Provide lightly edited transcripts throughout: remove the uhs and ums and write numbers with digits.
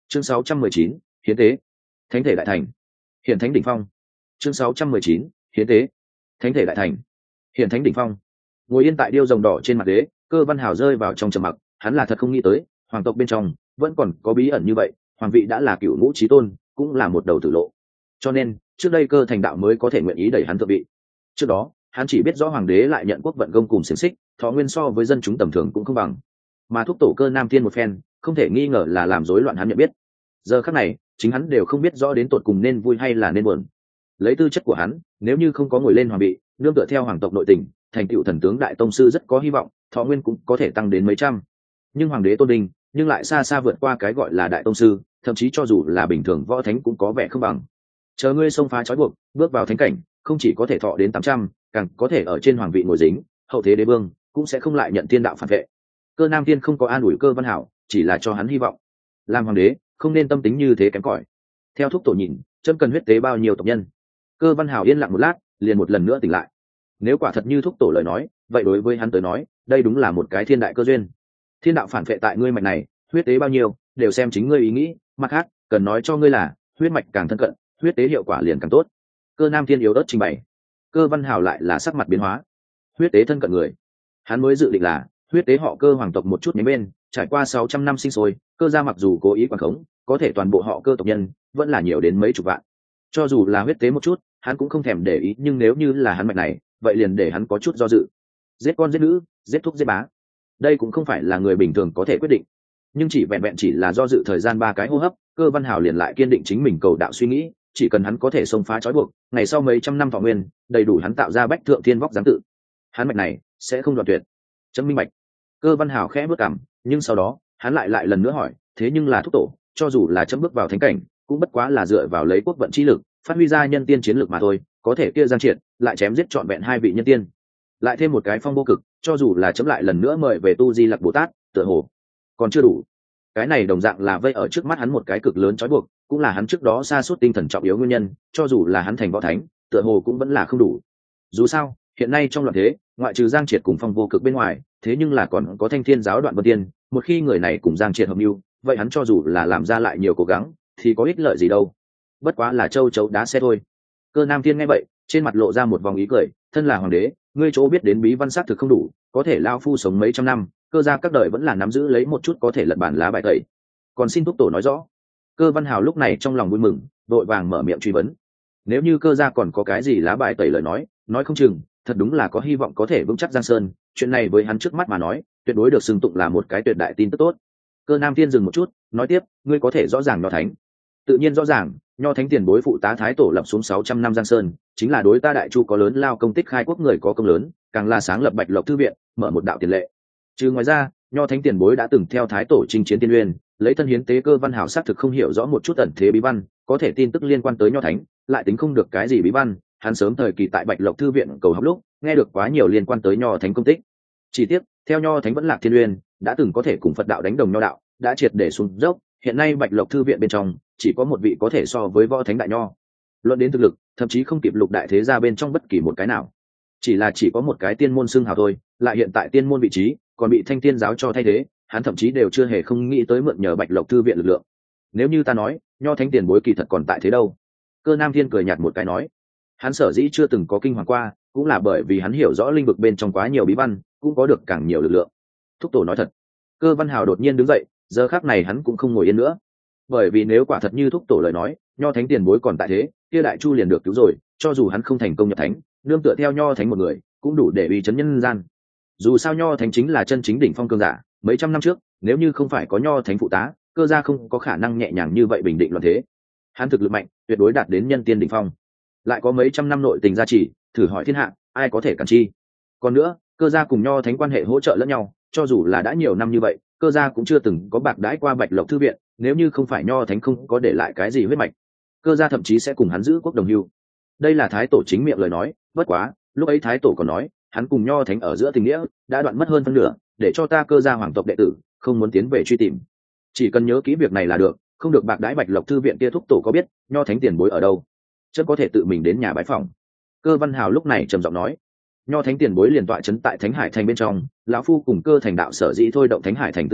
Chương 619, hiến tế. Thánh thể đại thành. Hiển thánh đỉnh phong. Chương 619, hiến tế. Thánh thể đại thành. Hiển thánh đỉnh phong. Ngồi yên tại điêu rồng đỏ trên mặt đế, Cơ Văn Hào rơi vào trong trầm mặc, hắn là thật không nghĩ tới, hoàng tộc bên trong vẫn còn có bí ẩn như vậy, hoàng vị đã là cựu ngũ chí tôn, cũng là một đầu tử lộ. Cho nên, trước đây Cơ Thành đạo mới có thể nguyện ý đẩy hắn thượng vị. Trước đó, hắn chỉ biết rõ hoàng đế lại nhận quốc vận công cùng xiển xích, thọ nguyên so với dân chúng tầm thường cũng không bằng. Mà thúc tổ Cơ Nam Thiên một phen, không thể nghi ngờ là làm rối loạn hắn nhận biết. Giờ khắc này, chính hắn đều không biết rõ đến tột cùng nên vui hay là nên buồn. Lấy tư chất của hắn, nếu như không có ngồi lên hoàng vị, nương tựa theo hoàng tộc nội tình, thành tựu thần tướng đại tông sư rất có hy vọng, thọ nguyên cũng có thể tăng đến mấy trăm. Nhưng hoàng đế tôn đình, nhưng lại xa xa vượt qua cái gọi là đại tông sư, thậm chí cho dù là bình thường võ thánh cũng có vẻ không bằng. Chờ ngươi xông phá trói buộc, bước vào thánh cảnh, không chỉ có thể thọ đến 800, càng có thể ở trên hoàng vị ngồi dính, hậu thế đế vương cũng sẽ không lại nhận thiên đạo phản vệ. Cơ Nam Thiên không có an ủi Cơ Văn Hảo, chỉ là cho hắn hy vọng. Làm hoàng đế, không nên tâm tính như thế kém cỏi. Theo thúc tổ nhìn, chấm cần huyết tế bao nhiêu tộc nhân. Cơ Văn Hảo yên lặng một lát, liền một lần nữa tỉnh lại. Nếu quả thật như thúc tổ lời nói, vậy đối với hắn tới nói, đây đúng là một cái thiên đại cơ duyên. Thiên đạo phản vệ tại ngươi mạch này, huyết tế bao nhiêu, đều xem chính ngươi ý nghĩ, mặt khác, cần nói cho ngươi là, huyết mạch càng thân cận, huyết tế hiệu quả liền càng tốt. Cơ Nam Thiên yếu ớt trình bày. Cơ Văn Hảo lại là sắc mặt biến hóa. Huyết tế thân cận người. Hắn mới dự định là, huyết tế họ Cơ hoàng tộc một chút nhánh bên, trải qua 600 năm sinh sôi, Cơ gia mặc dù cố ý quản khống, có thể toàn bộ họ Cơ tộc nhân vẫn là nhiều đến mấy chục vạn. Cho dù là huyết tế một chút, hắn cũng không thèm để ý, nhưng nếu như là hắn mạch này, vậy liền để hắn có chút do dự. Giết con giết nữ, giết thúc giết bá, đây cũng không phải là người bình thường có thể quyết định. Nhưng chỉ vẹn vẹn chỉ là do dự thời gian 3 cái hô hấp, Cơ Văn Hảo liền lại kiên định chính mình cầu đạo suy nghĩ, chỉ cần hắn có thể xông phá trói buộc, ngày sau mấy trăm năm thọ nguyên, đầy đủ hắn tạo ra bách thượng thiên vóc dáng tự. Hắn mạch này sẽ không đoạn tuyệt. Chấm minh mạch. Cơ Văn Hảo khẽ bước cằm, nhưng sau đó, hắn lại lần nữa hỏi, thế nhưng là thúc tổ, cho dù là chấm bước vào thánh cảnh, cũng bất quá là dựa vào lấy quốc vận chi lực, phát huy ra nhân tiên chiến lực mà thôi, có thể kia Giang Triệt lại chém giết trọn vẹn 2 vị nhân tiên, lại thêm một cái phong vô cực, cho dù là chấm lại lần nữa mời về tu Di Lặc Bồ Tát, tựa hồ còn chưa đủ. Cái này đồng dạng là vây ở trước mắt hắn một cái cực lớn trói buộc, cũng là hắn trước đó sa sút tinh thần trọng yếu nguyên nhân, cho dù là hắn thành võ thánh, tựa hồ cũng vẫn là không đủ. Dù sao, hiện nay trong loạn thế, ngoại trừ Giang Triệt cùng phong vô cực bên ngoài, thế nhưng là còn có Thanh Thiên giáo Đoạn Vân Tiên, một khi người này cùng Giang Triệt hợp mưu, vậy hắn cho dù là làm ra lại nhiều cố gắng, thì có ích lợi gì đâu. Bất quá là châu chấu đá xe thôi. Cơ Nam Thiên nghe vậy, trên mặt lộ ra một vòng ý cười, thân là hoàng đế, ngươi chỗ biết đến bí văn xác thực không đủ, có thể lao phu sống mấy trăm năm, Cơ gia các đời vẫn là nắm giữ lấy một chút có thể lật bản lá bài tẩy. Còn xin thúc tổ nói rõ. Cơ Văn Hào lúc này trong lòng vui mừng, vội vàng mở miệng truy vấn. Nếu như Cơ gia còn có cái gì lá bài tẩy lời nói không chừng, thật đúng là có hy vọng có thể vững chắc Giang Sơn, chuyện này với hắn trước mắt mà nói, tuyệt đối được xưng tụng là một cái tuyệt đại tin tức tốt. Cơ Nam Thiên dừng một chút, nói tiếp, ngươi có thể rõ ràng Nho Thánh. Tự nhiên rõ ràng, Nho Thánh tiền bối phụ tá thái tổ lập xuống 600 năm Giang Sơn, chính là đối ta đại chu có lớn lao công tích khai quốc người có công lớn, càng là sáng lập Bạch Lộc thư viện, mở một đạo tiền lệ. Trừ ngoài ra, Nho Thánh tiền bối đã từng theo thái tổ chinh chiến Tiên Uyên, lấy thân hiến tế. Cơ Văn Hảo xác thực không hiểu rõ một chút ẩn thế bí văn, có thể tin tức liên quan tới Nho Thánh, lại tính không được cái gì bí văn, hắn sớm thời kỳ tại Bạch Lộc thư viện cầu học lúc, nghe được quá nhiều liên quan tới Nho Thánh công tích. Chỉ tiếc, theo Nho Thánh vẫn lạc Thiên Uyên, đã từng có thể cùng Phật đạo đánh đồng Nho đạo, đã triệt để xuống dốc, hiện nay Bạch Lộc thư viện bên trong chỉ có một vị có thể so với võ thánh đại nho. Luận đến thực lực, thậm chí không kịp lục đại thế gia bên trong bất kỳ một cái nào. Chỉ có một cái tiên môn xưng hào thôi, lại hiện tại tiên môn vị trí còn bị Thanh Thiên giáo cho thay thế, hắn thậm chí đều chưa hề không nghĩ tới mượn nhờ Bạch Lộc thư viện lực lượng. Nếu như ta nói, Nho Thánh tiền bối kỳ thật còn tại thế đâu? Cơ Nam Thiên cười nhạt một cái nói, hắn sở dĩ chưa từng có kinh hoàng qua, cũng là bởi vì hắn hiểu rõ linh vực bên trong quá nhiều bí văn, cũng có được càng nhiều lực lượng. Thúc tổ nói thật. Cơ Văn Hào đột nhiên đứng dậy, giờ khắc này hắn cũng không ngồi yên nữa, bởi vì nếu quả thật như thúc tổ lời nói, Nho Thánh tiền bối còn tại thế, kia đại chu liền được cứu rồi, cho dù hắn không thành công nhập thánh, nương tựa theo Nho Thánh một người cũng đủ để uy chấn nhân gian. Dù sao Nho Thánh chính là chân chính đỉnh phong cường giả, mấy trăm năm trước nếu như không phải có Nho Thánh phụ tá, Cơ gia không có khả năng nhẹ nhàng như vậy bình định loạn thế. Hắn thực lực mạnh, tuyệt đối đạt đến nhân tiên đỉnh phong, lại có mấy trăm năm nội tình gia trì, thử hỏi thiên hạ ai có thể cản chi. Còn nữa, Cơ gia cùng Nho Thánh quan hệ hỗ trợ lẫn nhau, cho dù là đã nhiều năm như vậy, Cơ gia cũng chưa từng có bạc đãi qua Bạch Lộc thư viện, nếu như không phải Nho Thánh không có để lại cái gì huyết mạch, Cơ gia thậm chí sẽ cùng hắn giữ quốc đồng hưu. Đây là thái tổ chính miệng lời nói, bất quá lúc ấy thái tổ còn nói, hắn cùng Nho Thánh ở giữa tình nghĩa đã đoạn mất hơn phân nửa, để cho ta Cơ gia hoàng tộc đệ tử không muốn tiến về truy tìm. Chỉ cần nhớ kỹ việc này là được, không được bạc đãi Bạch Lộc thư viện kia thúc tổ có biết Nho Thánh tiền bối ở đâu, chớ có thể tự mình đến nhà bái phỏng. Cơ Văn Hào lúc này trầm giọng nói, Nho Thánh tiền bối liền tọa trấn tại Thánh Hải thành bên trong, lão phu cùng Cơ thành đạo sở dĩ thôi động Thánh Hải thành tự trị,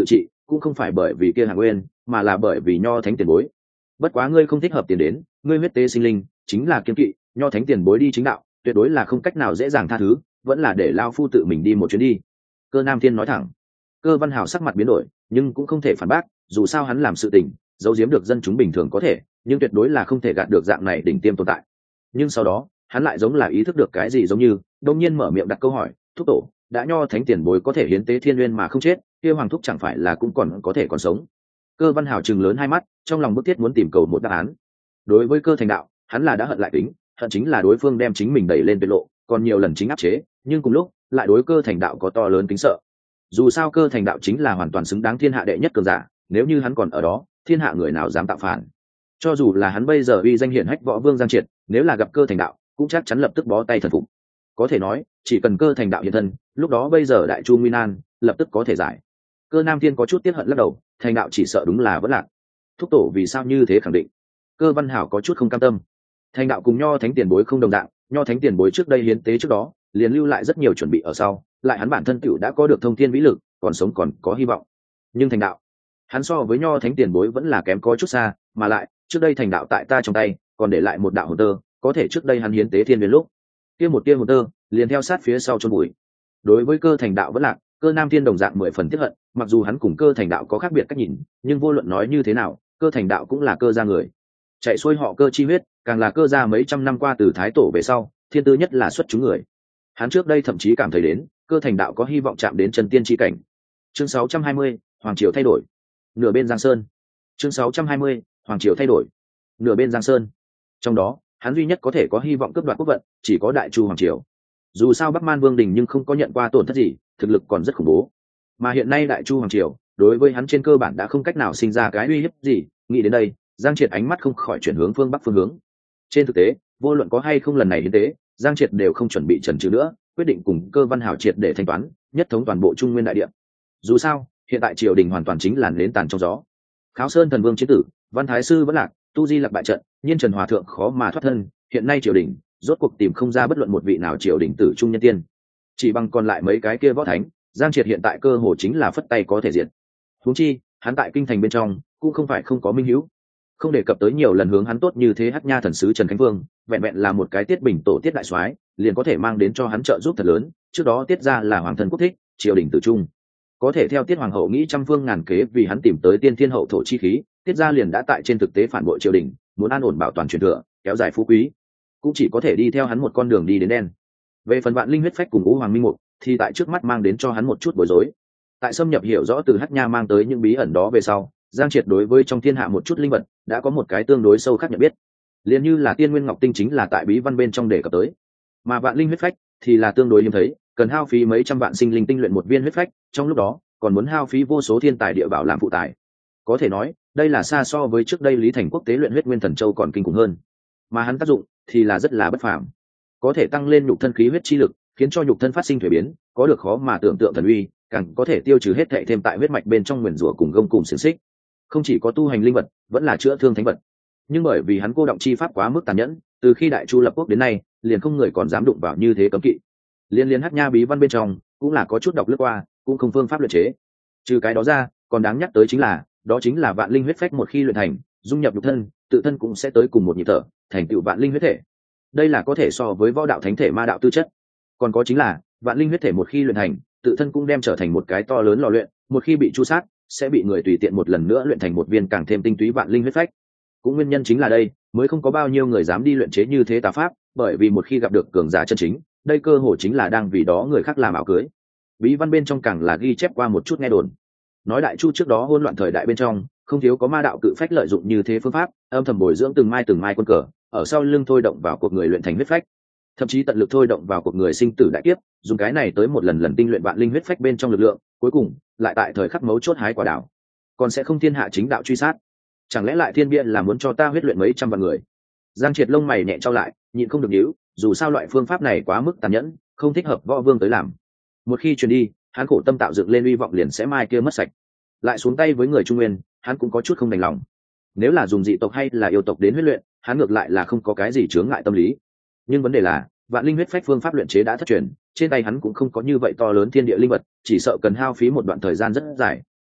cũng không phải bởi vì kia Hạng Nguyên, mà là bởi vì Nho Thánh tiền bối. Bất quá ngươi không thích hợp tiền đến, ngươi huyết tế sinh linh, chính là kiên kỵ, Nho Thánh tiền bối đi chính đạo, tuyệt đối là không cách nào dễ dàng tha thứ, vẫn là để lao phu tự mình đi một chuyến đi. Cơ Nam Thiên nói thẳng. Cơ Văn Hào sắc mặt biến đổi, nhưng cũng không thể phản bác, dù sao hắn làm sự tình, giấu giếm được dân chúng bình thường có thể, nhưng tuyệt đối là không thể gạt được dạng này đỉnh tiêm tồn tại. Nhưng sau đó, hắn lại giống là ý thức được cái gì giống như, đông nhiên mở miệng đặt câu hỏi, thúc tổ, đã Nho Thánh tiền bối có thể hiến tế thiên nguyên mà không chết, kia hoàng thúc chẳng phải là cũng còn có thể còn sống. Cơ Văn Hào trừng lớn hai mắt, trong lòng bức thiết muốn tìm cầu một đáp án. Đối với Cơ Thành Đạo, hắn là đã hận lại tính, hận chính là đối phương đem chính mình đẩy lên tuyệt lộ, còn nhiều lần chính áp chế, nhưng cùng lúc lại đối Cơ Thành Đạo có to lớn kính sợ. Dù sao Cơ Thành Đạo chính là hoàn toàn xứng đáng thiên hạ đệ nhất cường giả, nếu như hắn còn ở đó, thiên hạ người nào dám tạo phản. Cho dù là hắn bây giờ uy danh hiển hách võ vương Giang Triệt, nếu là gặp Cơ Thành Đạo, cũng chắc chắn lập tức bó tay thần phục. Có thể nói, chỉ cần Cơ Thành Đạo hiện thân, lúc đó bây giờ đại chu nguy nan, lập tức có thể giải. Cơ Nam Thiên có chút tiếc hận lắc đầu, Thành Đạo chỉ sợ đúng là vẫn lạc. Thúc tổ vì sao như thế khẳng định? Cơ Văn Hảo có chút không cam tâm. Thành Đạo cùng Nho Thánh tiền bối không đồng dạng, Nho Thánh tiền bối trước đây hiến tế trước đó, liền lưu lại rất nhiều chuẩn bị ở sau, lại hắn bản thân tựu đã có được thông thiên vĩ lực, còn sống còn có hy vọng. Nhưng Thành Đạo, hắn so với Nho Thánh tiền bối vẫn là kém có chút xa, mà lại trước đây Thành Đạo tại ta trong tay, còn để lại một đạo hồn tơ, có thể trước đây hắn hiến tế thiên viên lúc, kia một tia hồn tơ liền theo sát phía sau chôn bụi. Đối với Cơ Thành Đạo vẫn lạc, Cơ Nam Thiên đồng dạng 10 phần tiếc hận, mặc dù hắn cùng Cơ Thành Đạo có khác biệt cách nhìn, nhưng vô luận nói như thế nào, Cơ Thành Đạo cũng là Cơ gia người, chạy xuôi họ Cơ chi huyết, càng là Cơ gia mấy trăm năm qua từ thái tổ về sau, thiên tư nhất là xuất chúng người. Hắn trước đây thậm chí cảm thấy đến, Cơ Thành Đạo có hy vọng chạm đến chân tiên chi cảnh. Chương 620, Hoàng triều thay đổi. Nửa bên Giang Sơn. Chương 620, Hoàng triều thay đổi. Nửa bên Giang Sơn. Trong đó, hắn duy nhất có thể có hy vọng cướp đoạt quốc vận, chỉ có Đại Chu Hoàng triều. Dù sao Bắc Man Vương Đình nhưng không có nhận qua tổn thất gì, thực lực còn rất khủng bố. Mà hiện nay Đại Chu Hoàng triều, đối với hắn trên cơ bản đã không cách nào sinh ra cái uy hiếp gì. Nghĩ đến đây, Giang Triệt ánh mắt không khỏi chuyển hướng phương Bắc phương hướng. Trên thực tế, vô luận có hay không lần này hiến tế, Giang Triệt đều không chuẩn bị chần chừ nữa, quyết định cùng Cơ Văn Hảo triệt để thanh toán, nhất thống toàn bộ Trung Nguyên đại địa. Dù sao, hiện tại triều đình hoàn toàn chính là nến tàn trong gió. Kháo Sơn thần vương chiến tử, Văn Thái sư vẫn lạc, Tu Di Lặc bại trận, Nhiên Trần Hòa thượng khó mà thoát thân, hiện nay triều đình rốt cuộc tìm không ra bất luận một vị nào triều đình tử trung nhân tiên. Chỉ bằng còn lại mấy cái kia võ thánh, Giang Triệt hiện tại cơ hồ chính là phất tay có thể diệt. Huống chi, hắn tại kinh thành bên trong cũng không phải không có minh hữu. Không đề cập tới nhiều lần hướng hắn tốt như thế Hắc Nha thần sứ Trần Khánh Vương, vẹn vẹn là một cái Tiết Bình tổ Tiết đại soái, liền có thể mang đến cho hắn trợ giúp thật lớn. Trước đó Tiết ra là hoàng thân quốc thích, triều đình tử trung, có thể theo Tiết hoàng hậu nghĩ trăm phương ngàn kế vì hắn tìm tới tiên thiên hậu thổ chi khí, Tiết ra liền đã tại trên thực tế phản bội triều đình, muốn an ổn bảo toàn truyền thừa, kéo dài phú quý, cũng chỉ có thể đi theo hắn một con đường đi đến đen. Về phần Vạn Linh huyết phách cùng Ngũ Hoàng Minh Mục, thì tại trước mắt mang đến cho hắn một chút bối rối. Tại xâm nhập hiểu rõ từ Hắc Nha mang tới những bí ẩn đó về sau, Giang Triệt đối với trong thiên hạ một chút linh vật đã có một cái tương đối sâu khác nhận biết. Liền như là Tiên Nguyên Ngọc Tinh chính là tại bí văn bên trong đề cập tới, mà Vạn Linh huyết phách thì là tương đối hiếm thấy, cần hao phí mấy trăm vạn sinh linh tinh luyện một viên huyết phách, trong lúc đó còn muốn hao phí vô số thiên tài địa bảo làm phụ tài. Có thể nói, đây là xa so với trước đây Lý Thành Quốc tế luyện huyết nguyên thần châu còn kinh khủng hơn. Mà hắn tác dụng thì là rất là bất phàm, có thể tăng lên nhục thân khí huyết chi lực, khiến cho nhục thân phát sinh thuế biến, có được khó mà tưởng tượng thần uy, càng có thể tiêu trừ hết thệ thêm tại huyết mạch bên trong nguyền rủa cùng gông cùm xiềng xích. Không chỉ có tu hành linh vật, vẫn là chữa thương thánh vật. Nhưng bởi vì hắn cô động chi pháp quá mức tàn nhẫn, từ khi Đại Chu lập quốc đến nay, liền không người còn dám đụng vào như thế cấm kỵ. Liên Hắc Nha bí văn bên trong cũng là có chút đọc lướt qua, cũng không phương pháp luyện chế. Trừ cái đó ra, còn đáng nhắc tới chính là, đó chính là Vạn Linh huyết phách một khi luyện thành, dung nhập nhục thân, tự thân cũng sẽ tới cùng một nhịp thở, thành tựu Vạn Linh huyết thể. Đây là có thể so với võ đạo thánh thể ma đạo tư chất. Còn có chính là, Vạn Linh huyết thể một khi luyện thành, tự thân cũng đem trở thành một cái to lớn lò luyện, một khi bị chu sát, sẽ bị người tùy tiện một lần nữa luyện thành một viên càng thêm tinh túy Vạn Linh huyết phách. Cũng nguyên nhân chính là đây, mới không có bao nhiêu người dám đi luyện chế như thế tà pháp, bởi vì một khi gặp được cường giả chân chính, đây cơ hội chính là đang vì đó người khác làm ảo cưới. Bí văn bên trong càng là ghi chép qua một chút nghe đồn, nói Đại Chu trước đó hỗn loạn thời đại bên trong, không thiếu có ma đạo cự phách lợi dụng như thế phương pháp, âm thầm bồi dưỡng từng mai quân cờ, ở sau lưng thôi động vào cuộc người luyện thành huyết phách, thậm chí tận lực thôi động vào cuộc người sinh tử đại kiếp, dùng cái này tới một lần lần tinh luyện Vạn Linh huyết phách bên trong lực lượng, cuối cùng lại tại thời khắc mấu chốt hái quả đảo, còn sẽ không thiên hạ chính đạo truy sát. Chẳng lẽ lại thiên bia là muốn cho ta huyết luyện mấy trăm vạn người? Giang Triệt lông mày nhẹ trao lại, nhịn không được nhíu, dù sao loại phương pháp này quá mức tàn nhẫn, không thích hợp võ vương tới làm. Một khi truyền đi, hắn khổ tâm tạo dựng lên uy vọng liền sẽ mai kia mất sạch. Lại xuống tay với người Trung Nguyên, hắn cũng có chút không đành lòng. Nếu là dùng dị tộc hay là yêu tộc đến huyết luyện, hắn ngược lại là không có cái gì chướng ngại tâm lý. Nhưng vấn đề là, Vạn Linh huyết phách phương pháp luyện chế đã thất truyền, trên tay hắn cũng không có như vậy to lớn thiên địa linh vật, chỉ sợ cần hao phí một đoạn thời gian rất dài.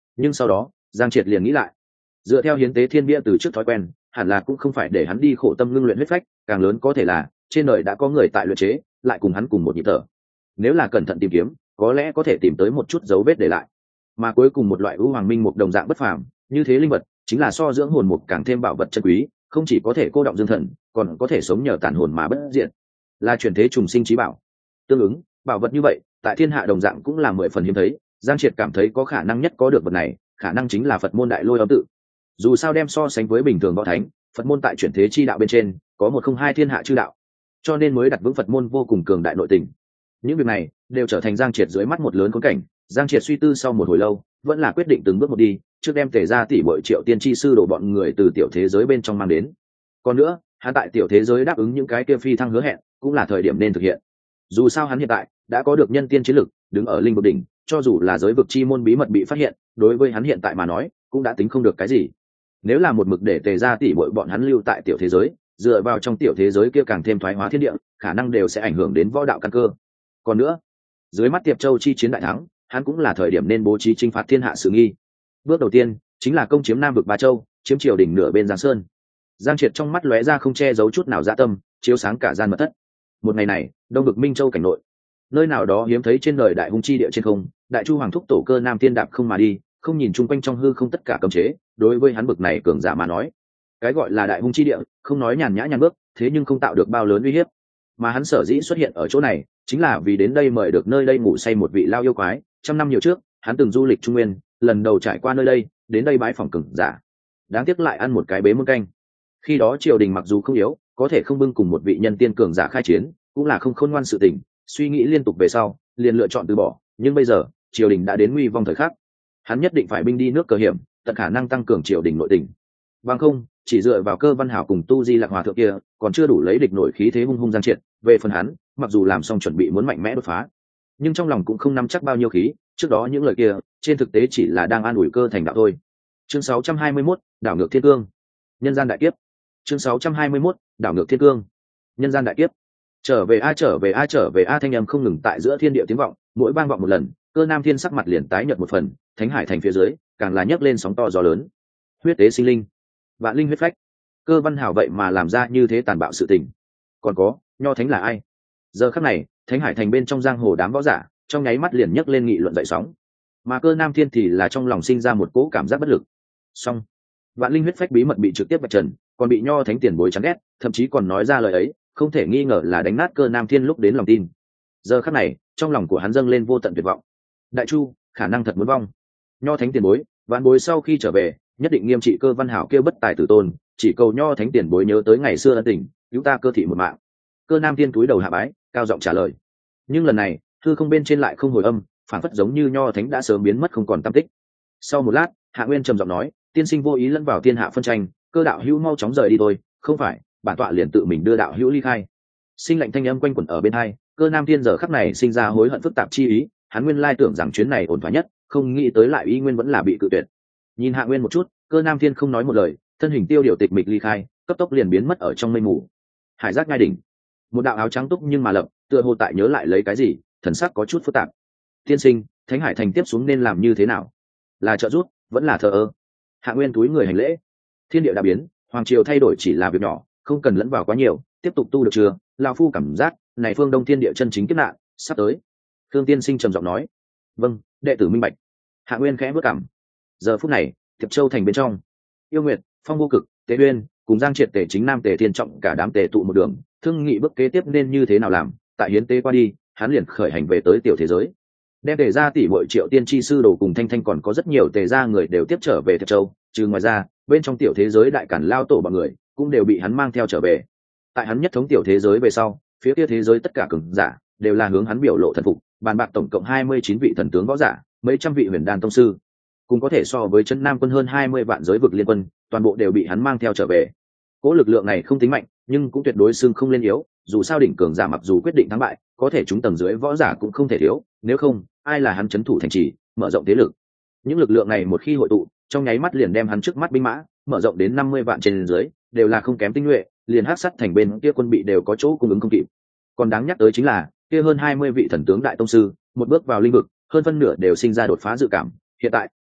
Nhưng sau đó Giang Triệt liền nghĩ lại, dựa theo hiến tế thiên bia từ trước thói quen, hẳn là cũng không phải để hắn đi khổ tâm ngưng luyện huyết phách, càng lớn có thể là trên đời đã có người tại luyện chế, lại cùng hắn cùng một nhịp thở. Nếu là cẩn thận tìm kiếm, có lẽ có thể tìm tới một chút dấu vết để lại. Mà cuối cùng một loại ưu hoàng minh một đồng dạng bất phàm, như thế linh vật chính là so dưỡng hồn mục càng thêm bảo vật chân quý, không chỉ có thể cô động dương thần, còn có thể sống nhờ tàn hồn mà bất diệt, là chuyển thế trùng sinh trí bảo. Tương ứng, bảo vật như vậy tại thiên hạ đồng dạng cũng là 10 phần hiếm thấy. Giang Triệt cảm thấy có khả năng nhất có được vật này, khả năng chính là Phật môn Đại Lôi Âm tự. Dù sao đem so sánh với bình thường võ thánh, Phật môn tại chuyển thế chi đạo bên trên có một không hai thiên hạ chư đạo, cho nên mới đặt vững Phật môn vô cùng cường đại nội tình. Những việc này đều trở thành Giang Triệt dưới mắt một lớn khốn cảnh. Giang Triệt suy tư sau một hồi lâu, vẫn là quyết định từng bước một đi, trước đem Tề gia tỷ bội Triệu tiên tri sư đổ bọn người từ tiểu thế giới bên trong mang đến. Còn nữa, hắn tại tiểu thế giới đáp ứng những cái kia phi thăng hứa hẹn, cũng là thời điểm nên thực hiện. Dù sao hắn hiện tại đã có được nhân tiên chiến lực, đứng ở linh vực đỉnh, cho dù là giới vực chi môn bí mật bị phát hiện, đối với hắn hiện tại mà nói, cũng đã tính không được cái gì. Nếu là một mực để Tề gia tỷ bội bọn hắn lưu tại tiểu thế giới, dựa vào trong tiểu thế giới kia càng thêm thoái hóa thiên địa, khả năng đều sẽ ảnh hưởng đến võ đạo căn cơ. Còn nữa, dưới mắt Tiệp Châu chi chiến đại thắng, hắn cũng là thời điểm nên bố trí chinh phạt thiên hạ sự nghi. Bước đầu tiên chính là công chiếm Nam vực Ba Châu, chiếm triều đỉnh nửa bên Giang Sơn. Giang Triệt trong mắt lóe ra không che giấu chút nào dạ tâm, chiếu sáng cả gian mật thất. Một ngày này, Đông vực Minh Châu cảnh nội, nơi nào đó hiếm thấy trên đời đại hung chi địa trên không, Đại Chu Hoàng thúc tổ Cơ Nam Thiên đạp không mà đi, không nhìn chung quanh trong hư không tất cả cấm chế, đối với hắn bực này cường giả mà nói, cái gọi là đại hung chi địa, không nói nhàn nhã nhàn bước, thế nhưng không tạo được bao lớn uy hiếp. Mà hắn sở dĩ xuất hiện ở chỗ này, chính là vì đến đây mời được nơi đây ngủ say một vị lao yêu quái. 100 năm nhiều trước, hắn từng du lịch Trung Nguyên, lần đầu trải qua nơi đây, đến đây bái phỏng cường giả. Đáng tiếc lại ăn một cái bế muôn canh. Khi đó triều đình mặc dù không yếu, có thể không bưng cùng một vị nhân tiên cường giả khai chiến, cũng là không khôn ngoan sự tình. Suy nghĩ liên tục về sau, liền lựa chọn từ bỏ. Nhưng bây giờ, triều đình đã đến nguy vong thời khắc, hắn nhất định phải binh đi nước cờ hiểm, tận khả năng tăng cường triều đình nội tình. Bằng không, chỉ dựa vào Cơ Văn Hảo cùng Tu Di Lạc Hòa thượng kia, còn chưa đủ lấy địch nổi khí thế hung hung Giang Triệt. Về phần hắn, mặc dù làm xong chuẩn bị muốn mạnh mẽ đột phá, nhưng trong lòng cũng không nắm chắc bao nhiêu khí. Trước đó những lời kia, trên thực tế chỉ là đang an ủi Cơ Thành đạo thôi. Chương 621, đảo ngược thiên cương, nhân gian đại kiếp. Chương 621, đảo ngược thiên cương, nhân gian đại kiếp. Trở về a, trở về a, trở về a, thanh âm không ngừng tại giữa thiên địa tiếng vọng, mỗi vang vọng một lần, Cơ Nam Thiên sắc mặt liền tái nhợt một phần. Thánh Hải thành phía dưới càng là nhấc lên sóng to gió lớn. Huyết tế sinh linh, vạn linh huyết phách, Cơ Văn Hảo vậy mà làm ra như thế tàn bạo sự tình. Còn có, Nho Thánh là ai? Giờ khắc này, Thánh Hải thành bên trong giang hồ đám võ giả trong nháy mắt liền nhấc lên nghị luận dậy sóng. Mà Cơ Nam Thiên thì là trong lòng sinh ra một cỗ cảm giác bất lực. Song vạn linh huyết phách bí mật bị trực tiếp vạch trần, còn bị Nho Thánh tiền bối chán ghét, thậm chí còn nói ra lời ấy, không thể nghi ngờ là đánh nát Cơ Nam Thiên lúc đến lòng tin. Giờ khắc này, trong lòng của hắn dâng lên vô tận tuyệt vọng. Đại Chu khả năng thật muốn vong. Nho Thánh tiền bối, vạn bối sau khi trở về, nhất định nghiêm trị Cơ Văn Hảo kêu bất tài tử tôn, chỉ cầu Nho Thánh tiền bối nhớ tới ngày xưa ân tình, cứu ta Cơ thị một mạng. Cơ Nam Thiên cúi đầu hạ bái, cao giọng trả lời. Nhưng lần này, thư không bên trên lại không hồi âm, phản phất giống như Nho Thánh đã sớm biến mất không còn tăm tích. Sau một lát, Hạ Nguyên trầm giọng nói, tiên sinh vô ý lẫn vào thiên hạ phân tranh, Cơ đạo hữu mau chóng rời đi thôi. Không phải, bản tọa liền tự mình đưa đạo hữu ly khai. Sinh lạnh thanh âm quanh quẩn ở bên hai, Cơ Nam Thiên giờ khắc này sinh ra hối hận phức tạp chi ý, hắn nguyên lai tưởng rằng chuyến này ổn thỏa nhất, không nghĩ tới lại y nguyên vẫn là bị cự tuyệt. Nhìn Hạ Nguyên một chút, Cơ Nam Thiên không nói một lời, thân hình tiêu điều tịch mịch ly khai, cấp tốc liền biến mất ở trong mây mù. Hải giác ngai đỉnh, một đạo áo trắng túc nhưng mà lậm, tựa hồ tại nhớ lại lấy cái gì, thần sắc có chút phức tạp. Tiên sinh, Thánh Hải thành tiếp xuống nên làm như thế nào? Là trợ giúp, vẫn là thờ ơ? Hạ Nguyên túi người hành lễ. Thiên địa đã biến, hoàng triều thay đổi chỉ là việc nhỏ, không cần lẫn vào quá nhiều, tiếp tục tu được chưa? Lão phu cảm giác, này phương Đông thiên địa chân chính kiếp nạn sắp tới. Thương tiên sinh trầm giọng nói. Vâng, đệ tử minh bạch. Hạ Nguyên khẽ bước cảm. Giờ phút này, Tiệp Châu thành bên trong, Yêu Nguyệt, Phong Vô Cực, Tế Uyên cùng Giang Triệt, Tề Chính Nam, Tề Thiên Trọng cả đám tề tụ một đường, thương nghị bước kế tiếp nên như thế nào làm. Tại hiến tế qua đi, hắn liền khởi hành về tới tiểu thế giới, đem Tề gia tỷ muội Triệu tiên tri sư đồ cùng Thanh Thanh còn có rất nhiều Tề gia người đều tiếp trở về Tiệp Châu. Trừ ngoài ra, bên trong tiểu thế giới đại cản lao tổ bọn người cũng đều bị hắn mang theo trở về. Tại hắn nhất thống tiểu thế giới về sau, phía kia thế giới tất cả cường giả đều là hướng hắn biểu lộ thần phục, bàn bạc tổng cộng 29 vị thần tướng võ giả, mấy trăm vị huyền đan tông sư, cũng có thể so với chân nam quân hơn 20 vạn giới vực liên quân, toàn bộ đều bị hắn mang theo trở về. Cỗ lực lượng này không tính mạnh, nhưng cũng tuyệt đối xưng không lên yếu, dù sao đỉnh cường giả mặc dù quyết định thắng bại, có thể chúng tầng dưới võ giả cũng không thể thiếu, nếu không, ai là hắn trấn thủ thành trì, mở rộng thế lực. Những lực lượng này một khi hội tụ, trong nháy mắt liền đem hắn trước mắt binh mã mở rộng đến 50 vạn trên dưới, đều là không kém tinh nhuệ, liền hắc sắt thành bên kia quân bị đều có chỗ cung ứng không kịp. Còn đáng nhắc tới chính là, kia hơn 20 vị thần tướng đại tông sư, một bước vào linh vực, hơn phân nửa đều sinh ra đột phá dự cảm, hiện tại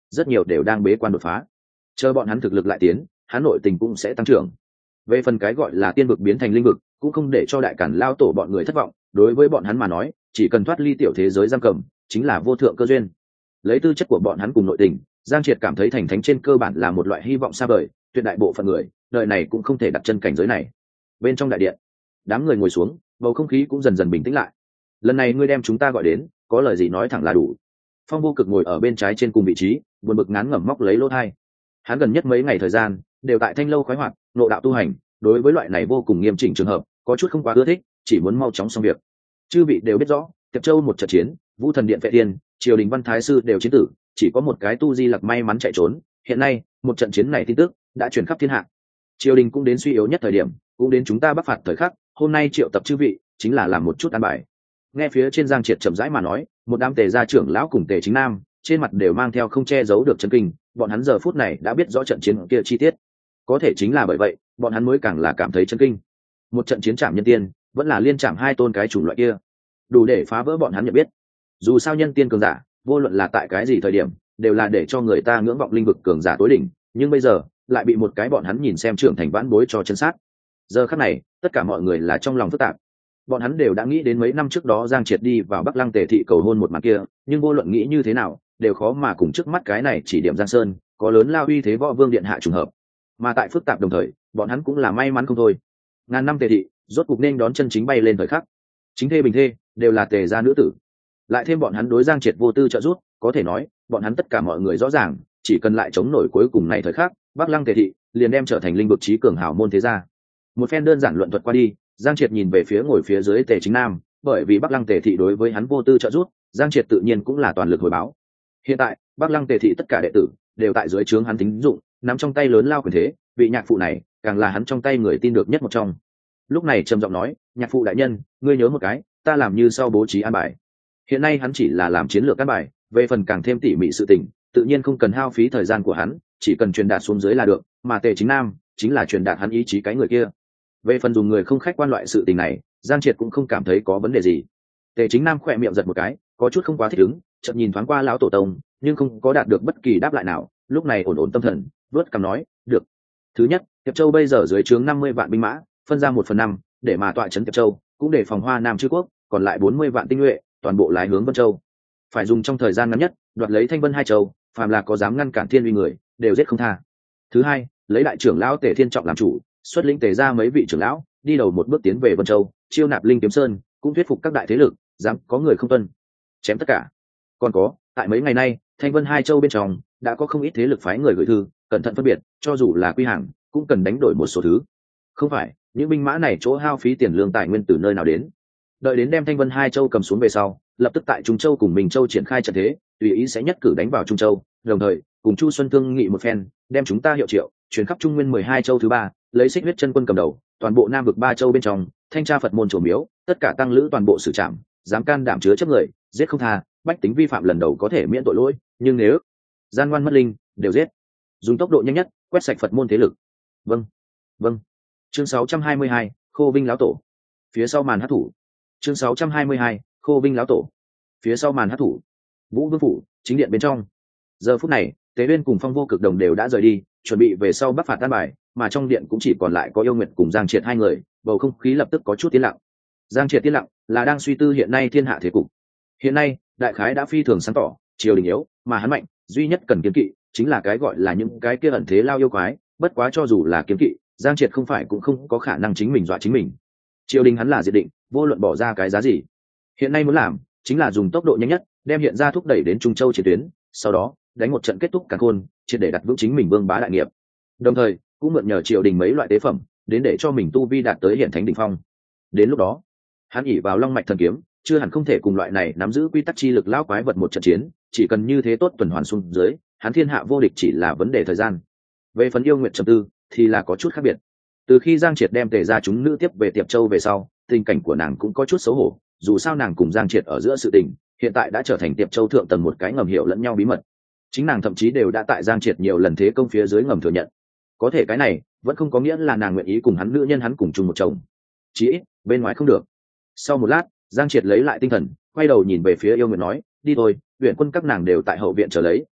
rất nhiều đều đang bế quan đột phá. Chờ bọn hắn thực lực lại tiến, hắn nội tình cũng sẽ tăng trưởng. Về phần cái gọi là tiên vực biến thành linh vực, cũng không để cho đại cản lao tổ bọn người thất vọng. Đối với bọn hắn mà nói, chỉ cần thoát ly tiểu thế giới giam cầm, chính là vô thượng cơ duyên. Lấy tư chất của bọn hắn cùng nội tình, Giang Triệt cảm thấy thành thánh trên cơ bản là một loại hy vọng xa vời. Tuyệt đại bộ phận người, đời này cũng không thể đặt chân cảnh giới này. Bên trong đại điện, đám người ngồi xuống, bầu không khí cũng dần dần bình tĩnh lại. Lần này ngươi đem chúng ta gọi đến, có lời gì nói thẳng là đủ. Phong Vô Cực ngồi ở bên trái trên cùng vị trí, buồn bực ngán ngẩm móc lấy lỗ tai. Hắn gần nhất mấy ngày thời gian đều tại Thanh Lâu khoái hoạt, ngộ đạo tu hành, đối với loại này vô cùng nghiêm chỉnh trường hợp, có chút không quá ưa thích, chỉ muốn mau chóng xong việc. Chư vị đều biết rõ, Tiệp Châu một trận chiến, Vũ Thần Điện vệ tiên, triều đình Văn Thái sư đều chiến tử, chỉ có một cái Tu Di Lặc may mắn chạy trốn. Hiện nay, một trận chiến này tin tức đã truyền khắp thiên hạ. Triều đình cũng đến suy yếu nhất thời điểm, cũng đến chúng ta bắc phạt thời khắc, hôm nay triệu tập chư vị, chính là làm một chút an bài. Nghe phía trên Giang Triệt chậm rãi mà nói, một đám Tề gia trưởng lão cùng Tề Chính Nam, trên mặt đều mang theo không che giấu được chấn kinh, bọn hắn giờ phút này đã biết rõ trận chiến kia chi tiết. Có thể chính là bởi vậy, bọn hắn mới càng là cảm thấy chấn kinh. Một trận chiến trảm nhân tiên, vẫn là liên trảm hai tôn cái chủng loại kia, đủ để phá vỡ bọn hắn nhận biết. Dù sao nhân tiên cường giả, vô luận là tại cái gì thời điểm, đều là để cho người ta ngưỡng vọng linh vực cường giả tối đỉnh, nhưng bây giờ lại bị một cái bọn hắn nhìn xem trưởng thành vãn bối cho chân sát. Giờ khắc này, tất cả mọi người là trong lòng phức tạp. Bọn hắn đều đã nghĩ đến mấy năm trước đó Giang Triệt đi vào Bắc Lăng Tề thị cầu hôn một màn kia, nhưng vô luận nghĩ như thế nào, đều khó mà cùng trước mắt cái này chỉ điểm Giang Sơn, có lớn lao uy thế võ vương điện hạ trùng hợp. Mà tại phức tạp đồng thời, bọn hắn cũng là may mắn không thôi. Ngàn năm Tề thị, rốt cục nên đón chân chính bay lên thời khắc. Chính thê bình thê, đều là Tề gia nữ tử. Lại thêm bọn hắn đối Giang Triệt vô tư trợ giúp, có thể nói, bọn hắn tất cả mọi người rõ ràng, chỉ cần lại chống nổi cuối cùng này thời khắc, Bắc Lăng Tề thị liền đem trở thành linh vực chí cường hảo môn thế gia. Một phen đơn giản luận thuật qua đi, Giang Triệt nhìn về phía ngồi phía dưới Tề Chính Nam, bởi vì Bắc Lăng Tề thị đối với hắn vô tư trợ giúp, Giang Triệt tự nhiên cũng là toàn lực hồi báo. Hiện tại, Bắc Lăng Tề thị tất cả đệ tử đều tại dưới trướng hắn tín dụng, nắm trong tay lớn lao quyền thế, vị nhạc phụ này càng là hắn trong tay người tin được nhất một trong. Lúc này trầm giọng nói, "Nhạc phụ đại nhân, ngươi nhớ một cái, ta làm như sau bố trí an bài." Hiện nay hắn chỉ là làm chiến lược an bài, về phần càng thêm tỉ mỉ sự tình, tự nhiên không cần hao phí thời gian của hắn, chỉ cần truyền đạt xuống dưới là được, mà Tề Chính Nam chính là truyền đạt hắn ý chí cái người kia. Về phần dùng người không khách quan loại sự tình này, Giang Triệt cũng không cảm thấy có vấn đề gì. Tề Chính Nam khỏe miệng giật một cái, có chút không quá thích ứng, chợt nhìn thoáng qua lão tổ tông, nhưng không có đạt được bất kỳ đáp lại nào, lúc này ổn ổn tâm thần, vớt cằm nói, "Được. Thứ nhất, Tiệp Châu bây giờ dưới trướng 50 vạn binh mã, phân ra 1/5, để mà tọa trấn Tiệp Châu, cũng để phòng Hoa Nam Chư Quốc, còn lại 40 vạn tinh nhuệ, toàn bộ lái hướng Vân Châu. Phải dùng trong thời gian ngắn nhất, đoạt lấy Thanh Vân hai châu, phàm là có dám ngăn cản Thiên uy người, đều giết không tha. Thứ hai, lấy đại trưởng lão Tề Thiên Trọng làm chủ, xuất lĩnh Tề ra mấy vị trưởng lão, đi đầu một bước tiến về Vân Châu, chiêu nạp Linh Kiếm Sơn, cũng thuyết phục các đại thế lực, dám có người không tuân, chém tất cả. Còn có, tại mấy ngày nay, Thanh Vân hai châu bên trong đã có không ít thế lực phái người gửi thư, cẩn thận phân biệt, cho dù là quy hàng, cũng cần đánh đổi một số thứ. Không phải, những binh mã này chỗ hao phí tiền lương tài nguyên từ nơi nào đến? Đợi đến đem Thanh Vân hai châu cầm xuống về sau, lập tức tại Trung Châu cùng Minh Châu triển khai trận thế, tùy ý sẽ nhất cử đánh vào Trung Châu, đồng thời cùng Chu Xuân thương nghị một phen, đem chúng ta hiệu triệu chuyển khắp Trung Nguyên 12 châu thứ ba, lấy Xích Huyết chân quân cầm đầu, toàn bộ Nam vực 3 châu bên trong, thanh tra Phật môn chùa miếu, tất cả tăng lữ toàn bộ xử trảm, dám can đảm chứa chấp người, giết không tha, bách tính vi phạm lần đầu có thể miễn tội lỗi, nhưng nếu gian ngoan mất linh, đều giết. Dùng tốc độ nhanh nhất, quét sạch Phật môn thế lực. Vâng, vâng. Chương 622, Khô Vinh lão tổ. Phía sau màn hắc thủ. Chương 622, Khô Vinh lão tổ. Phía sau màn hắc thủ. Vũ Vương phủ, chính điện bên trong. Giờ phút này, Tế Uyên cùng Phong Vô Cực đồng đều đã rời đi, chuẩn bị về sau bắc phạt tan bài, mà trong điện cũng chỉ còn lại có Yêu Nguyệt cùng Giang Triệt hai người, bầu không khí lập tức có chút tiến lặng. Giang Triệt tiến lặng, là đang suy tư hiện nay thiên hạ thế cục. Hiện nay, đại khái đã phi thường sáng tỏ, triều đình yếu, mà hắn mạnh, duy nhất cần kiêng kỵ chính là cái gọi là những cái kia ẩn thế lao yêu quái, bất quá cho dù là kiêng kỵ, Giang Triệt không phải cũng không có khả năng chính mình dọa chính mình. Triều đình hắn là diệt định, vô luận bỏ ra cái giá gì. Hiện nay muốn làm, chính là dùng tốc độ nhanh nhất, đem hiện ra thúc đẩy đến Trung Châu chiến tuyến, sau đó đánh một trận kết thúc càn khôn, triệt để đặt vững chính mình vương bá đại nghiệp. Đồng thời, cũng mượn nhờ triều đình mấy loại tế phẩm, đến để cho mình tu vi đạt tới hiện thánh đỉnh phong. Đến lúc đó, hắn ỷ vào long mạch thần kiếm, chưa hẳn không thể cùng loại này nắm giữ quy tắc chi lực lão quái vật một trận chiến, chỉ cần như thế tốt tuần hoàn xuống dưới, hắn thiên hạ vô địch chỉ là vấn đề thời gian. Về phần Yêu Nguyệt trầm tư, thì là có chút khác biệt. Từ khi Giang Triệt đem Tề gia chúng nữ tiếp về Tiệp Châu về sau, tình cảnh của nàng cũng có chút xấu hổ, dù sao nàng cùng Giang Triệt ở giữa sự tình, hiện tại đã trở thành Tiệp Châu thượng tầng một cái ngầm hiểu lẫn nhau bí mật. Chính nàng thậm chí đều đã tại Giang Triệt nhiều lần thế công phía dưới ngầm thừa nhận. Có thể cái này vẫn không có nghĩa là nàng nguyện ý cùng hắn nữ nhân hắn cùng chung một chồng. Chỉ ít, bên ngoài không được. Sau một lát, Giang Triệt lấy lại tinh thần, quay đầu nhìn về phía Yêu Nguyệt nói, đi thôi, huyện quân các nàng đều tại hậu viện chờ lấy,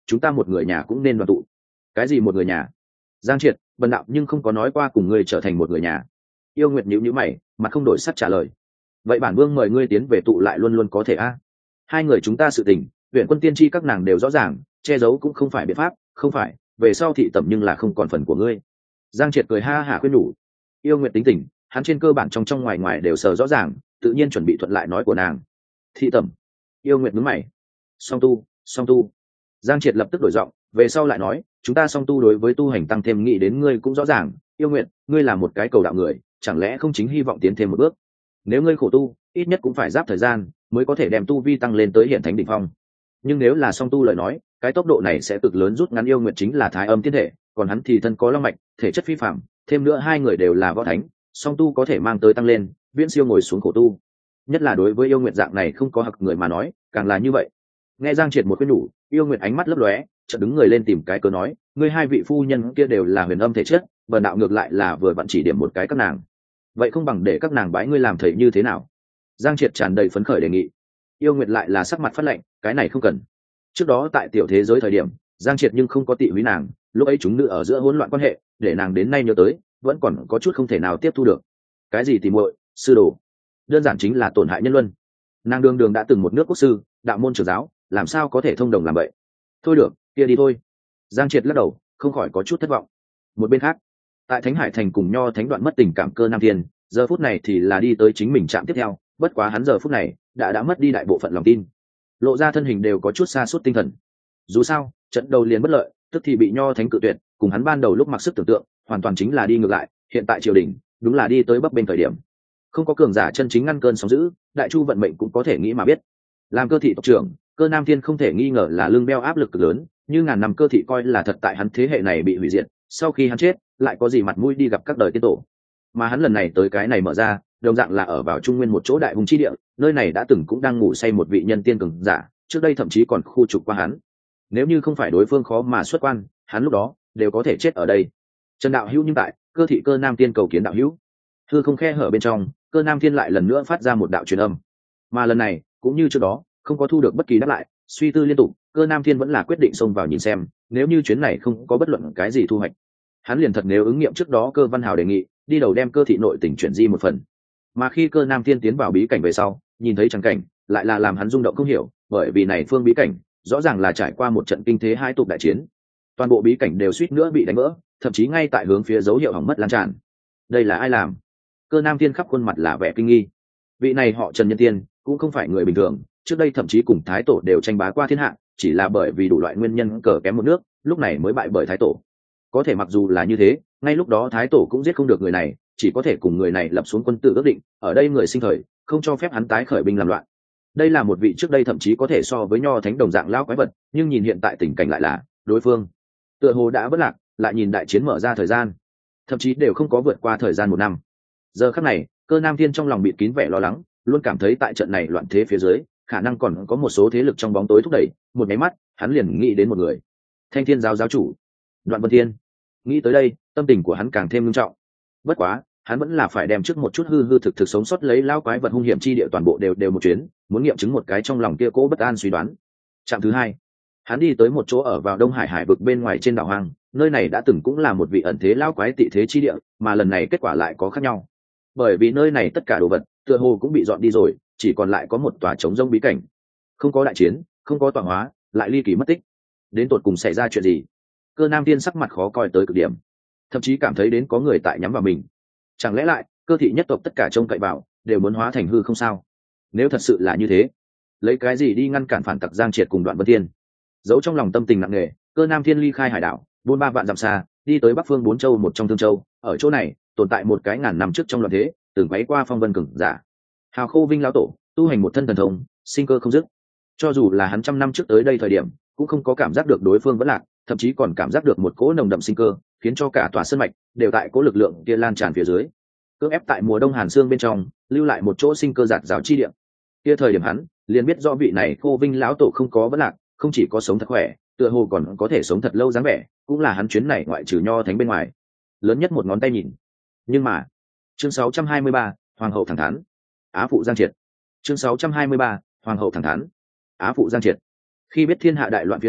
chúng ta một người nhà cũng nên đoàn tụ. Cái gì một người nhà? Giang Triệt, bần đạo nhưng không có nói qua cùng ngươi trở thành một người nhà. Yêu Nguyệt nhíu nhíu mày, mặt không đổi sắc trả lời. Vậy bản vương mời ngươi tiến về tụ lại luôn luôn có thể a. Hai người chúng ta sự tình, huyện quân tiên tri các nàng đều rõ ràng, che giấu cũng không phải biện pháp, không phải, về sau thị tẩm nhưng là không còn phần của ngươi. Giang Triệt cười ha hả khuyên nhủ. Yêu Nguyệt tính tình, hắn trên cơ bản trong ngoài ngoài đều sờ rõ ràng, tự nhiên chuẩn bị thuận lại nói của nàng. Thị tẩm. Yêu Nguyệt nhướng mày. Song tu, song tu. Giang Triệt lập tức đổi giọng, về sau lại nói, chúng ta song tu đối với tu hành tăng thêm nghĩ đến ngươi cũng rõ ràng, Yêu Nguyệt, ngươi là một cái cầu đạo người, chẳng lẽ không chính hy vọng tiến thêm một bước? Nếu ngươi khổ tu, ít nhất cũng phải giáp thời gian mới có thể đem tu vi tăng lên tới hiện thánh đỉnh phong. Nhưng nếu là song tu lời nói, cái tốc độ này sẽ cực lớn rút ngắn. Yêu Nguyệt chính là thái âm thiên thể, còn hắn thì thân có long mạch, thể chất phi phàm, thêm nữa hai người đều là võ thánh, song tu có thể mang tới tăng lên, viễn siêu ngồi xuống khổ tu. Nhất là đối với Yêu Nguyệt dạng này không có hặc người mà nói, càng là như vậy. Nghe Giang Triệt một khuyên nhủ, Yêu Nguyệt ánh mắt lấp lóe, chợt đứng người lên tìm cái cớ nói, ngươi hai vị phu nhân kia đều là huyền âm thể chất, bần đạo ngược lại là vừa vặn chỉ điểm một cái các nàng. Vậy không bằng để các nàng bái ngươi làm thầy như thế nào? Giang Triệt tràn đầy phấn khởi đề nghị. Yêu Nguyệt lại là sắc mặt phát lạnh, cái này không cần. Trước đó tại tiểu thế giới thời điểm, Giang Triệt nhưng không có tị húy nàng, lúc ấy chúng nữ ở giữa hỗn loạn quan hệ, để nàng đến nay nhớ tới, vẫn còn có chút không thể nào tiếp thu được. Cái gì tìm muội, sư đồ? Đơn giản chính là tổn hại nhân luân. Nàng đường đường đã từng một nước quốc sư, đạo môn trưởng giáo, làm sao có thể thông đồng làm vậy? Thôi được, kia đi thôi. Giang Triệt lắc đầu, không khỏi có chút thất vọng. Một bên khác, tại Thánh Hải thành cùng Nho Thánh đoạn mất tình cảm Cơ Nam Thiên, giờ phút này thì là đi tới chính mình trạm tiếp theo, bất quá hắn giờ phút này đã mất đi đại bộ phận lòng tin, lộ ra thân hình đều có chút sa sút tinh thần. Dù sao trận đầu liền bất lợi, tức thì bị Nho Thánh cự tuyệt, cùng hắn ban đầu lúc mặc sức tưởng tượng hoàn toàn chính là đi ngược lại. Hiện tại triều đình đúng là đi tới bấp bênh thời điểm, không có cường giả chân chính ngăn cơn sóng dữ, đại chu vận mệnh cũng có thể nghĩ mà biết. Làm cơ thị tộc trưởng, Cơ Nam Thiên không thể nghi ngờ là lưng beo áp lực cực lớn, như ngàn năm cơ thị coi là thật tại hắn thế hệ này bị hủy diệt, sau khi hắn chết lại có gì mặt mũi đi gặp các đời tiên tổ. Mà hắn lần này tới cái này mở ra, đồng dạng là ở vào Trung Nguyên một chỗ đại hùng chi địa, nơi này đã từng cũng đang ngủ say một vị nhân tiên cường giả, trước đây thậm chí còn khu trục qua hắn. Nếu như không phải đối phương khó mà xuất quan, hắn lúc đó đều có thể chết ở đây. Trần đạo hữu nhưng tại cơ thị Cơ Nam Tiên cầu kiến đạo hữu. Thưa không khe hở bên trong, Cơ Nam Thiên lại lần nữa phát ra một đạo truyền âm, mà lần này cũng như trước đó không có thu được bất kỳ đáp lại. Suy tư liên tục, Cơ Nam Thiên vẫn là quyết định xông vào nhìn xem, nếu như chuyến này không có bất luận cái gì thu hoạch, hắn liền thật nếu ứng nghiệm trước đó Cơ Văn Hào đề nghị, đi đầu đem cơ thị nội tỉnh chuyển di một phần. Mà khi Cơ Nam Thiên tiến vào bí cảnh về sau, nhìn thấy trắng cảnh lại là làm hắn rung động không hiểu, bởi vì này phương bí cảnh rõ ràng là trải qua một trận kinh thế hai tục đại chiến, toàn bộ bí cảnh đều suýt nữa bị đánh vỡ, thậm chí ngay tại hướng phía dấu hiệu hỏng mất lan tràn. Đây là ai làm? Cơ Nam Thiên khắp khuôn mặt là vẻ kinh nghi. Vị này họ Trần Nhân Tiên cũng không phải người bình thường, trước đây thậm chí cùng Thái Tổ đều tranh bá qua thiên hạ, chỉ là bởi vì đủ loại nguyên nhân cờ kém một nước, lúc này mới bại bởi Thái Tổ. Có thể mặc dù là như thế, ngay lúc đó Thái Tổ cũng giết không được người này, chỉ có thể cùng người này lập xuống quân tử ước định, ở đây người sinh thời không cho phép hắn tái khởi binh làm loạn. Đây là một vị trước đây thậm chí có thể so với Nho Thánh đồng dạng lão quái vật, nhưng nhìn hiện tại tình cảnh lại là đối phương tựa hồ đã bất lạc, lại nhìn đại chiến mở ra thời gian thậm chí đều không có vượt qua thời gian 1 năm. Giờ khắc này, Cơ Nam Thiên trong lòng bịt kín vẻ lo lắng, luôn cảm thấy tại trận này loạn thế phía dưới, khả năng còn có một số thế lực trong bóng tối thúc đẩy. Một cái mắt, hắn liền nghĩ đến một người, Thanh Thiên giáo giáo chủ Đoạn Vân Thiên. Nghĩ tới đây, tâm tình của hắn càng thêm nghiêm trọng. Bất quá, hắn vẫn là phải đem trước một chút hư hư thực thực sống sót lấy lao quái vật hung hiểm chi địa toàn bộ đều một chuyến, muốn nghiệm chứng một cái trong lòng kia cố bất an suy đoán. Trạm thứ hai, hắn đi tới một chỗ ở vào Đông Hải hải vực bên ngoài trên đảo hoang, nơi này đã từng cũng là một vị ẩn thế lao quái tị thế chi địa, mà lần này kết quả lại có khác nhau. Bởi vì nơi này tất cả đồ vật tựa hồ cũng bị dọn đi rồi, chỉ còn lại có một tòa trống rông bí cảnh, không có đại chiến, không có tọa hóa, lại ly kỳ mất tích. Đến tột cùng xảy ra chuyện gì? Cơ Nam Thiên sắc mặt khó coi tới cực điểm, thậm chí cảm thấy đến có người tại nhắm vào mình. Chẳng lẽ lại cơ thị nhất tộc tất cả trông cậy vào đều muốn hóa thành hư không sao? Nếu thật sự là như thế, lấy cái gì đi ngăn cản phản tặc Giang Triệt cùng Đoạn Vân Thiên? Giấu trong lòng tâm tình nặng nề, Cơ Nam Thiên ly khai hải đảo, buôn 3 vạn dặm xa, đi tới Bắc Phương 4 châu một trong Thương Châu. Ở chỗ này tồn tại một cái ngàn năm trước trong loạn thế từng quấy qua phong vân cường giả Hào Khô Vinh lão tổ, tu hành một thân thần thông, sinh cơ không dứt. Cho dù là hắn 100 năm trước tới đây thời điểm, cũng không có cảm giác được đối phương vẫn lạc, thậm chí còn cảm giác được một cỗ nồng đậm sinh cơ, khiến cho cả tòa sơn mạch đều tại cỗ lực lượng kia lan tràn phía dưới, cưỡng ép tại mùa đông hàn xương bên trong lưu lại một chỗ sinh cơ giạt rào chi địa. Kia thời điểm hắn liền biết do vị này Khô Vinh lão tổ không có vẫn lạc, không chỉ có sống thật khỏe, tựa hồ còn có thể sống thật lâu dáng vẻ, cũng là hắn chuyến này ngoại trừ Nho Thánh bên ngoài lớn nhất một ngón tay nhìn. Nhưng mà, chương 623, Hoàng hậu thẳng thắn. Á phụ Giang Triệt. Chương 623, Hoàng hậu thẳng thắn. Á phụ Giang Triệt. Khi biết thiên hạ đại loạn phía sau,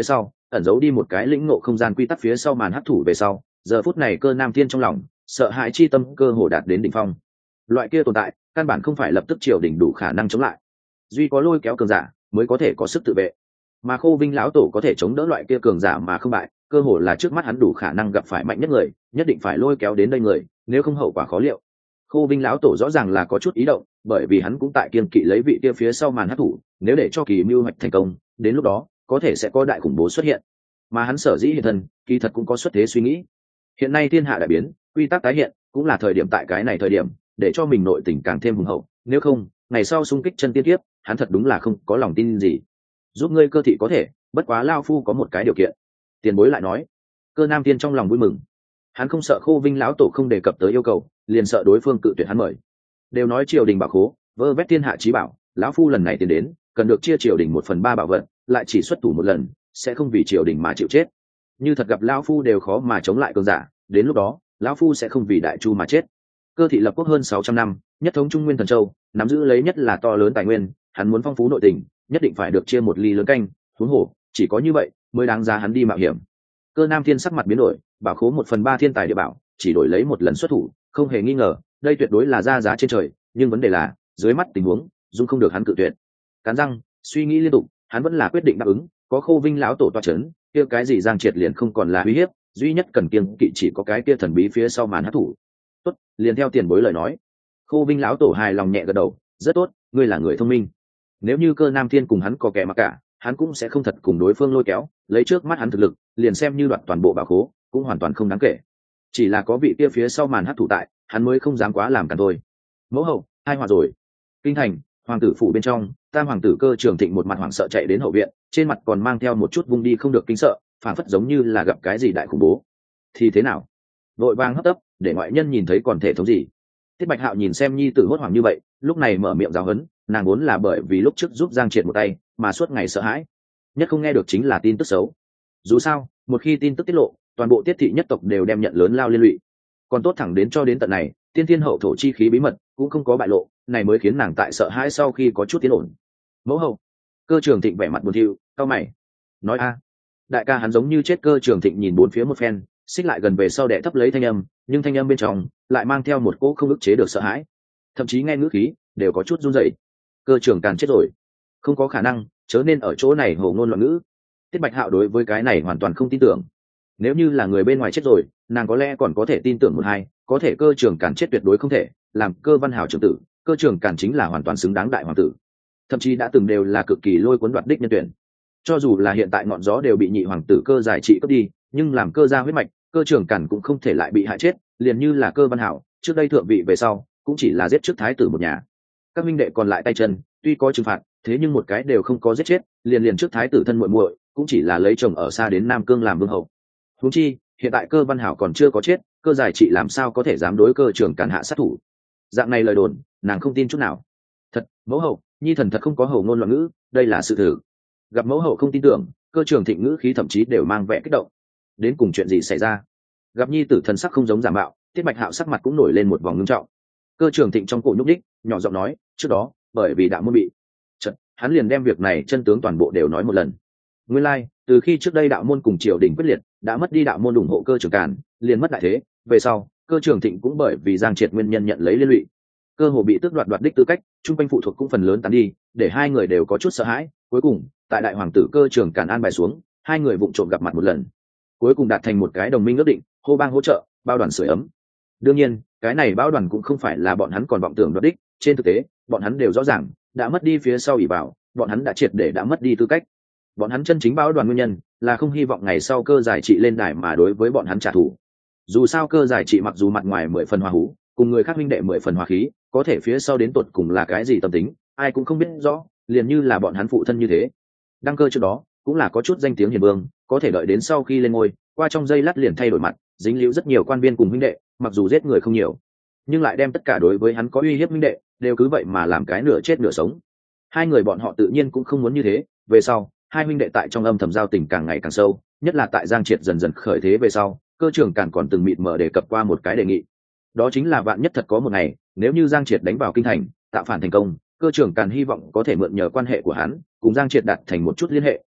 ẩn giấu đi một cái lĩnh ngộ không gian quy tắc phía sau màn hấp thủ về sau, giờ phút này Cơ Nam Thiên trong lòng sợ hãi chi tâm cơ hồ đạt đến đỉnh phong. Loại kia tồn tại căn bản không phải lập tức triều đình đủ khả năng chống lại, duy có lôi kéo cường giả mới có thể có sức tự vệ, mà Khô Vinh lão tổ có thể chống đỡ loại kia cường giả mà không bại, cơ hồ là trước mắt hắn đủ khả năng gặp phải mạnh nhất người, nhất định phải lôi kéo đến đây người, nếu không hậu quả khó liệu. Khô Vinh lão tổ rõ ràng là có chút ý động, bởi vì hắn cũng tại kiên kỵ lấy vị kia phía sau màn hấp thủ, nếu để cho kỳ mưu hoạch thành công, đến lúc đó có thể sẽ có đại khủng bố xuất hiện. Mà hắn sở dĩ hiện thân, kỳ thật cũng có xuất thế suy nghĩ. Hiện nay thiên hạ đại biến, quy tắc tái hiện, cũng là thời điểm tại cái này thời điểm, để cho mình nội tình càng thêm hùng hậu, nếu không, ngày sau xung kích chân tiên tiếp, hắn thật đúng là không có lòng tin gì. Giúp ngươi Cơ thị có thể, bất quá lao phu có một cái điều kiện. Tiền bối lại nói. Cơ Nam Tiên trong lòng vui mừng, hắn không sợ Khô Vinh lão tổ không đề cập tới yêu cầu, liền sợ đối phương cự tuyệt hắn mời. Đều nói triều đình bảo khố vơ vét thiên hạ chí bảo, lão phu lần này tiến đến cần được chia triều đình 1/3 bảo vật, lại chỉ xuất thủ một lần, sẽ không vì triều đình mà chịu chết. Như thật gặp lão phu đều khó mà chống lại cường giả, đến lúc đó lão phu sẽ không vì đại chu mà chết. Cơ thị lập quốc hơn 600 năm, nhất thống Trung Nguyên Thần Châu, nắm giữ lấy nhất là to lớn tài nguyên, hắn muốn phong phú nội tình, nhất định phải được chia một ly lớn canh, huống hồ, chỉ có như vậy mới đáng giá hắn đi mạo hiểm. Cơ Nam Thiên sắc mặt biến đổi, bảo khố 1/3 thiên tài địa bảo, chỉ đổi lấy một lần xuất thủ, không hề nghi ngờ, đây tuyệt đối là ra giá trên trời, nhưng vấn đề là, dưới mắt tình huống, dung không được hắn cự tuyệt. Cắn răng, suy nghĩ liên tục, hắn vẫn là quyết định đáp ứng, có Khô Vinh lão tổ toa chấn, kia cái gì Giang Triệt liền không còn là uy hiếp, duy nhất cần kiêng kỵ chỉ có cái kia thần bí phía sau màn hấp thủ. Tốt, liền theo tiền bối lời nói. Khô Vinh lão tổ hài lòng nhẹ gật đầu, rất tốt, ngươi là người thông minh. Nếu như Cơ Nam Thiên cùng hắn có kẻ mặc cả, hắn cũng sẽ không thật cùng đối phương lôi kéo, lấy trước mắt hắn thực lực, liền xem như đoạt toàn bộ bảo khố, cũng hoàn toàn không đáng kể. Chỉ là có vị kia phía sau màn hấp thủ tại, hắn mới không dám quá làm cản thôi. Mẫu hậu, hai hòa rồi. Kinh thành, hoàng tử phủ bên trong, tam hoàng tử Cơ Trường Thịnh một mặt hoảng sợ chạy đến hậu viện, trên mặt còn mang theo một chút vung đi không được kinh sợ, phản phất giống như là gặp cái gì đại khủng bố. Thì thế nào? Vội vàng hấp tấp, để ngoại nhân nhìn thấy còn thể thống gì. Tiết Bạch Hạo nhìn xem nhi tử hốt hoảng như vậy, lúc này mở miệng giáo huấn, nàng vốn là bởi vì lúc trước giúp Giang Triệt một tay, mà suốt ngày sợ hãi. Nhất không nghe được chính là tin tức xấu. Dù sao, một khi tin tức tiết lộ, toàn bộ Tiết thị nhất tộc đều đem nhận lớn lao liên lụy. Còn tốt thẳng đến cho đến tận này, tiên thiên hậu thổ chi khí bí mật cũng không có bại lộ, này mới khiến nàng tại sợ hãi sau khi có chút tiến ổn. Mẫu hậu. Cơ Trường Thịnh vẻ mặt buồn thiu, cau mày. Nói a. Đại ca hắn giống như chết. Cơ Trường Thịnh nhìn bốn phía một phen, xích lại gần về sau đệ thấp lấy thanh âm, nhưng thanh âm bên trong lại mang theo một cỗ không ức chế được sợ hãi, thậm chí nghe ngữ khí đều có chút run rẩy. Cơ Trường Càn chết rồi? Không có khả năng, chớ nên ở chỗ này hồ ngôn loạn ngữ. Tiết Bạch Hạo đối với cái này hoàn toàn không tin tưởng. Nếu như là người bên ngoài chết rồi, nàng có lẽ còn có thể tin tưởng một hai, có thể Cơ Trường Càn chết tuyệt đối không thể. Làm Cơ Văn Hảo trưởng tử, Cơ Trường Càn chính là hoàn toàn xứng đáng đại hoàng tử, thậm chí đã từng đều là cực kỳ lôi cuốn đoạt đích nhân tuyển. Cho dù là hiện tại ngọn gió đều bị nhị hoàng tử Cơ giải trị cướp đi, nhưng làm Cơ gia huyết mạch, Cơ Trường Càn cũng không thể lại bị hại chết. Liền như là Cơ Văn Hảo trước đây thượng vị về sau, cũng chỉ là giết trước thái tử một nhà. Các minh đệ còn lại tay chân, tuy có trừng phạt, thế nhưng một cái đều không có giết chết, liền trước thái tử thân muội muội, cũng chỉ là lấy chồng ở xa đến Nam Cương làm vương hậu. Huống chi, hiện tại Cơ Văn Hảo còn chưa có chết, Cơ giải trị làm sao có thể dám đối Cơ Trường Càn hạ sát thủ? Dạng này lời đồn, nàng không tin chút nào. Thật, mẫu hậu, nhi thần thật không có hầu ngôn loạn ngữ, đây là sự thực. Gặp mẫu hậu không tin tưởng, Cơ Trường Thịnh ngữ khí thậm chí đều mang vẻ kích động. Đến cùng chuyện gì xảy ra? Gặp nhi tử thần sắc không giống giả mạo, Tiết Bạch Hạo sắc mặt cũng nổi lên một vòng ngưng trọng. Cơ Trường Thịnh trong cổ nhúc đích, nhỏ giọng nói, trước đó, bởi vì đạo môn bị chật, hắn liền đem việc này chân tướng toàn bộ đều nói một lần. Nguyên lai, từ khi trước đây đạo môn cùng triều đình quyết liệt, đã mất đi đạo môn ủng hộ Cơ Trường Càn, liền mất đại thế, về sau, Cơ Trường Thịnh cũng bởi vì Giang Triệt nguyên nhân nhận lấy liên lụy, cơ hồ bị tước đoạt đích tư cách, chung quanh phụ thuộc cũng phần lớn tán đi, để hai người đều có chút sợ hãi. Cuối cùng, tại đại hoàng tử Cơ Trường Càn an bài xuống, hai người vụng trộm gặp mặt một lần, cuối cùng đạt thành một cái đồng minh ước định, hô bang hỗ trợ, bao đoàn sưởi ấm. Đương nhiên, cái này bao đoàn cũng không phải là bọn hắn còn vọng tưởng đoạt đích, trên thực tế, bọn hắn đều rõ ràng, đã mất đi phía sau ỷ vào, bọn hắn đã triệt để đã mất đi tư cách. Bọn hắn chân chính bao đoàn nguyên nhân là không hy vọng ngày sau Cơ giải trị lên đài mà đối với bọn hắn trả thù. Dù sao Cơ giải trị mặc dù mặt ngoài 10 phần hòa hú, cùng người khác huynh đệ 10 phần hòa khí, có thể phía sau đến tột cùng là cái gì tâm tính, ai cũng không biết rõ, liền như là bọn hắn phụ thân như thế. Đăng cơ trước đó, cũng là có chút danh tiếng hiền vương, có thể đợi đến sau khi lên ngôi, qua trong giây lát liền thay đổi mặt, dính líu rất nhiều quan viên cùng huynh đệ, mặc dù giết người không nhiều, nhưng lại đem tất cả đối với hắn có uy hiếp huynh đệ đều cứ vậy mà làm cái nửa chết nửa sống. Hai người bọn họ tự nhiên cũng không muốn như thế. Về sau, hai huynh đệ tại trong âm thầm giao tình càng ngày càng sâu, nhất là tại Giang Triệt dần dần khởi thế về sau, Cơ Trường Càn còn từng mịt mờ đề cập qua một cái đề nghị, đó chính là vạn nhất thật có một ngày, nếu như Giang Triệt đánh vào kinh thành, tạo phản thành công, Cơ Trường Càn hy vọng có thể mượn nhờ quan hệ của hắn cùng Giang Triệt đạt thành một chút liên hệ,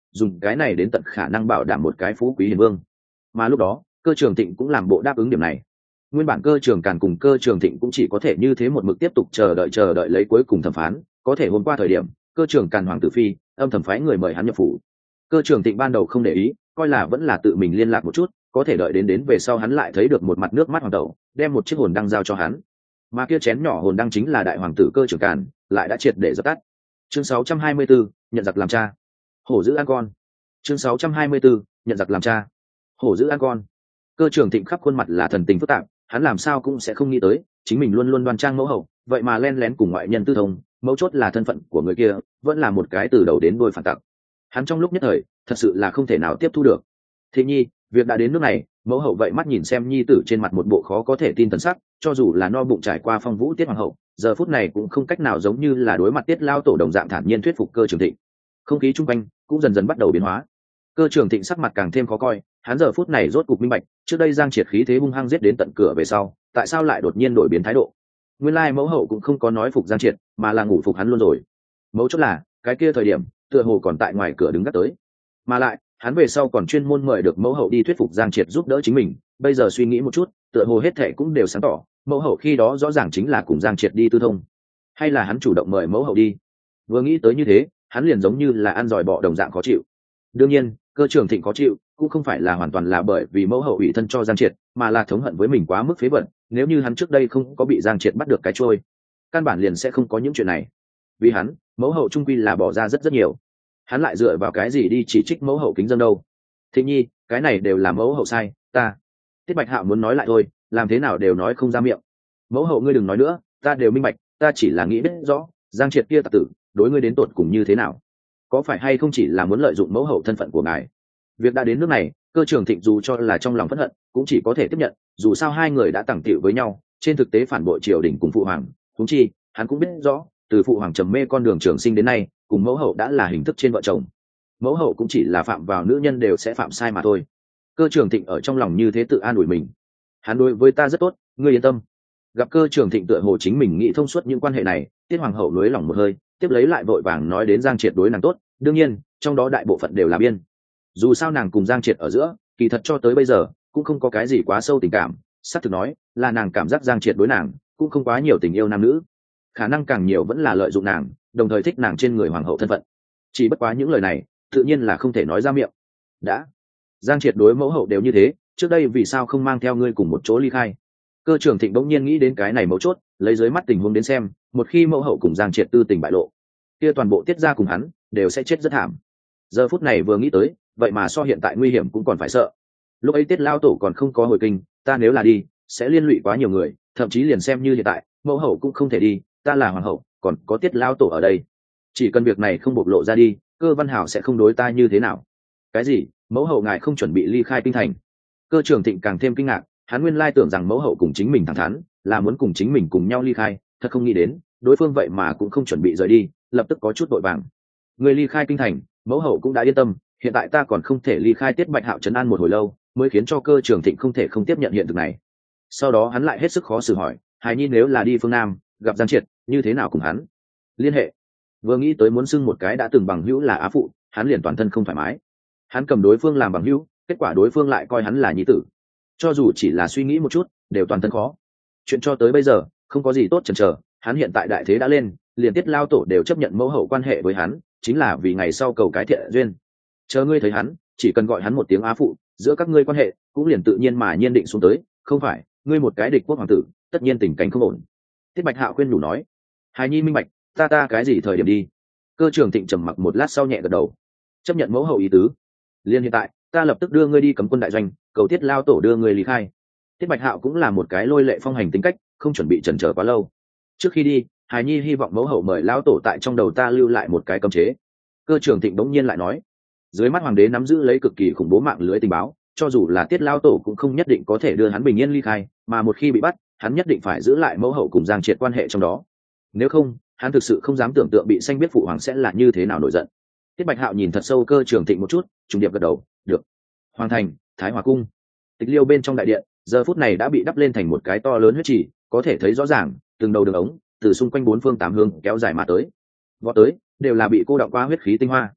dùng cái này đến tận khả năng bảo đảm một cái phú quý hiền vương. Mà lúc đó Cơ Trường Thịnh cũng làm bộ đáp ứng điểm này. Nguyên bản Cơ Trường Càn cùng Cơ Trường Thịnh cũng chỉ có thể như thế một mực tiếp tục chờ đợi lấy cuối cùng thẩm phán. Có thể hôm qua thời điểm Cơ Trường Càn hoàng tử phi âm thầm phái người mời hắn nhập phủ. Cơ Trường Thịnh ban đầu không để ý, coi là vẫn là tự mình liên lạc một chút, có thể đợi đến về sau hắn lại thấy được một mặt nước mắt hoàng tẩu, đem một chiếc hồn đăng giao cho hắn. Mà kia chén nhỏ hồn đăng chính là đại hoàng tử Cơ Trường Càn, lại đã triệt để dập tắt. Chương 624, nhận giặc làm cha. Hổ dữ ăn con. Chương 624, nhận giặc làm cha. Hổ dữ ăn con. Cơ Trường Thịnh khắp khuôn mặt là thần tình phức tạp, hắn làm sao cũng sẽ không nghĩ tới, chính mình luôn luôn đoan trang mẫu hậu, vậy mà len lén cùng ngoại nhân tư thông, mấu chốt là thân phận của người kia, vẫn là một cái từ đầu đến đuôi phản tặc. Hắn trong lúc nhất thời, thật sự là không thể nào tiếp thu được. Thị nhi, việc đã đến nước này, mẫu hậu vậy mắt nhìn xem nhi tử trên mặt một bộ khó có thể tin thần sắc, cho dù là no bụng trải qua phong vũ Tiết hoàng hậu, giờ phút này cũng không cách nào giống như là đối mặt Tiết lao tổ đồng dạng thản nhiên thuyết phục Cơ Trường Thịnh. Không khí chung quanh cũng dần dần bắt đầu biến hóa. Cơ Trường Thịnh sắc mặt càng thêm khó coi, hắn giờ phút này rốt cục minh bạch, trước đây Giang Triệt khí thế hung hăng giết đến tận cửa về sau, tại sao lại đột nhiên đổi biến thái độ? Nguyên lai mẫu hậu cũng không có nói phục Giang Triệt, mà là ngủ phục hắn luôn rồi. Mấu chốt là, cái kia thời điểm, tựa hồ còn tại ngoài cửa đứng gác tới. Mà lại, hắn về sau còn chuyên môn mời được mẫu hậu đi thuyết phục Giang Triệt giúp đỡ chính mình, bây giờ suy nghĩ một chút, tựa hồ hết thảy cũng đều sáng tỏ, mẫu hậu khi đó rõ ràng chính là cùng Giang Triệt đi tư thông, hay là hắn chủ động mời mẫu hậu đi. Vừa nghĩ tới như thế, hắn liền giống như là ăn giỏi bọ đồng dạng khó chịu. Đương nhiên, Cơ Trường Thịnh khó chịu cũng không phải là hoàn toàn là bởi vì mẫu hậu ủy thân cho Giang Triệt, mà là thống hận với mình quá mức phế vật. Nếu như hắn trước đây không có bị Giang Triệt bắt được cái trôi, căn bản liền sẽ không có những chuyện này. Vì hắn, mẫu hậu trung quy là bỏ ra rất nhiều, hắn lại dựa vào cái gì đi chỉ trích mẫu hậu kính dân đâu? Thịnh nhi, cái này đều là mẫu hậu sai, ta. Tiết Bạch Hạo muốn nói lại thôi, làm thế nào đều nói không ra miệng. Mẫu hậu ngươi đừng nói nữa, ta đều minh bạch, ta chỉ là nghĩ biết rõ Giang Triệt kia tặc tử đối ngươi đến tột cùng như thế nào, có phải hay không chỉ là muốn lợi dụng mẫu hậu thân phận của ngài. Việc đã đến nước này, Cơ Trường Thịnh dù cho là trong lòng phẫn hận cũng chỉ có thể tiếp nhận, dù sao hai người đã tẳng tiệu với nhau, trên thực tế phản bội triều đình cùng phụ hoàng. Huống chi hắn cũng biết rõ, từ phụ hoàng trầm mê con đường trường sinh đến nay, cùng mẫu hậu đã là hình thức trên vợ chồng. Mẫu hậu cũng chỉ là phạm vào nữ nhân đều sẽ phạm sai mà thôi. Cơ Trường Thịnh ở trong lòng như thế tự an ủi mình. Hắn đối với ta rất tốt, ngươi yên tâm. Gặp Cơ Trường Thịnh tựa hồ chính mình nghĩ thông suốt những quan hệ này, Tiết hoàng hậu nới lòng một hơi, tiếp lấy lại vội vàng nói đến Giang Triệt đối nàng tốt, đương nhiên trong đó đại bộ phận đều là biên. Dù sao nàng cùng Giang Triệt ở giữa, kỳ thật cho tới bây giờ cũng không có cái gì quá sâu tình cảm, xác thực nói là nàng cảm giác Giang Triệt đối nàng cũng không quá nhiều tình yêu nam nữ, khả năng càng nhiều vẫn là lợi dụng nàng, đồng thời thích nàng trên người hoàng hậu thân phận. Chỉ bất quá những lời này tự nhiên là không thể nói ra miệng. Đã Giang Triệt đối mẫu hậu đều như thế, trước đây vì sao không mang theo ngươi cùng một chỗ ly khai? Cơ Trường Thịnh bỗng nhiên nghĩ đến cái này mấu chốt, lấy dưới mắt tình huống đến xem, một khi mẫu hậu cùng Giang Triệt tư tình bại lộ, kia toàn bộ Tiết gia cùng hắn đều sẽ chết rất thảm. Giờ phút này vừa nghĩ tới, vậy mà so hiện tại nguy hiểm cũng còn phải sợ. Lúc ấy Tiết lao tổ còn không có hồi kinh, ta nếu là đi sẽ liên lụy quá nhiều người, thậm chí liền xem như hiện tại mẫu hậu cũng không thể đi, ta là hoàng hậu còn có Tiết lao tổ ở đây, chỉ cần việc này không bộc lộ ra đi, Cơ Văn Hảo sẽ không đối ta như thế nào. Cái gì? Mẫu hậu ngài không chuẩn bị ly khai kinh thành? Cơ Trường Thịnh càng thêm kinh ngạc, hắn nguyên lai tưởng rằng mẫu hậu cùng chính mình thẳng thắn là muốn cùng chính mình cùng nhau ly khai, thật không nghĩ đến đối phương vậy mà cũng không chuẩn bị rời đi, lập tức có chút vội vàng. Người ly khai kinh thành, mẫu hậu cũng đã yên tâm, hiện tại ta còn không thể ly khai Tiết Bạch Hạo trấn an một hồi lâu, mới khiến cho Cơ Trường Thịnh không thể không tiếp nhận hiện thực này. Sau đó hắn lại hết sức khó xử hỏi, hài nhi nếu là đi phương Nam gặp Giang Triệt, như thế nào cùng hắn liên hệ? Vừa nghĩ tới muốn xưng một cái đã từng bằng hữu là á phụ, hắn liền toàn thân không thoải mái. Hắn cầm đối phương làm bằng hữu, kết quả đối phương lại coi hắn là nhi tử, cho dù chỉ là suy nghĩ một chút đều toàn thân khó. Chuyện cho tới bây giờ không có gì tốt chần chờ, hắn hiện tại đại thế đã lên, liền Tiết lao tổ đều chấp nhận mẫu hậu quan hệ với hắn, chính là vì ngày sau cầu cái thiện duyên. Chờ ngươi thấy hắn, chỉ cần gọi hắn một tiếng á phụ, giữa các ngươi quan hệ cũng liền tự nhiên mà nhiên định xuống tới, không phải ngươi một cái địch quốc hoàng tử, tất nhiên tình cảnh không ổn. Tiết Bạch Hạo khuyên nhủ nói, hài nhi minh bạch, ta cái gì thời điểm đi? Cơ Trường Thịnh trầm mặc một lát sau nhẹ gật đầu, chấp nhận mẫu hậu ý tứ. Liên hiện tại ta lập tức đưa ngươi đi cấm quân đại doanh, cầu Tiết lao tổ đưa ngươi lý khai. Tiết Bạch Hạo cũng là một cái lôi lệ phong hành tính cách, không chuẩn bị chần chờ quá lâu. Trước khi đi, hài nhi hy vọng mẫu hậu mời lao tổ tại trong đầu ta lưu lại một cái cấm chế. Cơ Trường Thịnh đống nhiên lại nói, dưới mắt hoàng đế nắm giữ lấy cực kỳ khủng bố mạng lưới tình báo, cho dù là Tiết lao tổ cũng không nhất định có thể đưa hắn bình yên ly khai, mà một khi bị bắt, hắn nhất định phải giữ lại mẫu hậu cùng Giang Triệt quan hệ trong đó. Nếu không, hắn thực sự không dám tưởng tượng bị xanh biết phụ hoàng sẽ là như thế nào nổi giận. Tiết Bạch Hạo nhìn thật sâu Cơ Trường Thịnh một chút, trùng điệp gật đầu, được. Hoàng thành, Thái Hòa cung. Tịch Liêu bên trong đại điện, giờ phút này đã bị đắp lên thành một cái to lớn huyết trì, có thể thấy rõ ràng từng đầu đường ống từ xung quanh bốn phương tám hướng kéo dài mà tới, vọt tới đều là bị cô đọng qua huyết khí tinh hoa.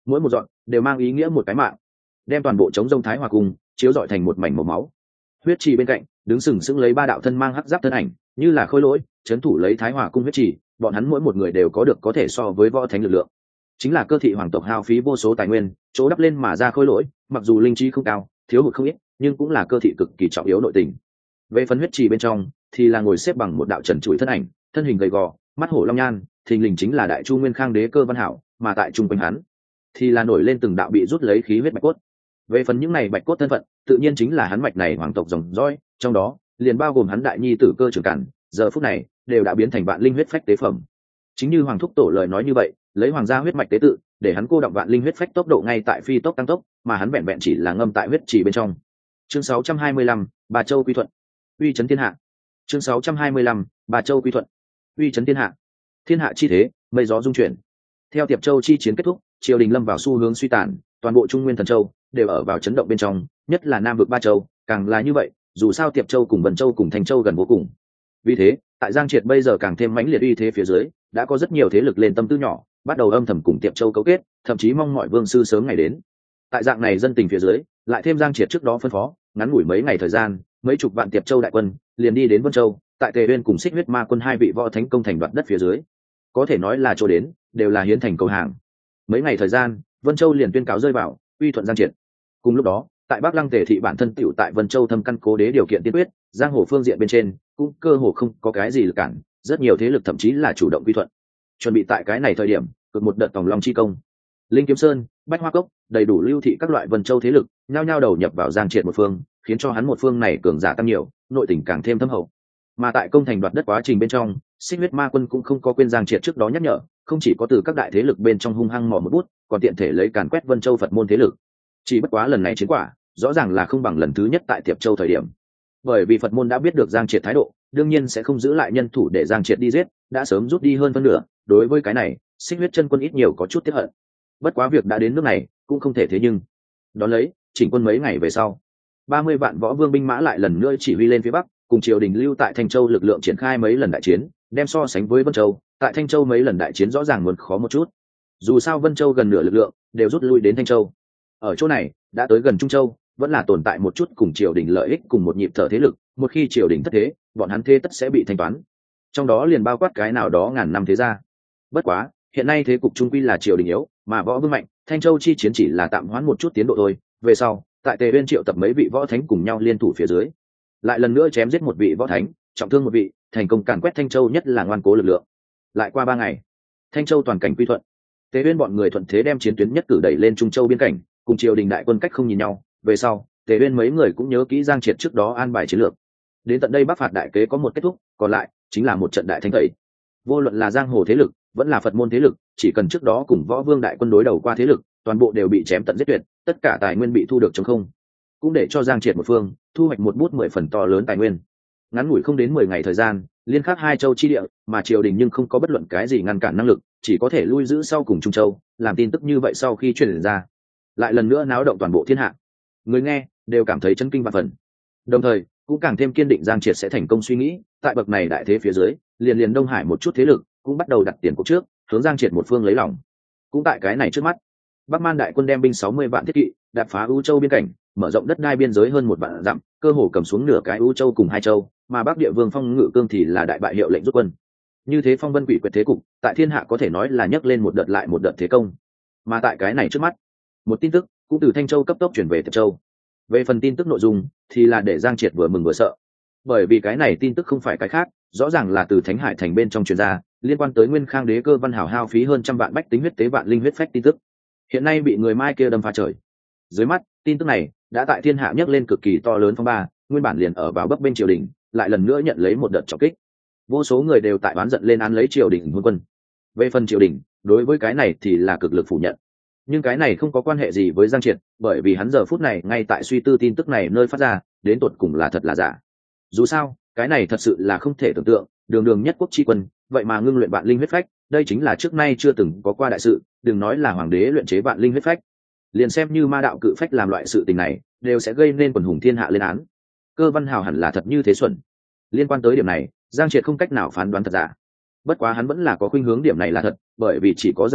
mỗi một dọn đều mang ý nghĩa một cái mạng, đem toàn bộ chống rông Thái Hòa cung chiếu rọi thành một mảnh màu máu. Huyết trì bên cạnh đứng sừng sững lấy ba đạo thân mang hắc giáp thân ảnh, như là khôi lỗi trấn thủ lấy Thái Hòa cung huyết trì. Bọn hắn mỗi một người đều có thể so với võ thánh lực lượng, chính là cơ thị hoàng tộc hao phí vô số tài nguyên chỗ đắp lên mà ra khôi lỗi. Mặc dù linh trí không cao, thiếu hụt không ít, nhưng cũng là cơ thị cực kỳ trọng yếu nội tình. Về phần huyết trì bên trong thì là ngồi xếp bằng một đạo trần trụi thân ảnh, thân hình gầy gò, mắt hổ long nhan, thình lình chính là Đại Chu Nguyên Khang đế Cơ Văn Hảo. Mà tại trung quanh hắn thì là nổi lên từng đạo bị rút lấy khí huyết bạch cốt. Về phần những này bạch cốt thân phận, tự nhiên chính là hắn mạch này hoàng tộc dòng dõi, trong đó liền bao gồm hắn đại nhi tử Cơ Trường Cản, giờ phút này đều đã biến thành vạn linh huyết phách tế phẩm. Chính như hoàng thúc tổ lời nói như vậy, lấy hoàng gia huyết mạch tế tự, để hắn cô đọng vạn linh huyết phách tốc độ ngay tại phi tốc tăng tốc, mà hắn vẹn vẹn chỉ là ngâm tại huyết trì bên trong. Chương 625, Bà Châu quy thuận, uy chấn thiên hạ. Chương 625, Bà Châu quy thuận, uy chấn thiên hạ. Thiên hạ chi thế, mây gió dung chuyển. Theo Tiệp Châu chi chiến kết thúc, triều đình lâm vào xu hướng suy tàn, toàn bộ Trung Nguyên Thần Châu đều ở vào chấn động bên trong, nhất là Nam vực Ba Châu, càng là như vậy, dù sao Tiệp Châu cùng Vân Châu cùng Thanh Châu gần vô cùng. Vì thế, tại Giang Triệt bây giờ càng thêm mãnh liệt uy thế phía dưới, đã có rất nhiều thế lực lên tâm tư nhỏ, bắt đầu âm thầm cùng Tiệp Châu cấu kết, thậm chí mong mọi vương sư sớm ngày đến. Tại dạng này dân tình phía dưới, lại thêm Giang Triệt trước đó phân phó, ngắn ngủi mấy ngày thời gian, mấy chục vạn Tiệp Châu đại quân liền đi đến Vân Châu, tại Tề Uyên cùng Xích Huyết Ma quân hai vị võ thánh công thành đoạt đất phía dưới, có thể nói là chỗ đến đều là hiến thành cầu hàng. Mấy ngày thời gian, Vân Châu liền tuyên cáo rơi vào uy thuận Giang Triệt. Cùng lúc đó, tại Bắc Lăng Tề thị bản thân tiểu tại Vân Châu thâm căn cố đế điều kiện tiên quyết, giang hồ phương diện bên trên cũng cơ hồ không có cái gì lực cản, rất nhiều thế lực thậm chí là chủ động quy thuận. Chuẩn bị tại cái này thời điểm, cực một đợt tòng long chi công, Linh Kiếm Sơn, Bách Hoa Cốc, đầy đủ lưu thị các loại Vân Châu thế lực, nhao nhao đầu nhập vào Giang Triệt một phương, khiến cho hắn một phương này cường giả tăng nhiều, nội tình càng thêm thâm hậu. Mà tại công thành đoạt đất quá trình bên trong, Xích Huyết Ma quân cũng không có quên Giang Triệt trước đó nhắc nhở, không chỉ có từ các đại thế lực bên trong hung hăng mò một bút, còn tiện thể lấy càn quét Vân Châu Phật môn thế lực. Chỉ bất quá lần này chiến quả, rõ ràng là không bằng lần thứ nhất tại Tiệp Châu thời điểm. Bởi vì Phật môn đã biết được Giang Triệt thái độ, đương nhiên sẽ không giữ lại nhân thủ để Giang Triệt đi giết, đã sớm rút đi hơn phân nửa. Đối với cái này, Xích Huyết chân quân ít nhiều có chút tiếc hận. Bất quá việc đã đến nước này, cũng không thể thế nhưng. Đón lấy, chỉnh quân mấy ngày về sau, 30 vạn võ vương binh mã lại lần nữa chỉ huy lên phía bắc, cùng triều đình lưu tại Thanh Châu lực lượng triển khai mấy lần đại chiến, đem so sánh với Vân Châu, tại Thanh Châu mấy lần đại chiến rõ ràng muốn khó một chút. Dù sao Vân Châu gần nửa lực lượng đều rút lui đến Thanh Châu. Ở chỗ này, đã tới gần Trung Châu, vẫn là tồn tại một chút cùng triều đình lợi ích cùng một nhịp thở thế lực, một khi triều đình thất thế, bọn hắn thế tất sẽ bị thanh toán. Trong đó liền bao quát cái nào đó ngàn năm thế gia. Bất quá, hiện nay thế cục trung quy là triều đình yếu, mà võ vương mạnh, Thanh Châu chi chiến chỉ là tạm hoãn một chút tiến độ thôi. Về sau, tại Tề Uyên triệu tập mấy vị võ thánh cùng nhau liên thủ phía dưới, lại lần nữa chém giết một vị võ thánh, trọng thương một vị, thành công càn quét Thanh Châu, nhất là ngoan cố lực lượng. Lại qua 3 ngày, Thanh Châu toàn cảnh quy thuận. Tề Uyên bọn người thuận thế đem chiến tuyến nhất cử đẩy lên Trung Châu biên cảnh, cùng triều đình đại quân cách không nhìn nhau. Về sau, Tề Uyên mấy người cũng nhớ kỹ Giang Triệt trước đó an bài chiến lược. Đến tận đây Bắc phạt đại kế có một kết thúc, còn lại chính là một trận đại thánh tẩy. Vô luận là giang hồ thế lực, vẫn là Phật môn thế lực, chỉ cần trước đó cùng võ vương đại quân đối đầu qua thế lực, toàn bộ đều bị chém tận giết tuyệt, tất cả tài nguyên bị thu được trống không. Cũng để cho Giang Triệt một phương thu hoạch một bút 10 phần to lớn tài nguyên. Ngắn ngủi không đến 10 ngày thời gian, liên khắc 2 châu chi địa, mà triều đình nhưng không có bất luận cái gì ngăn cản năng lực, chỉ có thể lui giữ sau cùng Trung Châu, làm tin tức như vậy sau khi truyền ra, lại lần nữa náo động toàn bộ thiên hạ. Người nghe đều cảm thấy chấn kinh vạn phần. Đồng thời, cũng càng thêm kiên định Giang Triệt sẽ thành công suy nghĩ, tại bậc này đại thế phía dưới, liền Đông Hải một chút thế lực cũng bắt đầu đặt tiền cuộc trước, hướng Giang Triệt một phương lấy lòng. Cũng tại cái này trước mắt, Bắc Man đại quân đem binh 60 vạn thiết kỵ, đạp phá U Châu biên cảnh, mở rộng đất đai biên giới hơn 1 vạn dặm, cơ hồ cầm xuống nửa cái U Châu cùng 2 châu, mà Bắc Địa Vương Phong Ngự Cương thì là đại bại hiệu lệnh rút quân. Như thế phong vân quỷ quyệt thế cục, tại thiên hạ có thể nói là nhấc lên một đợt lại một đợt thế công. Mà tại cái này trước mắt, một tin tức cũng từ Thanh Châu cấp tốc chuyển về Tiệp Châu. Về phần tin tức nội dung thì là để Giang Triệt vừa mừng vừa sợ, bởi vì cái này tin tức không phải cái khác, rõ ràng là từ Thánh Hải thành bên trong truyền ra, liên quan tới Nguyên Khang đế Cơ Văn Hảo hao phí hơn 100 vạn bách tính huyết tế vạn linh huyết phách tin tức. Hiện nay bị người Mai kia đâm phá trời. Dưới mắt, tin tức này đã tại thiên hạ nhấc lên cực kỳ to lớn phong ba, nguyên bản liền ở vào bấp bên triều đình, lại lần nữa nhận lấy một đợt trọng kích. Vô số người đều tại oán giận lên án lấy triều đình hôn quân. Về phần triều đình, đối với cái này thì là cực lực phủ nhận. Nhưng cái này không có quan hệ gì với Giang Triệt, bởi vì hắn giờ phút này ngay tại suy tư tin tức này nơi phát ra, đến tột cùng là thật là giả. Dù sao, cái này thật sự là không thể tưởng tượng, đường nhất quốc chi quân, vậy mà ngưng luyện vạn linh huyết phách, đây chính là trước nay chưa từng có qua đại sự, đừng nói là hoàng đế luyện chế vạn linh huyết phách, liền xem như ma đạo cự phách làm loại sự tình này, đều sẽ gây nên quần hùng thiên hạ lên án. Cơ Văn Hào hẳn là thật như thế xuẩn. Liên quan tới điểm này, Giang Triệt không cách nào phán đoán thật giả. Bất quá hắn vẫn là có khuynh hướng điểm này là thật, bởi vì chỉ có dạng này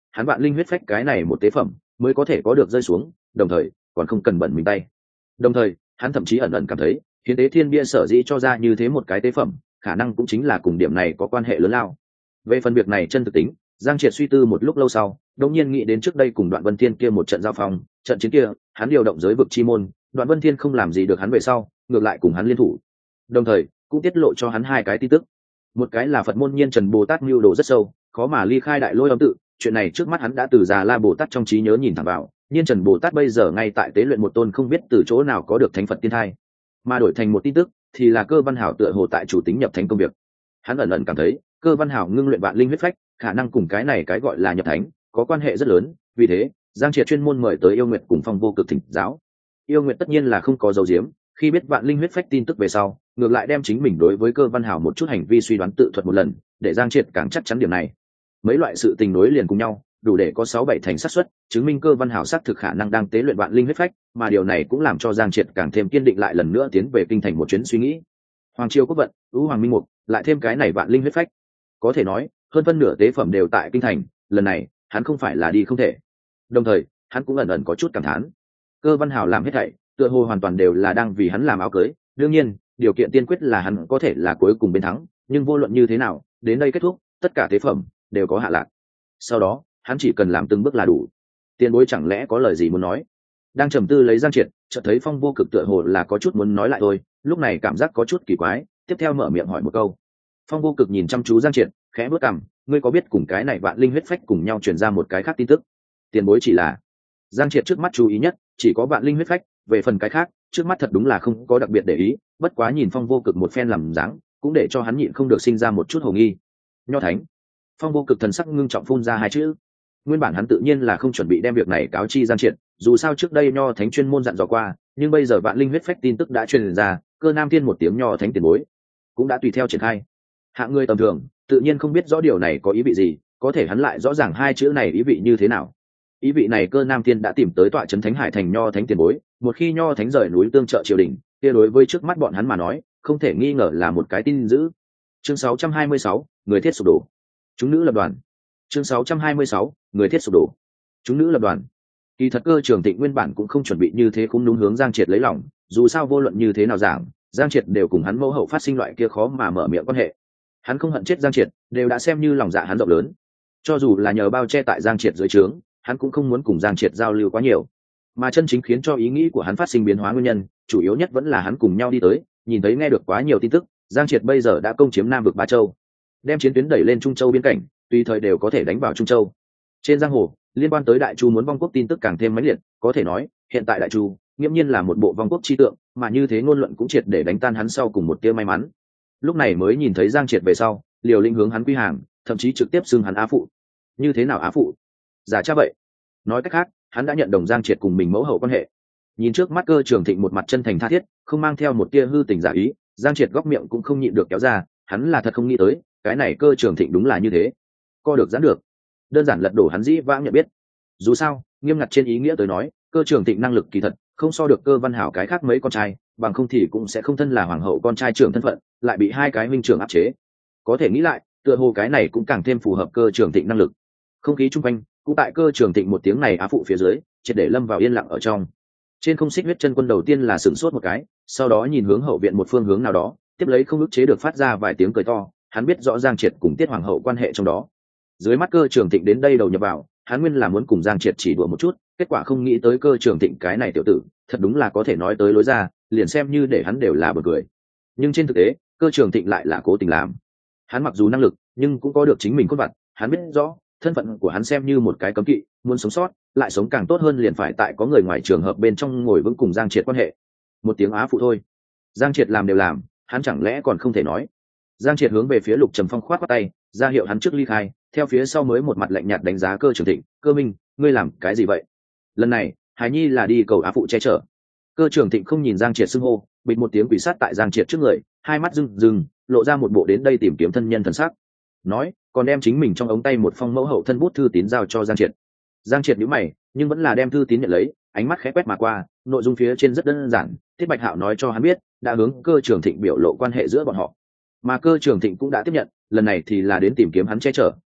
hắn vạn linh huyết phách cái này một tế phẩm mới có thể có được rơi xuống, đồng thời còn không cần bận mình tay. Đồng thời hắn thậm chí ẩn ẩn cảm thấy hiến tế thiên bia sở dĩ cho ra như thế một cái tế phẩm, khả năng cũng chính là cùng điểm này có quan hệ lớn lao. Về phần việc này chân thực tính, Giang Triệt suy tư một lúc lâu sau, đột nhiên nghĩ đến trước đây cùng Đoạn Vân Thiên kia một trận giao phong, trận chiến kia, hắn điều động giới vực chi môn, Đoạn Vân Thiên không làm gì được hắn về sau, ngược lại cùng hắn liên thủ. Đồng thời, cũng tiết lộ cho hắn hai cái tin tức. Một cái là Phật môn Nhiên Trần Bồ Tát mưu đồ rất sâu, khó mà ly khai Đại Lôi Âm tự, chuyện này trước mắt hắn đã từ Già La Bồ Tát trong trí nhớ nhìn thẳng vào, Nhiên Trần Bồ Tát bây giờ ngay tại tế luyện một tôn không biết từ chỗ nào có được thánh Phật tiên thai. Mà đổi thành một tin tức, thì là Cơ Văn Hảo tựa hồ tại chủ tính nhập thánh công việc. Hắn ẩn ẩn cảm thấy, Cơ Văn Hảo ngưng luyện vạn linh huyết phách, khả năng cùng cái này cái gọi là nhập thánh có quan hệ rất lớn, vì thế Giang Triệt chuyên môn mời tới Yêu Nguyệt cùng Phong Vô Cực thỉnh giáo. Yêu Nguyệt tất nhiên là không có dấu diếm, khi biết vạn linh huyết phách tin tức về sau, ngược lại đem chính mình đối với Cơ Văn Hảo một chút hành vi suy đoán tự thuật một lần, để Giang Triệt càng chắc chắn điểm này. Mấy loại sự tình nối liền cùng nhau, đủ để có 6-7 thành xác suất chứng minh Cơ Văn Hảo xác thực khả năng đang tế luyện vạn linh huyết phách, mà điều này cũng làm cho Giang Triệt càng thêm kiên định lại lần nữa tiến về kinh thành một chuyến suy nghĩ. Hoàng Triều Quốc vận, Ú Hoàng Minh Mục, lại thêm cái này vạn linh huyết phách, có thể nói hơn phân nửa tế phẩm đều tại kinh thành, lần này hắn không phải là đi không thể. Đồng thời hắn cũng ẩn ẩn có chút cảm thán, Cơ Văn Hảo làm hết thảy tựa hồ hoàn toàn đều là đang vì hắn làm áo cưới, đương nhiên điều kiện tiên quyết là hắn có thể là cuối cùng bên thắng, nhưng vô luận như thế nào đến đây kết thúc tất cả tế phẩm đều có hạ lạc, sau đó hắn chỉ cần làm từng bước là đủ. Tiền bối chẳng lẽ có lời gì muốn nói? Đang trầm tư lấy Giang Triệt, chợt thấy Phong Vô Cực tựa hồ là có chút muốn nói lại thôi, lúc này cảm giác có chút kỳ quái, tiếp theo mở miệng hỏi một câu. Phong Vô Cực nhìn chăm chú Giang Triệt, khẽ bước cằm, ngươi có biết cùng cái này vạn linh huyết phách cùng nhau truyền ra một cái khác tin tức? Tiền bối chỉ là. Giang Triệt trước mắt chú ý nhất chỉ có vạn linh huyết phách, về phần cái khác trước mắt thật đúng là không có đặc biệt để ý, bất quá nhìn Phong Vô Cực một phen làm dáng, cũng để cho hắn nhịn không được sinh ra một chút hồ nghi. Nho thánh. Phong Vô Cực thần sắc ngưng trọng phun ra hai chữ. Nguyên bản hắn tự nhiên là không chuẩn bị đem việc này cáo chi Giang Triệt, dù sao trước đây Nho thánh chuyên môn dặn dò qua, nhưng bây giờ vạn linh huyết phách tin tức đã truyền ra, Cơ Nam Thiên một tiếng Nho thánh tiền bối cũng đã tùy theo triển khai. Hạng người tầm thường tự nhiên không biết rõ điều này có ý vị gì, có thể hắn lại rõ ràng hai chữ này ý vị như thế nào. Ý vị này Cơ Nam Thiên đã tìm tới tọa trấn Thánh Hải thành Nho thánh tiền bối, một khi Nho thánh rời núi tương trợ triều đình, kia đối với trước mắt bọn hắn mà nói không thể nghi ngờ là một cái tin dữ. Chương 626, người thiết sụp đổ. Chúng nữ lập đoàn. Chương 626, người thiết sụp đổ. Chúng nữ lập đoàn. Kỳ thật Cơ Trường Tịnh nguyên bản cũng không chuẩn bị như thế, cũng đúng hướng Giang Triệt lấy lòng, dù sao vô luận như thế nào giảng, Giang Triệt đều cùng hắn mẫu hậu phát sinh loại kia khó mà mở miệng quan hệ. Hắn không hận chết Giang Triệt, đều đã xem như lòng dạ hắn rộng lớn. Cho dù là nhờ bao che tại Giang Triệt dưới trướng, hắn cũng không muốn cùng Giang Triệt giao lưu quá nhiều. Mà chân chính khiến cho ý nghĩ của hắn phát sinh biến hóa nguyên nhân, chủ yếu nhất vẫn là hắn cùng nhau đi tới, nhìn thấy nghe được quá nhiều tin tức, Giang Triệt bây giờ đã công chiếm Nam vực Ba Châu, đem chiến tuyến đẩy lên Trung Châu biên cảnh, tùy thời đều có thể đánh vào Trung Châu. Trên giang hồ, liên quan tới Đại Chu muốn vong quốc tin tức càng thêm mãnh liệt, có thể nói, hiện tại Đại Chu, nghiễm nhiên là một bộ vong quốc chi tượng, mà như thế ngôn luận cũng triệt để đánh tan hắn sau cùng một tia may mắn. Lúc này mới nhìn thấy Giang Triệt về sau, liều lĩnh hướng hắn quy hàng, thậm chí trực tiếp xưng hắn á phụ. Như thế nào á phụ? Giả cha vậy. Nói cách khác, hắn đã nhận đồng Giang Triệt cùng mình mẫu hậu quan hệ. Nhìn trước mắt Cơ Trường Thịnh một mặt chân thành tha thiết, không mang theo một tia hư tình giả ý, Giang Triệt góc miệng cũng không nhịn được kéo ra, hắn là thật không nghĩ tới, cái này Cơ Trường Thịnh đúng là như thế. Co được giãn được, đơn giản lật đổ hắn dĩ vãng nhận biết. Dù sao, nghiêm ngặt trên ý nghĩa tới nói, Cơ Trường Thịnh năng lực kỳ thật không so được Cơ Văn Hảo cái khác mấy con trai, bằng không thì cũng sẽ không thân là hoàng hậu con trai trưởng thân phận, lại bị hai cái huynh trưởng áp chế. Có thể nghĩ lại, tựa hồ cái này cũng càng thêm phù hợp Cơ Trường Thịnh năng lực. Không khí chung quanh cũng tại Cơ Trường Thịnh một tiếng này á phụ phía dưới, triệt để lâm vào yên lặng ở trong. Trên không xích huyết chân quân đầu tiên là sửng sốt một cái, sau đó nhìn hướng hậu viện một phương hướng nào đó, tiếp lấy không ức chế được phát ra vài tiếng cười to, hắn biết rõ Giang Triệt cùng Tiết hoàng hậu quan hệ trong đó. Dưới mắt Cơ Trường Thịnh đến đây đầu nhập vào, hắn nguyên là muốn cùng Giang Triệt chỉ đùa một chút, kết quả không nghĩ tới Cơ Trường Thịnh cái này tiểu tử, thật đúng là có thể nói tới lối ra, liền xem như để hắn đều là bật cười. Nhưng trên thực tế, Cơ Trường Thịnh lại là cố tình làm. Hắn mặc dù năng lực, nhưng cũng có được chính mình cốt vặt, hắn biết rõ, thân phận của hắn xem như một cái cấm kỵ, muốn sống sót, lại sống càng tốt hơn liền phải tại có người ngoài trường hợp bên trong ngồi vững cùng Giang Triệt quan hệ. Một tiếng á phụ thôi. Giang Triệt làm đều làm, hắn chẳng lẽ còn không thể nói. Giang Triệt hướng về phía Lục Trầm Phong khoát tay, ra hiệu hắn trước ly khai, theo phía sau mới một mặt lạnh nhạt đánh giá Cơ Trường Thịnh, "Cơ Minh, ngươi làm cái gì vậy?" Lần này, Hải Nhi là đi cầu á phụ che chở. Cơ Trường Thịnh không nhìn Giang Triệt xưng hô, bịch một tiếng quỷ sát tại Giang Triệt trước người, hai mắt rưng rưng, lộ ra một bộ đến đây tìm kiếm thân nhân thần sắc. Nói, còn đem chính mình trong ống tay một phong mẫu hậu thân bút thư tín giao cho Giang Triệt. Giang Triệt nhíu mày, nhưng vẫn là đem thư tín nhận lấy, ánh mắt khẽ quét mà qua, nội dung phía trên rất đơn giản, Tiết Bạch Hạo nói cho hắn biết, đã hướng Cơ Trường Thịnh biểu lộ quan hệ giữa bọn họ. Mà Cơ Trường Thịnh cũng đã tiếp nhận, lần này thì là đến tìm kiếm hắn che chở,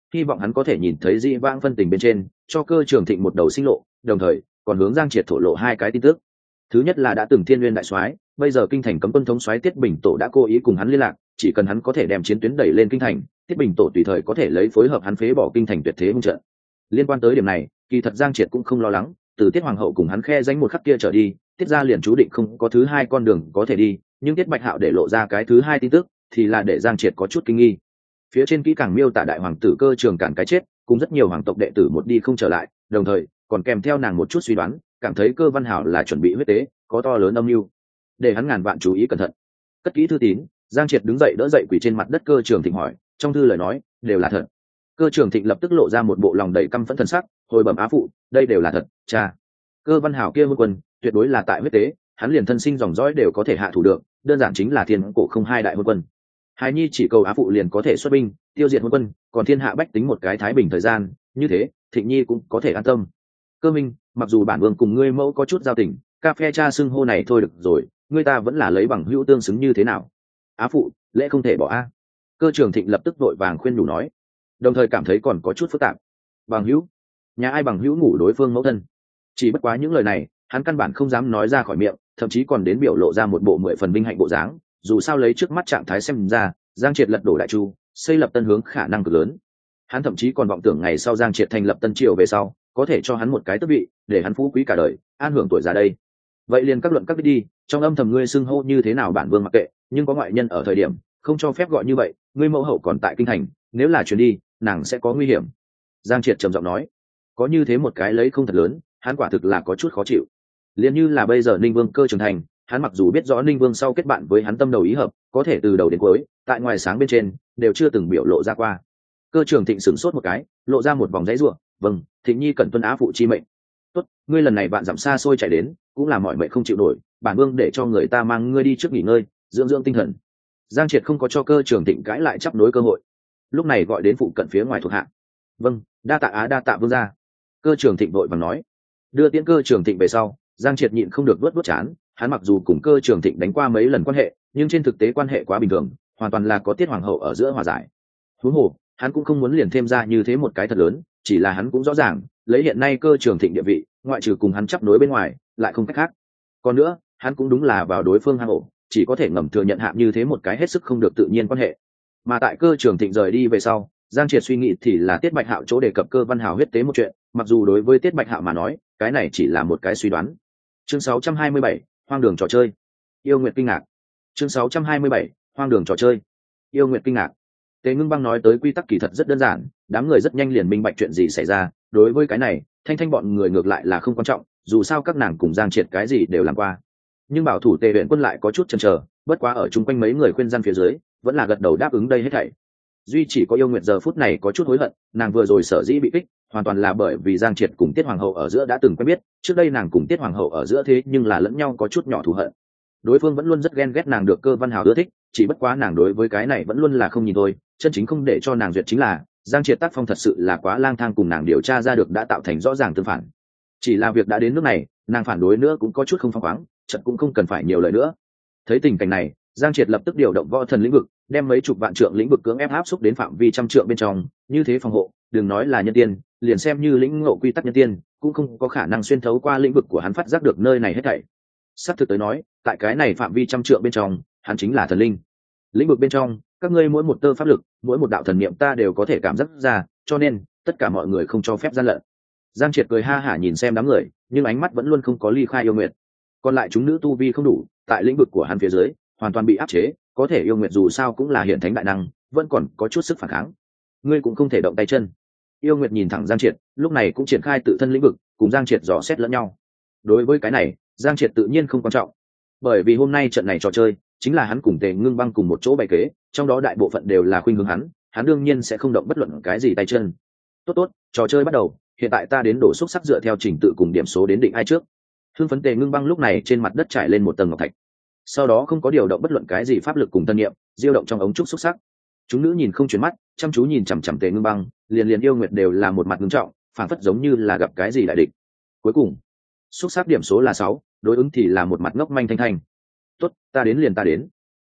hy vọng hắn có thể nhìn thấy dĩ vãng phân tình bên trên, cho Cơ Trường Thịnh một đầu sinh lộ, đồng thời còn hướng Giang Triệt thổ lộ hai cái tin tức. Thứ nhất là đã từng Thiên Nguyên đại soái, bây giờ kinh thành cấm quân thống soái Tiết Bình Tổ đã cố ý cùng hắn liên lạc, chỉ cần hắn có thể đem chiến tuyến đẩy lên kinh thành, Tiết Bình Tổ tùy thời có thể lấy phối hợp hắn phế bỏ kinh thành tuyệt thế hung trận. Liên quan tới điểm này, kỳ thật Giang Triệt cũng không lo lắng, từ Tiết Hoàng hậu cùng hắn khe danh một khắc kia trở đi, Tiết gia liền chú định không có thứ hai con đường có thể đi, nhưng Tiết Bạch Hạo để lộ ra cái thứ hai tin tức, thì là để Giang Triệt có chút kinh nghi. Phía trên kỹ càng miêu tả đại hoàng tử Cơ Trường Cản cái chết, cùng rất nhiều hoàng tộc đệ tử một đi không trở lại, đồng thời còn kèm theo nàng một chút suy đoán, cảm thấy Cơ Văn Hảo là chuẩn bị huyết tế, có to lớn âm mưu, để hắn ngàn vạn chú ý cẩn thận. Cất kỹ thư tín, Giang Triệt đứng dậy đỡ dậy quỳ trên mặt đất Cơ Trường Thịnh hỏi, trong thư lời nói đều là thật. Cơ Trường Thịnh lập tức lộ ra một bộ lòng đầy căm phẫn thần sắc, hồi bẩm á phụ, đây đều là thật, cha. Cơ Văn Hảo kia hôn quân, tuyệt đối là tại huyết tế, hắn liền thân sinh dòng dõi đều có thể hạ thủ được, đơn giản chính là thiên cổ không hai đại hôn quân. Hài nhi chỉ cầu á phụ liền có thể xuất binh, tiêu diệt hôn quân, còn thiên hạ bách tính một cái thái bình thời gian, như thế, Thịnh nhi cũng có thể an tâm. Cơ Minh, mặc dù bản vương cùng ngươi mẫu có chút giao tình, ca phe cha xưng hô này thôi được rồi, ngươi ta vẫn là lấy bằng hữu tương xứng như thế nào? Á phụ, lễ không thể bỏ a. Cơ Trường Thịnh lập tức vội vàng khuyên nhủ nói, đồng thời cảm thấy còn có chút phức tạp. Bằng hữu? Nhà ai bằng hữu ngủ đối phương mẫu thân? Chỉ bất quá những lời này, hắn căn bản không dám nói ra khỏi miệng, thậm chí còn đến biểu lộ ra một bộ 10 phần vinh hạnh bộ dáng, dù sao lấy trước mắt trạng thái xem ra, Giang Triệt lật đổ đại chu, xây lập tân hướng khả năng cực lớn. Hắn thậm chí còn vọng tưởng ngày sau Giang Triệt thành lập tân triều về sau, có thể cho hắn một cái tước vị, để hắn phú quý cả đời, an hưởng tuổi già đây. Vậy liền các luận các đi, trong âm thầm ngươi xưng hô như thế nào bản vương mặc kệ, nhưng có ngoại nhân ở thời điểm, không cho phép gọi như vậy, ngươi mẫu hậu còn tại kinh thành, nếu là chuyển đi, nàng sẽ có nguy hiểm. Giang Triệt trầm giọng nói, có như thế một cái lấy không thật lớn, hắn quả thực là có chút khó chịu. Liên như là bây giờ Ninh Vương Cơ trưởng thành, hắn mặc dù biết rõ Ninh Vương sau kết bạn với hắn tâm đầu ý hợp, có thể từ đầu đến cuối, tại ngoài sáng bên trên đều chưa từng biểu lộ ra qua. Cơ Trường Thịnh sửng sốt một cái, lộ ra một vòng giấy rủa, "Vâng, Thịnh nhi cần tuân á phụ chi mệnh." "Tốt, ngươi lần này bạn dặm xa xôi chạy đến, cũng là mọi mệnh không chịu nổi, bản vương để cho người ta mang ngươi đi trước nghỉ ngơi, dưỡng dưỡng tinh thần." Giang Triệt không có cho Cơ Trường Thịnh cãi lại chấp nối cơ hội, lúc này gọi đến phụ cận phía ngoài thuộc hạ. "Vâng, đa tạ vương gia." Cơ Trường Thịnh vội vàng nói. Đưa tiễn Cơ Trường Thịnh về sau, Giang Triệt nhịn không được vuốt chán, hắn mặc dù cùng Cơ Trường Thịnh đánh qua mấy lần quan hệ, nhưng trên thực tế quan hệ quá bình thường, hoàn toàn là có Tiết hoàng hậu ở giữa hòa giải. Huống hồ, hắn cũng không muốn liền thêm ra như thế một cái thật lớn, chỉ là hắn cũng rõ ràng, lấy hiện nay Cơ Trường Thịnh địa vị, ngoại trừ cùng hắn chấp nối bên ngoài, lại không cách khác. Còn nữa, hắn cũng đúng là vào đối phương hang ổ, chỉ có thể ngầm thừa nhận hạ như thế một cái hết sức không được tự nhiên quan hệ. Mà tại Cơ Trường Thịnh rời đi về sau, Giang Triệt suy nghĩ thì là Tiết Bạch Hạo chỗ đề cập Cơ Văn Hào huyết tế một chuyện, mặc dù đối với Tiết Bạch Hạo mà nói, cái này chỉ là một cái suy đoán. Chương 627, hoang đường trò chơi. Yêu Nguyệt kinh ngạc. Chương 627, hoang đường trò chơi. Yêu Nguyệt kinh ngạc. Tề Ngưng Băng nói tới quy tắc kỳ thật rất đơn giản, đám người rất nhanh liền minh bạch chuyện gì xảy ra, đối với cái này, Thanh Thanh bọn người ngược lại là không quan trọng, dù sao các nàng cùng Giang Triệt cái gì đều làm qua. Nhưng bảo thủ Tề Uyển Quân lại có chút chần chờ, bất quá ở chung quanh mấy người khuyên răn phía dưới, vẫn là gật đầu đáp ứng đây hết thảy. Duy chỉ có Yêu Nguyệt giờ phút này có chút hối hận, nàng vừa rồi sở dĩ bị kích, hoàn toàn là bởi vì Giang Triệt cùng Tiết hoàng hậu ở giữa đã từng quen biết, trước đây nàng cùng Tiết hoàng hậu ở giữa thế nhưng là lẫn nhau có chút nhỏ thù hận. Đối phương vẫn luôn rất ghen ghét nàng được Cơ Văn Hào ưa thích, chỉ bất quá nàng đối với cái này vẫn luôn là không nhìn thôi, chân chính không để cho nàng duyệt chính là Giang Triệt tác phong thật sự là quá lang thang, cùng nàng điều tra ra được đã tạo thành rõ ràng tương phản. Chỉ là việc đã đến nước này, nàng phản đối nữa cũng có chút không phăng khoáng, chợt cũng không cần phải nhiều lời nữa. Thấy tình cảnh này, Giang Triệt lập tức điều động võ thần lĩnh vực, đem mấy chục vạn trượng lĩnh vực cưỡng ép áp xúc đến phạm vi trăm trượng bên trong, như thế phòng hộ, đừng nói là nhân tiên, liền xem như lĩnh ngộ quy tắc nhân tiên, cũng không có khả năng xuyên thấu qua lĩnh vực của hắn phát giác được nơi này hết thảy. Sắp thực tới nói, tại cái này phạm vi trăm trượng bên trong, hắn chính là thần linh. Lĩnh vực bên trong, các ngươi mỗi một tơ pháp lực, mỗi một đạo thần niệm ta đều có thể cảm giác ra, cho nên tất cả mọi người không cho phép gian lận. Giang Triệt cười ha hả nhìn xem đám người, nhưng ánh mắt vẫn luôn không có ly khai Yêu Nguyệt. Còn lại chúng nữ tu vi không đủ, tại lĩnh vực của hắn phía dưới, hoàn toàn bị áp chế, có thể Yêu Nguyệt dù sao cũng là hiển thánh đại năng, vẫn còn có chút sức phản kháng. Ngươi cũng không thể động tay chân. Yêu Nguyệt nhìn thẳng Giang Triệt, lúc này cũng triển khai tự thân lĩnh vực, cùng Giang Triệt dò xét lẫn nhau. Đối với cái này, Giang Triệt tự nhiên không quan trọng, bởi vì hôm nay trận này trò chơi chính là hắn cùng Tề Ngưng Băng cùng một chỗ bày kế, trong đó đại bộ phận đều là khuynh hướng hắn đương nhiên sẽ không động bất luận cái gì tay chân. Tốt, trò chơi bắt đầu, hiện tại ta đến đổ xúc sắc dựa theo trình tự cùng điểm số đến định ai trước. Hưng phấn Tề Ngưng Băng lúc này trên mặt đất trải lên một tầng ngọc thạch, sau đó không có điều động bất luận cái gì pháp lực cùng tân niệm, diêu động trong ống trúc xúc sắc. Chúng nữ nhìn không chuyển mắt, chăm chú nhìn chằm chằm Tề Ngưng Băng, liền Yêu Nguyệt đều là một mặt nghiêm trọng, phản phất giống như là gặp cái gì đại địch. Cuối cùng xúc sắc điểm số là 6, đối ứng thì là một mặt ngốc manh Thanh Thanh. Tốt, ta đến.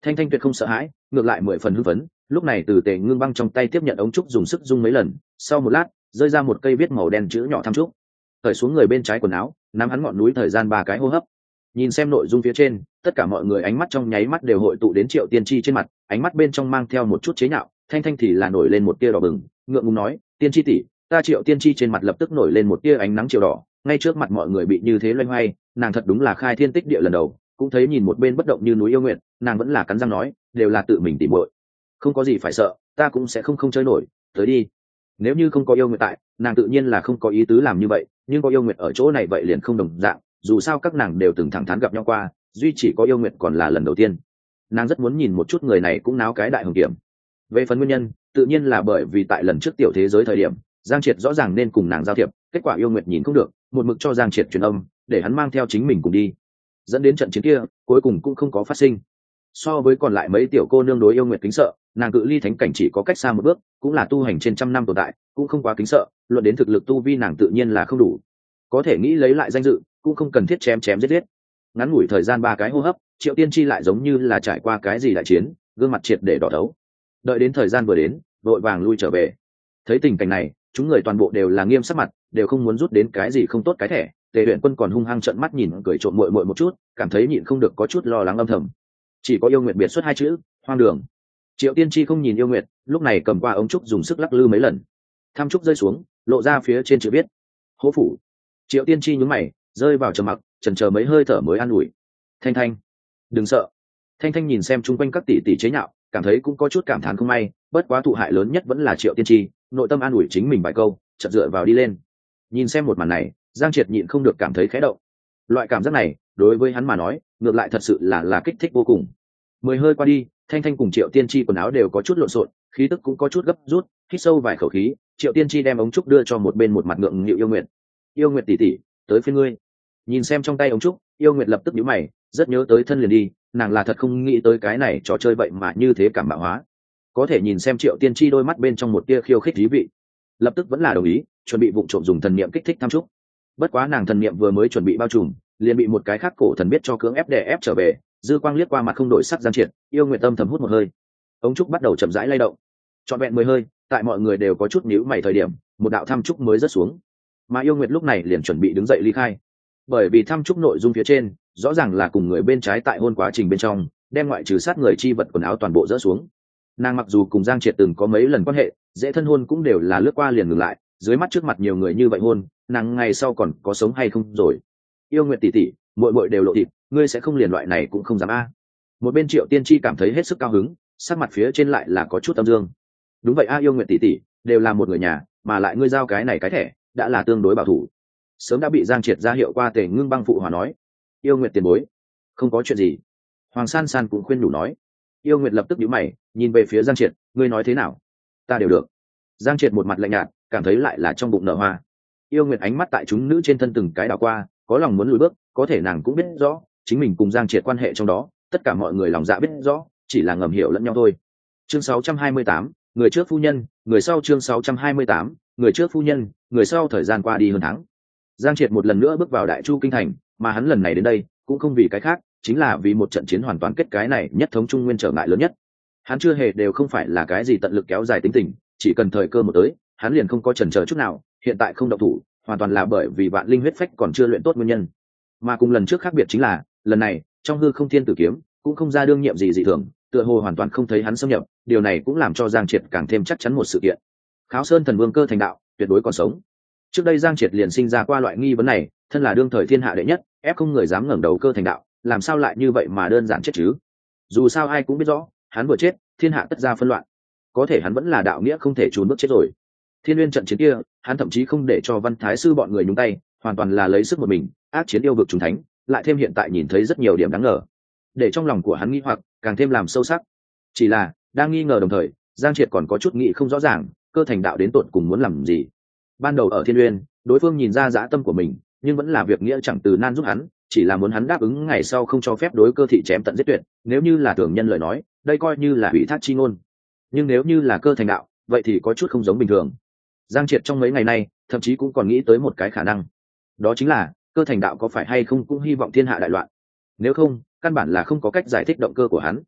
Thanh Thanh tuyệt không sợ hãi, ngược lại 10 phần hưng phấn, lúc này từ Tề Ngưng Băng trong tay tiếp nhận ống trúc dùng sức rung mấy lần, sau một lát rơi ra một cây viết màu đen chữ nhỏ tham trúc. Cởi xuống người bên trái quần áo, nắm hắn ngọn núi thời gian 3 cái hô hấp. Nhìn xem nội dung phía trên, tất cả mọi người ánh mắt trong nháy mắt đều hội tụ đến Triệu Tiên Tri trên mặt, ánh mắt bên trong mang theo một chút chế nhạo. Thanh Thanh thì là nổi lên một tia đỏ bừng, ngượng ngùng nói, Tiên Tri tỷ, ta Triệu Tiên Tri trên mặt lập tức nổi lên một tia ánh nắng chiều đỏ, ngay trước mặt mọi người bị như thế loay hoay, nàng thật đúng là khai thiên tích địa lần đầu. Cũng thấy nhìn một bên bất động như núi yêu nguyện, nàng vẫn là cắn răng nói, đều là tự mình tìm muội, không có gì phải sợ, ta cũng sẽ không chơi nổi, tới đi. Nếu như không có yêu nguyện tại, nàng tự nhiên là không có ý tứ làm như vậy, nhưng có yêu nguyện ở chỗ này vậy liền không đồng dạng, dù sao các nàng đều từng thẳng thắn gặp nhau qua, duy chỉ có yêu nguyện còn là lần đầu tiên. Nàng rất muốn nhìn một chút người này cũng náo cái đại hồng kiểm. Về phần nguyên nhân, tự nhiên là bởi vì tại lần trước tiểu thế giới thời điểm, Giang Triệt rõ ràng nên cùng nàng giao thiệp, kết quả yêu nguyện nhìn không được, một mực cho Giang Triệt truyền âm, để hắn mang theo chính mình cùng đi, dẫn đến trận chiến kia cuối cùng cũng không có phát sinh. So với còn lại mấy tiểu cô nương đối yêu nguyện kính sợ, nàng cự ly thánh cảnh chỉ có cách xa một bước, cũng là tu hành trên 100 năm tồn tại, cũng không quá kính sợ, luận đến thực lực tu vi nàng tự nhiên là không đủ, có thể nghĩ lấy lại danh dự cũng không cần thiết chém chém giết giết. Ngắn ngủi thời gian 3 cái hô hấp, Triệu Tiên Tri lại giống như là trải qua cái gì đại chiến, gương mặt triệt để đỏ đấu. Đợi đến thời gian vừa đến, vội vàng lui trở về. Thấy tình cảnh này, chúng người toàn bộ đều là nghiêm sắc mặt, đều không muốn rút đến cái gì không tốt cái thẻ. Tề Uyển Quân còn hung hăng trợn mắt nhìn cười trộm muội muội một chút, cảm thấy nhịn không được có chút lo lắng âm thầm. Chỉ có yêu nguyện biệt xuất 2 chữ, hoang đường. Triệu Tiên Tri không nhìn yêu nguyện, lúc này cầm qua ống trúc dùng sức lắc lư mấy lần. Tham trúc rơi xuống, lộ ra phía trên chữ viết hỗ phủ. Triệu Tiên Tri nhún mày, rơi vào trầm mặc, chần chờ mấy hơi thở mới an ủi, Thanh Thanh đừng sợ. Thanh Thanh nhìn xem chung quanh các tỷ tỷ chế nhạo, cảm thấy cũng có chút cảm thán không may, bất quá thụ hại lớn nhất vẫn là Triệu Tiên Tri, nội tâm an ủi chính mình vài câu, chợt dựa vào đi lên. Nhìn xem một màn này, Giang Triệt nhịn không được cảm thấy khẽ động. Loại cảm giác này đối với hắn mà nói ngược lại thật sự là kích thích vô cùng. 10 hơi qua đi, Thanh Thanh cùng Triệu Tiên Tri quần áo đều có chút lộn xộn, khí tức cũng có chút gấp rút, hít sâu vài khẩu khí, Triệu Tiên Tri đem ống trúc đưa cho một bên một mặt ngượng nghịu yêu nguyện. Yêu nguyện tỷ tỷ, tới phiên ngươi. Nhìn xem trong tay ống trúc, yêu nguyện lập tức nhíu mày, rất nhớ tới thân liền đi, nàng là thật không nghĩ tới cái này trò chơi vậy mà như thế cảm bạo hóa. Có thể nhìn xem Triệu Tiên Tri đôi mắt bên trong một tia khiêu khích thú vị, lập tức vẫn là đồng ý, chuẩn bị vụng trộm dùng thần niệm kích thích tham trúc. Bất quá nàng thần niệm vừa mới chuẩn bị bao trùm, liền bị một cái khác cổ thần biết cho cưỡng ép đè ép trở về. Dư quang liếc qua mặt không đổi sắc Giang Triệt, yêu nguyện tâm thầm hút một hơi, ống trúc bắt đầu chậm rãi lay động. Trọn vẹn 10 hơi, tại mọi người đều có chút nhíu mày thời điểm, một đạo tham trúc mới rớt xuống, mà yêu nguyệt lúc này liền chuẩn bị đứng dậy ly khai. Bởi vì tham trúc nội dung phía trên rõ ràng là cùng người bên trái tại hôn quá trình bên trong đem ngoại trừ sát người chi vật quần áo toàn bộ rỡ xuống. Nàng mặc dù cùng Giang Triệt từng có mấy lần quan hệ, dễ thân hôn cũng đều là lướt qua liền ngừng lại, dưới mắt trước mặt nhiều người như vậy hôn, nàng ngày sau còn có sống hay không rồi. Yêu nguyệt tỷ tỷ, muội muội đều lộ thịt, ngươi sẽ không liền loại này cũng không dám a. Một bên Triệu Tiên Tri cảm thấy hết sức cao hứng, sắc mặt phía trên lại là có chút âm dương. Đúng vậy a, yêu nguyệt tỷ tỷ đều là một người nhà, mà lại ngươi giao cái này cái thẻ đã là tương đối bảo thủ, sớm đã bị Giang Triệt ra hiệu qua. Tề Ngưng Băng phụ hòa nói, yêu nguyệt tiền bối, không có chuyện gì. Hoàng San San cũng khuyên nhủ nói. Yêu nguyệt lập tức nhíu mày, nhìn về phía Giang Triệt, ngươi nói thế nào? Ta đều được. Giang Triệt một mặt lạnh nhạt, cảm thấy lại là trong bụng nở hoa. Yêu nguyệt ánh mắt tại chúng nữ trên thân từng cái đảo qua, có lòng muốn lùi bước, có thể nàng cũng biết rõ chính mình cùng Giang Triệt quan hệ trong đó, tất cả mọi người lòng dạ biết rõ, chỉ là ngầm hiểu lẫn nhau thôi. Chương 628, người trước phu nhân, người sau. Chương 628, người trước phu nhân, người sau. Thời gian qua đi hơn tháng, Giang Triệt một lần nữa bước vào Đại Chu kinh thành, mà hắn lần này đến đây cũng không vì cái khác, chính là vì một trận chiến hoàn toàn kết cái này nhất thống Trung Nguyên trở ngại lớn nhất. Hắn chưa hề đều không phải là cái gì tận lực kéo dài tính tình, chỉ cần thời cơ một tới, hắn liền không có chần chờ chút nào. Hiện tại không động thủ, hoàn toàn là bởi vì vạn linh huyết phách còn chưa luyện tốt nguyên nhân. Mà cùng lần trước khác biệt chính là, lần này trong hư không thiên tử kiếm cũng không ra đương nhiệm gì dị thường, tựa hồ hoàn toàn không thấy hắn xâm nhập. Điều này cũng làm cho Giang Triệt càng thêm chắc chắn một sự kiện: Kháo Sơn thần vương Cơ Thành Đạo tuyệt đối còn sống. Trước đây Giang Triệt liền sinh ra qua loại nghi vấn này, thân là đương thời thiên hạ đệ nhất, ép không người dám ngẩng đầu Cơ Thành Đạo, làm sao lại như vậy mà đơn giản chết chứ? Dù sao ai cũng biết rõ, hắn vừa chết, thiên hạ tất ra phân loạn. Có thể hắn vẫn là đạo nghĩa không thể trốn bước chết rồi. Thiên Nguyên trận chiến kia, hắn thậm chí không để cho Văn Thái sư bọn người nhúng tay, hoàn toàn là lấy sức một mình, ác chiến yêu vực trùng thánh, lại thêm hiện tại nhìn thấy rất nhiều điểm đáng ngờ, để trong lòng của hắn nghi hoặc càng thêm làm sâu sắc. Chỉ là đang nghi ngờ đồng thời, Giang Triệt còn có chút nghĩ không rõ ràng, Cơ Thành Đạo đến tột cùng muốn làm gì. Ban đầu ở Thiên Nguyên, đối phương nhìn ra dã tâm của mình, nhưng vẫn là việc nghĩa chẳng từ nan giúp hắn, chỉ là muốn hắn đáp ứng ngày sau không cho phép đối Cơ thị chém tận giết tuyệt. Nếu như là thường nhân lời nói, đây coi như là ủy thác chi ngôn, nhưng nếu như là Cơ Thành Đạo, vậy thì có chút không giống bình thường. Giang Triệt trong mấy ngày nay thậm chí cũng còn nghĩ tới một cái khả năng, đó chính là Cơ Thành Đạo có phải hay không cũng hy vọng thiên hạ đại loạn. Nếu không, căn bản là không có cách giải thích động cơ của hắn.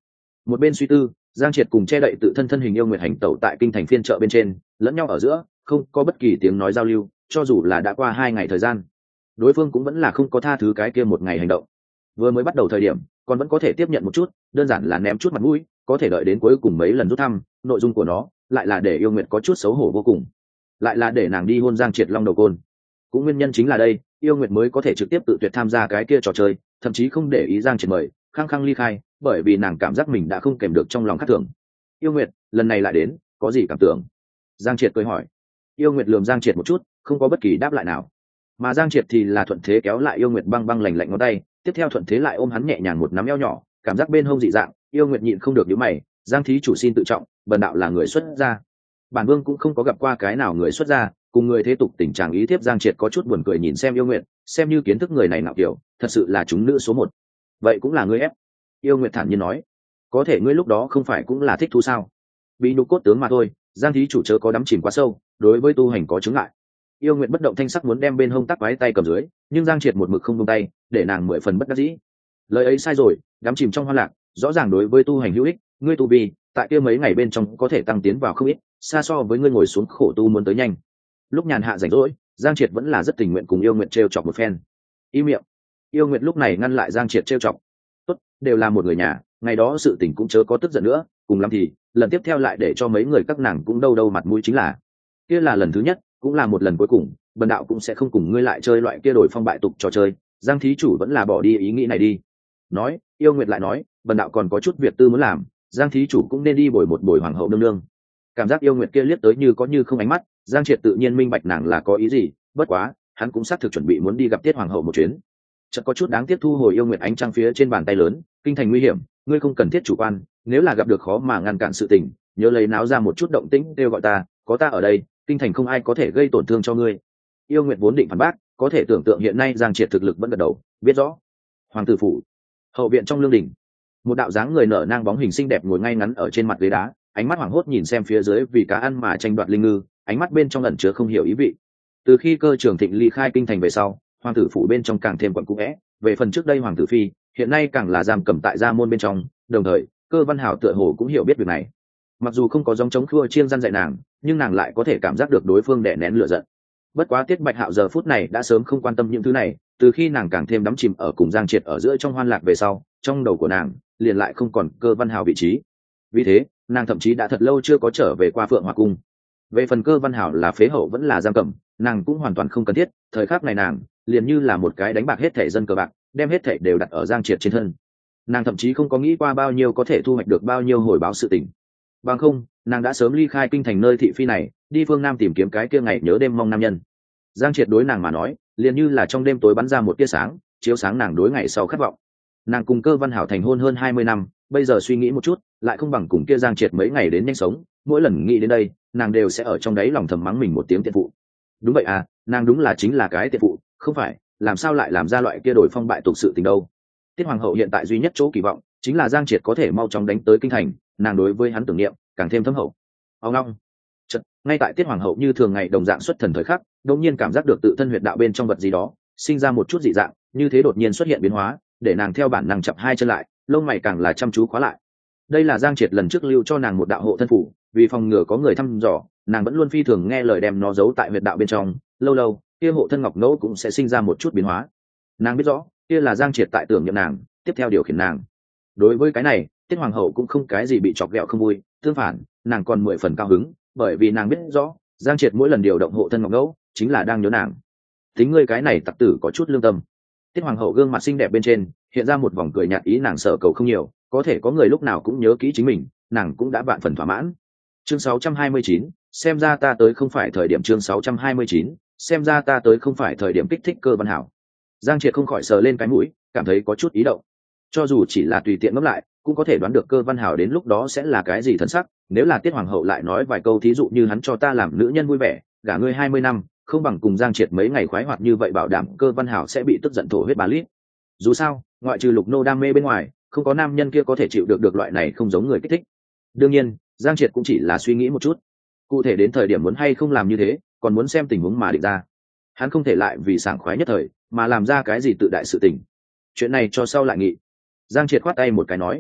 Một bên suy tư, Giang Triệt cùng che đậy tự thân thân hình yêu nguyệt hành tẩu tại kinh thành phiên chợ bên trên, lẫn nhau ở giữa không có bất kỳ tiếng nói giao lưu, cho dù là đã qua 2 ngày thời gian, đối phương cũng vẫn là không có tha thứ cái kia một ngày hành động. Vừa mới bắt đầu thời điểm còn vẫn có thể tiếp nhận một chút, đơn giản là ném chút mặt mũi, có thể đợi đến cuối cùng mấy lần rút thăm, nội dung của nó lại là để yêu nguyệt có chút xấu hổ vô cùng, lại là để nàng đi hôn Giang Triệt long đầu côn. Cũng nguyên nhân chính là đây, yêu nguyệt mới có thể trực tiếp tự tuyệt tham gia cái kia trò chơi, thậm chí không để ý Giang Triệt mời, khăng khăng ly khai, bởi vì nàng cảm giác mình đã không kèm được trong lòng khát thường. Yêu nguyệt lần này lại đến, có gì cảm tưởng? Giang Triệt cười hỏi. Yêu nguyệt lườm Giang Triệt một chút, không có bất kỳ đáp lại nào, mà Giang Triệt thì là thuận thế kéo lại yêu nguyệt băng băng lạnh lạnh ngón tay, tiếp theo thuận thế lại ôm hắn nhẹ nhàng một nắm eo nhỏ, cảm giác bên hông dị dạng. Yêu nguyệt nhịn không được nhíu mày, Giang thí chủ xin tự trọng, bần đạo là người xuất gia, bản vương cũng không có gặp qua cái nào người xuất gia cùng người thế tục tình trạng ý thiếp. Giang Triệt có chút buồn cười nhìn xem yêu nguyệt, xem như kiến thức người này nào kiểu, thật sự là chúng nữ số 1. Vậy cũng là ngươi ép. Yêu nguyệt thản nhiên nói, có thể ngươi lúc đó không phải cũng là thích thú sao? Bị nhục cốt tướng mà thôi, Giang thí chủ chớ có đắm chìm quá sâu, đối với tu hành có chướng ngại. Yêu nguyệt bất động thanh sắc muốn đem bên hông tắc quái tay cầm dưới, nhưng Giang Triệt một mực không buông tay, để nàng 10 phần bất đắc dĩ. Lời ấy sai rồi, đắm chìm trong hoa lạc rõ ràng đối với tu hành hữu ích, ngươi tu vi tại kia mấy ngày bên trong có thể tăng tiến vào không ít, xa so với ngươi ngồi xuống khổ tu muốn tới nhanh. Lúc nhàn hạ rảnh rỗi, Giang Triệt vẫn là rất tình nguyện cùng yêu nguyệt trêu chọc một phen. Im miệng. Yêu nguyệt lúc này ngăn lại Giang Triệt trêu chọc. Tốt, đều là một người nhà, ngày đó sự tình cũng chớ có tức giận nữa, cùng lắm thì lần tiếp theo lại để cho mấy người các nàng cũng đâu đâu mặt mũi chính là. Kia là lần thứ nhất, cũng là một lần cuối cùng, bần đạo cũng sẽ không cùng ngươi lại chơi loại kia đổi phong bại tục trò chơi. Giang thí chủ vẫn là bỏ đi ý nghĩ này đi. Nói, yêu nguyệt lại nói, bần đạo còn có chút việc tư muốn làm, Giang thí chủ cũng nên đi bồi một buổi hoàng hậu nương nương. Cảm giác yêu nguyệt kia liếc tới như có như không ánh mắt, Giang Triệt tự nhiên minh bạch nàng là có ý gì, bất quá hắn cũng xác thực chuẩn bị muốn đi gặp Tiết hoàng hậu một chuyến. Chợt có chút đáng tiếc thu hồi yêu nguyệt ánh trăng phía trên bàn tay lớn, kinh thành nguy hiểm, ngươi không cần thiết chủ quan, nếu là gặp được khó mà ngăn cản sự tình, nhớ lấy náo ra một chút động tĩnh đều gọi ta, có ta ở đây, kinh thành không ai có thể gây tổn thương cho ngươi. Yêu nguyệt vốn định phản bác, có thể tưởng tượng hiện nay Giang Triệt thực lực vẫn gật đầu, biết rõ. Hoàng tử phủ, hậu viện trong lương đình, một đạo dáng người nở nang bóng hình xinh đẹp ngồi ngay ngắn ở trên mặt ghế đá, ánh mắt hoảng hốt nhìn xem phía dưới vì cá ăn mà tranh đoạt linh ngư, ánh mắt bên trong ẩn chứa không hiểu ý vị. Từ khi Cơ Trường Thịnh ly khai kinh thành về sau, hoàng tử phủ bên trong càng thêm quặn cũ vẽ. Về phần trước đây hoàng tử phi, hiện nay càng là giam cầm tại gia môn bên trong, đồng thời Cơ Văn Hảo tựa hồ cũng hiểu biết việc này. Mặc dù không có giống chống khua chiên răn dạy nàng, nhưng nàng lại có thể cảm giác được đối phương đè nén lửa giận. Bất quá Tiết Bạch Hạo giờ phút này đã sớm không quan tâm những thứ này, từ khi nàng càng thêm đắm chìm ở cùng Giang Triệt ở giữa trong hoan lạc về sau, trong đầu của nàng liền lại không còn Cơ Văn Hảo vị trí. Vì thế nàng thậm chí đã thật lâu chưa có trở về qua Phượng Hoa cung. Về phần Cơ Văn Hảo là phế hậu vẫn là giam cầm, nàng cũng hoàn toàn không cần thiết. Thời khắc này nàng liền như là một cái đánh bạc hết thảy dân cờ bạc, đem hết thảy đều đặt ở Giang Triệt trên thân. Nàng thậm chí không có nghĩ qua bao nhiêu có thể thu hoạch được bao nhiêu hồi báo sự tình. Bằng không, nàng đã sớm ly khai kinh thành nơi thị phi này, đi phương Nam tìm kiếm cái kia ngày nhớ đêm mong nam nhân. Giang Triệt đối nàng mà nói, liền như là trong đêm tối bắn ra một tia sáng, chiếu sáng nàng đối ngày sau khát vọng. Nàng cùng Cơ Văn Hảo thành hôn hơn 20 năm, bây giờ suy nghĩ một chút, lại không bằng cùng kia Giang Triệt mấy ngày đến nhanh sống, mỗi lần nghĩ đến đây, nàng đều sẽ ở trong đáy lòng thầm mắng mình một tiếng tiện phụ. Đúng vậy à, nàng đúng là chính là cái tiện phụ, không phải, làm sao lại làm ra loại kia đổi phong bại tục sự tình đâu. Tiết hoàng hậu hiện tại duy nhất chỗ kỳ vọng chính là Giang Triệt có thể mau chóng đánh tới kinh thành, nàng đối với hắn tưởng niệm càng thêm thâm hậu. Ông long, chợt, ngay tại Tiết hoàng hậu như thường ngày đồng dạng xuất thần thời khắc, đột nhiên cảm giác được tự thân huyệt đạo bên trong vật gì đó sinh ra một chút dị dạng, như thế đột nhiên xuất hiện biến hóa, để nàng theo bản năng chập hai chân lại, lông mày càng là chăm chú khóa lại. Đây là Giang Triệt lần trước lưu cho nàng một đạo hộ thân phủ, vì phòng ngừa có người thăm dò, nàng vẫn luôn phi thường nghe lời đem nó giấu tại huyệt đạo bên trong, lâu lâu kia hộ thân ngọc nỗ cũng sẽ sinh ra một chút biến hóa. Nàng biết rõ kia là Giang Triệt tại tưởng niệm nàng, tiếp theo điều khiển nàng. Đối với cái này, Tiết hoàng hậu cũng không cái gì bị chọc ghẹo không vui, tương phản, nàng còn 10 phần cao hứng, bởi vì nàng biết rõ Giang Triệt mỗi lần điều động hộ thân ngọc nỗ chính là đang nhớ nàng. Tính ngươi cái này tặc tử có chút lương tâm. Tiết hoàng hậu gương mặt xinh đẹp bên trên hiện ra một vòng cười nhạt, ý nàng sợ cầu không nhiều, có thể có người lúc nào cũng nhớ kỹ chính mình, nàng cũng đã vạn phần thỏa mãn. Chương 629, xem ra ta tới không phải thời điểm. Chương 629, xem ra ta tới không phải thời điểm kích thích Cơ Văn Hảo. Giang Triệt không khỏi sờ lên cái mũi, cảm thấy có chút ý động. Cho dù chỉ là tùy tiện ngẫm lại, cũng có thể đoán được Cơ Văn Hảo đến lúc đó sẽ là cái gì thần sắc. Nếu là Tiết hoàng hậu lại nói vài câu thí dụ như hắn cho ta làm nữ nhân vui vẻ, gả ngươi 20 năm, không bằng cùng Giang Triệt mấy ngày khoái hoạt như vậy, bảo đảm Cơ Văn Hảo sẽ bị tức giận thổ huyết 3 lít. Dù sao, ngoại trừ Lục Nô đam mê bên ngoài, không có nam nhân kia có thể chịu được loại này không giống người kích thích. Đương nhiên, Giang Triệt cũng chỉ là suy nghĩ một chút, cụ thể đến thời điểm muốn hay không làm như thế, còn muốn xem tình huống mà định ra. Hắn không thể lại vì sảng khoái nhất thời mà làm ra cái gì tự đại sự tình. Chuyện này cho sau lại nghị. Giang Triệt khoát tay một cái nói,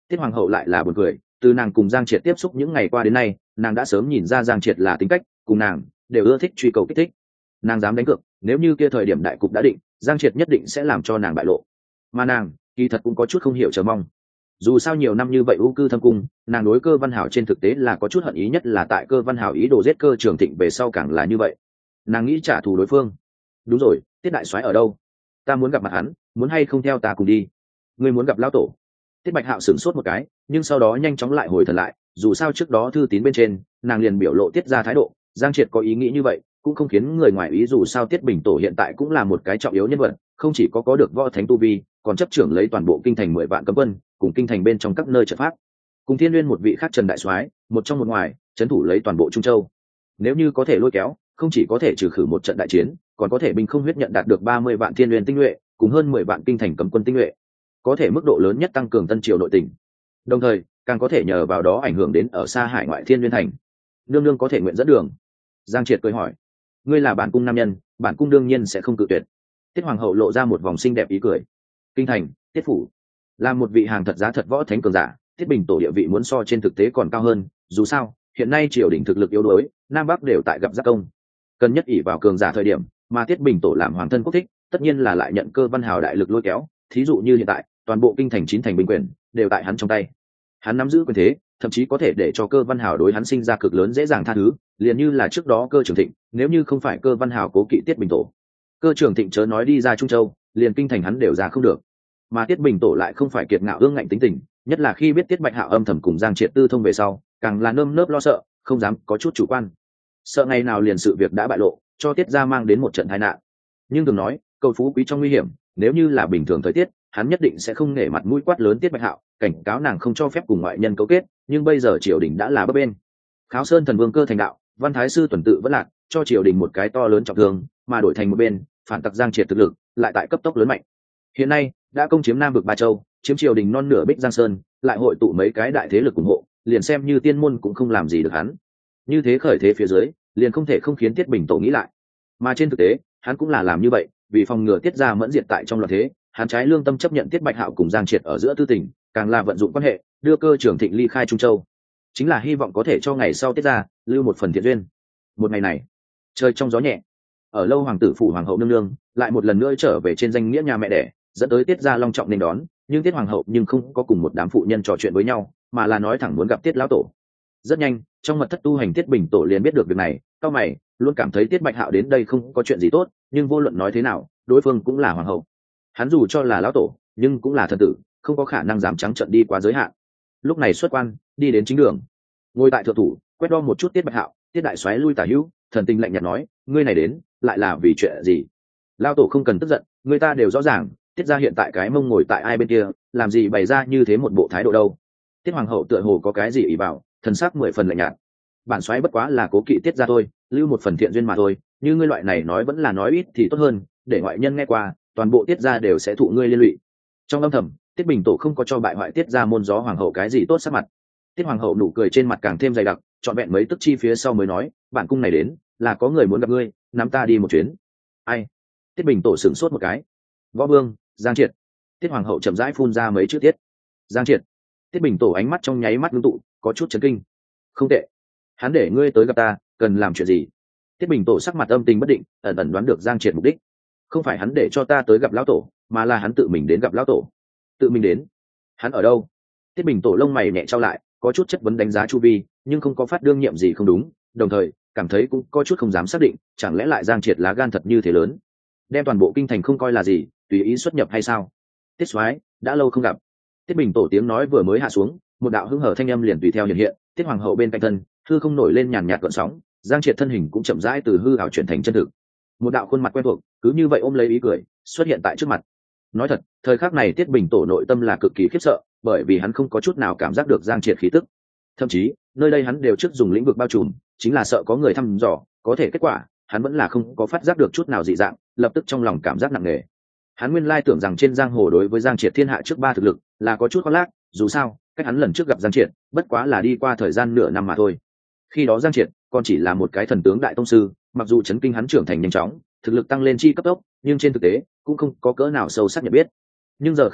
Tiết hoàng hậu lại là buồn cười, từ nàng cùng Giang Triệt tiếp xúc những ngày qua đến nay, nàng đã sớm nhìn ra Giang Triệt là tính cách cùng nàng đều ưa thích truy cầu kích thích. Nàng dám đánh cược, nếu như kia thời điểm đại cục đã định, Giang Triệt nhất định sẽ làm cho nàng bại lộ. Mà nàng kỳ thật cũng có chút không hiểu chờ mong. Dù sao nhiều năm như vậy ưu cư thâm cung, nàng đối Cơ Văn Hảo trên thực tế là có chút hận ý, nhất là tại Cơ Văn Hảo ý đồ giết Cơ Trường Thịnh về sau càng là như vậy. Nàng nghĩ trả thù đối phương. Đúng rồi, Tiết đại soái ở đâu? Ta muốn gặp mặt hắn, muốn hay không theo ta cùng đi? Ngươi muốn gặp lão tổ? Tiết Bạch Hạo sửng sốt một cái, nhưng sau đó nhanh chóng lại hồi thần lại, dù sao trước đó thư tín bên trên, nàng liền biểu lộ Tiết ra thái độ, Giang Triệt có ý nghĩ như vậy, cũng không khiến người ngoài ý, dù sao Tiết Bình Tổ hiện tại cũng là một cái trọng yếu nhân vật, không chỉ có được võ thánh tu vi, còn chấp trưởng lấy toàn bộ kinh thành 10 vạn cấm quân, cùng kinh thành bên trong các nơi trận pháp. Cùng Thiên Nguyên một vị khác Trần đại soái, một trong một ngoài, trấn thủ lấy toàn bộ Trung Châu. Nếu như có thể lôi kéo, không chỉ có thể trừ khử một trận đại chiến, còn có thể binh không huyết nhận đạt được 30 vạn Thiên Nguyên tinh nhuệ, cùng hơn 10 vạn kinh thành cấm quân tinh nhuệ, có thể mức độ lớn nhất tăng cường Tân Triều nội tình. Đồng thời, càng có thể nhờ vào đó ảnh hưởng đến ở xa hải ngoại Thiên Nguyên thành. Nương nương có thể nguyện dẫn đường. Giang Triệt cười hỏi, ngươi là bản cung nam nhân, bản cung đương nhiên sẽ không cự tuyệt. Tiết hoàng hậu lộ ra một vòng xinh đẹp ý cười. Kinh thành, Tiết phủ, là một vị hàng thật giá thật võ thánh cường giả, Tiết Bình Tổ địa vị muốn so trên thực tế còn cao hơn, dù sao hiện nay triều đình thực lực yếu đuối, nam bắc đều tại gặp giác công, cần nhất ỷ vào cường giả thời điểm, mà Tiết Bình Tổ làm hoàng thân quốc thích, tất nhiên là lại nhận Cơ Văn Hào đại lực lôi kéo. Thí dụ như hiện tại toàn bộ kinh thành 9 thành binh quyền đều tại hắn trong tay, hắn nắm giữ quyền thế, thậm chí có thể để cho Cơ Văn Hào đối hắn sinh ra cực lớn dễ dàng tha thứ, liền như là trước đó Cơ Trường Thịnh, nếu như không phải Cơ Văn Hào cố kỵ Tiết Bình Tổ, Cơ Trường Thịnh chớ nói đi ra Trung Châu, liền kinh thành hắn đều ra không được. Mà Tiết Bình Tổ lại không phải kiệt ngạo ương ngạnh tính tình, nhất là khi biết Tiết Bạch Hạo âm thầm cùng Giang Triệt tư thông về sau, càng là nơm nớp lo sợ, không dám có chút chủ quan, sợ ngày nào liền sự việc đã bại lộ, cho Tiết gia mang đến một trận tai nạn. Nhưng đừng nói, cầu phú quý trong nguy hiểm, nếu như là bình thường thời tiết, hắn nhất định sẽ không nể mặt mũi quát lớn Tiết Bạch Hạo, cảnh cáo nàng không cho phép cùng ngoại nhân cấu kết. Nhưng bây giờ triều đình đã là bấp bên, Kháo Sơn thần vương Cơ thành đạo, Văn Thái sư tuần tự vẫn lạc, cho triều đình một cái to lớn trọng thương, mà đổi thành một bên phản tặc Giang Triệt thực lực lại tại cấp tốc lớn mạnh. Hiện nay đã công chiếm Nam vực Ba Châu, chiếm triều đình non nửa Bích Giang Sơn, lại hội tụ mấy cái đại thế lực ủng hộ, liền xem như tiên môn cũng không làm gì được hắn. Như thế khởi thế phía dưới, liền không thể không khiến Tiết Bình Tổ nghĩ lại. Mà trên thực tế, hắn cũng là làm như vậy, vì phòng ngừa Tiết gia mẫn diệt tại trong loạn thế, hắn trái lương tâm chấp nhận Tiết Bạch Hạo cùng Giang Triệt ở giữa tư tình, càng là vận dụng quan hệ, đưa Cơ Trường Thịnh ly khai Trung Châu, chính là hy vọng có thể cho ngày sau Tiết gia lưu một phần thiện duyên. Một ngày này, trời trong gió nhẹ, ở lâu hoàng tử phủ hoàng hậu nương nương lại một lần nữa trở về trên danh nghĩa nhà mẹ đẻ, dẫn tới Tiết gia long trọng nên đón. Nhưng Tiết hoàng hậu nhưng không có cùng một đám phụ nhân trò chuyện với nhau, mà là nói thẳng muốn gặp Tiết lão tổ. Rất nhanh, trong mật thất tu hành Tiết Bình Tổ liền biết được việc này, cao mày, luôn cảm thấy Tiết Bạch Hạo đến đây không có chuyện gì tốt, nhưng vô luận nói thế nào, đối phương cũng là hoàng hậu, hắn dù cho là lão tổ, nhưng cũng là thần tử, không có khả năng dám trắng trợn đi quá giới hạn. Lúc này xuất quan, đi đến chính đường, ngồi tại thượng thủ, quét đo một chút Tiết Bạch Hạo, Tiết đại soái lui tả hữu, thần tình lạnh nhạt nói, ngươi này đến lại là vì chuyện gì? Lão tổ không cần tức giận, người ta đều rõ ràng, Tiết gia hiện tại cái mông ngồi tại ai bên kia, làm gì bày ra như thế một bộ thái độ đâu? Tiết hoàng hậu tựa hồ có cái gì ỷ vào, thần sắc 10 phần lạnh nhạt. Bản soái bất quá là cố kỵ Tiết gia thôi, lưu một phần thiện duyên mà thôi, như ngươi loại này nói vẫn là nói ít thì tốt hơn, để ngoại nhân nghe qua, toàn bộ Tiết gia đều sẽ thụ ngươi liên lụy. Trong âm thầm, Tiết Bình Tổ không có cho bại hoại Tiết gia môn gió hoàng hậu cái gì tốt sắc mặt. Tiết hoàng hậu nụ cười trên mặt càng thêm dày đặc, trọn vẹn mấy tức chi phía sau mới nói, bản cung này đến là có người muốn gặp ngươi, nắm ta đi một chuyến. Ai? Tiết Bình Tổ sửng sốt một cái. Võ Vương, Giang Triệt. Tiết hoàng hậu chậm rãi phun ra mấy chữ Tiết. Giang Triệt. Tiết Bình Tổ ánh mắt trong nháy mắt ngưng tụ, có chút chấn kinh. Không tệ, hắn để ngươi tới gặp ta, cần làm chuyện gì? Tiết Bình Tổ sắc mặt âm tình bất định, ẩn ẩn đoán được Giang Triệt mục đích. Không phải hắn để cho ta tới gặp lão tổ, mà là hắn tự mình đến gặp lão tổ. Tự mình đến? Hắn ở đâu? Tiết Bình Tổ lông mày nhẹ trao lại, có chút chất vấn đánh giá chu vi, nhưng không có phát đương nhiệm gì không đúng, đồng thời cảm thấy cũng có chút không dám xác định, chẳng lẽ lại Giang Triệt lá gan thật như thế lớn, đem toàn bộ kinh thành không coi là gì, tùy ý xuất nhập hay sao? Tiết soái, đã lâu không gặp. Tiết Bình Tổ tiếng nói vừa mới hạ xuống, một đạo hứng hở thanh âm liền tùy theo hiện hiện. Tiết hoàng hậu bên cạnh thân, hư không nổi lên nhàn nhạt gợn sóng, Giang Triệt thân hình cũng chậm rãi từ hư ảo chuyển thành chân thực. Một đạo khuôn mặt quen thuộc, cứ như vậy ôm lấy ý cười, xuất hiện tại trước mặt. Nói thật, thời khắc này Tiết Bình Tổ nội tâm là cực kỳ khiếp sợ, bởi vì hắn không có chút nào cảm giác được Giang Triệt khí tức. Thậm chí, nơi đây hắn đều trước dùng lĩnh vực bao trùm, chính là sợ có người thăm dò, có thể kết quả, hắn vẫn là không có phát giác được chút nào dị dạng, lập tức trong lòng cảm giác nặng nề. Hắn nguyên lai tưởng rằng trên giang hồ đối với Giang Triệt thiên hạ trước ba thực lực là có chút khoác lác, dù sao, cách hắn lần trước gặp Giang Triệt, bất quá là đi qua thời gian nửa năm mà thôi. Khi đó Giang Triệt còn chỉ là một cái thần tướng đại tông sư, mặc dù chấn kinh hắn trưởng thành nhanh chóng, thực lực tăng lên chi cấp tốc, nhưng trên thực tế cũng không có cỡ nào sâu sắc nhận biết. Nhưng giờ khắc này,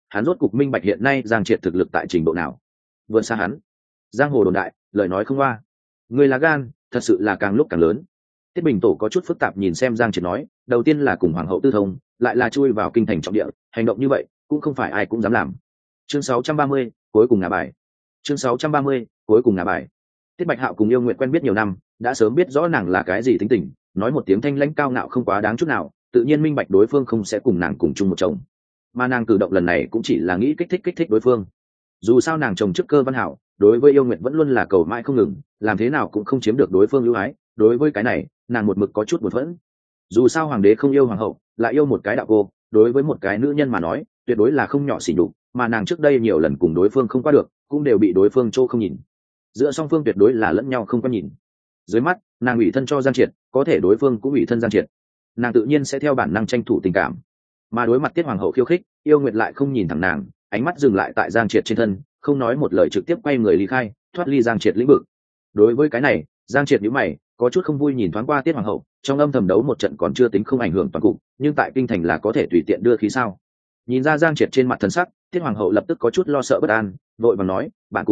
hắn rốt cục minh bạch hiện nay Giang Triệt thực lực tại trình độ nào. Vượt xa hắn. Giang hồ đồn đại, lời nói không qua. Người lá gan, thật sự là càng lúc càng lớn. Tiết Bình Tổ có chút phức tạp nhìn xem Giang Triệt nói, đầu tiên là cùng hoàng hậu tư thông, lại là chui vào kinh thành trọng địa, hành động như vậy cũng không phải ai cũng dám làm. Chương 630, cuối cùng ngả bài. Chương 630, cuối cùng ngả bài. Tiết Bạch Hạo cùng Yêu Nguyện quen biết nhiều năm, đã sớm biết rõ nàng là cái gì tính tình, nói một tiếng thanh lãnh cao ngạo không quá đáng chút nào, tự nhiên minh bạch đối phương không sẽ cùng nàng cùng chung một chồng. Mà nàng cử động lần này cũng chỉ là nghĩ kích thích đối phương. Dù sao nàng chồng trước Cơ Văn Hảo, đối với Yêu Nguyện vẫn luôn là cầu mãi không ngừng, làm thế nào cũng không chiếm được đối phương ưu ái, đối với cái này, nàng một mực có chút buồn phẫn. Dù sao hoàng đế không yêu hoàng hậu, lại yêu một cái đạo cô, đối với một cái nữ nhân mà nói, tuyệt đối là không nhỏ xỉ nhục, mà nàng trước đây nhiều lần cùng đối phương không qua được, cũng đều bị đối phương trô không nhìn. Giữa song phương tuyệt đối là lẫn nhau không có nhìn. Dưới mắt, nàng ủy thân cho Giang Triệt, có thể đối phương cũng ủy thân Giang Triệt, nàng tự nhiên sẽ theo bản năng tranh thủ tình cảm. Mà đối mặt Tiết hoàng hậu khiêu khích, Yêu Nguyệt lại không nhìn thẳng nàng, ánh mắt dừng lại tại Giang Triệt trên thân, không nói một lời trực tiếp quay người ly khai, thoát ly Giang Triệt lĩnh vực. Đối với cái này, Giang Triệt nhíu mày, có chút không vui nhìn thoáng qua Tiết hoàng hậu, trong âm thầm đấu một trận còn chưa tính không ảnh hưởng toàn cục, nhưng tại kinh thành là có thể tùy tiện đưa khí sao? Nhìn ra Giang Triệt trên mặt thần sắc, Tiết hoàng hậu lập tức có chút lo sợ bất an, vội vàng nói,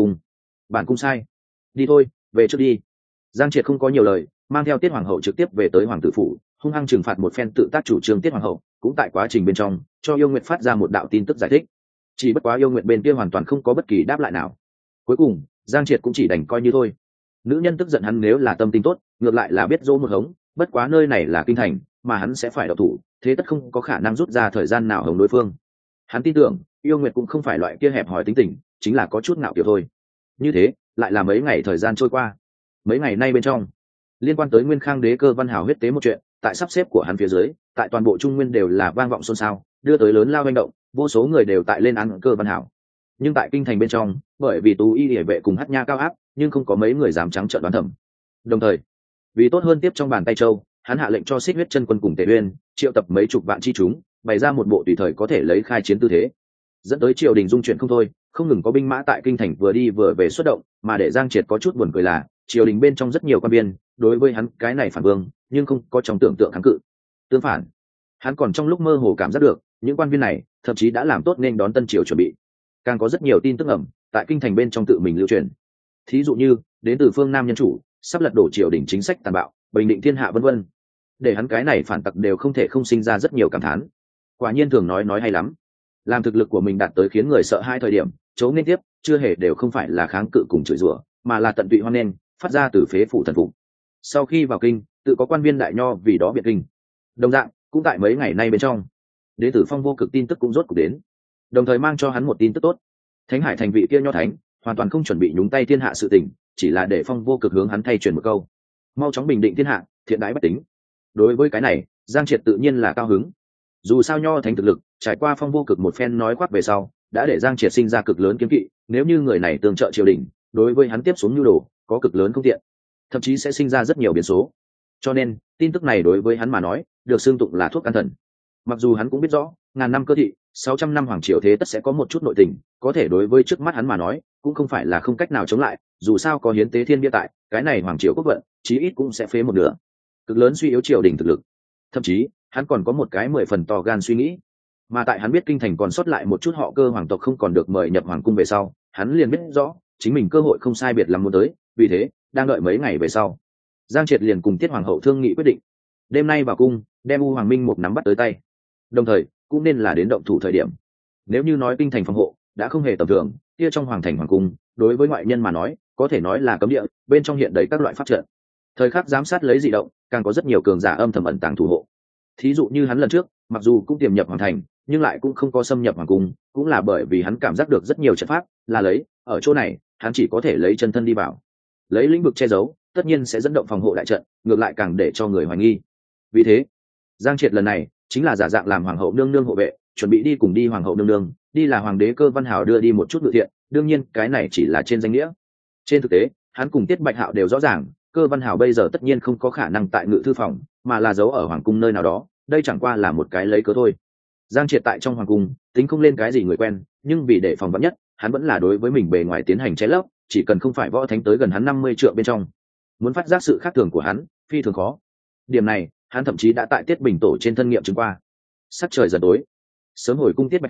bản cung sai, đi thôi, về trước đi. Giang Triệt không có nhiều lời, mang theo Tiết hoàng hậu trực tiếp về tới hoàng tử phủ, hung hăng trừng phạt một phen tự tác chủ trương Tiết hoàng hậu, cũng tại quá trình bên trong cho Yêu Nguyệt phát ra một đạo tin tức giải thích. Chỉ bất quá Yêu Nguyệt bên kia hoàn toàn không có bất kỳ đáp lại nào. Cuối cùng, Giang Triệt cũng chỉ đành coi như thôi. Nữ nhân tức giận hắn nếu là tâm tình tốt, ngược lại là biết dỗ một hống, bất quá nơi này là kinh thành, mà hắn sẽ phải độc thủ, thế tất không có khả năng rút ra thời gian nào hống đối phương. Hắn tin tưởng, Yêu Nguyệt cũng không phải loại kia hẹp hòi tính tình, chính là có chút ngạo kiểu thôi. Như thế, lại là mấy ngày thời gian trôi qua. Mấy ngày nay bên trong, liên quan tới Nguyên Khang đế Cơ Văn Hào huyết tế một chuyện, tại sắp xếp của hắn phía dưới, tại toàn bộ Trung Nguyên đều là vang vọng xôn xao, đưa tới lớn lao hành động, vô số người đều tại lên án Cơ Văn Hào. Nhưng tại kinh thành bên trong, bởi vì Tú Y Liễu vệ cùng Hắc Nha cao áp, nhưng không có mấy người dám trắng trợn đoán thẩm. Đồng thời, vì tốt hơn tiếp trong bàn tay châu, hắn hạ lệnh cho Xích Huyết Chân quân cùng Tề Uyên triệu tập mấy chục vạn chi chúng, bày ra một bộ tùy thời có thể lấy khai chiến tư thế, dẫn tới triều đình dung chuyển không thôi, không ngừng có binh mã tại kinh thành vừa đi vừa về xuất động, mà để Giang Triệt có chút buồn cười là, triều đình bên trong rất nhiều quan viên đối với hắn cái này phản vương, nhưng không có trong tưởng tượng kháng cự. Tương phản, hắn còn trong lúc mơ hồ cảm giác được, những quan viên này thậm chí đã làm tốt nên đón tân triều chuẩn bị. Càng có rất nhiều tin tức ẩm tại kinh thành bên trong tự mình lưu truyền. Thí dụ như đến từ phương Nam nhân chủ sắp lật đổ triều đình chính sách tàn bạo, bình định thiên hạ vân vân, để hắn cái này phản tặc đều không thể không sinh ra rất nhiều cảm thán. Quả nhiên thường nói hay lắm, làm thực lực của mình đạt tới khiến người sợ hai thời điểm, chỗ nên tiếp chưa hề đều không phải là kháng cự cùng chửi rủa, mà là tận tụy hoan nghênh, phát ra từ phế phủ thần phục. Sau khi vào kinh, tự có quan viên đại nho vì đó biện kinh. Đồng dạng cũng tại mấy ngày nay bên trong, đến từ Phong Vô Cực tin tức cũng rốt cuộc đến, đồng thời mang cho hắn một tin tức tốt. Thánh Hải thành vị kia nho thánh hoàn toàn không chuẩn bị nhúng tay thiên hạ sự tình, chỉ là để Phong Vô Cực hướng hắn thay truyền một câu: mau chóng bình định thiên hạ, thiện đãi bách tính. Đối với cái này, Giang Triệt tự nhiên là cao hứng. Dù sao nho thánh thực lực trải qua Phong Vô Cực một phen nói khoác về sau, đã để Giang Triệt sinh ra cực lớn kiếm kỵ, nếu như người này tương trợ triều đình, đối với hắn tiếp xuống nhu đồ có cực lớn không tiện, thậm chí sẽ sinh ra rất nhiều biến số. Cho nên tin tức này đối với hắn mà nói, được xưng tụng là thuốc an thần. Mặc dù hắn cũng biết rõ, ngàn năm cơ thị, 600 năm hoàng triều thế tất sẽ có một chút nội tình, có thể đối với trước mắt hắn mà nói, cũng không phải là không cách nào chống lại, dù sao có hiến tế thiên bia tại, cái này hoàng triều quốc vận, chí ít cũng sẽ phế một nửa, cực lớn suy yếu triều đình thực lực. Thậm chí, hắn còn có một cái 10 phần to gan suy nghĩ. Mà tại hắn biết kinh thành còn sót lại một chút họ Cơ hoàng tộc không còn được mời nhập hoàng cung về sau, hắn liền biết rõ, chính mình cơ hội không sai biệt lắm muốn tới, vì thế, đang đợi mấy ngày về sau, Giang Triệt liền cùng Tiết hoàng hậu thương nghị quyết định. Đêm nay vào cung, đem U Hoàng Minh một nắm bắt tới tay. Đồng thời, cũng nên là đến động thủ thời điểm. Nếu như nói kinh thành phòng hộ đã không hề tầm thường, kia trong hoàng thành hoàng cung, đối với ngoại nhân mà nói, có thể nói là cấm địa, bên trong hiện đầy các loại pháp trận. Thời khắc giám sát lấy dị động, càng có rất nhiều cường giả âm thầm ẩn tàng thủ hộ. Thí dụ như hắn lần trước, mặc dù cũng tiềm nhập hoàng thành, nhưng lại cũng không có xâm nhập hoàng cung, cũng là bởi vì hắn cảm giác được rất nhiều trận pháp, là lấy, ở chỗ này, hắn chỉ có thể lấy chân thân đi vào. Lấy lĩnh vực che giấu, tất nhiên sẽ dẫn động phòng hộ đại trận, ngược lại càng để cho người hoài nghi. Vì thế, Giang Triệt lần này chính là giả dạng làm hoàng hậu nương nương hộ vệ, chuẩn bị đi cùng đi hoàng hậu nương nương, đi là hoàng đế Cơ Văn Hào đưa đi một chút ngự thiện, đương nhiên cái này chỉ là trên danh nghĩa. Trên thực tế, hắn cùng Tiết Bạch Hạo đều rõ ràng, Cơ Văn Hào bây giờ tất nhiên không có khả năng tại ngự thư phòng, mà là giấu ở hoàng cung nơi nào đó, đây chẳng qua là một cái lấy cớ thôi. Giang Triệt tại trong hoàng cung, tính không lên cái gì người quen, nhưng vì để phòng vắn nhất, hắn vẫn là đối với mình bề ngoài tiến hành che lấp, chỉ cần không phải võ thánh tới gần hắn 50 trượng bên trong, muốn phát giác sự khác thường của hắn, phi thường khó. Điểm này, hắn thậm chí đã tại Tiết Bình Tổ trên thân nghiệm chứng qua. Sắc trời dần tối, sớm hồi cung Tiết Bạch Hạo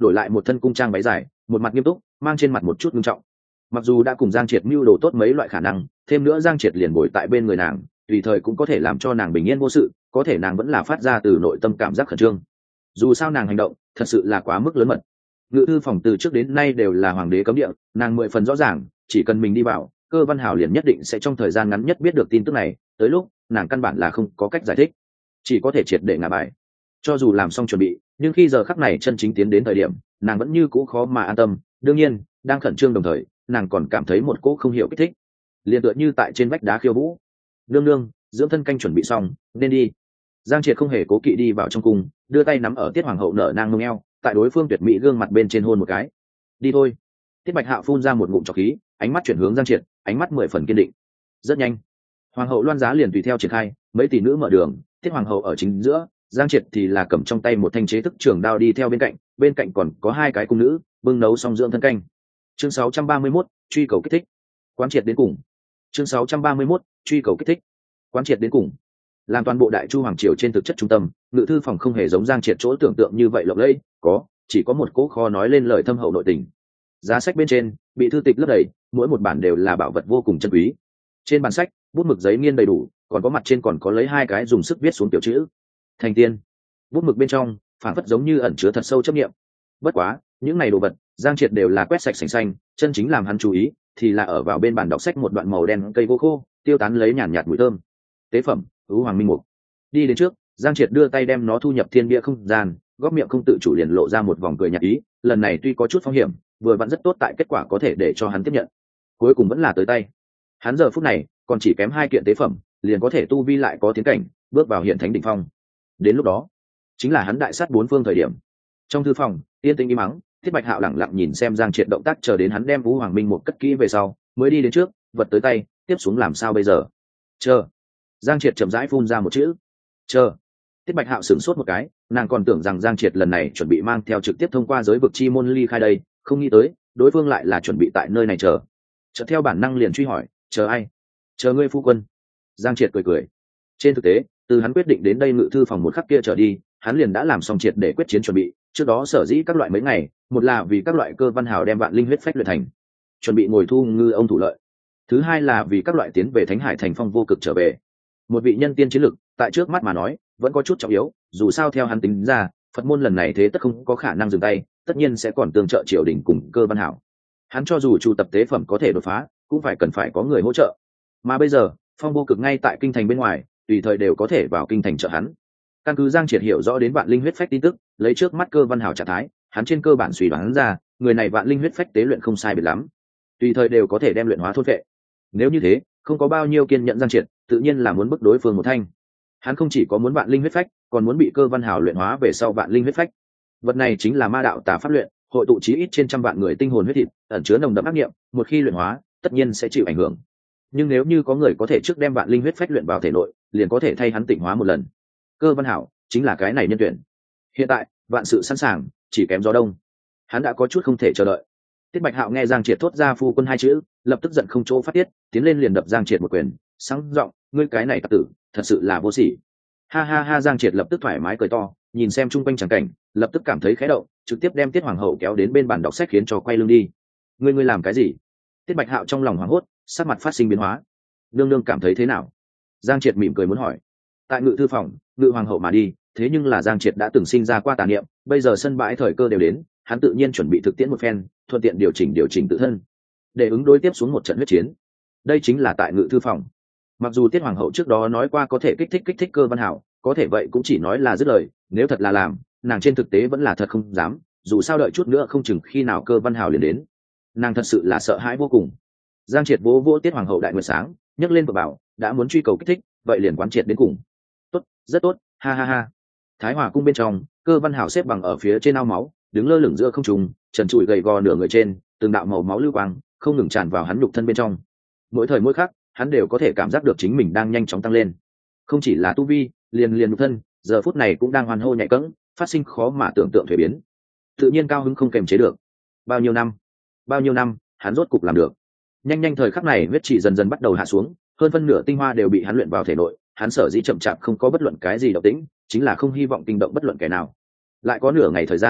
đổi lại một thân cung trang váy dài, một mặt nghiêm túc, mang trên mặt một chút nghiêm trọng. Mặc dù đã cùng Giang Triệt mưu đồ tốt mấy loại khả năng, thêm nữa Giang Triệt liền bồi tại bên người nàng, tùy thời cũng có thể làm cho nàng bình yên vô sự, có thể nàng vẫn là phát ra từ nội tâm cảm giác khẩn trương. Dù sao nàng hành động thật sự là quá mức lớn mật. Ngự thư phòng từ trước đến nay đều là hoàng đế cấm địa, nàng 10 phần rõ ràng, chỉ cần mình đi vào, Cơ Văn Hào liền nhất định sẽ trong thời gian ngắn nhất biết được tin tức này, tới lúc nàng căn bản là không có cách giải thích, chỉ có thể triệt để ngả bài. Cho dù làm xong chuẩn bị, nhưng khi giờ khắc này chân chính tiến đến thời điểm, nàng vẫn như cũ khó mà an tâm. Đương nhiên, đang khẩn trương đồng thời, nàng còn cảm thấy một cỗ không hiểu kích thích, liền tựa như tại trên vách đá khiêu vũ. Nương nương, dưỡng thân canh chuẩn bị xong, nên đi. Giang Triệt không hề cố kỵ đi vào trong cung, đưa tay nắm ở Tiết Hoàng hậu nở nang mông eo, tại đối phương tuyệt mỹ gương mặt bên trên hôn một cái. Đi thôi. Tiết Bạch Hạo phun ra một ngụm trọc khí, ánh mắt chuyển hướng Giang Triệt, ánh mắt 10 phần kiên định. Rất nhanh, Hoàng hậu Loan Giá liền tùy theo triển khai, mấy tỷ nữ mở đường, Tiết Hoàng hậu ở chính giữa, Giang Triệt thì là cầm trong tay một thanh chế thức trường đao đi theo bên cạnh còn có hai cái cung nữ bưng nấu xong dưỡng thân canh. Chương 631, truy cầu kích thích. Quán triệt đến cùng. Chương 631, truy cầu kích thích. Quán triệt đến cùng. Làm toàn bộ Đại Chu hoàng triều trên thực chất trung tâm, ngự thư phòng không hề giống Giang Triệt chỗ tưởng tượng như vậy lộng lẫy, chỉ có một cỗ kho nói lên lời thâm hậu nội tình. Giá sách bên trên bị thư tịch lấp đầy, mỗi một bản đều là bảo vật vô cùng chân quý. Trên bản sách, bút mực giấy nghiên đầy đủ, còn có mặt trên còn có lấy hai cái dùng sức viết xuống tiểu chữ. Thành tiên. Bút mực bên trong phản phất giống như ẩn chứa thật sâu chấp niệm. Bất quá, những này đồ vật, Giang Triệt đều là quét sạch sành xanh, chân chính làm hắn chú ý thì là ở vào bên bàn đọc sách một đoạn màu đen cây gỗ khô, tiêu tán lấy nhàn nhạt mùi thơm. Tế phẩm, ứ hoàng minh mục. Đi đến trước, Giang Triệt đưa tay đem nó thu nhập thiên bia không gian, góp miệng không tự chủ liền lộ ra một vòng cười nhạt ý. Lần này tuy có chút phong hiểm, vừa vặn rất tốt tại kết quả có thể để cho hắn tiếp nhận. Cuối cùng vẫn là tới tay. Hắn giờ phút này còn chỉ kém 2 kiện tế phẩm, liền có thể tu vi lại có tiến cảnh, bước vào hiện thánh đỉnh phong. Đến lúc đó, chính là hắn đại sát 4 phương thời điểm. Trong thư phòng, yên tĩnh im mắng, Thiết Bạch Hạo lẳng lặng nhìn xem Giang Triệt động tác, chờ đến hắn đem Vũ Hoàng Minh một cất kỹ về sau, mới đi đến trước, vật tới tay, tiếp xuống làm sao bây giờ? Chờ. Giang Triệt chậm rãi phun ra một chữ. Chờ. Thiết Bạch Hạo sửng sốt một cái, nàng còn tưởng rằng Giang Triệt lần này chuẩn bị mang theo trực tiếp thông qua giới vực chi môn ly khai đây, không nghĩ tới, đối phương lại là chuẩn bị tại nơi này chờ. Chợt theo bản năng liền truy hỏi, chờ ai? Chờ ngươi phu quân. Giang Triệt cười cười. Trên thực tế, từ hắn quyết định đến đây ngự thư phòng một khắc kia trở đi, hắn liền đã làm xong triệt để quyết chiến chuẩn bị. Trước đó sở dĩ các loại mấy ngày, một là vì các loại Cơ Văn Hào đem vạn linh huyết phách luyện thành, chuẩn bị ngồi thu ngư ông thủ lợi. Thứ hai là vì các loại tiến về Thánh Hải thành phong vô cực trở về. Một vị nhân tiên chiến lực, tại trước mắt mà nói, vẫn có chút trọng yếu, dù sao theo hắn tính ra, Phật môn lần này thế tất không có khả năng dừng tay, tất nhiên sẽ còn tương trợ triều đình cùng Cơ Văn Hào. Hắn cho dù chu tập tế phẩm có thể đột phá, cũng cần phải có người hỗ trợ. Mà bây giờ, phong vô cực ngay tại kinh thành bên ngoài, tùy thời đều có thể vào kinh thành trợ hắn. Căn cứ Giang Triệt hiểu rõ đến vạn linh huyết phách tin tức, lấy trước mắt Cơ Văn Hào trạng thái, hắn trên cơ bản suy đoán ra, người này vạn linh huyết phách tế luyện không sai biệt lắm, tùy thời đều có thể đem luyện hóa thôn phệ. Nếu như thế, không có bao nhiêu kiên nhẫn Giang Triệt, tự nhiên là muốn bức đối phương một thanh. Hắn không chỉ có muốn vạn linh huyết phách, còn muốn bị Cơ Văn Hào luyện hóa về sau vạn linh huyết phách. Vật này chính là ma đạo tà pháp luyện, hội tụ chí ít trên trăm vạn người tinh hồn huyết thịt, ẩn chứa nồng đậm ác niệm, một khi luyện hóa, tất nhiên sẽ chịu ảnh hưởng. Nhưng nếu như có người có thể trước đem vạn linh huyết phách luyện vào thể nội, liền có thể thay hắn tịnh hóa một lần. Cơ Văn Hảo chính là cái này nhân tuyển. Hiện tại, vạn sự sẵn sàng, chỉ kém gió đông. Hắn đã có chút không thể chờ đợi. Tiết Bạch Hạo nghe Giang Triệt thốt ra phu quân 2 chữ, lập tức giận không chỗ phát tiết, tiến lên liền đập Giang Triệt một quyền, sáng giọng, ngươi cái này tặc tử, thật sự là vô sỉ. Ha ha ha, Giang Triệt lập tức thoải mái cười to, nhìn xem chung quanh chẳng cảnh, lập tức cảm thấy khẽ động, trực tiếp đem Tiết Hoàng hậu kéo đến bên bàn đọc sách khiến cho quay lưng đi. Ngươi làm cái gì? Tiết Bạch Hạo trong lòng hoảng hốt, sắc mặt phát sinh biến hóa. Nương nương cảm thấy thế nào? Giang Triệt mỉm cười muốn hỏi. Tại ngự thư phòng, ngự hoàng hậu mà đi, thế nhưng là Giang Triệt đã từng sinh ra qua tà niệm, bây giờ sân bãi thời cơ đều đến, hắn tự nhiên chuẩn bị thực tiễn một phen, thuận tiện điều chỉnh tự thân, để ứng đối tiếp xuống một trận huyết chiến. Đây chính là tại ngự thư phòng. Mặc dù Tiết Hoàng hậu trước đó nói qua có thể kích thích Cơ Văn Hảo, có thể vậy cũng chỉ nói là dứt lời, nếu thật là làm, nàng trên thực tế vẫn là thật không dám, dù sao đợi chút nữa không chừng khi nào Cơ Văn Hảo liền đến. Nàng thật sự là sợ hãi vô cùng. Giang Triệt vỗ Tiết Hoàng hậu đại nguyệt sáng, nhấc lên và bảo, đã muốn truy cầu kích thích, vậy liền quán triệt đến cùng. Tốt, rất tốt, ha ha ha. Thái Hòa cung bên trong, Cơ Văn Hảo xếp bằng ở phía trên ao máu, đứng lơ lửng giữa không trung, trần trụi gầy gò nửa người trên, từng đạo màu máu lưu quang không ngừng tràn vào hắn nhục thân bên trong. Mỗi thời mỗi khắc, hắn đều có thể cảm giác được chính mình đang nhanh chóng tăng lên. Không chỉ là tu vi, liền nhục thân, giờ phút này cũng đang hoàn hô nhạy cẫng, phát sinh khó mà tưởng tượng thuế biến. Tự nhiên cao hứng không kềm chế được. Bao nhiêu năm, hắn rốt cục làm được. Nhanh thời khắc này huyết chỉ dần dần bắt đầu hạ xuống, hơn phân nửa tinh hoa đều bị hắn luyện vào thể nội, hắn sở dĩ chậm chạp không có bất luận cái gì động tĩnh, chính là không hy vọng kinh động bất luận kẻ nào. Lại có nửa ngày thời gian,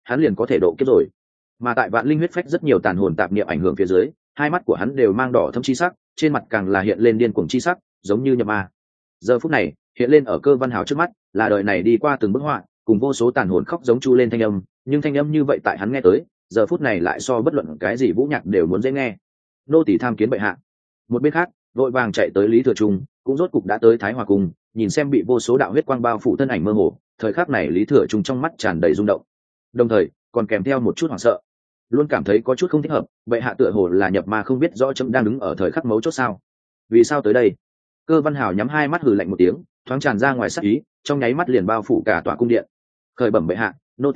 hắn liền có thể độ kiếp rồi. Mà tại vạn linh huyết phách rất nhiều tàn hồn tạp niệm ảnh hưởng phía dưới, hai mắt của hắn đều mang đỏ thâm chi sắc, trên mặt càng là hiện lên điên cuồng chi sắc, giống như nhập ma. Giờ phút này hiện lên ở Cơ Văn Hào trước mắt là đời này đi qua từng bức họa, cùng vô số tàn hồn khóc giống chu lên thanh âm, nhưng thanh âm như vậy tại hắn nghe tới, giờ phút này lại so bất luận cái gì vũ nhạc đều muốn dễ nghe. Nô tỳ tham kiến bệ hạ. Một bên khác vội vàng chạy tới Lý Thừa Trung cũng rốt cục đã tới Thái Hòa cung, nhìn xem bị vô số đạo huyết quang bao phủ thân ảnh mơ hồ, thời khắc này Lý Thừa Trung trong mắt tràn đầy rung động, đồng thời còn kèm theo một chút hoảng sợ, luôn cảm thấy có chút không thích hợp. Bệ hạ tựa hồ là nhập ma, không biết rõ chấm đang đứng ở thời khắc mấu chốt sao? Vì sao tới đây? Cơ Văn Hào nhắm hai mắt hừ lạnh một tiếng, thoáng tràn ra ngoài sắc ý, trong nháy mắt liền bao phủ cả tòa cung điện. Khởi bẩm bệ hạ,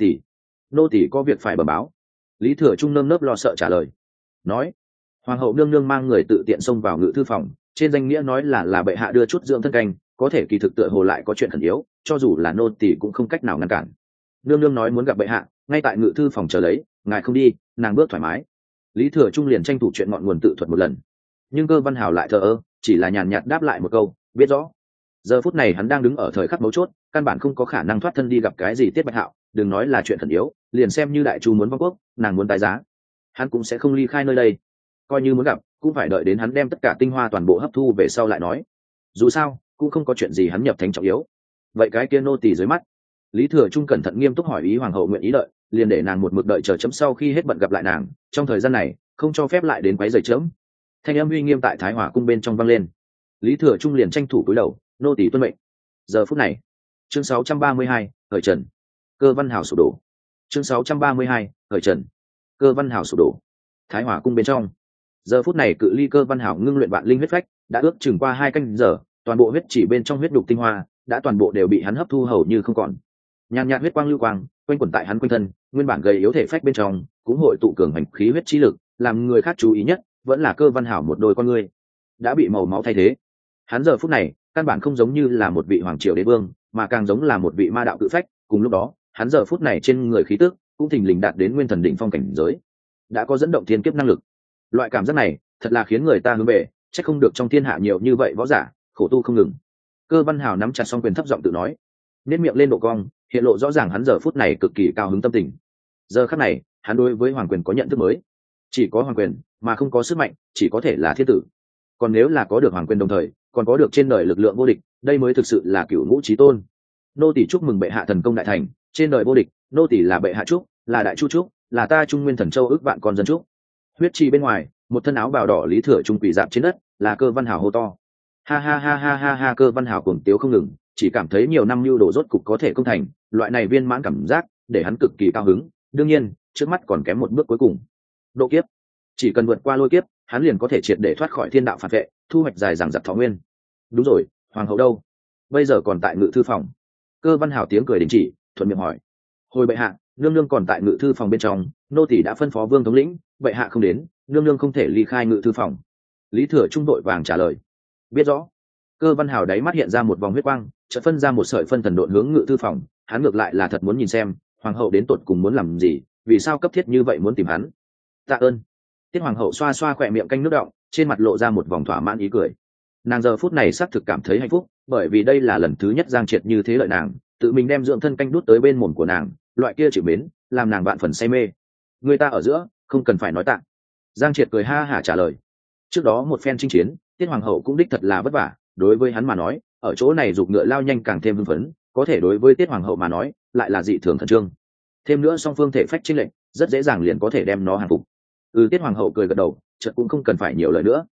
nô tỳ có việc phải bẩm báo. Lý Thừa Trung nơm nớp lo sợ trả lời. Nói, hoàng hậu nương nương mang người tự tiện xông vào ngự thư phòng, trên danh nghĩa nói là bệ hạ đưa chút dưỡng thân canh, có thể kỳ thực tựa hồ lại có chuyện khẩn yếu, cho dù là nô tỳ cũng không cách nào ngăn cản. Nương nương nói muốn gặp bệ hạ, ngay tại ngự thư phòng chờ lấy, ngài không đi, nàng bước thoải mái. Lý Thừa Trung liền tranh thủ chuyện ngọn nguồn tự thuật một lần, nhưng Cơ Văn Hào lại thờ ơ, chỉ là nhàn nhạt đáp lại một câu, biết rõ. Giờ phút này hắn đang đứng ở thời khắc mấu chốt, căn bản không có khả năng thoát thân đi gặp cái gì Tiết Bạch Hạo, đừng nói là chuyện khẩn yếu, liền xem như đại chu muốn vong quốc, nàng muốn tái giá, hắn cũng sẽ không ly khai nơi đây. Coi như muốn gặp, cũng phải đợi đến hắn đem tất cả tinh hoa toàn bộ hấp thu về sau lại nói. Dù sao cũng không có chuyện gì hắn nhập thánh trọng yếu. Vậy cái kia nô tỳ dưới mắt. Lý Thừa Trung cẩn thận nghiêm túc hỏi ý hoàng hậu nguyện ý đợi, liền để nàng một mực đợi chờ chấm sau khi hết bận gặp lại nàng, trong thời gian này không cho phép lại đến quấy rầy chấm. Thanh âm uy nghiêm tại Thái Hòa cung bên trong vang lên. Lý Thừa Trung liền tranh thủ cúi đầu, nô tỳ tuân mệnh. Giờ phút này, chương 632, khởi trần. Cơ Văn Hào sụp đổ. Chương 632, khởi trần. Cơ Văn Hào sụp đổ. Thái Hòa cung bên trong, giờ phút này cự ly Cơ Văn Hào ngưng luyện vạn linh huyết phách đã ước chừng qua 2 canh giờ, toàn bộ huyết chỉ bên trong huyết đục tinh hoa đã toàn bộ đều bị hắn hấp thu hầu như không còn. Nhàn nhạt huyết quang lưu quang quanh quẩn tại hắn quanh thân, nguyên bản gầy yếu thể phách bên trong cũng hội tụ cường hành khí huyết chi lực, làm người khác chú ý nhất vẫn là Cơ Văn Hào một đôi con ngươi đã bị màu máu thay thế. Hắn giờ phút này căn bản không giống như là một vị hoàng triều đế vương, mà càng giống là một vị ma đạo cự phách. Cùng lúc đó hắn giờ phút này trên người khí tức cũng thình lình đạt đến nguyên thần đỉnh phong cảnh giới, đã có dẫn động thiên kiếp năng lực. Loại cảm giác này thật là khiến người ta hướng về, chắc không được trong thiên hạ nhiều như vậy võ giả khổ tu không ngừng. Cơ Văn Hào nắm chặt song quyền thấp giọng tự nói, nét miệng lên độ cong, hiện lộ rõ ràng hắn giờ phút này cực kỳ cao hứng tâm tình. Giờ khắc này hắn đối với hoàng quyền có nhận thức mới, chỉ có hoàng quyền mà không có sức mạnh chỉ có thể là thiên tử, còn nếu là có được hoàng quyền đồng thời còn có được trên đời lực lượng vô địch, đây mới thực sự là cửu ngũ chí tôn. Nô tỳ chúc mừng bệ hạ thần công đại thành, trên đời vô địch, nô tỳ là bệ hạ chúc, là đại chu chúc, là ta Trung Nguyên Thần Châu ước vạn con dân chúc. Huyết chi bên ngoài, một thân áo bào đỏ Lý Thừa Trung quỳ dạp trên đất, là Cơ Văn Hào hô to. Ha ha ha ha ha ha, Cơ Văn Hào cuồng tiếu không ngừng, chỉ cảm thấy nhiều năm lưu đồ rốt cục có thể công thành, loại này viên mãn cảm giác để hắn cực kỳ cao hứng. Đương nhiên trước mắt còn kém một bước cuối cùng, độ kiếp. Chỉ cần vượt qua lôi kiếp, hắn liền có thể triệt để thoát khỏi thiên đạo phản vệ, thu hoạch dài dằng dặc thọ nguyên. Đúng rồi, hoàng hậu đâu? Bây giờ còn tại ngự thư phòng. Cơ Văn Hào tiếng cười đình chỉ, thuận miệng hỏi. Hồi bệ hạ, nương nương còn tại ngự thư phòng bên trong, nô tỳ đã phân phó Vương thống lĩnh, bệ hạ không đến, nương nương không thể ly khai ngự thư phòng. Lý Thừa Trung đội vàng trả lời. Biết rõ. Cơ Văn Hào đáy mắt hiện ra một vòng huyết quang, chợt phân ra một sợi phân thần độn hướng ngự thư phòng. Hắn ngược lại là thật muốn nhìn xem hoàng hậu đến tột cùng muốn làm gì, vì sao cấp thiết như vậy muốn tìm hắn. Tạ ơn. Tiết hoàng hậu xoa xoa khỏe miệng canh nước đọng, trên mặt lộ ra một vòng thỏa mãn ý cười. Nàng giờ phút này xác thực cảm thấy hạnh phúc, bởi vì đây là lần thứ nhất Giang Triệt như thế lợi nàng, tự mình đem dưỡng thân canh đút tới bên mồm của nàng, loại kia chịu mến, làm nàng vạn phần say mê. Người ta ở giữa không cần phải nói tạ. Giang Triệt cười ha hả trả lời. Trước đó một phen chinh chiến, Tiết hoàng hậu cũng đích thật là vất vả, đối với hắn mà nói, ở chỗ này giục ngựa lao nhanh càng thêm hưng phấn, có thể đối với Tiết hoàng hậu mà nói, lại là dị thường khẩn trương. Thêm nữa song phương thể phách chênh lệch, rất dễ dàng liền có thể đem nó hàng phục. Tiết hoàng hậu cười gật đầu, chợt cũng không cần phải nhiều lời nữa.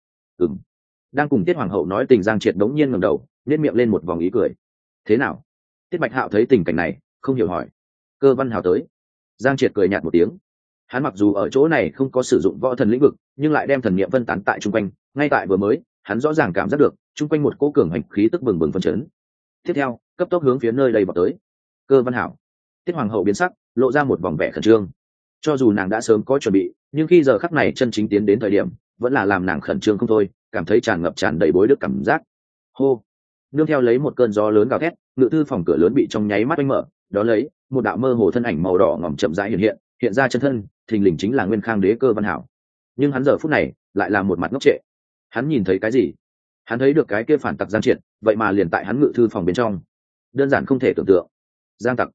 Đang cùng Tiết hoàng hậu nói tình, Giang Triệt đống nhiên ngẩng đầu, nhếch miệng lên một vòng ý cười. Thế nào? Tiết Bạch Hạo thấy tình cảnh này, không hiểu hỏi. Cơ Văn Hào tới. Giang Triệt cười nhạt một tiếng. Hắn mặc dù ở chỗ này không có sử dụng võ thần lĩnh vực, nhưng lại đem thần niệm phân tán tại trung quanh, ngay tại vừa mới, hắn rõ ràng cảm giác được trung quanh một cỗ cường hành khí tức bừng bừng phấn chấn. Tiếp theo, cấp tốc hướng phía nơi đây vọt tới. Cơ Văn Hảo. Tiết hoàng hậu biến sắc, lộ ra một vòng vẻ khẩn trương. Cho dù nàng đã sớm có chuẩn bị, nhưng khi giờ khắc này chân chính tiến đến thời điểm, vẫn là làm nàng khẩn trương không thôi, cảm thấy tràn ngập tràn đầy bối đức cảm giác. Hô. Nương theo lấy một cơn gió lớn gào thét, ngự thư phòng cửa lớn bị trong nháy mắt oanh mở, đó lấy một đạo mơ hồ thân ảnh màu đỏ ngòm chậm rãi hiện ra chân thân, thình lình chính là Nguyên Khang đế Cơ Văn Hảo. Nhưng hắn giờ phút này lại là một mặt ngốc trệ. Hắn nhìn thấy cái gì? Hắn thấy được cái kia phản tặc Giang Triệt, vậy mà liền tại hắn ngự thư phòng bên trong. Đơn giản không thể tưởng tượng. Giang tặc.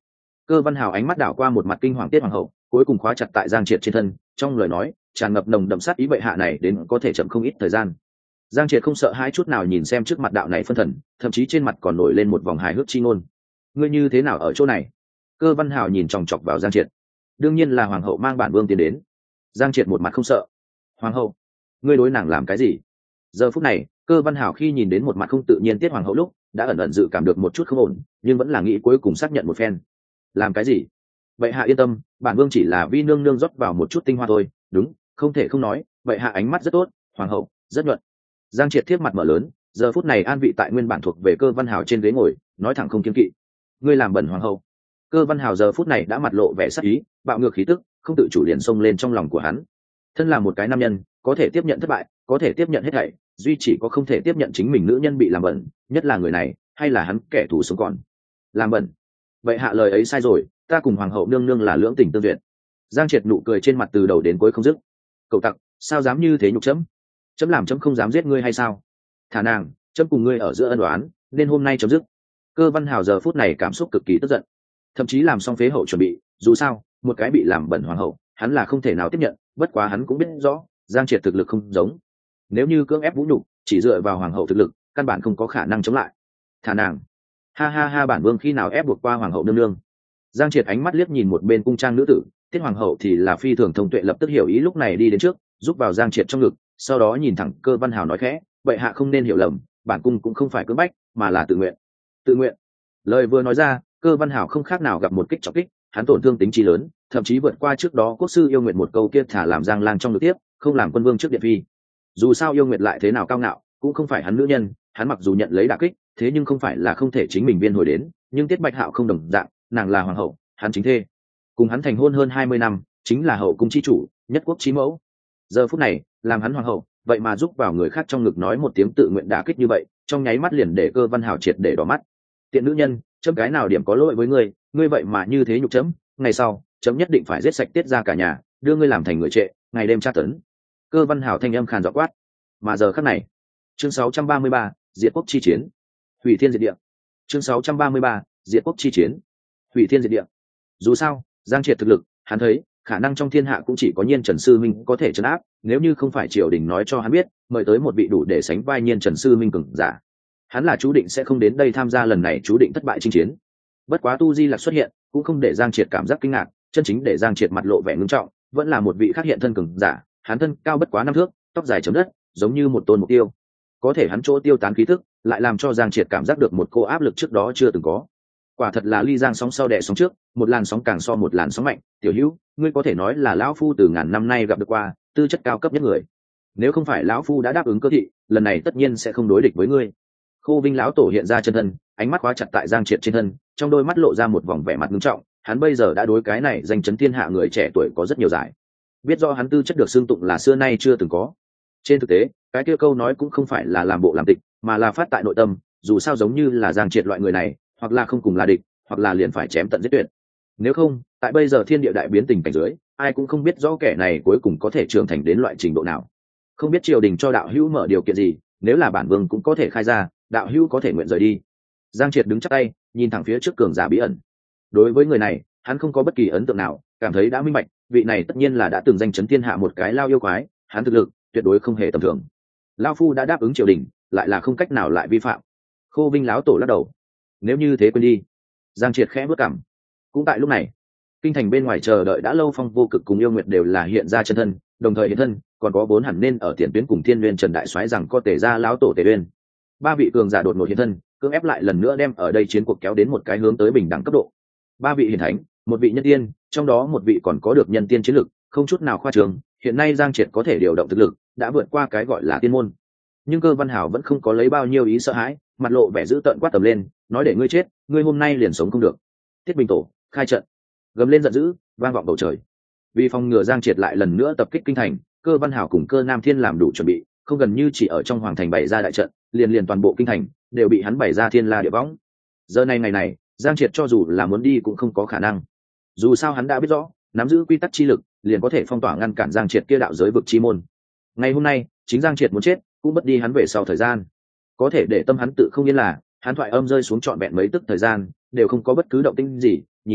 Cơ Văn Hào ánh mắt đảo qua một mặt kinh hoàng Tiết hoàng hậu, cuối cùng khóa chặt tại Giang Triệt trên thân, trong lời nói tràn ngập nồng đậm sát ý bệ hạ này đến có thể chậm không ít thời gian. Giang Triệt không sợ hãi chút nào nhìn xem trước mặt đạo này phân thần, thậm chí trên mặt còn nổi lên một vòng hài hước chi ngôn. Ngươi như thế nào ở chỗ này? Cơ Văn Hào nhìn chòng chọc vào Giang Triệt. Đương nhiên là hoàng hậu mang bản vương tiến đến. Giang Triệt một mặt không sợ. Hoàng hậu? Ngươi đối nàng làm cái gì? Giờ phút này, Cơ Văn Hào khi nhìn đến một mặt không tự nhiên Tiết hoàng hậu lúc, đã ẩn ẩn dự cảm được một chút không ổn, nhưng vẫn là nghĩ cuối cùng xác nhận một phen. Làm cái gì? Bệ hạ yên tâm, bản vương chỉ là vi nương nương rót vào một chút tinh hoa thôi. Đúng, không thể không nói, bệ hạ ánh mắt rất tốt, hoàng hậu rất nhuận. Giang Triệt thiết mặt mở lớn, giờ phút này an vị tại nguyên bản thuộc về Cơ Văn Hào trên ghế ngồi, nói thẳng không kiêng kỵ. Ngươi làm bẩn hoàng hậu. Cơ Văn Hào giờ phút này đã mặt lộ vẻ sắc ý, bạo ngược khí tức, không tự chủ liền xông lên trong lòng của hắn. Thân là một cái nam nhân, có thể tiếp nhận thất bại, có thể tiếp nhận hết thảy, duy chỉ có không thể tiếp nhận chính mình nữ nhân bị làm bẩn, nhất là người này, hay là hắn kẻ thù sống còn. Làm bẩn. Vậy hạ lời ấy sai rồi, ta cùng hoàng hậu nương nương là lưỡng tình tương duyệt. Giang Triệt nụ cười trên mặt từ đầu đến cuối không dứt. Cậu tặc, sao dám như thế nhục chấm? Chấm làm chấm không dám giết ngươi hay sao? Thả nàng, chấm cùng ngươi ở giữa ân oán, nên hôm nay chấm dứt. Cơ Văn Hào giờ phút này cảm xúc cực kỳ tức giận, thậm chí làm xong phế hậu chuẩn bị. Dù sao, một cái bị làm bẩn hoàng hậu, hắn là không thể nào tiếp nhận. Bất quá hắn cũng biết rõ, Giang Triệt thực lực không giống. Nếu như cưỡng ép vũ nhục, chỉ dựa vào hoàng hậu thực lực, căn bản không có khả năng chống lại. Thả nàng. Ha ha ha, bản vương khi nào ép buộc qua hoàng hậu nương nương? Giang Triệt ánh mắt liếc nhìn một bên cung trang nữ tử, Tiết hoàng hậu thì là phi thường thông tuệ lập tức hiểu ý, lúc này đi đến trước, giúp vào Giang Triệt trong ngực, sau đó nhìn thẳng Cơ Văn Hào nói khẽ, bệ hạ không nên hiểu lầm, bản cung cũng không phải cưỡng bách, mà là tự nguyện. Tự nguyện. Lời vừa nói ra, Cơ Văn Hào không khác nào gặp một kích trọng kích, hắn tổn thương tính trí lớn, thậm chí vượt qua trước đó quốc sư yêu nguyện một câu kia thả làm Giang Lang trong ngực tiếp, không làm quân vương trước điện phi. Dù sao yêu nguyện lại thế nào cao ngạo, cũng không phải hắn nữ nhân, hắn mặc dù nhận lấy đả kích, thế nhưng không phải là không thể chính mình viên hồi đến, nhưng Tiết Bạch Hạo không đồng dạng, nàng là hoàng hậu, hắn chính thê, cùng hắn thành hôn hơn 20 năm, chính là hậu cung chi chủ, nhất quốc chí mẫu. Giờ phút này, làm hắn hoàng hậu, vậy mà giúp vào người khác trong ngực nói một tiếng tự nguyện đả kích như vậy, trong nháy mắt liền để Cơ Văn Hào triệt để đỏ mắt. Tiện nữ nhân, chấm cái nào điểm có lỗi với ngươi, ngươi vậy mà như thế nhục chấm, ngày sau, chấm nhất định phải giết sạch Tiết ra cả nhà, đưa ngươi làm thành người trệ, ngày đêm tra tấn. Cơ Văn Hào thanh âm khàn giọng quát. Mà giờ khắc này, chương 633, diệt quốc chi chiến, hủy thiên diệt địa. Chương 633, diệt quốc chi chiến, hủy thiên diệt địa. Dù sao, Giang Triệt thực lực, hắn thấy khả năng trong thiên hạ cũng chỉ có Nhiên Trần Sư Minh có thể trấn áp, nếu như không phải triều đình nói cho hắn biết, mời tới một vị đủ để sánh vai Nhiên Trần Sư Minh cường giả, hắn là chú định sẽ không đến đây tham gia lần này chú định thất bại chinh chiến. Bất quá Tu Di Lạc xuất hiện, cũng không để Giang Triệt cảm giác kinh ngạc, chân chính để Giang Triệt mặt lộ vẻ ngưng trọng, vẫn là một vị khác hiện thân cường giả, hắn thân cao bất quá 5 thước, tóc dài chấm đất, giống như một tôn mục tiêu. Có thể hắn chỗ tiêu tán khí tức, lại làm cho Giang Triệt cảm giác được một cô áp lực trước đó chưa từng có. Quả thật là ly giang sóng sau đè sóng trước, một làn sóng càng so một làn sóng mạnh. Tiểu Hữu, ngươi có thể nói là lão phu từ ngàn năm nay gặp được qua tư chất cao cấp nhất người. Nếu không phải lão phu đã đáp ứng cơ thị, lần này tất nhiên sẽ không đối địch với ngươi. Khô Vinh lão tổ hiện ra chân thân, ánh mắt khóa chặt tại Giang Triệt trên thân, trong đôi mắt lộ ra một vòng vẻ mặt nghiêm trọng. Hắn bây giờ đã đối cái này danh chấn thiên hạ người trẻ tuổi có rất nhiều giải, biết do hắn tư chất được xưng tụng là xưa nay chưa từng có. Trên thực tế, cái kia câu nói cũng không phải là làm bộ làm tịch, mà là phát tại nội tâm. Dù sao giống như là Giang Triệt loại người này, hoặc là không cùng là địch, hoặc là liền phải chém tận giết tuyệt. Nếu không, tại bây giờ thiên địa đại biến tình cảnh dưới, ai cũng không biết rõ kẻ này cuối cùng có thể trưởng thành đến loại trình độ nào. Không biết triều đình cho đạo hữu mở điều kiện gì, nếu là bản vương cũng có thể khai ra, đạo hữu có thể nguyện rời đi. Giang Triệt đứng chắp tay, nhìn thẳng phía trước cường giả bí ẩn. Đối với người này, hắn không có bất kỳ ấn tượng nào, cảm thấy đã minh bạch, vị này tất nhiên là đã từng danh chấn thiên hạ một cái lao yêu quái, hắn thực lực tuyệt đối không hề tầm thường. Lao phu đã đáp ứng triều đình, lại là không cách nào lại vi phạm. Khô Vinh lão tổ lắc đầu. Nếu như thế quên đi. Giang Triệt khẽ bước cằm. Cũng tại lúc này, kinh thành bên ngoài chờ đợi đã lâu Phong Vô Cực cùng Yêu Nguyệt đều là hiện ra chân thân, đồng thời hiện thân, còn có 4 hẳn nên ở tiền tuyến cùng Thiên Nguyên Trần Đại Soái rằng có Tề gia lão tổ Tề Uyên. 3 vị cường giả đột ngột hiện thân, cưỡng ép lại lần nữa đem ở đây chiến cuộc kéo đến một cái hướng tới bình đẳng cấp độ. 3 vị hiển thánh, 1 vị nhân tiên, trong đó 1 vị còn có được nhân tiên chiến lực, không chút nào khoa trương. Hiện nay Giang Triệt có thể điều động thực lực, đã vượt qua cái gọi là tiên môn. Nhưng Cơ Văn Hào vẫn không có lấy bao nhiêu ý sợ hãi, mặt lộ vẻ dữ tợn quát tầm lên, nói để ngươi chết, ngươi hôm nay liền sống không được. Tiết Bình Tổ khai trận, gầm lên giận dữ, vang vọng bầu trời. Vì phòng ngừa Giang Triệt lại lần nữa tập kích kinh thành, Cơ Văn Hào cùng Cơ Nam Thiên làm đủ chuẩn bị, không gần như chỉ ở trong hoàng thành bày ra đại trận, liền toàn bộ kinh thành đều bị hắn bày ra thiên la địa võng. Giờ này ngày này, Giang Triệt cho dù là muốn đi cũng không có khả năng. Dù sao hắn đã biết rõ, nắm giữ quy tắc chi lực, liền có thể phong tỏa ngăn cản Giang Triệt kia đạo giới vực chi môn. Ngày hôm nay, chính Giang Triệt muốn chết, cũng mất đi hắn về sau thời gian. Có thể để tâm hắn tự không yên là, hắn thoại âm rơi xuống trọn vẹn mấy tức thời gian, đều không có bất cứ động tĩnh gì, nhìn thấy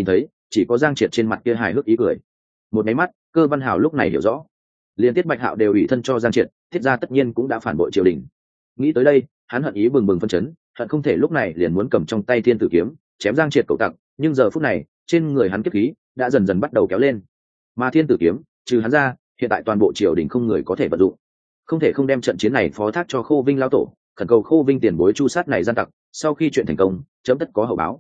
chỉ có Giang Triệt trên mặt kia hài hước ý cười. Một máy mắt, Cơ Văn Hào lúc này hiểu rõ, liên Tiết Bạch Hạo đều ủy thân cho Giang Triệt, Thiết gia tất nhiên cũng đã phản bội triều đình. Nghĩ tới đây, hắn hận ý bừng bừng phân chấn, hận không thể lúc này liền muốn cầm trong tay thiên tử kiếm chém Giang Triệt cậu tặc, nhưng giờ phút này trên người hắn kiếp khí đã dần dần bắt đầu kéo lên, mà thiên tử kiếm trừ hắn ra, hiện tại toàn bộ triều đình không người có thể vận dụng, không thể không đem trận chiến này phó thác cho Khô Vinh lão tổ, khẩn cầu Khô Vinh tiền bối chu sát này gian tặc, sau khi chuyện thành công chấm tất có hậu báo.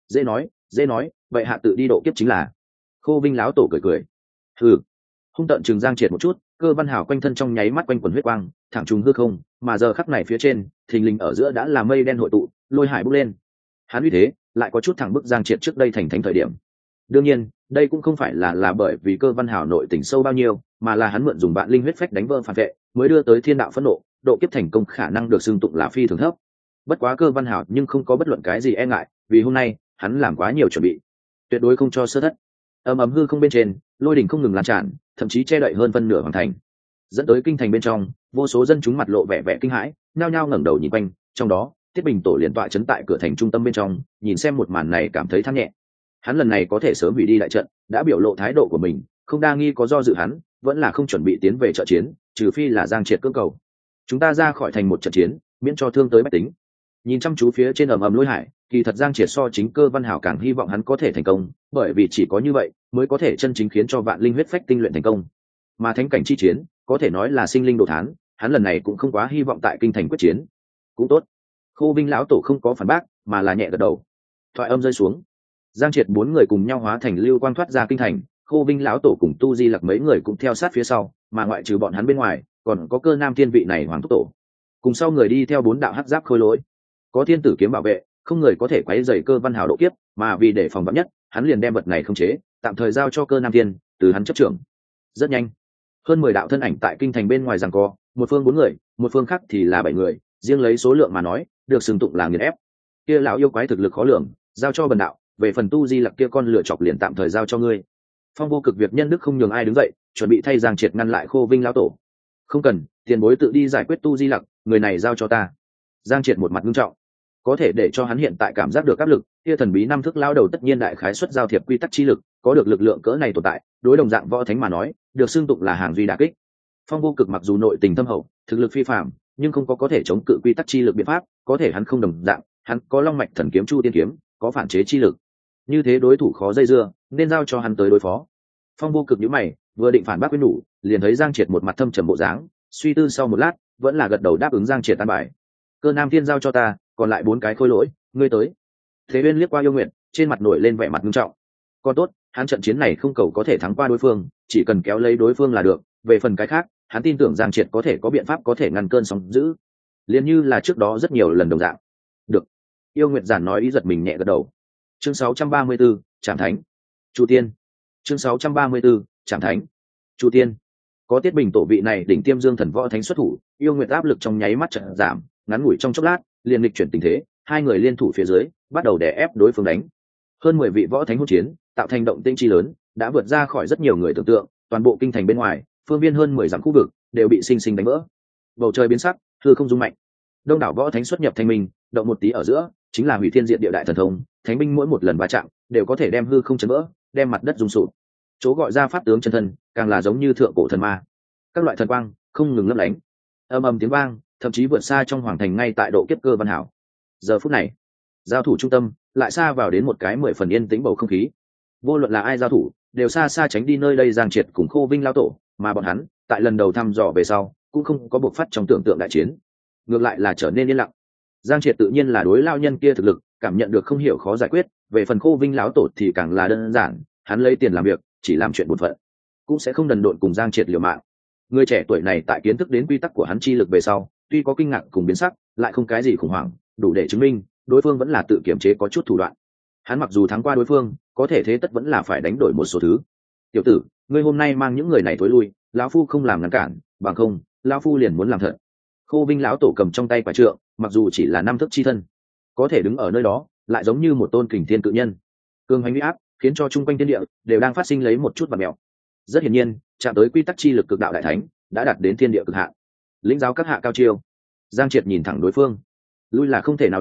Dễ nói, vậy hạ tự đi độ kiếp chính là. Khô Vinh lão tổ cười cười, hừ, hung tợn chừng Giang Triệt một chút. Cơ Văn Hào quanh thân trong nháy mắt quanh quần huyết quang thẳng trùng hư không, mà giờ khắc này phía trên thình lình ở giữa đã là mây đen hội tụ, lôi hải bốc lên. Hắn uy thế lại có chút thẳng bức Giang Triệt trước đây thành thánh thời điểm. Đương nhiên đây cũng không phải là bởi vì Cơ Văn Hào nội tình sâu bao nhiêu, mà là hắn mượn dùng vạn linh huyết phách đánh vỡ phản vệ mới đưa tới thiên đạo phẫn nộ, độ kiếp thành công khả năng được xưng tụng là phi thường thấp. Bất quá Cơ Văn Hào nhưng không có bất luận cái gì e ngại, vì hôm nay hắn làm quá nhiều chuẩn bị, tuyệt đối không cho sơ thất. Ầm hư không bên trên lôi đỉnh không ngừng lan tràn, thậm chí che đậy hơn phân nửa hoàng thành, dẫn tới kinh thành bên trong vô số dân chúng mặt lộ vẻ vẻ kinh hãi, nhao nhao ngẩng đầu nhìn quanh. Trong đó Tiết Bình Tổ liền tọa trấn tại cửa thành trung tâm bên trong, nhìn xem một màn này cảm thấy than nhẹ. Hắn lần này có thể sớm hủy đi đại trận, đã biểu lộ thái độ của mình, không đa nghi có do dự hắn vẫn là không chuẩn bị tiến về trợ chiến, trừ phi là Giang Triệt cưỡng cầu. Chúng ta ra khỏi thành một trận chiến, miễn cho thương tới bách tính. Nhìn chăm chú phía trên ầm lôi hải, kỳ thật Giang Triệt so chính Cơ Văn Hảo càng hy vọng hắn có thể thành công, bởi vì chỉ có như vậy mới có thể chân chính khiến cho vạn linh huyết phách tinh luyện thành công. Mà thánh cảnh chi chiến có thể nói là sinh linh đồ thán, hắn lần này cũng không quá hy vọng tại kinh thành quyết chiến. Cũng tốt. Khô Vinh lão tổ không có phản bác, mà là nhẹ gật đầu. Thoại âm rơi xuống, Giang Triệt bốn người cùng nhau hóa thành lưu quang thoát ra kinh thành. Khô Vinh lão tổ cùng Tu Di Lặc mấy người cũng theo sát phía sau, mà ngoại trừ bọn hắn bên ngoài còn có Cơ Nam Thiên vị này hoàng thúc tổ, cùng sau người đi theo bốn đạo hắc giáp khôi lỗi, có thiên tử kiếm bảo vệ, không người có thể quấy rầy Cơ Văn Hào độ kiếp, mà vì để phòng vạn nhất, hắn liền đem vật này khống chế, tạm thời giao cho Cơ Nam Thiên, từ hắn chấp trưởng. Rất nhanh, hơn 10 đạo thân ảnh tại kinh thành bên ngoài giằng co, một phương 4 người, một phương khác thì là 7 người, riêng lấy số lượng mà nói, được xưng tụng là nghiền ép. Kia lão yêu quái thực lực khó lường, giao cho bần đạo, về phần Tu Di Lặc kia con lựa chọc liền tạm thời giao cho ngươi. Phong Vô Cực việc nhân đức không nhường ai đứng dậy, chuẩn bị thay Giang Triệt ngăn lại Khô Vinh lão tổ. Không cần, tiền bối tự đi giải quyết Tu Di Lặc, người này giao cho ta. Giang Triệt một mặt nghiêm trọng, có thể để cho hắn hiện tại cảm giác được áp lực, kia thần bí năm thức lão đầu tất nhiên đại khái xuất giao thiệp quy tắc chi lực, có được lực lượng cỡ này tồn tại, đối đồng dạng võ thánh mà nói, được xưng tụng là hàng duy đả kích. Phong Vô Cực mặc dù nội tình thâm hậu, thực lực phi phàm, nhưng không có thể chống cự quy tắc chi lực biện pháp, có thể hắn không đồng dạng, hắn có Long Mạch Thần Kiếm Chu Tiên Kiếm, có phản chế chi lực. Như thế đối thủ khó dây dưa, nên giao cho hắn tới đối phó. Phong Vô Cực nhíu mày, vừa định phản bác quyết đủ, liền thấy Giang Triệt một mặt thâm trầm bộ dáng, suy tư sau một lát, vẫn là gật đầu đáp ứng Giang Triệt tan bài. Cơ Nam Thiên giao cho ta, còn lại 4 cái khôi lỗi, ngươi tới. Thế Uyên liếc qua Yêu Nguyệt, trên mặt nổi lên vẻ mặt nghiêm trọng. Còn tốt, hắn trận chiến này không cầu có thể thắng qua đối phương, chỉ cần kéo lấy đối phương là được, về phần cái khác, hắn tin tưởng Giang Triệt có thể có biện pháp có thể ngăn cơn sóng dữ. Liền như là trước đó rất nhiều lần đồng dạng. Được. Yêu Nguyệt giản nói ý giật mình nhẹ gật đầu. Chương 634, Trảm Thánh. Chu Tiên. Chương 634, Trảm Thánh. Chu Tiên. Có Tiết Bình Tổ vị này đỉnh tiêm dương thần võ thánh xuất thủ, Yêu Nguyệt áp lực trong nháy mắt chợt giảm, ngắn ngủi trong chốc lát, liền nghịch chuyển tình thế, hai người liên thủ phía dưới, bắt đầu đè ép đối phương đánh. Hơn 10 vị võ thánh hỗn chiến, tạo thành động tĩnh chi lớn, đã vượt ra khỏi rất nhiều người tưởng tượng, toàn bộ kinh thành bên ngoài, phương viên hơn 10 dặm khu vực đều bị sinh sinh đánh vỡ. Bầu trời biến sắc, hư không rung mạnh. Đông đảo võ thánh xuất nhập thanh minh, động một tí ở giữa, chính là hủy thiên diệt địa đại thần thông, thánh binh mỗi một lần va chạm, đều có thể đem hư không chấn vỡ, đem mặt đất rung sụp. Chỗ gọi ra pháp tướng chân thân, càng là giống như thượng cổ thần ma. Các loại thần quang không ngừng lấp lánh. Ầm tiếng vang, thậm chí vượt xa trong hoàng thành ngay tại độ kiếp Cơ Văn Hảo. Giờ phút này, giao thủ trung tâm lại xa vào đến một cái 10 phần yên tĩnh bầu không khí. Vô luận là ai giao thủ, đều xa xa tránh đi nơi đây. Giang Triệt cùng Khô Vinh lão tổ, mà bọn hắn tại lần đầu thăm dò về sau cũng không có bộc phát trong tưởng tượng đại chiến, ngược lại là trở nên yên lặng. Giang Triệt tự nhiên là đối lao nhân kia thực lực cảm nhận được không hiểu khó giải quyết, về phần Khô Vinh lão tổ thì càng là đơn giản, hắn lấy tiền làm việc, chỉ làm chuyện bổn phận, cũng sẽ không đần độn cùng Giang Triệt liều mạng. Người trẻ tuổi này tại kiến thức đến quy tắc của hắn chi lực về sau, tuy có kinh ngạc cùng biến sắc, lại không cái gì khủng hoảng, đủ để chứng minh đối phương vẫn là tự kiểm chế có chút thủ đoạn. Hắn mặc dù thắng qua đối phương, có thể thế tất vẫn là phải đánh đổi một số thứ. Tiểu tử, ngươi hôm nay mang những người này thối lui, lão phu không làm ngăn cản, bằng không lão phu liền muốn làm thật. Khô Vinh lão tổ cầm trong tay quả trượng, mặc dù chỉ là 5 thước chi thân, có thể đứng ở nơi đó lại giống như một tôn kình thiên cự nhân, cường hành uy áp khiến cho chung quanh thiên địa đều đang phát sinh lấy một chút vặn mèo. Rất hiển nhiên, chạm tới quy tắc chi lực cực đạo đại thánh đã đạt đến thiên địa cực hạn. Lĩnh giáo các hạ cao chiêu. Giang Triệt nhìn thẳng đối phương, lui là không thể nào lui,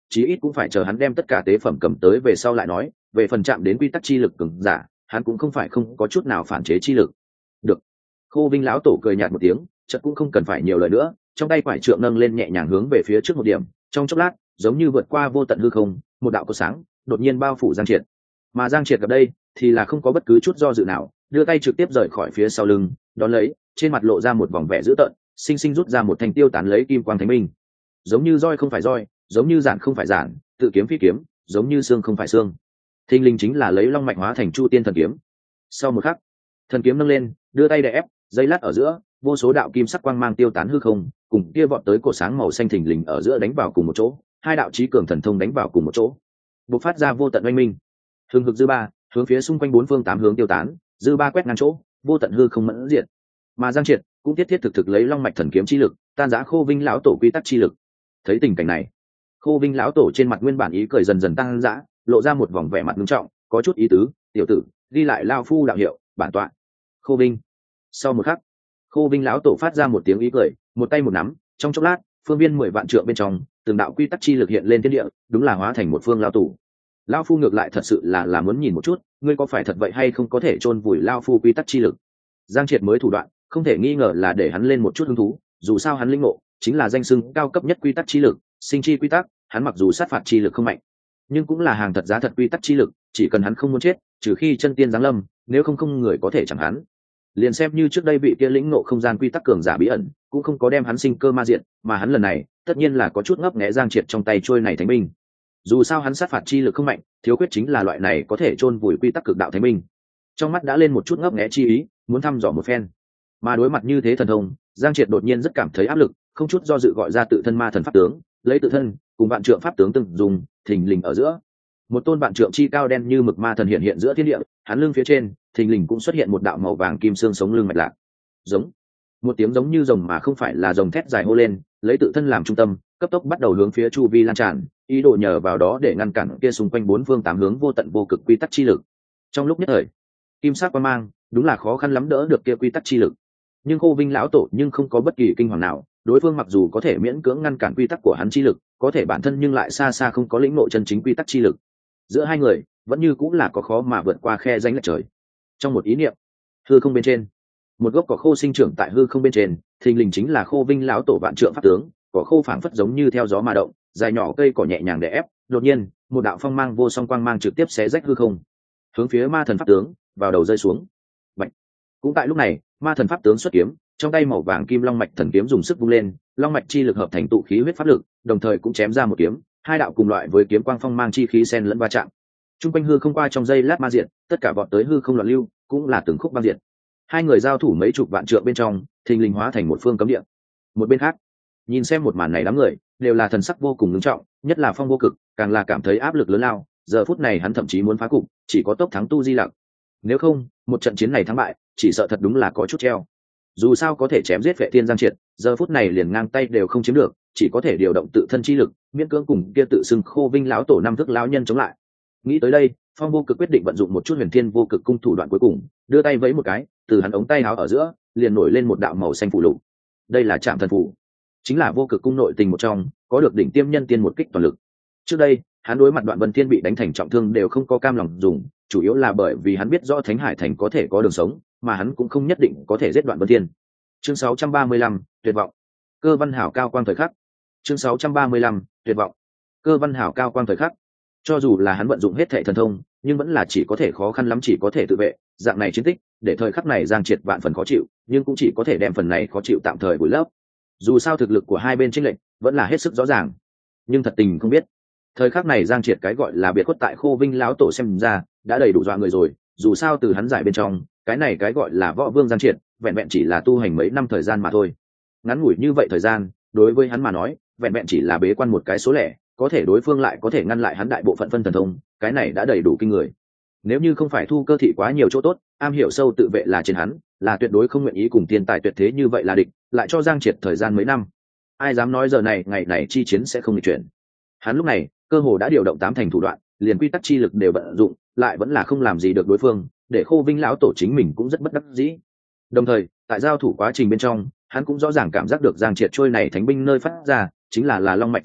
chí ít cũng phải chờ hắn đem tất cả tế phẩm cầm tới về sau lại nói. Về phần chạm đến quy tắc chi lực cường giả, hắn cũng không phải không có chút nào phản chế chi lực. Được. Khô Vinh lão tổ cười nhạt một tiếng, chợt cũng không cần phải nhiều lời nữa, trong tay quải trượng nâng lên nhẹ nhàng hướng về phía trước một điểm, trong chốc lát giống như vượt qua vô tận hư không, một đạo cột sáng đột nhiên bao phủ Giang Triệt. Mà Giang Triệt gặp đây thì là không có bất cứ chút do dự nào, đưa tay trực tiếp rời khỏi phía sau lưng, đón lấy trên mặt lộ ra một vòng vẻ dữ tợn, sinh sinh rút ra một thanh tiêu tán lấy kim quang thánh minh. Giống như roi không phải roi, giống như giản không phải giản, tự kiếm phi kiếm, giống như xương không phải xương. Thinh linh chính là lấy long mạch hóa thành Chu Tiên thần kiếm. Sau một khắc, thần kiếm nâng lên, đưa tay đè ép, dây lát ở giữa, vô số đạo kim sắc quang mang tiêu tán hư không, cùng kia vọt tới cột sáng màu xanh thình lình ở giữa đánh vào cùng một chỗ, hai đạo chí cường thần thông đánh vào cùng một chỗ, bộc phát ra vô tận oanh minh. Hừng hực dư ba hướng phía xung quanh bốn phương tám hướng tiêu tán, dư ba quét ngang chỗ, vô tận hư không mẫn diệt. Mà Giang Triệt cũng thiết thiết thực lấy long mạch thần kiếm chi lực tan rã Khô Vinh lão tổ quy tắc chi lực. Thấy tình cảnh này, Khô Vinh lão tổ trên mặt nguyên bản ý cười dần dần tăng dã, lộ ra một vòng vẻ mặt nghiêm trọng, có chút ý tứ, tiểu tử, ghi lại lao phu đạo hiệu, bản tọa. Khô Vinh. Sau một khắc, Khô Vinh lão tổ phát ra một tiếng ý cười, một tay một nắm, trong chốc lát, phương viên 10 vạn trượng bên trong, từng đạo quy tắc chi lực hiện lên thiên địa, đúng là hóa thành một phương lao tù. Lao phu ngược lại thật sự là muốn nhìn một chút, ngươi có phải thật vậy hay không có thể chôn vùi lao phu quy tắc chi lực. Giang Triệt mới thủ đoạn, không thể nghi ngờ là để hắn lên một chút hứng thú, dù sao hắn linh ngộ chính là danh xưng cao cấp nhất quy tắc chi lực, sinh chi quy tắc, hắn mặc dù sát phạt chi lực không mạnh, nhưng cũng là hàng thật giá thật quy tắc chi lực, chỉ cần hắn không muốn chết, trừ khi chân tiên giáng lâm, nếu không người có thể chẳng hắn. Liền xem như trước đây bị kia lĩnh ngộ không gian quy tắc cường giả bí ẩn, cũng không có đem hắn sinh cơ ma diện, mà hắn lần này, tất nhiên là có chút ngấp nghé Giang Triệt trong tay trôi này thánh binh. Dù sao hắn sát phạt chi lực không mạnh, thiếu khuyết chính là loại này có thể chôn vùi quy tắc cực đạo thánh binh. Trong mắt đã lên một chút ngấp nghé chi ý, muốn thăm dò một phen. Mà đối mặt như thế thần thông, Giang Triệt đột nhiên rất cảm thấy áp lực, không chút do dự gọi ra tự thân ma thần pháp tướng, lấy tự thân cùng vạn trượng pháp tướng từng dùng, thình lình ở giữa, một tôn vạn trượng chi cao đen như mực ma thần hiện hiện giữa thiên địa, hắn lưng phía trên, thình lình cũng xuất hiện một đạo màu vàng kim xương sống lưng mạch lạc. Giống. Một tiếng giống như rồng mà không phải là rồng thét dài hô lên, lấy tự thân làm trung tâm, cấp tốc bắt đầu hướng phía chu vi lan tràn, ý đồ nhờ vào đó để ngăn cản kia xung quanh bốn phương tám hướng vô tận vô cực quy tắc chi lực. Trong lúc nhất thời, kim sắc quang mang, đúng là khó khăn lắm đỡ được kia quy tắc chi lực. Nhưng Khô Vinh lão tổ nhưng không có bất kỳ kinh hoàng nào, đối phương mặc dù có thể miễn cưỡng ngăn cản quy tắc của hắn chi lực, có thể bản thân nhưng lại xa xa không có lĩnh ngộ chân chính quy tắc chi lực. Giữa hai người vẫn như cũng là có khó mà vượt qua khe rãnh lệch trời. Trong một ý niệm, hư không bên trên, một gốc cỏ khô sinh trưởng tại hư không bên trên, thình lình chính là Khô Vinh lão tổ vạn trượng pháp tướng, cỏ khô phảng phất giống như theo gió mà động, dài nhỏ cây cỏ nhẹ nhàng đè ép, đột nhiên, một đạo phong mang vô song quang mang trực tiếp xé rách hư không, hướng phía ma thần pháp tướng vào đầu rơi xuống. Bạch. Cũng tại lúc này, ma thần pháp tướng xuất kiếm, trong tay màu vàng kim long mạch thần kiếm dùng sức vung lên, long mạch chi lực hợp thành tụ khí huyết pháp lực, đồng thời cũng chém ra một kiếm, hai đạo cùng loại với kiếm quang phong mang chi khí xen lẫn va chạm. Trung quanh hư không qua trong giây lát ma diệt, tất cả vọt tới hư không loạn lưu, cũng là từng khúc băng diệt. Hai người giao thủ mấy chục vạn trượng bên trong, thình lình hóa thành một phương cấm địa. Một bên khác, nhìn xem một màn này đám người đều là thần sắc vô cùng nghiêm trọng, nhất là Phong Vô Cực, càng là cảm thấy áp lực lớn lao. Giờ phút này hắn thậm chí muốn phá cục, chỉ có tốc thắng Tu Di Lặc. Nếu không, một trận chiến này thắng bại, chỉ sợ thật đúng là có chút treo. Dù sao có thể chém giết Vệ Thiên Giang Triệt, giờ phút này liền ngang tay đều không chiếm được, chỉ có thể điều động tự thân chi lực, miễn cưỡng cùng kia tự xưng Khô Vinh lão tổ năm thức lão nhân chống lại. Nghĩ tới đây, Phong Vô Cực quyết định vận dụng một chút Huyền Thiên Vô Cực cung thủ đoạn cuối cùng, đưa tay vẫy một cái, từ hắn ống tay áo ở giữa liền nổi lên một đạo màu xanh phù lục. Đây là Trảm Thần Phù, chính là Vô Cực cung nội tình một trong, có được đỉnh tiêm nhân tiên một kích toàn lực. Trước đây, hắn đối mặt Đoạn Vân Thiên bị đánh thành trọng thương đều không có cam lòng dùng, chủ yếu là bởi vì hắn biết rõ Thánh Hải Thành có thể có đường sống, mà hắn cũng không nhất định có thể giết Đoạn Vân Thiên. Chương 635, tuyệt vọng. Cơ Văn Hảo cao quang thời khắc. Chương 635, tuyệt vọng. Cơ Văn Hảo cao quang thời khắc. Cho dù là hắn vận dụng hết thảy thần thông, nhưng vẫn là chỉ có thể khó khăn lắm chỉ có thể tự vệ, dạng này chiến tích, để thời khắc này Giang Triệt vạn phần khó chịu, nhưng cũng chỉ có thể đem phần này khó chịu tạm thời vùi lấp. Dù sao thực lực của hai bên chênh lệch vẫn là hết sức rõ ràng, nhưng thật tình không biết, thời khắc này Giang Triệt cái gọi là biệt khuất tại Khô Vinh lão tổ xem ra đã đầy đủ dọa người rồi. Dù sao từ hắn giải bên trong, cái này cái gọi là võ vương Giang Triệt, vẹn vẹn chỉ là tu hành mấy năm thời gian mà thôi. Ngắn ngủi như vậy thời gian, đối với hắn mà nói, vẹn vẹn chỉ là bế quan một cái số lẻ, có thể đối phương lại có thể ngăn lại hắn đại bộ phận phân thần thông, cái này đã đầy đủ kinh người. Nếu như không phải Thu Cơ thị quá nhiều chỗ tốt, am hiểu sâu tự vệ là trên hắn, là tuyệt đối không nguyện ý cùng tiền tài tuyệt thế như vậy là địch, lại cho Giang Triệt thời gian mấy năm. Ai dám nói giờ này ngày này chi chiến sẽ không nghịch chuyển. Hắn lúc này, cơ hồ đã điều động 8 thành thủ đoạn, liền quy tắc chi lực đều vận dụng, lại vẫn là không làm gì được đối phương, để Khô Vinh lão tổ chính mình cũng rất bất đắc dĩ. Đồng thời, tại giao thủ quá trình bên trong, hắn cũng rõ ràng cảm giác được Giang Triệt trôi này thánh binh nơi phát ra chính là long mạch rèn đúc,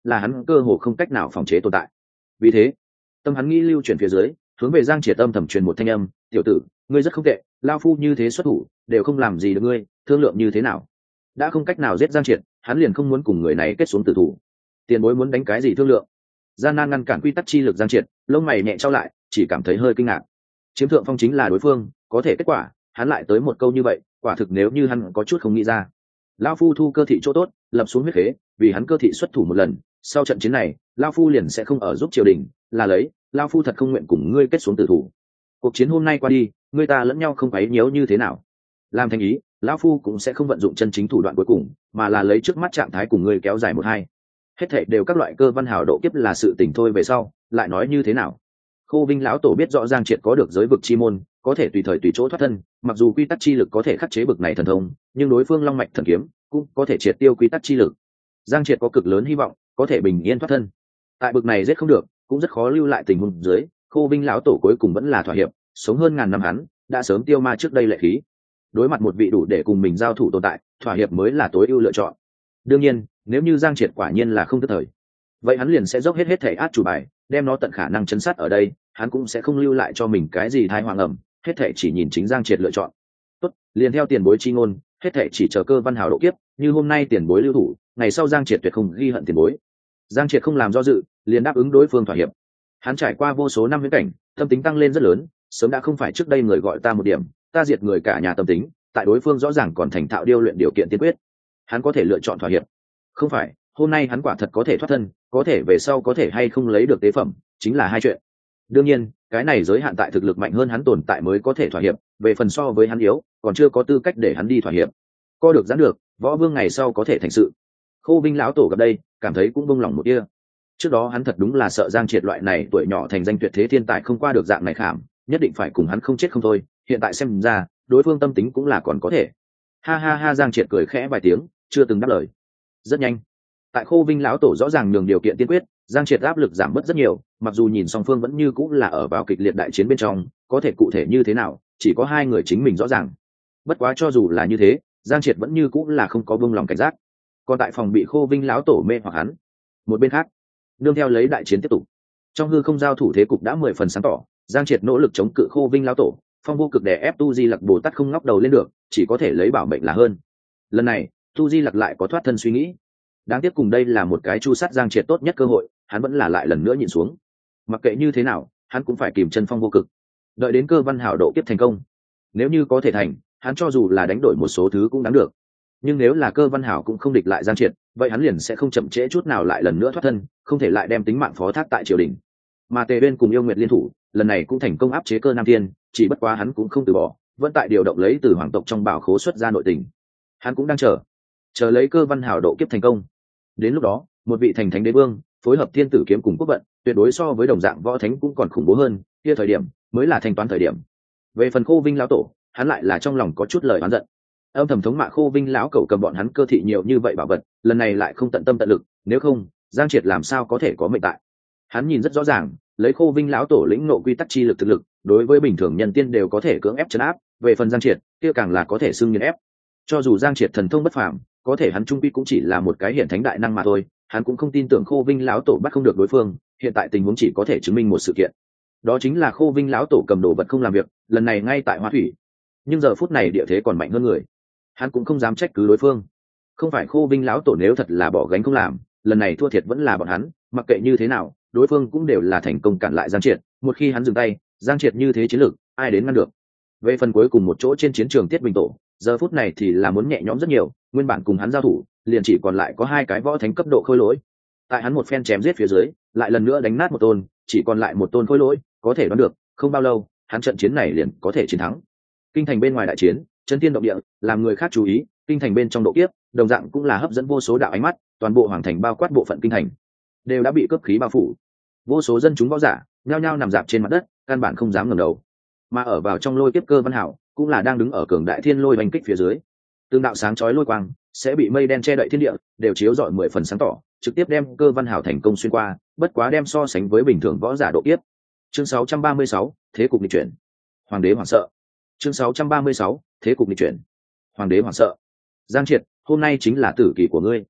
là hắn cơ hồ không cách nào phòng chế tồn tại. Vì thế tâm hắn nghĩ lưu chuyển phía dưới, hướng về Giang Triệt âm thầm truyền một thanh âm: tiểu tử, ngươi rất không tệ, lao phu như thế xuất thủ đều không làm gì được ngươi, thương lượng như thế nào? Đã không cách nào giết Giang Triệt, hắn liền không muốn cùng người này kết xuống tử thủ. Tiền bối muốn đánh cái gì thương lượng? Gian nan ngăn cản quy tắc chi lực Giang Triệt, lông mày nhẹ trao lại, chỉ cảm thấy hơi kinh ngạc. Chiếm thượng phong chính là đối phương, có thể kết quả hắn lại tới một câu như vậy, quả thực nếu như hắn có chút không nghĩ ra. Lão phu thu cơ thị chỗ tốt, lập xuống huyết khế, vì hắn cơ thị xuất thủ một lần, sau trận chiến này lão phu liền sẽ không ở giúp triều đình, là lấy lão phu thật không nguyện cùng ngươi kết xuống tử thủ. Cuộc chiến hôm nay qua đi, ngươi ta lẫn nhau không quấy nhiễu như thế nào, làm thành ý lão phu cũng sẽ không vận dụng chân chính thủ đoạn cuối cùng, mà là lấy trước mắt trạng thái cùng ngươi kéo dài một hai. Hết thảy đều các loại cơ văn hào độ kiếp là sự tình thôi, về sau lại nói như thế nào. Khô Vinh lão tổ biết rõ Giang Triệt có được giới vực chi môn, có thể tùy thời tùy chỗ thoát thân, mặc dù quy tắc chi lực có thể khắc chế bực này thần thông, nhưng đối phương long mạch thần kiếm cũng có thể triệt tiêu quy tắc chi lực. Giang Triệt có cực lớn hy vọng có thể bình yên thoát thân. Tại bực này giết không được, cũng rất khó lưu lại tình huống dưới, Khô Vinh lão tổ cuối cùng vẫn là thỏa hiệp, sống hơn ngàn năm hắn đã sớm tiêu ma trước đây lệ khí. Đối mặt một vị đủ để cùng mình giao thủ tồn tại, thỏa hiệp mới là tối ưu lựa chọn. Đương nhiên, nếu như Giang Triệt quả nhiên là không tức thời, vậy hắn liền sẽ dốc hết thể át chủ bài, đem nó tận khả năng chấn sát ở đây, hắn cũng sẽ không lưu lại cho mình cái gì thai hoàng ẩm, hết thể chỉ nhìn chính Giang Triệt lựa chọn. Tốt, liền theo tiền bối chi ngôn, hết thể chỉ chờ cơ văn hào độ kiếp, như hôm nay tiền bối lưu thủ, ngày sau Giang Triệt tuyệt không ghi hận tiền bối. Giang Triệt không làm do dự, liền đáp ứng đối phương thỏa hiệp. Hắn trải qua vô số năm viễn cảnh, tâm tính tăng lên rất lớn, sớm đã không phải trước đây người gọi ta một điểm, ta diệt người cả nhà tâm tính, tại đối phương rõ ràng còn thành thạo điêu luyện điều kiện tiên quyết, hắn có thể lựa chọn thỏa hiệp. Không phải, hôm nay hắn quả thật có thể thoát thân, có thể về sau có thể hay không lấy được tế phẩm, chính là hai chuyện. Đương nhiên, cái này giới hạn tại thực lực mạnh hơn hắn tồn tại mới có thể thỏa hiệp, về phần so với hắn yếu, còn chưa có tư cách để hắn đi thỏa hiệp. Co được giãn được, võ vương ngày sau có thể thành sự. Khô Vinh lão tổ gặp đây, cảm thấy cũng bông lòng một tia. Trước đó hắn thật đúng là sợ Giang Triệt loại này tuổi nhỏ thành danh tuyệt thế thiên tài không qua được dạng này khảm, nhất định phải cùng hắn không chết không thôi, hiện tại xem ra, đối phương tâm tính cũng là còn có thể. Ha ha ha, Giang Triệt cười khẽ vài tiếng, chưa từng đáp lời. Rất nhanh, tại Khô Vinh lão tổ rõ ràng nhường điều kiện tiên quyết, Giang Triệt áp lực giảm bớt rất nhiều, mặc dù nhìn song phương vẫn như cũng là ở vào kịch liệt đại chiến bên trong, có thể cụ thể như thế nào, chỉ có hai người chính mình rõ ràng. Bất quá cho dù là như thế, Giang Triệt vẫn như cũng là không có buông lòng cảnh giác. Còn tại phòng bị Khô Vinh lão tổ mê hoặc hắn. Một bên khác, nương theo lấy đại chiến tiếp tục, trong hư không giao thủ thế cục đã 10 phần sáng tỏ, Giang Triệt nỗ lực chống cự Khô Vinh lão tổ, phong vô cực đè ép Tu Di Lặc Bồ Tát không ngóc đầu lên được, chỉ có thể lấy bảo mệnh là hơn. Lần này, Tu Di Lặc lại có thoát thân suy nghĩ. Đáng tiếc cùng đây là một cái chu sát Giang Triệt tốt nhất cơ hội, hắn vẫn là lại lần nữa nhịn xuống. Mặc kệ như thế nào, hắn cũng phải kìm chân phong vô cực, đợi đến cơ văn hảo độ kiếp thành công. Nếu như có thể thành, hắn cho dù là đánh đổi một số thứ cũng đáng được. Nhưng nếu là cơ văn hảo cũng không địch lại Giang Triệt, vậy hắn liền sẽ không chậm trễ chút nào lại lần nữa thoát thân, không thể lại đem tính mạng phó thác tại triều đình. Mà Tề Uyên cùng Yêu Nguyệt liên thủ, lần này cũng thành công áp chế cơ Nam Thiên, chỉ bất quá hắn cũng không từ bỏ, vẫn tại điều động lấy từ hoàng tộc trong bảo khố xuất ra nội tình. Hắn cũng đang chờ lấy cơ văn hảo độ kiếp thành công. Đến lúc đó, một vị thành thánh đế vương phối hợp thiên tử kiếm cùng quốc vận, tuyệt đối so với đồng dạng võ thánh cũng còn khủng bố hơn, kia thời điểm mới là thanh toán thời điểm. Về phần Khô Vinh lão tổ, hắn lại là trong lòng có chút lời oán giận, âm thầm thống mạ Khô Vinh lão cẩu cầm bọn hắn cơ thị nhiều như vậy bảo vật, lần này lại không tận tâm tận lực, nếu không Giang Triệt làm sao có thể có mệnh tại. Hắn nhìn rất rõ ràng, lấy Khô Vinh lão tổ lĩnh nộ quy tắc chi lực thực lực, đối với bình thường nhân tiên đều có thể cưỡng ép trấn áp, về phần Giang Triệt, kia càng là có thể xưng nghiền ép. Cho dù Giang Triệt thần thông bất phàm, có thể hắn trung quy cũng chỉ là một cái hiển thánh đại năng mà thôi, hắn cũng không tin tưởng Khô Vinh lão tổ bắt không được đối phương. Hiện tại tình huống chỉ có thể chứng minh một sự kiện, đó chính là Khô Vinh lão tổ cầm đồ vật không làm việc, lần này ngay tại Hoa Thủy. Nhưng giờ phút này địa thế còn mạnh hơn người, hắn cũng không dám trách cứ đối phương. Không phải Khô Vinh lão tổ nếu thật là bỏ gánh không làm, lần này thua thiệt vẫn là bọn hắn. Mặc kệ như thế nào, đối phương cũng đều là thành công cản lại Giang Triệt. Một khi hắn dừng tay, Giang Triệt như thế chiến lược, ai đến ngăn được. Về phần cuối cùng một chỗ trên chiến trường Tiết Bình Tổ, giờ phút này thì là muốn nhẹ nhõm rất nhiều, nguyên bản cùng hắn giao thủ liền chỉ còn lại có hai cái võ thánh cấp độ khôi lỗi. Tại hắn một phen chém giết phía dưới, lại lần nữa đánh nát một tôn, chỉ còn lại một tôn khôi lỗi, có thể đoán được không bao lâu hắn trận chiến này liền có thể chiến thắng. Kinh thành bên ngoài đại chiến chân tiên động địa, làm người khác chú ý, kinh thành bên trong độ kiếp đồng dạng cũng là hấp dẫn vô số đạo ánh mắt, toàn bộ hoàng thành bao quát bộ phận kinh thành đều đã bị cướp khí bao phủ. Vô số dân chúng võ giả nhao nhao nằm dạp trên mặt đất, căn bản không dám ngẩng đầu. Mà ở vào trong lôi kiếp cơ văn hảo cũng là đang đứng ở cường đại thiên lôi oanh kích phía dưới, tương đạo sáng chói lôi quang sẽ bị mây đen che đậy thiên địa, đều chiếu rọi 10 phần sáng tỏ, trực tiếp đem cơ văn hảo thành công xuyên qua, bất quá đem so sánh với bình thường võ giả độ kiếp. Chương 636, thế cục nghịch chuyển. Hoàng đế hoảng sợ. Chương 636, thế cục nghịch chuyển. Hoàng đế hoảng sợ. Giang Triệt, hôm nay chính là tử kỳ của ngươi.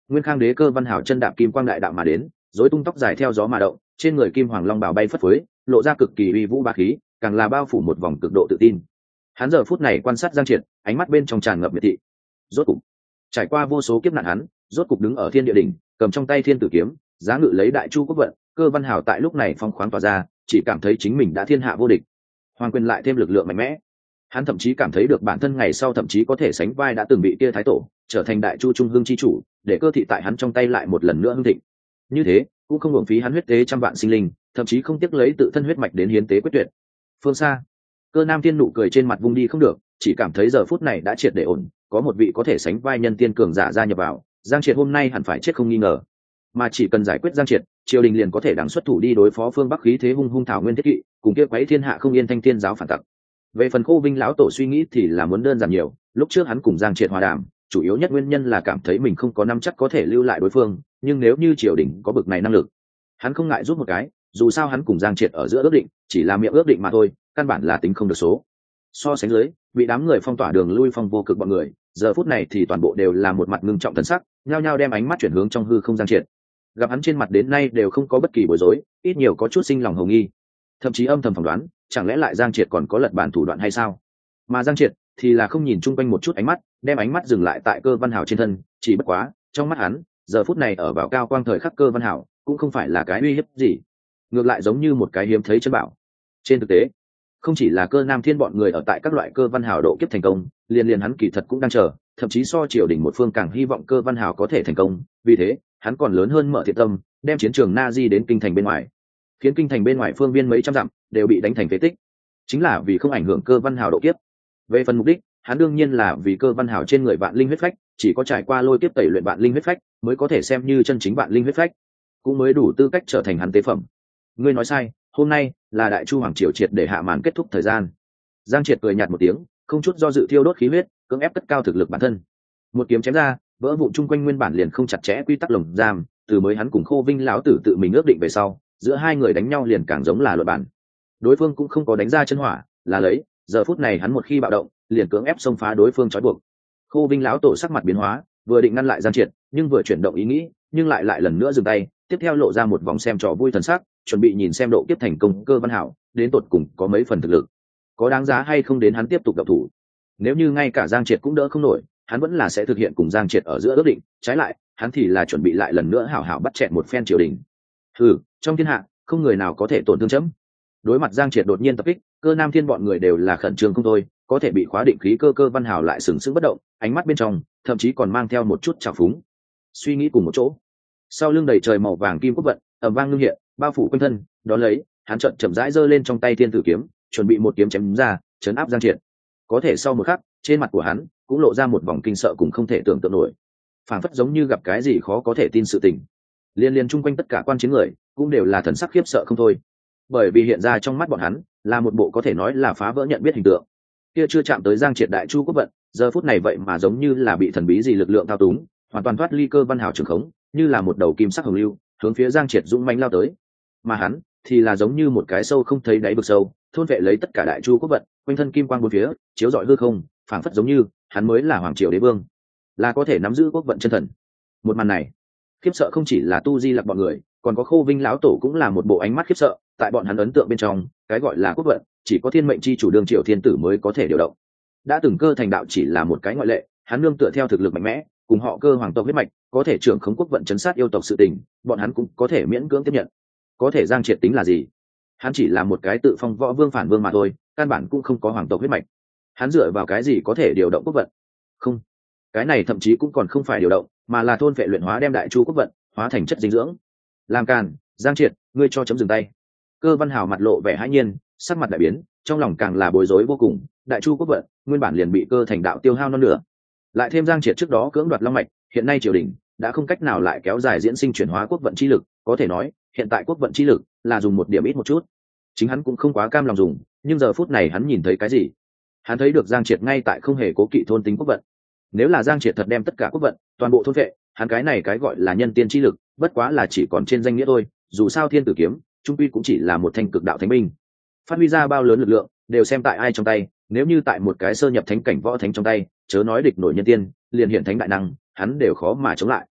Nguyên Khang đế Cơ Văn Hảo chân đạp kim quang đại đạo mà đến, rối tung tóc dài theo gió mà động, trên người kim hoàng long bào bay phất phới, lộ ra cực kỳ uy vũ bá khí, càng là bao phủ một vòng cực độ tự tin. Hắn giờ phút này quan sát Giang Triệt, ánh mắt bên trong tràn ngập miệt thị. Rốt cục, trải qua vô số kiếp nạn hắn, rốt cục đứng ở thiên địa đỉnh, cầm trong tay thiên tử kiếm, giá ngự lấy đại chu quốc vận. Cơ Văn Hảo tại lúc này phong khoáng tỏa ra, chỉ cảm thấy chính mình đã thiên hạ vô địch, hoàng quyền lại thêm lực lượng mạnh mẽ. Hắn thậm chí cảm thấy được bản thân ngày sau thậm chí có thể sánh vai đã từng bị kia thái tổ, trở thành đại chu trung hương chi chủ, để cơ thị tại hắn trong tay lại một lần nữa hưng thịnh. Như thế cũng không hưởng phí hắn huyết tế trăm vạn sinh linh, thậm chí không tiếc lấy tự thân huyết mạch đến hiến tế quyết tuyệt. Phương xa, Cơ Nam Thiên nụ cười trên mặt vung đi không được, chỉ cảm thấy giờ phút này đã triệt để ổn, có một vị có thể sánh vai nhân tiên cường giả gia nhập vào, Giang Triệt hôm nay hẳn phải chết không nghi ngờ. Mà chỉ cần giải quyết Giang Triệt, triều đình liền có thể đằng xuất thủ đi đối phó phương Bắc khí thế hung hung thảo nguyên thiết kỵ, cùng kia quấy thiên hạ không yên thanh thiên giáo phản tặc. Về phần Khô Vinh lão tổ suy nghĩ thì là muốn đơn giản nhiều, lúc trước hắn cùng Giang Triệt hòa đàm, chủ yếu nhất nguyên nhân là cảm thấy mình không có nắm chắc có thể lưu lại đối phương, nhưng nếu như triều đình có bực này năng lực, hắn không ngại giúp một cái, dù sao hắn cùng Giang Triệt ở giữa ước định, chỉ là miệng ước định mà thôi, căn bản là tính không được số. So sánh dưới, bị đám người phong tỏa đường lui phong vô cực bọn người, giờ phút này thì toàn bộ đều là một mặt ngưng trọng thần sắc, nhao nhao đem ánh mắt chuyển hướng trong hư không Giang Triệt. Gặp hắn trên mặt đến nay đều không có bất kỳ bối rối, ít nhiều có chút sinh lòng hồng nghi, thậm chí âm thầm phỏng đoán, chẳng lẽ lại Giang Triệt còn có lật bản thủ đoạn hay sao? Mà Giang Triệt thì là không nhìn chung quanh một chút ánh mắt, đem ánh mắt dừng lại tại Cơ Văn Hảo trên thân, chỉ bất quá, trong mắt hắn, giờ phút này ở vào cao quang thời khắc Cơ Văn Hảo, cũng không phải là cái uy hiếp gì, ngược lại giống như một cái hiếm thấy chân bảo. Trên thực tế, không chỉ là Cơ Nam Thiên bọn người ở tại các loại Cơ Văn Hảo độ kiếp thành công, liền hắn kỳ thật cũng đang chờ, thậm chí so triều đình một phương càng hy vọng Cơ Văn Hảo có thể thành công, vì thế, hắn còn lớn hơn mở thiện tâm, đem chiến trường Na Di đến kinh thành bên ngoài, khiến kinh thành bên ngoài phương viên mấy trăm dặm đều bị đánh thành phế tích, chính là vì không ảnh hưởng Cơ Văn Hảo độ kiếp. Về phần mục đích, hắn đương nhiên là vì Cơ Văn Hảo trên người vạn linh huyết phách, chỉ có trải qua lôi kiếp tẩy luyện vạn linh huyết phách, mới có thể xem như chân chính vạn linh huyết phách, cũng mới đủ tư cách trở thành hắn tế phẩm. Ngươi nói sai, hôm nay là đại chu hoàng triều triệt để hạ màn kết thúc thời gian. Giang Triệt cười nhạt một tiếng, không chút do dự thiêu đốt khí huyết, cưỡng ép cất cao thực lực bản thân. Một kiếm chém ra, vỡ vụn chung quanh nguyên bản liền không chặt chẽ quy tắc lồng giam, từ mới hắn cùng Khô Vinh lão tử tự mình ước định về sau, giữa hai người đánh nhau liền càng giống là luật bản. Đối phương cũng không có đánh ra chân hỏa, là lấy, giờ phút này hắn một khi bạo động, liền cưỡng ép xông phá đối phương trói buộc. Khô Vinh lão tổ sắc mặt biến hóa, vừa định ngăn lại Giang Triệt, nhưng vừa chuyển động ý nghĩ, nhưng lại lần nữa dừng tay, tiếp theo lộ ra một vòng xem trò vui thần sắc, chuẩn bị nhìn xem độ kiếp thành công Cơ Văn Hảo đến tột cùng có mấy phần thực lực, có đáng giá hay không đến hắn tiếp tục động thủ. Nếu như ngay cả Giang Triệt cũng đỡ không nổi, hắn vẫn là sẽ thực hiện cùng Giang Triệt ở giữa ước định, trái lại, hắn thì là chuẩn bị lại lần nữa hảo hảo bắt chẹn một phen triều đình. Trong thiên hạ, không người nào có thể tổn thương chấm. Đối mặt Giang Triệt đột nhiên tập kích, Cơ Nam Thiên bọn người đều là khẩn trương không thôi, có thể bị khóa định khí Cơ Văn Hảo lại sừng sững bất động, ánh mắt bên trong thậm chí còn mang theo một chút trào phúng. Suy nghĩ cùng một chỗ, sau lưng đầy trời màu vàng kim quốc vận ầm vang ngưng hiện, bao phủ quanh thân, đó lấy, hắn chậm rãi giơ lên trong tay thiên tử kiếm, chuẩn bị một kiếm chém ra, chấn áp Giang Triệt. Có thể sau một khắc, trên mặt của hắn cũng lộ ra một vòng kinh sợ cùng không thể tưởng tượng nổi, phảng phất giống như gặp cái gì khó có thể tin sự tình. Liên chung quanh tất cả quan chiến người cũng đều là thần sắc khiếp sợ không thôi, bởi vì hiện ra trong mắt bọn hắn là một bộ có thể nói là phá vỡ nhận biết hình tượng. Kia chưa chạm tới Giang Triệt đại chu quốc vận, giờ phút này vậy mà giống như là bị thần bí gì lực lượng thao túng, hoàn toàn thoát ly Cơ Văn Hảo trường khống, như là một đầu kim sắc hồng lưu hướng phía Giang Triệt dũng mãnh lao tới. Mà hắn thì là giống như một cái sâu không thấy đáy vực sâu, thôn vệ lấy tất cả đại chu quốc vận, quanh thân kim quang bốn phía chiếu rọi hư không, phảng phất giống như hắn mới là hoàng triều đế vương, là có thể nắm giữ quốc vận chân thần. Một màn này khiếp sợ không chỉ là Tu Di Lặc bọn người, còn có Khô Vinh lão tổ cũng là một bộ ánh mắt khiếp sợ. Tại bọn hắn ấn tượng bên trong, cái gọi là quốc vận chỉ có thiên mệnh chi chủ đương triều thiên tử mới có thể điều động. Đã từng Cơ thành đạo chỉ là một cái ngoại lệ, hắn nương tựa theo thực lực mạnh mẽ, cùng họ Cơ hoàng tộc huyết mạch, có thể trưởng khống quốc vận chấn sát yêu tộc sự tình, bọn hắn cũng có thể miễn cưỡng tiếp nhận. Có thể Giang Triệt tính là gì? Hắn chỉ là một cái tự phong võ vương phản vương mà thôi, căn bản cũng không có hoàng tộc huyết mạch. Hắn dựa vào cái gì có thể điều động quốc vận? Không, cái này thậm chí cũng còn không phải điều động, mà là thôn phệ luyện hóa, đem đại chu quốc vận hóa thành chất dinh dưỡng. Làm càn, Giang Triệt, ngươi cho chấm dừng tay. Cơ Văn Hảo mặt lộ vẻ hãi nhiên, sắc mặt đại biến, trong lòng càng là bối rối vô cùng. Đại chu quốc vận nguyên bản liền bị Cơ thành đạo tiêu hao non nửa, lại thêm Giang Triệt trước đó cưỡng đoạt long mạch, hiện nay triều đình đã không cách nào lại kéo dài diễn sinh chuyển hóa quốc vận chi lực, có thể nói hiện tại quốc vận chi lực là dùng một điểm ít một chút. Chính hắn cũng không quá cam lòng dùng, nhưng giờ phút này hắn nhìn thấy cái gì? Hắn thấy được Giang Triệt ngay tại không hề cố kỵ thôn tính quốc vận. Nếu là Giang Triệt thật đem tất cả quốc vận toàn bộ thôn vệ, hắn cái này cái gọi là nhân tiên chi lực bất quá là chỉ còn trên danh nghĩa thôi, dù sao thiên tử kiếm trung quy cũng chỉ là một thanh cực đạo thánh binh, phát huy ra bao lớn lực lượng đều xem tại ai trong tay. Nếu như tại một cái sơ nhập thánh cảnh võ thánh trong tay, chớ nói địch nổi nhân tiên, liền hiện thánh đại năng, hắn đều khó mà chống lại.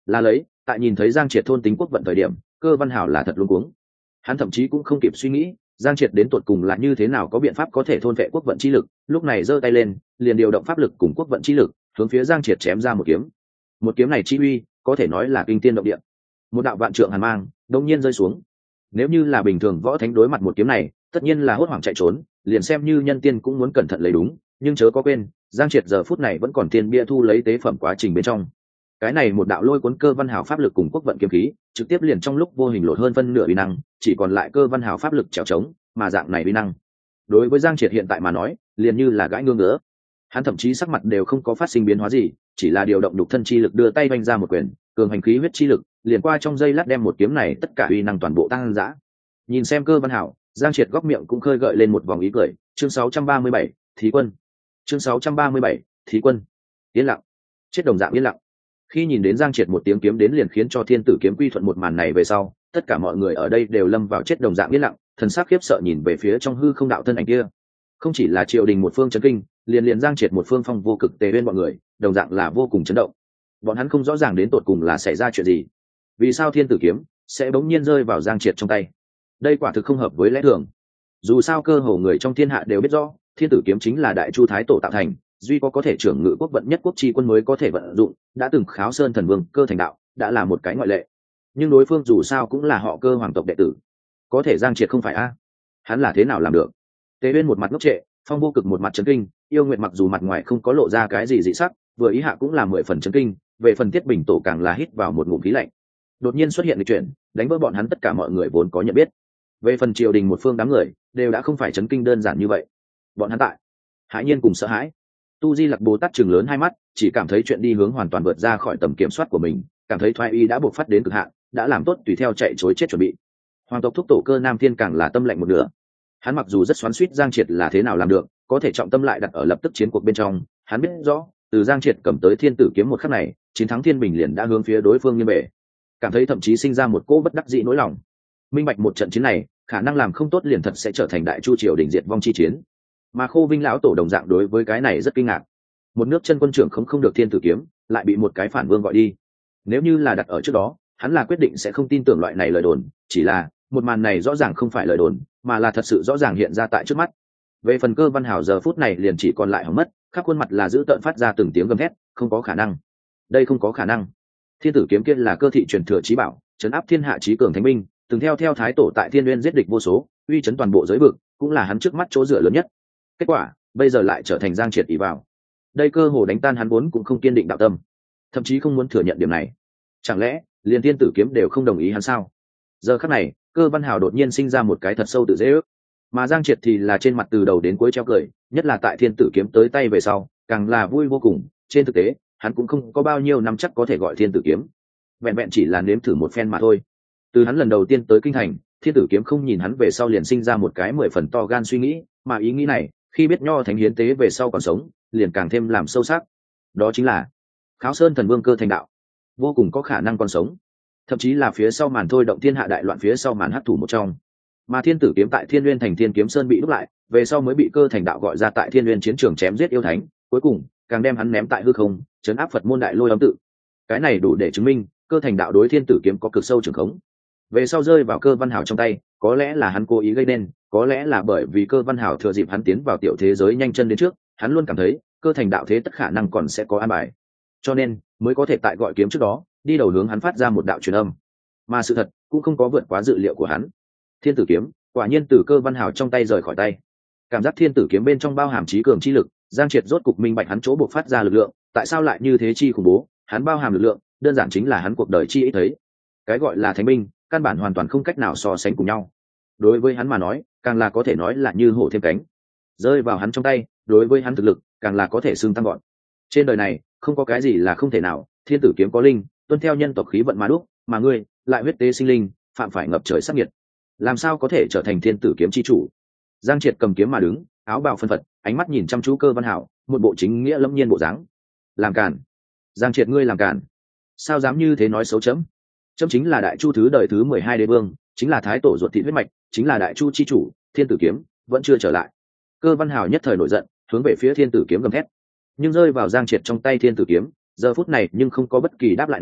là lấy tại nhìn thấy Giang Triệt thôn tính quốc vận thời điểm, Cơ Văn Hảo là thật luống cuống. Hắn thậm chí cũng không kịp suy nghĩ Giang Triệt đến tột cùng là như thế nào có biện pháp có thể thôn vệ quốc vận chi lực, lúc này giơ tay lên liền điều động pháp lực cùng quốc vận chi lực hướng phía Giang Triệt chém ra một kiếm. Một kiếm này chi uy có thể nói là kinh tiên động địa, một đạo vạn trượng hàn mang đột nhiên rơi xuống. Nếu như là bình thường võ thánh đối mặt một kiếm này tất nhiên là hốt hoảng chạy trốn, liền xem như nhân tiên cũng muốn cẩn thận lấy đúng, nhưng chớ có quên Giang Triệt giờ phút này vẫn còn tiên bia thu lấy tế phẩm quá trình bên trong. Cái này một đạo lôi cuốn Cơ Văn Hảo pháp lực cùng quốc vận kiếm khí trực tiếp liền trong lúc vô hình lột hơn phân nửa uy năng, chỉ còn lại Cơ Văn Hảo pháp lực trèo trống, mà dạng này uy năng đối với Giang Triệt hiện tại mà nói liền như là gãi ngương nữa. Hắn thậm chí sắc mặt đều không có phát sinh biến hóa gì, chỉ là điều động đục thân chi lực đưa tay vanh ra một quyền, cường hành khí huyết chi lực liền qua trong giây lát đem một kiếm này tất cả uy năng toàn bộ tăng dã. Nhìn xem Cơ Văn Hảo, Giang Triệt góc miệng cũng khơi gợi lên một vòng ý cười. Chương 637, Thí Quân. Chương 637, Thí Quân. Yên lặng, chết đồng dạng yên lặng. Khi nhìn đến Giang Triệt một tiếng kiếm đến liền khiến cho thiên tử kiếm quy thuận một màn này về sau, tất cả mọi người ở đây đều lâm vào chết đồng dạng yên lặng, thần sắc khiếp sợ nhìn về phía trong hư không đạo thân ảnh kia. Không chỉ là triều đình một phương chấn kinh, liền Giang Triệt một phương phong vô cực tề bên bọn người đồng dạng là vô cùng chấn động. Bọn hắn không rõ ràng đến tột cùng là xảy ra chuyện gì, vì sao thiên tử kiếm sẽ bỗng nhiên rơi vào Giang Triệt trong tay. Đây quả thực không hợp với lẽ thường. Dù sao cơ hồ người trong thiên hạ đều biết rõ thiên tử kiếm chính là đại chu thái tổ tạo thành, duy có thể trưởng ngự quốc vận nhất quốc chi quân mới có thể vận dụng, đã từng kháo sơn thần vương Cơ thành đạo đã là một cái ngoại lệ, nhưng đối phương dù sao cũng là họ Cơ hoàng tộc đệ tử. Có thể Giang Triệt không phải a? Hắn là thế nào làm được? Tế Uyên một mặt ngốc trệ, phong vô cực một mặt chấn kinh, yêu nguyệt mặc dù mặt ngoài không có lộ ra cái gì dị sắc, vừa ý hạ cũng là 10 phần chấn kinh, về phần Tiết Bình Tổ càng là hít vào một ngụm khí lạnh. Đột nhiên xuất hiện lịch chuyển, đánh vỡ bọn hắn tất cả mọi người vốn có nhận biết. Về phần triều đình một phương đám người đều đã không phải chấn kinh đơn giản như vậy, bọn hắn tại hãi nhiên cùng sợ hãi. Tu Di Lặc Bồ Tát trừng lớn hai mắt, chỉ cảm thấy chuyện đi hướng hoàn toàn vượt ra khỏi tầm kiểm soát của mình, cảm thấy thoái y đã buộc phát đến cực hạn, đã làm tốt tùy theo chạy trối chết chuẩn bị. Hoàng tộc thúc tổ Cơ Nam Thiên càng là tâm lạnh một nửa. Hắn mặc dù rất xoắn xuýt Giang Triệt là thế nào làm được, có thể trọng tâm lại đặt ở lập tức chiến cuộc bên trong. Hắn biết rõ, từ Giang Triệt cầm tới thiên tử kiếm một khắc này, chiến thắng thiên bình liền đã hướng phía đối phương như bể. Cảm thấy thậm chí sinh ra một cỗ bất đắc dĩ nỗi lòng. Minh bạch một trận chiến này, khả năng làm không tốt liền thật sẽ trở thành đại chu triều đình diệt vong chi chiến. Mà Khô Vinh lão tổ đồng dạng đối với cái này rất kinh ngạc. Một nước chân quân trưởng không được thiên tử kiếm, lại bị một cái phản vương gọi đi. Nếu như là đặt ở trước đó, hắn là quyết định sẽ không tin tưởng loại này lời đồn, chỉ là một màn này rõ ràng không phải lời đồn, mà là thật sự rõ ràng hiện ra tại trước mắt. Về phần Cơ Văn Hảo giờ phút này liền chỉ còn lại hỏng mất, khắp khuôn mặt là giữ tợn phát ra từng tiếng gầm thét, không có khả năng. Đây không có khả năng. Thiên tử kiếm kia là cơ thị truyền thừa chí bảo, trấn áp thiên hạ chí cường thánh binh, từng theo thái tổ tại Thiên Nguyên giết địch vô số, uy chấn toàn bộ giới vực, cũng là hắn trước mắt chỗ dựa lớn nhất. Kết quả, bây giờ lại trở thành Giang Triệt ỷ vào. Đây cơ hồ đánh tan hắn vốn cũng không kiên định đạo tâm, thậm chí không muốn thừa nhận điểm này. Chẳng lẽ liền thiên tử kiếm đều không đồng ý hắn sao? Giờ khắc này, Cơ Văn Hảo đột nhiên sinh ra một cái thật sâu tự dễ ước, mà Giang Triệt thì là trên mặt từ đầu đến cuối treo cười, nhất là tại thiên tử kiếm tới tay về sau, càng là vui vô cùng. Trên thực tế, hắn cũng không có bao nhiêu năm chắc có thể gọi thiên tử kiếm, vẹn vẹn chỉ là nếm thử một phen mà thôi. Từ hắn lần đầu tiên tới kinh thành, thiên tử kiếm không nhìn hắn về sau liền sinh ra một cái 10 phần to gan suy nghĩ, mà ý nghĩ này khi biết Nho Thánh hiến tế về sau còn sống, liền càng thêm làm sâu sắc. Đó chính là Kháo Sơn thần vương Cơ thành đạo vô cùng có khả năng còn sống, thậm chí là phía sau màn thôi động thiên hạ đại loạn phía sau màn hắc thủ một trong. Mà thiên tử kiếm tại Thiên Nguyên thành Thiên Kiếm Sơn bị đúc lại về sau mới bị Cơ thành đạo gọi ra tại Thiên Nguyên chiến trường chém giết yêu thánh, cuối cùng càng đem hắn ném tại hư không, trấn áp Phật môn đại lôi âm tự. Cái này đủ để chứng minh Cơ thành đạo đối thiên tử kiếm có cực sâu trường khống. Về sau rơi vào Cơ Văn Hảo trong tay, có lẽ là hắn cố ý gây nên, có lẽ là bởi vì Cơ Văn Hảo thừa dịp hắn tiến vào tiểu thế giới nhanh chân đến trước, hắn luôn cảm thấy Cơ thành đạo thế tất khả năng còn sẽ có an bài, cho nên mới có thể tại gọi kiếm trước đó đi đầu hướng hắn phát ra một đạo truyền âm. Mà sự thật cũng không có vượt quá dự liệu của hắn. Thiên tử kiếm quả nhiên từ Cơ Văn Hảo trong tay rời khỏi tay. Cảm giác thiên tử kiếm bên trong bao hàm trí cường chi lực, Giang Triệt rốt cục minh bạch hắn chỗ buộc phát ra lực lượng tại sao lại như thế chi khủng bố. Hắn bao hàm lực lượng đơn giản chính là hắn cuộc đời chi ít thấy. Cái gọi là thánh binh căn bản hoàn toàn không cách nào so sánh cùng nhau. Đối với hắn mà nói, càng là có thể nói là như hổ thêm cánh. Rơi vào hắn trong tay, đối với hắn thực lực càng là có thể xưng tăng gọn. Trên đời này không có cái gì là không thể nào. Thiên tử kiếm có linh, tuân theo nhân tộc khí vận mà đúc, mà ngươi lại huyết tế sinh linh, phạm phải ngập trời sát nghiệt, làm sao có thể trở thành thiên tử kiếm chi chủ? Giang Triệt cầm kiếm mà đứng, áo bào phân phật, ánh mắt nhìn chăm chú Cơ Văn Hảo, một bộ chính nghĩa lâm nhiên bộ dáng. Làm cản! Giang Triệt ngươi làm cản! Sao dám như thế nói xấu chấm? Chấm chính là đại chu thứ đời thứ 12 đế vương, chính là thái tổ ruột thịt huyết mạch, chính là đại chu chi chủ. Thiên tử kiếm vẫn chưa trở lại. Cơ Văn Hảo nhất thời nổi giận, hướng về phía thiên tử kiếm gầm thét. Nhưng rơi vào Giang Triệt trong tay thiên tử kiếm, giờ phút này nhưng không có bất kỳ đáp lại nào,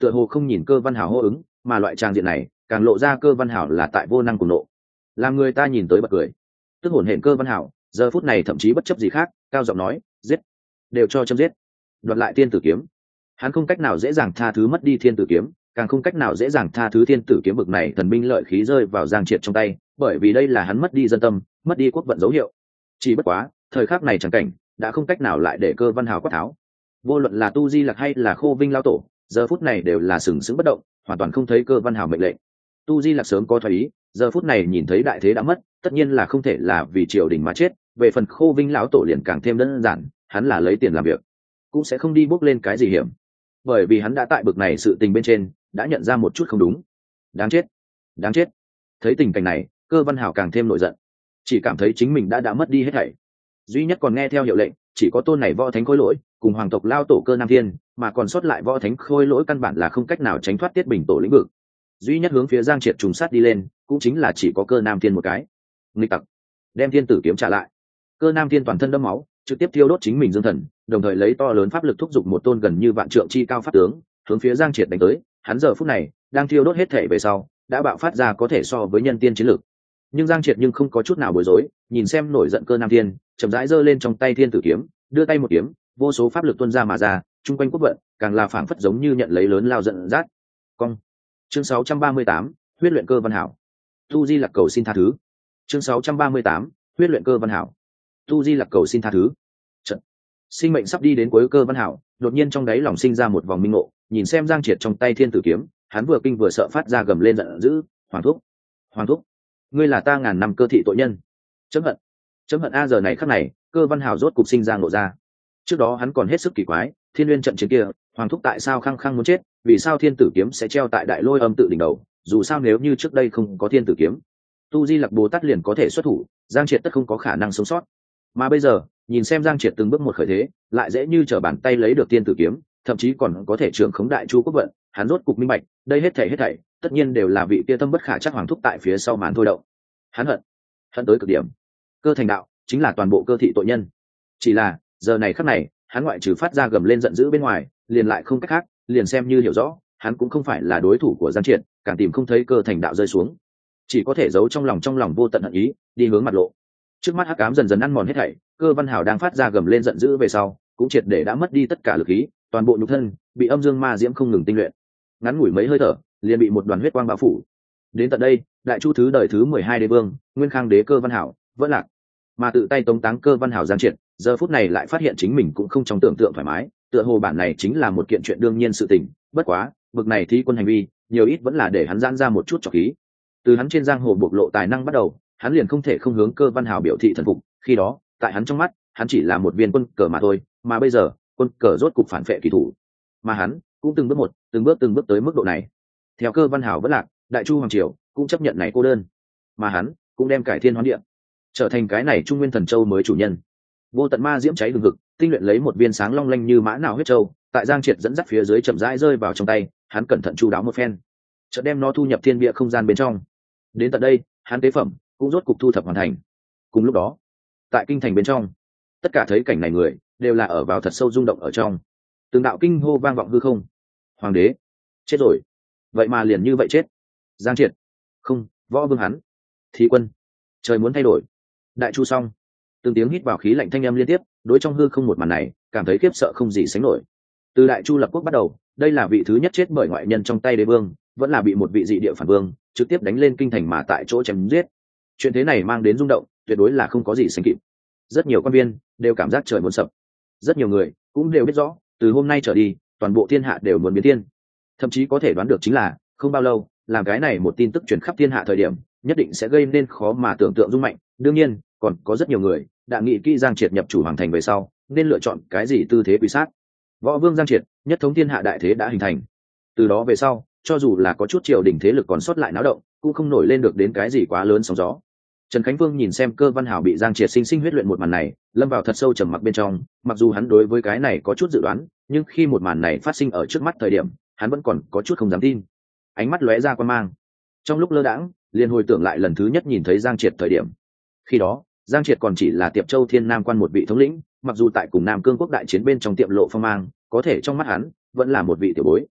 tựa hồ không nhìn Cơ Văn Hảo hô ứng, mà loại trang diện này càng lộ ra Cơ Văn Hảo là tại vô năng cùng nộ, làm người ta nhìn tới bật cười. Tức hổn hển Cơ Văn Hảo giờ phút này thậm chí bất chấp gì khác, cao giọng nói, giết, đều cho chấm giết, đoạt lại thiên tử kiếm. Hắn không cách nào dễ dàng tha thứ mất đi thiên tử kiếm, càng không cách nào dễ dàng tha thứ thiên tử kiếm bực này thần binh lợi khí rơi vào Giang Triệt trong tay, bởi vì đây là hắn mất đi dân tâm, mất đi quốc vận dấu hiệu. Chỉ bất quá thời khắc này chẳng cảnh đã không cách nào lại để Cơ Văn Hào quát tháo. Vô luận là Tu Di Lặc hay là Khô Vinh lão tổ, giờ phút này đều là sừng sững bất động, hoàn toàn không thấy Cơ Văn Hào mệnh lệnh. Tu Di Lặc sớm có thoái ý, giờ phút này nhìn thấy đại thế đã mất, tất nhiên là không thể là vì triều đình mà chết. Về phần Khô Vinh lão tổ liền càng thêm đơn giản, hắn là lấy tiền làm việc, cũng sẽ không đi bước lên cái gì hiểm, bởi vì hắn đã tại bực này sự tình bên trên đã nhận ra một chút không đúng. Đáng chết, đáng chết. Thấy tình cảnh này, Cơ Văn Hào càng thêm nổi giận, chỉ cảm thấy chính mình đã mất đi hết thảy, duy nhất còn nghe theo hiệu lệnh chỉ có tôn này võ thánh khôi lỗi cùng hoàng tộc lao tổ Cơ Nam Thiên, mà còn sót lại võ thánh khôi lỗi căn bản là không cách nào tránh thoát Tiết Bình tổ lĩnh vực. Duy nhất hướng phía Giang Triệt trùng sát đi lên cũng chính là chỉ có Cơ Nam Thiên một cái. Nghịch tặc, đem thiên tử kiếm trả lại. Cơ Nam Thiên toàn thân đẫm máu, trực tiếp thiêu đốt chính mình dương thần, đồng thời lấy to lớn pháp lực thúc giục một tôn gần như vạn trượng chi cao pháp tướng hướng phía Giang Triệt đánh tới. Hắn giờ phút này đang thiêu đốt hết thể về sau đã bạo phát ra có thể so với nhân tiên chiến lực, nhưng Giang Triệt nhưng không có chút nào bối rối, nhìn xem nổi giận Cơ Nam Thiên, chậm rãi giơ lên trong tay thiên tử kiếm, đưa tay một kiếm, vô số pháp lực tuôn ra mà ra, trung quanh quốc vận càng là phảng phất giống như nhận lấy lớn lao giận dắt. Cong. Chương 638, huyết luyện Cơ Văn Hảo. Tu Di Lặc cầu xin tha thứ. Chương 638, huyết luyện Cơ Văn Hảo. Tu Di Lặc cầu xin tha thứ. Trận. Sinh mệnh sắp đi đến cuối Cơ Văn Hảo, đột nhiên trong đáy lòng sinh ra một vòng minh ngộ, nhìn xem Giang Triệt trong tay thiên tử kiếm, hắn vừa kinh vừa sợ phát ra gầm lên giận dữ, "Hoàng thúc, Hoàng thúc, ngươi là ta ngàn năm cơ thị tội nhân." Chấm hận a. Giờ này khắc này, Cơ Văn Hào rốt cục sinh ra ngộ ra. Trước đó hắn còn hết sức kỳ quái, Thiên Nguyên trận chiến kia, Hoàng thúc tại sao khăng khăng muốn chết, vì sao thiên tử kiếm sẽ treo tại Đại Lôi Âm tự đỉnh đầu, dù sao nếu như trước đây không có thiên tử kiếm, Tu Di Lặc Bồ Tát liền có thể xuất thủ, Giang Triệt tất không có khả năng sống sót. Mà bây giờ, nhìn xem Giang Triệt từng bước một khởi thế, lại dễ như trở bàn tay lấy được thiên tử kiếm, thậm chí còn có thể trưởng khống Đại Chu quốc vận, hắn rốt cục minh bạch, đây hết thảy tất nhiên đều là vị kia tâm bất khả trắc Hoàng thúc tại phía sau màn thôi động. Hắn hận tới cực điểm. Cơ thành đạo chính là toàn bộ cơ thị tội nhân. Chỉ là giờ này khắc này, hắn ngoại trừ phát ra gầm lên giận dữ bên ngoài, liền lại không cách khác, liền xem như hiểu rõ, hắn cũng không phải là đối thủ của Giang Triệt, càng tìm không thấy Cơ thành đạo rơi xuống, chỉ có thể giấu trong lòng vô tận hận ý, đi hướng mặt lộ. Trước mắt hắc ám dần dần ăn mòn hết thảy, Cơ Văn Hào đang phát ra gầm lên giận dữ về sau, cũng triệt để đã mất đi tất cả lực khí, toàn bộ nhục thân bị âm dương ma diễm không ngừng tinh luyện, ngắn ngủi mấy hơi thở, liền bị một đoàn huyết quang bao phủ. Đến tận đây, Đại Chu thứ đời thứ 12 đế vương, Nguyên Khang đế Cơ Văn Hảo vẫn lạc, mà tự tay tống táng Cơ Văn Hảo Giang Triệt, giờ phút này lại phát hiện chính mình cũng không trong tưởng tượng thoải mái, tựa hồ bản này chính là một kiện chuyện đương nhiên sự tình. Bất quá, bực này thi quân hành vi, nhiều ít vẫn là để hắn giãn ra một chút trọc khí. Từ hắn trên giang hồ bộc lộ tài năng bắt đầu, hắn liền không thể không hướng Cơ Văn Hảo biểu thị thần phục. Khi đó, tại hắn trong mắt, hắn chỉ là một viên quân cờ mà thôi, mà bây giờ, quân cờ rốt cục phản phệ kỳ thủ, mà hắn cũng từng bước tới mức độ này. Theo Cơ Văn Hảo vẫn lạc, Đại Chu hoàng triều cũng chấp nhận này cô đơn, mà hắn cũng đem cải thiên hoán địa, trở thành cái này Trung Nguyên Thần Châu mới chủ nhân. Vô tận ma diễm cháy hừng hực, tinh luyện lấy một viên sáng long lanh như mã nào huyết châu, tại Giang Triệt dẫn dắt phía dưới chậm rãi rơi vào trong tay, hắn cẩn thận chu đáo một phen, chợt đem nó thu nhập thiên địa không gian bên trong. Đến tận đây, hắn tế phẩm cũng rốt cục thu thập hoàn thành. Cùng lúc đó, tại kinh thành bên trong, tất cả thấy cảnh này người đều là ở vào thật sâu rung động ở trong. Từng đạo kinh hô vang vọng hư không. Hoàng đế chết rồi, vậy mà liền như vậy chết. Giang Triệt không, võ vương hắn, Thí quân, trời muốn thay đổi. Đại Chu xong. Từng tiếng hít vào khí lạnh thanh âm liên tiếp, đối trong hư không một màn này cảm thấy khiếp sợ không gì sánh nổi. Từ Đại Chu lập quốc bắt đầu, đây là vị thứ nhất chết bởi ngoại nhân trong tay đế vương, vẫn là bị một vị dị địa phản vương trực tiếp đánh lên kinh thành mà tại chỗ chém giết. Chuyện thế này mang đến rung động tuyệt đối là không có gì sánh kịp. Rất nhiều quan viên đều cảm giác trời muốn sập, rất nhiều người cũng đều biết rõ, từ hôm nay trở đi toàn bộ thiên hạ đều muốn biến thiên. Thậm chí có thể đoán được chính là không bao lâu, làm cái này một tin tức truyền khắp thiên hạ thời điểm, nhất định sẽ gây nên khó mà tưởng tượng rung mạnh. Đương nhiên, còn có rất nhiều người đã nghĩ kỹ Giang Triệt nhập chủ hoàng thành về sau nên lựa chọn cái gì tư thế quý sát. Võ vương Giang Triệt, nhất thống thiên hạ đại thế đã hình thành. Từ đó về sau, cho dù là có chút triều đình thế lực còn sót lại náo động, cũng không nổi lên được đến cái gì quá lớn sóng gió. Trần Khánh Vương nhìn xem Cơ Văn Hảo bị Giang Triệt sinh sinh huyết luyện một màn này, lâm vào thật sâu trầm mặc bên trong. Mặc dù hắn đối với cái này có chút dự đoán, nhưng khi một màn này phát sinh ở trước mắt thời điểm, hắn vẫn còn có chút không dám tin. Ánh mắt lóe ra quan mang. Trong lúc lơ đãng, liền hồi tưởng lại lần thứ nhất nhìn thấy Giang Triệt thời điểm. Khi đó, Giang Triệt còn chỉ là Tiệp Châu Thiên Nam quan một vị thống lĩnh, mặc dù tại cùng Nam Cương quốc đại chiến bên trong tiệm lộ phong mang, có thể trong mắt hắn vẫn là một vị tiểu bối.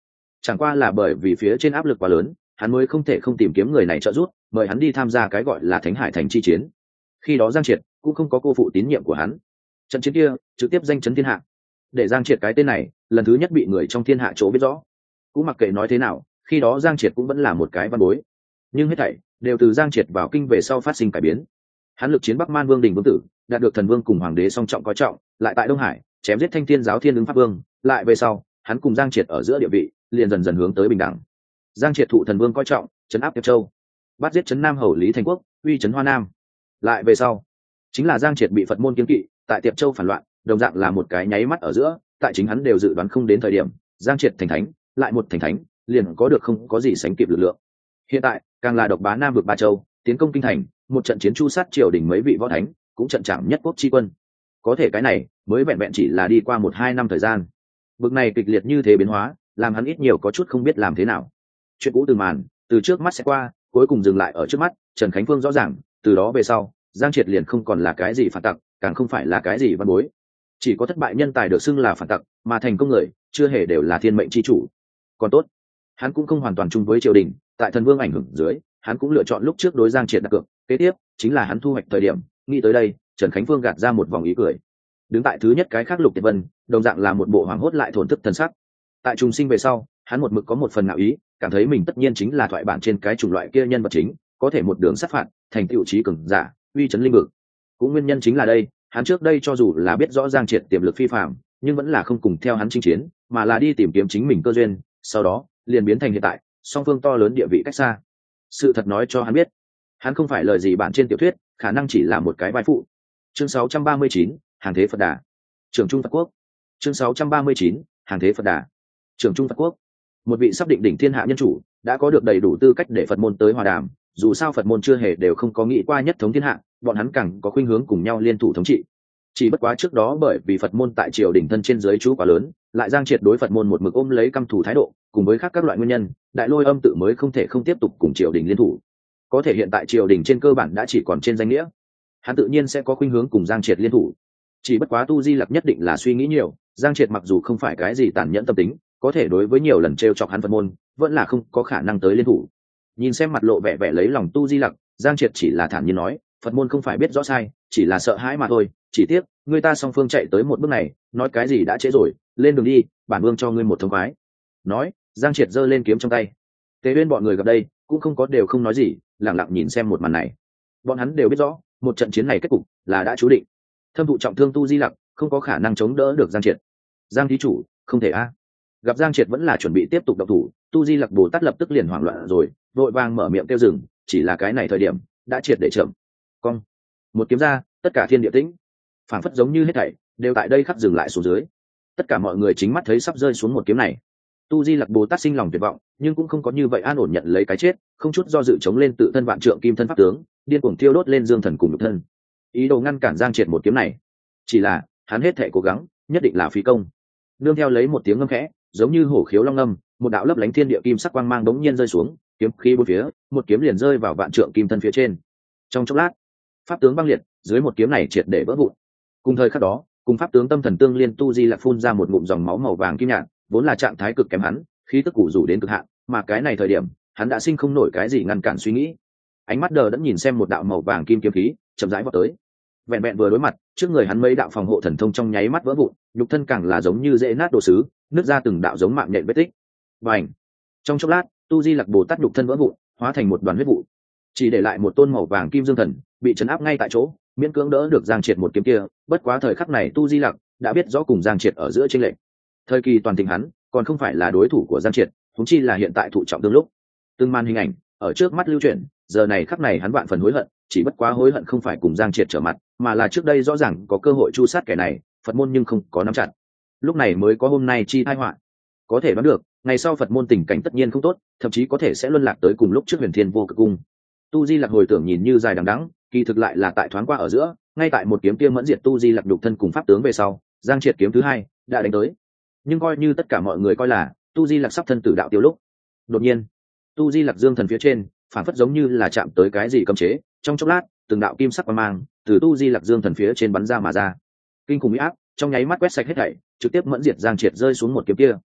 chẳng qua là bởi vì phía trên áp lực quá lớn, hắn mới không thể không tìm kiếm người này trợ giúp, mời hắn đi tham gia cái gọi là Thánh Hải Thành chi chiến. Khi đó Giang Triệt cũng không có cô phụ tín nhiệm của hắn. Trận chiến kia trực tiếp danh chấn thiên hạ. Để Giang Triệt cái tên này lần thứ nhất bị người trong thiên hạ chỗ biết rõ. Cũng mặc kệ nói thế nào, khi đó Giang Triệt cũng vẫn là một cái văn bối. Nhưng hết thảy đều từ Giang Triệt vào kinh về sau phát sinh cải biến. Hắn lực chiến Bắc Man Vương Đình Vương tử, đạt được thần vương cùng hoàng đế song trọng coi trọng, lại tại Đông Hải chém giết Thanh Thiên giáo Thiên ứng Pháp Vương, lại về sau, hắn cùng Giang Triệt ở giữa địa vị liền dần dần hướng tới bình đẳng. Giang Triệt thụ thần vương coi trọng, trấn áp Tiệp Châu, bắt giết trấn Nam hầu Lý Thành Quốc, uy trấn Hoa Nam. Lại về sau, chính là Giang Triệt bị Phật môn kiêng kỵ, tại Tiệp Châu phản loạn, đồng dạng là một cái nháy mắt ở giữa, tại chính hắn đều dự đoán không đến thời điểm, Giang Triệt thành thánh, lại một thành thánh, liền có được không có gì sánh kịp lực lượng. Hiện tại, càng là độc bá Nam vực Ba Châu, tiến công kinh thành, một trận chiến chu sát triều đình mấy vị võ thánh, cũng trận chạm nhất quốc chi quân. Có thể cái này mới vẹn vẹn chỉ là đi qua 1-2 năm thời gian. Bực này kịch liệt như thế biến hóa, làm hắn ít nhiều có chút không biết làm thế nào. Chuyện cũ từng màn, từ trước mắt sẽ qua, cuối cùng dừng lại ở trước mắt. Trần Khánh Phương rõ ràng, từ đó về sau, Giang Triệt liền không còn là cái gì phản tặc, càng không phải là cái gì văn bối. Chỉ có thất bại nhân tài được xưng là phản tặc, mà thành công người chưa hề đều là thiên mệnh chi chủ. Còn tốt, hắn cũng không hoàn toàn chung với triều đình, tại thần vương ảnh hưởng dưới, hắn cũng lựa chọn lúc trước đối Giang Triệt đặt cược, kế tiếp chính là hắn thu hoạch thời điểm. Nghĩ tới đây, Trần Khánh Phương gạt ra một vòng ý cười. Đứng tại thứ nhất cái khác Lục Tiệp Vân, đồng dạng là một bộ hoảng hốt lại thổn thức thần sắc. Tại trùng sinh về sau, hắn một mực có một phần ngạo ý, cảm thấy mình tất nhiên chính là thoại bản trên cái chủng loại kia nhân vật chính, có thể một đường sát phạt, thành tựu trí cường giả, uy chấn linh vực. Cũng nguyên nhân chính là đây, hắn trước đây cho dù là biết rõ Giang Triệt tiềm lực phi phàm, nhưng vẫn là không cùng theo hắn chinh chiến, mà là đi tìm kiếm chính mình cơ duyên, sau đó liền biến thành hiện tại, song phương to lớn địa vị cách xa. Sự thật nói cho hắn biết, hắn không phải lời gì bản trên tiểu thuyết, khả năng chỉ là một cái vai phụ. Chương 639, hàng thế Phật Đà. Trưởng Trung Phật Quốc. Chương 639, hàng thế Phật Đà. Trưởng Trung Phật Quốc. Một vị sắp định đỉnh thiên hạ nhân chủ, đã có được đầy đủ tư cách để Phật môn tới hòa đàm, dù sao Phật môn chưa hề đều không có nghĩ qua nhất thống thiên hạ, bọn hắn càng có khuynh hướng cùng nhau liên thủ thống trị. Chỉ bất quá trước đó bởi vì Phật môn tại triều đình thân trên dưới chú quá lớn, lại Giang Triệt đối Phật môn một mực ôm lấy căm thù thái độ, cùng với khác các loại nguyên nhân, Đại Lôi Âm tự mới không thể không tiếp tục cùng triều đình liên thủ. Có thể hiện tại triều đình trên cơ bản đã chỉ còn trên danh nghĩa, hắn tự nhiên sẽ có khuynh hướng cùng Giang Triệt liên thủ. Chỉ bất quá Tu Di Lặc nhất định là suy nghĩ nhiều, Giang Triệt mặc dù không phải cái gì tàn nhẫn tâm tính, có thể đối với nhiều lần trêu chọc hắn Phật môn, vẫn là không có khả năng tới liên thủ. Nhìn xem mặt lộ vẻ vẻ lấy lòng Tu Di Lặc, Giang Triệt chỉ là thản nhiên nói, Phật môn không phải biết rõ sai, chỉ là sợ hãi mà thôi, chỉ tiếc người ta song phương chạy tới một bước này, nói cái gì đã trễ rồi, lên đường đi, bản vương cho ngươi một thông khoái. Nói, Giang Triệt giơ lên kiếm trong tay. Tế Uyên bọn người gặp đây, cũng không có đều không nói gì, lặng lặng nhìn xem một màn này. Bọn hắn đều biết rõ, một trận chiến này kết cục là đã chú định. Thâm thụ trọng thương Tu Di Lặc không có khả năng chống đỡ được Giang Triệt. Giang thí chủ, không thể a. Gặp Giang Triệt vẫn là chuẩn bị tiếp tục động thủ, Tu Di Lặc Bồ Tát lập tức liền hoảng loạn rồi, vội vàng mở miệng kêu dừng, chỉ là cái này thời điểm đã triệt để chậm. Cong, một kiếm ra, tất cả thiên địa tĩnh, phảng phất giống như hết thảy đều tại đây khắc dừng lại xuống dưới. Tất cả mọi người chính mắt thấy sắp rơi xuống một kiếm này. Tu Di Lặc Bồ Tát sinh lòng tuyệt vọng, nhưng cũng không có như vậy an ổn nhận lấy cái chết, không chút do dự chống lên tự thân vạn trượng kim thân pháp tướng, điên cuồng thiêu đốt lên dương thần cùng nhục thân, ý đồ ngăn cản Giang Triệt một kiếm này. Chỉ là hắn hết thảy cố gắng nhất định là phí công. Nương theo lấy một tiếng ngâm khẽ, giống như hổ khiếu long ngâm, một đạo lấp lánh thiên địa kim sắc quang mang đống nhiên rơi xuống, kiếm khí bốn phía, một kiếm liền rơi vào vạn trượng kim thân phía trên. Trong chốc lát, pháp tướng băng liệt, dưới một kiếm này triệt để vỡ vụn. Cùng thời khắc đó, cùng pháp tướng tâm thần tương liên, Tu Di Lặc phun ra một ngụm dòng máu màu vàng kim nhạt, vốn là trạng thái cực kém hắn, khí tức củ rủ đến cực hạn, mà cái này thời điểm, hắn đã sinh không nổi cái gì ngăn cản suy nghĩ. Ánh mắt đờ đẫn nhìn xem một đạo màu vàng kim kiếm khí chậm rãi vọt tới. Vẹn vẹn vừa đối mặt, trước người hắn mấy đạo phòng hộ thần thông trong nháy mắt vỡ vụn, nhục thân càng là giống như dễ nát đồ sứ, nứt ra từng đạo giống mạng nhện vết tích. Bành! Trong chốc lát, Tu Di Lặc Bồ Tát nhục thân vỡ vụn, hóa thành một đoàn huyết vụ, chỉ để lại một tôn màu vàng kim dương thần bị chấn áp ngay tại chỗ, miễn cưỡng đỡ được Giang Triệt một kiếm kia. Bất quá thời khắc này Tu Di Lặc đã biết rõ cùng Giang Triệt ở giữa chênh lệch. Thời kỳ toàn thịnh hắn còn không phải là đối thủ của Giang Triệt, huống chi là hiện tại thụ trọng thương lúc. Từng màn hình ảnh ở trước mắt lưu chuyển, giờ này khắc này hắn vạn phần hối hận, chỉ bất quá hối hận không phải cùng Giang Triệt trở mặt, mà là trước đây rõ ràng có cơ hội chu sát kẻ này, Phật môn nhưng không có nắm chặt, lúc này mới có hôm nay chi tai họa. Có thể đoán được, ngày sau Phật môn tình cảnh tất nhiên không tốt, thậm chí có thể sẽ luân lạc tới cùng lúc trước Huyền Thiên Vô Cực Cung. Tu Di Lặc hồi tưởng nhìn như dài đằng đẵng, kỳ thực lại là tại thoáng qua ở giữa, ngay tại một kiếm kia mẫn diệt Tu Di Lặc nhục thân cùng pháp tướng về sau, Giang Triệt kiếm thứ hai đã đánh tới. Nhưng coi như tất cả mọi người coi là Tu Di Lặc sắp thân tử đạo tiêu lúc, đột nhiên, Tu Di Lặc dương thần phía trên, phản phất giống như là chạm tới cái gì cấm chế, trong chốc lát, từng đạo kim sắc quang mang từ Tu Di Lặc dương thần phía trên bắn ra mà ra. Kinh khủng uy áp, trong nháy mắt quét sạch hết thảy, trực tiếp mẫn diệt Giang Triệt rơi xuống một kiếm kia.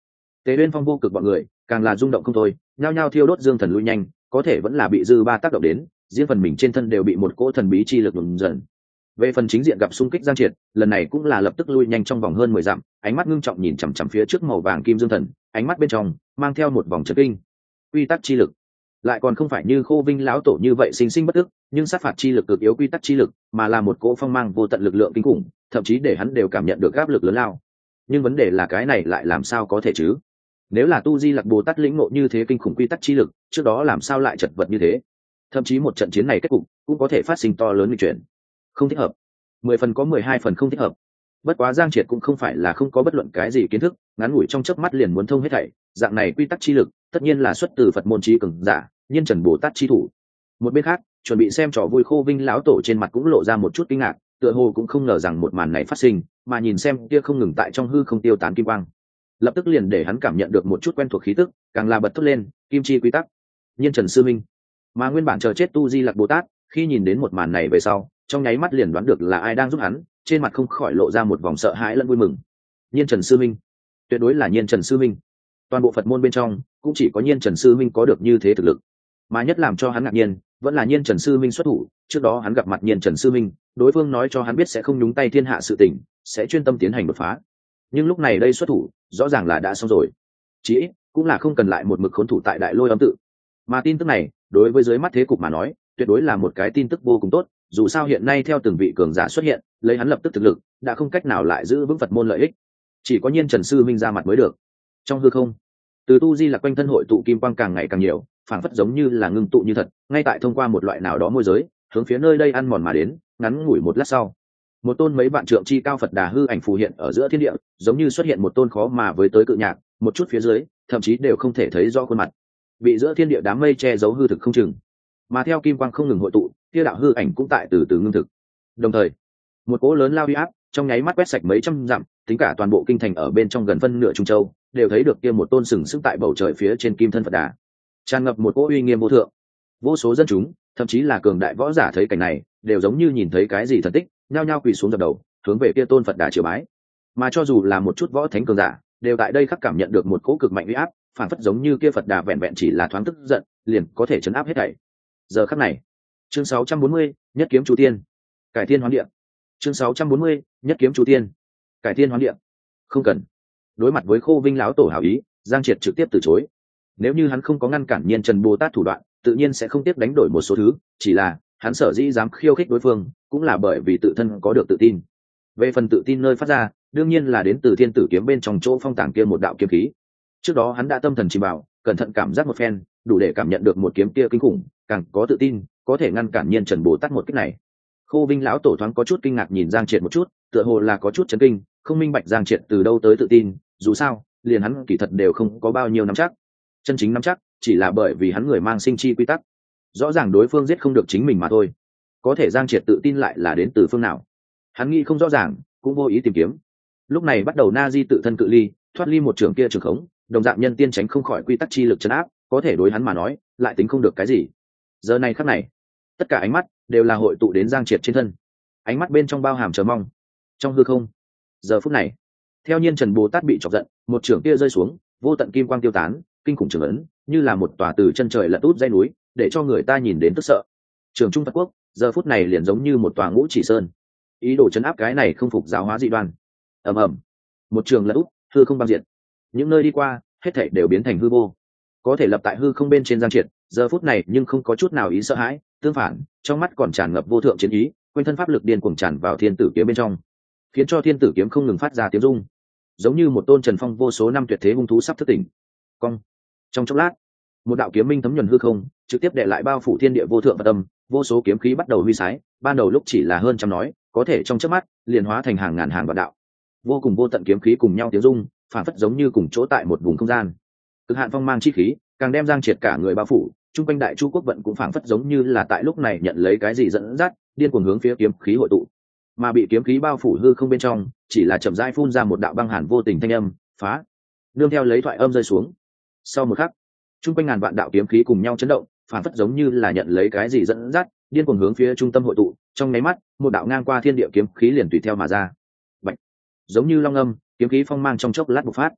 Tế Uyên Phong vô cực bọn người càng là rung động không thôi, nhao nhao thiêu đốt dương thần lui nhanh, có thể vẫn là bị dư ba tác động đến, riêng phần mình trên thân đều bị một cỗ thần bí chi lực lùm dần. Về phần chính diện gặp xung kích Giang Triệt, lần này cũng là lập tức lui nhanh trong vòng hơn 10 dặm, ánh mắt ngưng trọng nhìn chằm chằm phía trước màu vàng kim dương thần, ánh mắt bên trong mang theo một vòng chấn kinh. Quy tắc chi lực, lại còn không phải như Khô Vinh lão tổ như vậy sinh sinh bất tức, nhưng sát phạt chi lực cực yếu quy tắc chi lực, mà là một cỗ phong mang vô tận lực lượng kinh khủng, thậm chí để hắn đều cảm nhận được áp lực lớn lao. Nhưng vấn đề là cái này lại làm sao có thể chứ? Nếu là tu di lạc bồ tát lĩnh ngộ như thế kinh khủng quy tắc chi lực, trước đó làm sao lại chật vật như thế? Thậm chí một trận chiến này kết cục cũng có thể phát sinh to lớn nguy chuyển. Không thích hợp. 10 phần có 12 phần không thích hợp. Bất quá Giang Triệt cũng không phải là không có bất luận cái gì kiến thức, ngắn ngủi trong chớp mắt liền muốn thông hết thảy, dạng này quy tắc chi lực, tất nhiên là xuất từ Phật môn chí cường giả, Nhiên Trần Bồ Tát chi thủ. Một bên khác, chuẩn bị xem trò vui Khô Vinh lão tổ trên mặt cũng lộ ra một chút kinh ngạc, tựa hồ cũng không ngờ rằng một màn này phát sinh, mà nhìn xem kia không ngừng tại trong hư không tiêu tán kim quang, lập tức liền để hắn cảm nhận được một chút quen thuộc khí tức, càng là bật thốt lên, kim chi quy tắc, Nhiên Trần sư minh. Mà nguyên bản chờ chết tu di lạc Bồ Tát, khi nhìn đến một màn này về sau, trong nháy mắt liền đoán được là ai đang giúp hắn, trên mặt không khỏi lộ ra một vòng sợ hãi lẫn vui mừng. Nhiên Trần sư minh, tuyệt đối là Nhiên Trần sư minh. Toàn bộ Phật môn bên trong cũng chỉ có Nhiên Trần sư minh có được như thế thực lực, mà nhất làm cho hắn ngạc nhiên vẫn là Nhiên Trần sư minh xuất thủ. Trước đó hắn gặp mặt Nhiên Trần sư minh, đối phương nói cho hắn biết sẽ không nhúng tay thiên hạ sự tình, sẽ chuyên tâm tiến hành đột phá. Nhưng lúc này đây xuất thủ, rõ ràng là đã xong rồi, chí ít cũng là không cần lại một mực khốn thủ tại Đại Lôi Âm tự. Mà tin tức này đối với dưới mắt thế cục mà nói, tuyệt đối là một cái tin tức vô cùng tốt. Dù sao hiện nay theo từng vị cường giả xuất hiện, lấy hắn lập tức thực lực đã không cách nào lại giữ vững Phật môn lợi ích, chỉ có Nhiên Trần sư minh ra mặt mới được. Trong hư không, từ tu di là quanh thân hội tụ kim quang càng ngày càng nhiều, phảng phất giống như là ngưng tụ như thật, ngay tại thông qua một loại nào đó môi giới hướng phía nơi đây ăn mòn mà đến. Ngắn ngủi một lát sau, một tôn mấy vạn trượng chi cao Phật đà hư ảnh phù hiện ở giữa thiên địa, giống như xuất hiện một tôn khó mà với tới cự nhạc, một chút phía dưới thậm chí đều không thể thấy rõ khuôn mặt, bị giữa thiên địa đám mây che giấu hư thực không chừng. Mà theo kim quang không ngừng hội tụ, kia đạo hư ảnh cũng tại từ từ ngưng thực. Đồng thời, một cỗ lớn lao uy áp trong nháy mắt quét sạch mấy trăm dặm, tính cả toàn bộ kinh thành ở bên trong gần phân nửa Trung Châu đều thấy được kia một tôn sừng sững tại bầu trời phía trên kim thân Phật đà, tràn ngập một cỗ uy nghiêm vô thượng. Vô số dân chúng, thậm chí là cường đại võ giả thấy cảnh này, đều giống như nhìn thấy cái gì thần tích, nhao nhao quỳ xuống dập đầu, hướng về kia tôn Phật đà triều bái. Mà cho dù là một chút võ thánh cường giả, đều tại đây khắc cảm nhận được một cỗ cực mạnh uy áp, phản phất giống như kia Phật đà vẹn vẹn chỉ là thoáng tức giận, liền có thể chấn áp hết thảy. Giờ khắc này, chương 640, nhất kiếm chu tiên, cải thiên hoán địa. Chương 640, nhất kiếm chu tiên, cải thiên hoán địa. Không cần. Đối mặt với Khô Vinh lão tổ hảo ý, Giang Triệt trực tiếp từ chối. Nếu như hắn không có ngăn cản Nhiên Trần Bồ Tát thủ đoạn, tự nhiên sẽ không tiếp đánh đổi một số thứ, chỉ là hắn sở dĩ dám khiêu khích đối phương, cũng là bởi vì tự thân có được tự tin. Về phần tự tin nơi phát ra, đương nhiên là đến từ Thiên Tử kiếm bên trong chỗ phong tàng kia một đạo kiếm khí. Trước đó hắn đã tâm thần chìm vào, cẩn thận cảm giác một phen, đủ để cảm nhận được một kiếm kia kinh khủng, càng có tự tin có thể ngăn cản Nhiên Trần Bồ Tát một kích này. Khô Vinh lão tổ thoáng có chút kinh ngạc nhìn Giang Triệt một chút, tựa hồ là có chút chấn kinh, không minh bạch Giang Triệt từ đâu tới tự tin, dù sao liền hắn kỳ thật đều không có bao nhiêu nắm chắc. Chân chính nắm chắc chỉ là bởi vì hắn người mang sinh chi quy tắc, rõ ràng đối phương giết không được chính mình mà thôi. Có thể Giang Triệt tự tin lại là đến từ phương nào, hắn nghĩ không rõ ràng, cũng vô ý tìm kiếm. Lúc này bắt đầu na di tự thân cự ly, thoát ly một trường kia trường khống, đồng dạng nhân tiên tránh không khỏi quy tắc chi lực trấn áp, có thể đối hắn mà nói lại tính không được cái gì. Giờ này khắc này, tất cả ánh mắt đều là hội tụ đến Giang Triệt trên thân, ánh mắt bên trong bao hàm chờ mong. Trong hư không, giờ phút này, theo Nhiên Trần Bồ Tát bị chọc giận, một trường kia rơi xuống, vô tận kim quang tiêu tán, kinh khủng trường ấn như là một tòa từ chân trời lật út dãy núi, để cho người ta nhìn đến tức sợ. Trường Trung Phật Quốc giờ phút này liền giống như một tòa ngũ chỉ sơn, ý đồ chấn áp cái này không phục giáo hóa dị đoan. Ầm ầm, một trường lật út, hư không băng diện, những nơi đi qua hết thảy đều biến thành hư vô. Có thể lập tại hư không bên trên Giang Triệt, giờ phút này nhưng không có chút nào ý sợ hãi, tương phản, trong mắt còn tràn ngập vô thượng chiến ý, quanh thân pháp lực điên cuồng tràn vào Thiên Tử kiếm bên trong, khiến cho Thiên Tử kiếm không ngừng phát ra tiếng rung, giống như một tôn trần phong vô số năm tuyệt thế hung thú sắp thức tỉnh. Cong. Trong chốc lát, một đạo kiếm minh thấm nhuần hư không, trực tiếp đệ lại bao phủ thiên địa vô thượng Phật tâm, vô số kiếm khí bắt đầu huy sái, ban đầu lúc chỉ là hơn trăm nói, có thể trong chớp mắt liền hóa thành hàng ngàn hàng vạn đạo. Vô cùng vô tận kiếm khí cùng nhau tiếng rung, phản phất giống như cùng chỗ tại một vùng không gian. Cực hạn phong mang chi khí, càng đem Giang Triệt cả người bao phủ, trung quanh Đại Chu quốc vận cũng phản phất giống như là tại lúc này nhận lấy cái gì dẫn dắt, điên cuồng hướng phía kiếm khí hội tụ. Mà bị kiếm khí bao phủ hư không bên trong, chỉ là chậm rãi phun ra một đạo băng hàn vô tình thanh âm, phá. Nương theo lấy thoại âm rơi xuống. Sau một khắc, trung quanh ngàn vạn đạo kiếm khí cùng nhau chấn động, phản phất giống như là nhận lấy cái gì dẫn dắt, điên cuồng hướng phía trung tâm hội tụ, trong nháy mắt, một đạo ngang qua thiên địa kiếm khí liền tùy theo mà ra. Bạch. Giống như long âm, kiếm khí phong mang trong chốc lát bộc phát.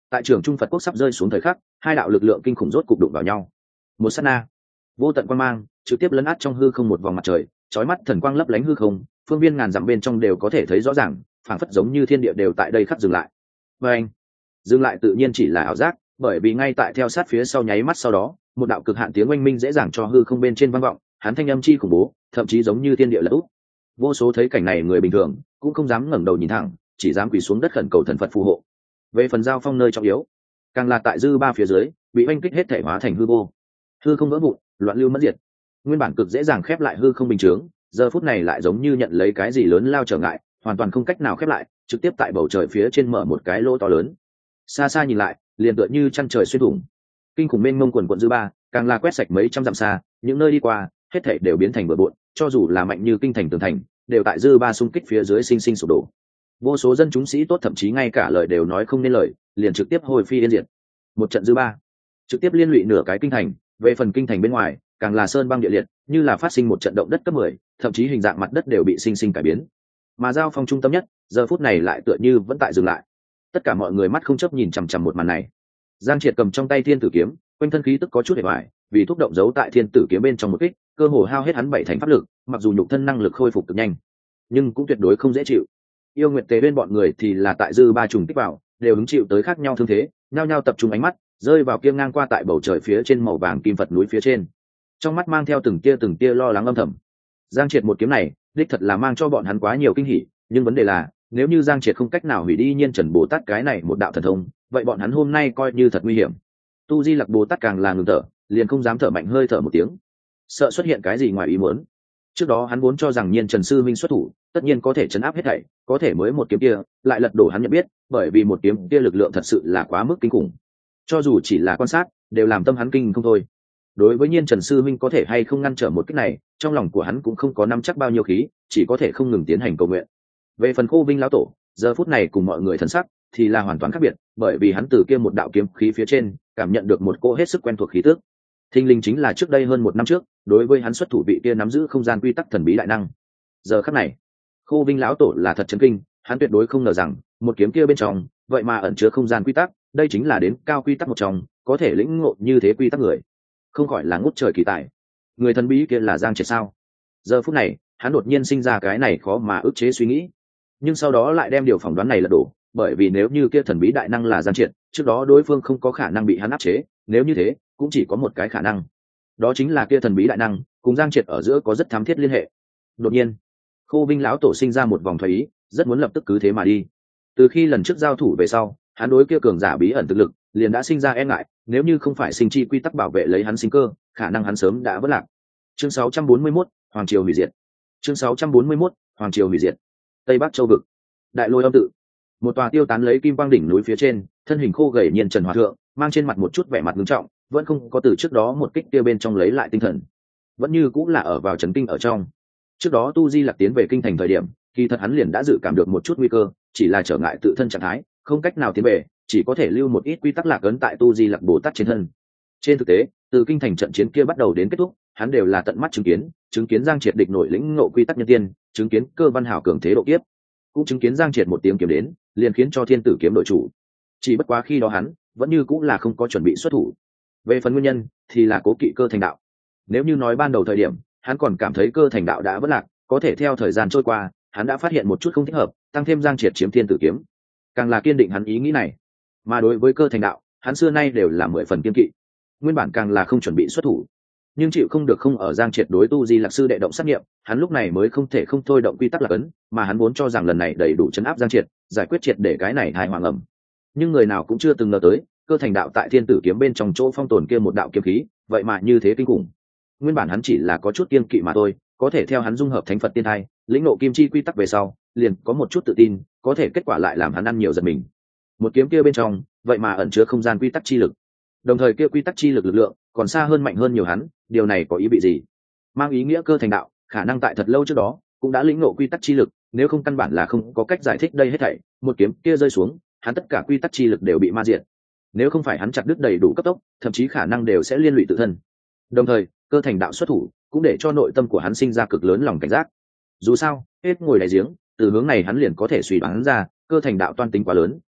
tại trường trung Phật quốc sắp rơi xuống thời khắc, hai đạo lực lượng kinh khủng rốt cục đụng vào nhau. Một sát na, vô tận quang mang trực tiếp lấn át trong hư không một vòng mặt trời, chói mắt thần quang lấp lánh hư không, phương viên ngàn dặm bên trong đều có thể thấy rõ ràng, phảng phất giống như thiên địa đều tại đây khắc dừng lại. Và anh, dừng lại tự nhiên chỉ là ảo giác, bởi vì ngay tại theo sát phía sau nháy mắt sau đó, một đạo cực hạn tiếng oanh minh dễ dàng cho hư không bên trên vang vọng, hắn thanh âm chi khủng bố, thậm chí giống như thiên địa lật úp. Vô số thấy cảnh này người bình thường cũng không dám ngẩng đầu nhìn thẳng, chỉ dám quỳ xuống đất khẩn cầu thần Phật phù hộ. Về phần giao phong nơi trọng yếu, càng là tại dư ba phía dưới, bị oanh kích hết thể hóa thành hư vô, hư không vỡ vụn, loạn lưu mất diệt. Nguyên bản cực dễ dàng khép lại hư không bình chướng, giờ phút này lại giống như nhận lấy cái gì lớn lao trở ngại, hoàn toàn không cách nào khép lại, trực tiếp tại bầu trời phía trên mở một cái lỗ to lớn. Xa xa nhìn lại, liền tựa như chân trời xuyên thủng. Kinh khủng mênh mông quần quận dư ba, càng là quét sạch mấy trăm dặm xa, những nơi đi qua, hết thảy đều biến thành bừa bộn, cho dù là mạnh như kinh thành tường thành, đều tại dư ba xung kích phía dưới sinh sinh sụp đổ. Vô số dân chúng sĩ tốt thậm chí ngay cả lời đều nói không nên lời, liền trực tiếp hồi phi yên diệt. Một trận dư ba, trực tiếp liên lụy nửa cái kinh thành, về phần kinh thành bên ngoài, càng là sơn băng địa liệt, như là phát sinh một trận động đất cấp 10, thậm chí hình dạng mặt đất đều bị sinh sinh cải biến. Mà giao phong trung tâm nhất, giờ phút này lại tựa như vẫn tại dừng lại. Tất cả mọi người mắt không chấp nhìn chằm chằm một màn này. Giang Triệt cầm trong tay thiên tử kiếm, quanh thân khí tức có chút hề hoài, vì thúc động giấu tại thiên tử kiếm bên trong một kích, cơ hồ hao hết hắn 7 thành pháp lực, mặc dù nhục thân năng lực khôi phục cực nhanh, nhưng cũng tuyệt đối không dễ chịu. Yêu Nguyệt Tế bên bọn người thì là tại dư ba trùng kích vào, đều hứng chịu tới khác nhau thương thế, nhao nhao tập trung ánh mắt, rơi vào kia ngang qua tại bầu trời phía trên màu vàng kim Phật núi phía trên. Trong mắt mang theo từng tia lo lắng âm thầm. Giang Triệt một kiếm này, đích thật là mang cho bọn hắn quá nhiều kinh hỉ, nhưng vấn đề là, nếu như Giang Triệt không cách nào hủy đi Nhiên Trần Bồ Tát cái này một đạo thần thông, vậy bọn hắn hôm nay coi như thật nguy hiểm. Tu Di Lặc Bồ Tát càng là ngừng thở, liền không dám thở mạnh hơi thở một tiếng, sợ xuất hiện cái gì ngoài ý muốn. Trước đó hắn vốn cho rằng Nhiên Trần sư minh xuất thủ, tất nhiên có thể chấn áp hết thảy, có thể mới một kiếm kia, lại lật đổ hắn nhận biết, bởi vì một kiếm kia lực lượng thật sự là quá mức kinh khủng. Cho dù chỉ là quan sát, đều làm tâm hắn kinh không thôi. Đối với Nhiên Trần sư minh có thể hay không ngăn trở một kích này, trong lòng của hắn cũng không có nắm chắc bao nhiêu khí, chỉ có thể không ngừng tiến hành cầu nguyện. Về phần Khô Vinh lão tổ, giờ phút này cùng mọi người thần sắc thì là hoàn toàn khác biệt, bởi vì hắn từ kia một đạo kiếm khí phía trên cảm nhận được một cỗ hết sức quen thuộc khí tức. Thinh linh chính là trước đây hơn 1 năm trước, đối với hắn xuất thủ vị kia nắm giữ không gian quy tắc thần bí đại năng. Giờ khắc này, Khô Vinh lão tổ là thật chấn kinh, hắn tuyệt đối không ngờ rằng một kiếm kia bên trong vậy mà ẩn chứa không gian quy tắc, đây chính là đến cao quy tắc một trong, có thể lĩnh ngộ như thế quy tắc người, không khỏi là ngút trời kỳ tài. Người thần bí kia là Giang Triệt sao? Giờ phút này, hắn đột nhiên sinh ra cái này khó mà ức chế suy nghĩ, nhưng sau đó lại đem điều phỏng đoán này lật đổ, bởi vì nếu như kia thần bí đại năng là Giang Triệt, trước đó đối phương không có khả năng bị hắn áp chế, nếu như thế, cũng chỉ có một cái khả năng, đó chính là kia thần bí đại năng cùng Giang Triệt ở giữa có rất thám thiết liên hệ. Đột nhiên, Khô Vinh lão tổ sinh ra một vòng thoái ý, rất muốn lập tức cứ thế mà đi. Từ khi lần trước giao thủ về sau, hắn đối kia cường giả bí ẩn thực lực liền đã sinh ra e ngại, nếu như không phải sinh chi quy tắc bảo vệ lấy hắn sinh cơ, khả năng hắn sớm đã vỡ lạc. Chương 641, Hoàng triều hủy diệt. Chương 641, Hoàng triều hủy diệt. Tây Bắc Châu vực, Đại Lôi Âm tự, một tòa tiêu tán lấy kim quang đỉnh núi phía trên, thân hình khô gầy Nhiên Trần Hòa thượng, mang trên mặt một chút vẻ mặt nghiêm trọng, vẫn không có từ trước đó một kích tiêu bên trong lấy lại tinh thần, vẫn như cũng là ở vào trấn kinh ở trong. Trước đó Tu Di Lặc tiến về kinh thành thời điểm, kỳ thật hắn liền đã dự cảm được một chút nguy cơ, chỉ là trở ngại tự thân trạng thái, không cách nào tiến về, chỉ có thể lưu một ít quy tắc lạc ấn tại Tu Di Lặc Bồ Tát trên thân. Trên thực tế, từ kinh thành trận chiến kia bắt đầu đến kết thúc, hắn đều là tận mắt chứng kiến Giang Triệt địch nội lĩnh ngộ quy tắc nhân tiên, chứng kiến Cơ Văn Hảo cường thế độ kiếp, cũng chứng kiến Giang Triệt một tiếng kiếm đến, liền khiến cho Thiên Tử kiếm đội chủ. Chỉ bất quá khi đó hắn vẫn như cũng là không có chuẩn bị xuất thủ. Về phần nguyên nhân thì là cố kỵ Cơ Thành đạo. Nếu như nói ban đầu thời điểm, hắn còn cảm thấy Cơ Thành đạo đã vất lạc, có thể theo thời gian trôi qua, hắn đã phát hiện một chút không thích hợp, tăng thêm Giang Triệt chiếm Thiên Tử kiếm, càng là kiên định hắn ý nghĩ này. Mà đối với Cơ Thành đạo, hắn xưa nay đều là 10 phần kiên kỵ, nguyên bản càng là không chuẩn bị xuất thủ, nhưng chịu không được không ở Giang Triệt đối Tu Di Lặc sư đệ động sát nghiệm, hắn lúc này mới không thể không thôi động quy tắc lạc ấn, mà hắn vốn cho rằng lần này đầy đủ chấn áp Giang Triệt, giải quyết triệt để cái này hài hoàng ẩm. Nhưng người nào cũng chưa từng ngờ tới, Cơ Thành đạo tại Thiên Tử kiếm bên trong chỗ phong tồn kia một đạo kiếm khí, vậy mà như thế kinh khủng. Nguyên bản hắn chỉ là có chút kiên kỵ mà thôi, có thể theo hắn dung hợp thánh Phật tiên thai, lĩnh ngộ kim chi quy tắc về sau, liền có một chút tự tin, có thể kết quả lại làm hắn ăn nhiều giật mình. Một kiếm kia bên trong, vậy mà ẩn chứa không gian quy tắc chi lực. Đồng thời kia quy tắc chi lực lực lượng còn xa hơn mạnh hơn nhiều hắn, điều này có ý vị gì? Mang ý nghĩa Cơ Thành đạo khả năng tại thật lâu trước đó cũng đã lĩnh ngộ quy tắc chi lực, nếu không căn bản là không có cách giải thích đây hết thảy, một kiếm kia rơi xuống, hắn tất cả quy tắc chi lực đều bị ma diệt. Nếu không phải hắn chặt đứt đầy đủ cấp tốc, thậm chí khả năng đều sẽ liên lụy tự thân. Đồng thời, Cơ Thành đạo xuất thủ cũng để cho nội tâm của hắn sinh ra cực lớn lòng cảnh giác. Dù sao, hết ngồi đáy giếng, từ hướng này hắn liền có thể suy đoán ra, Cơ Thành đạo toan tính quá lớn,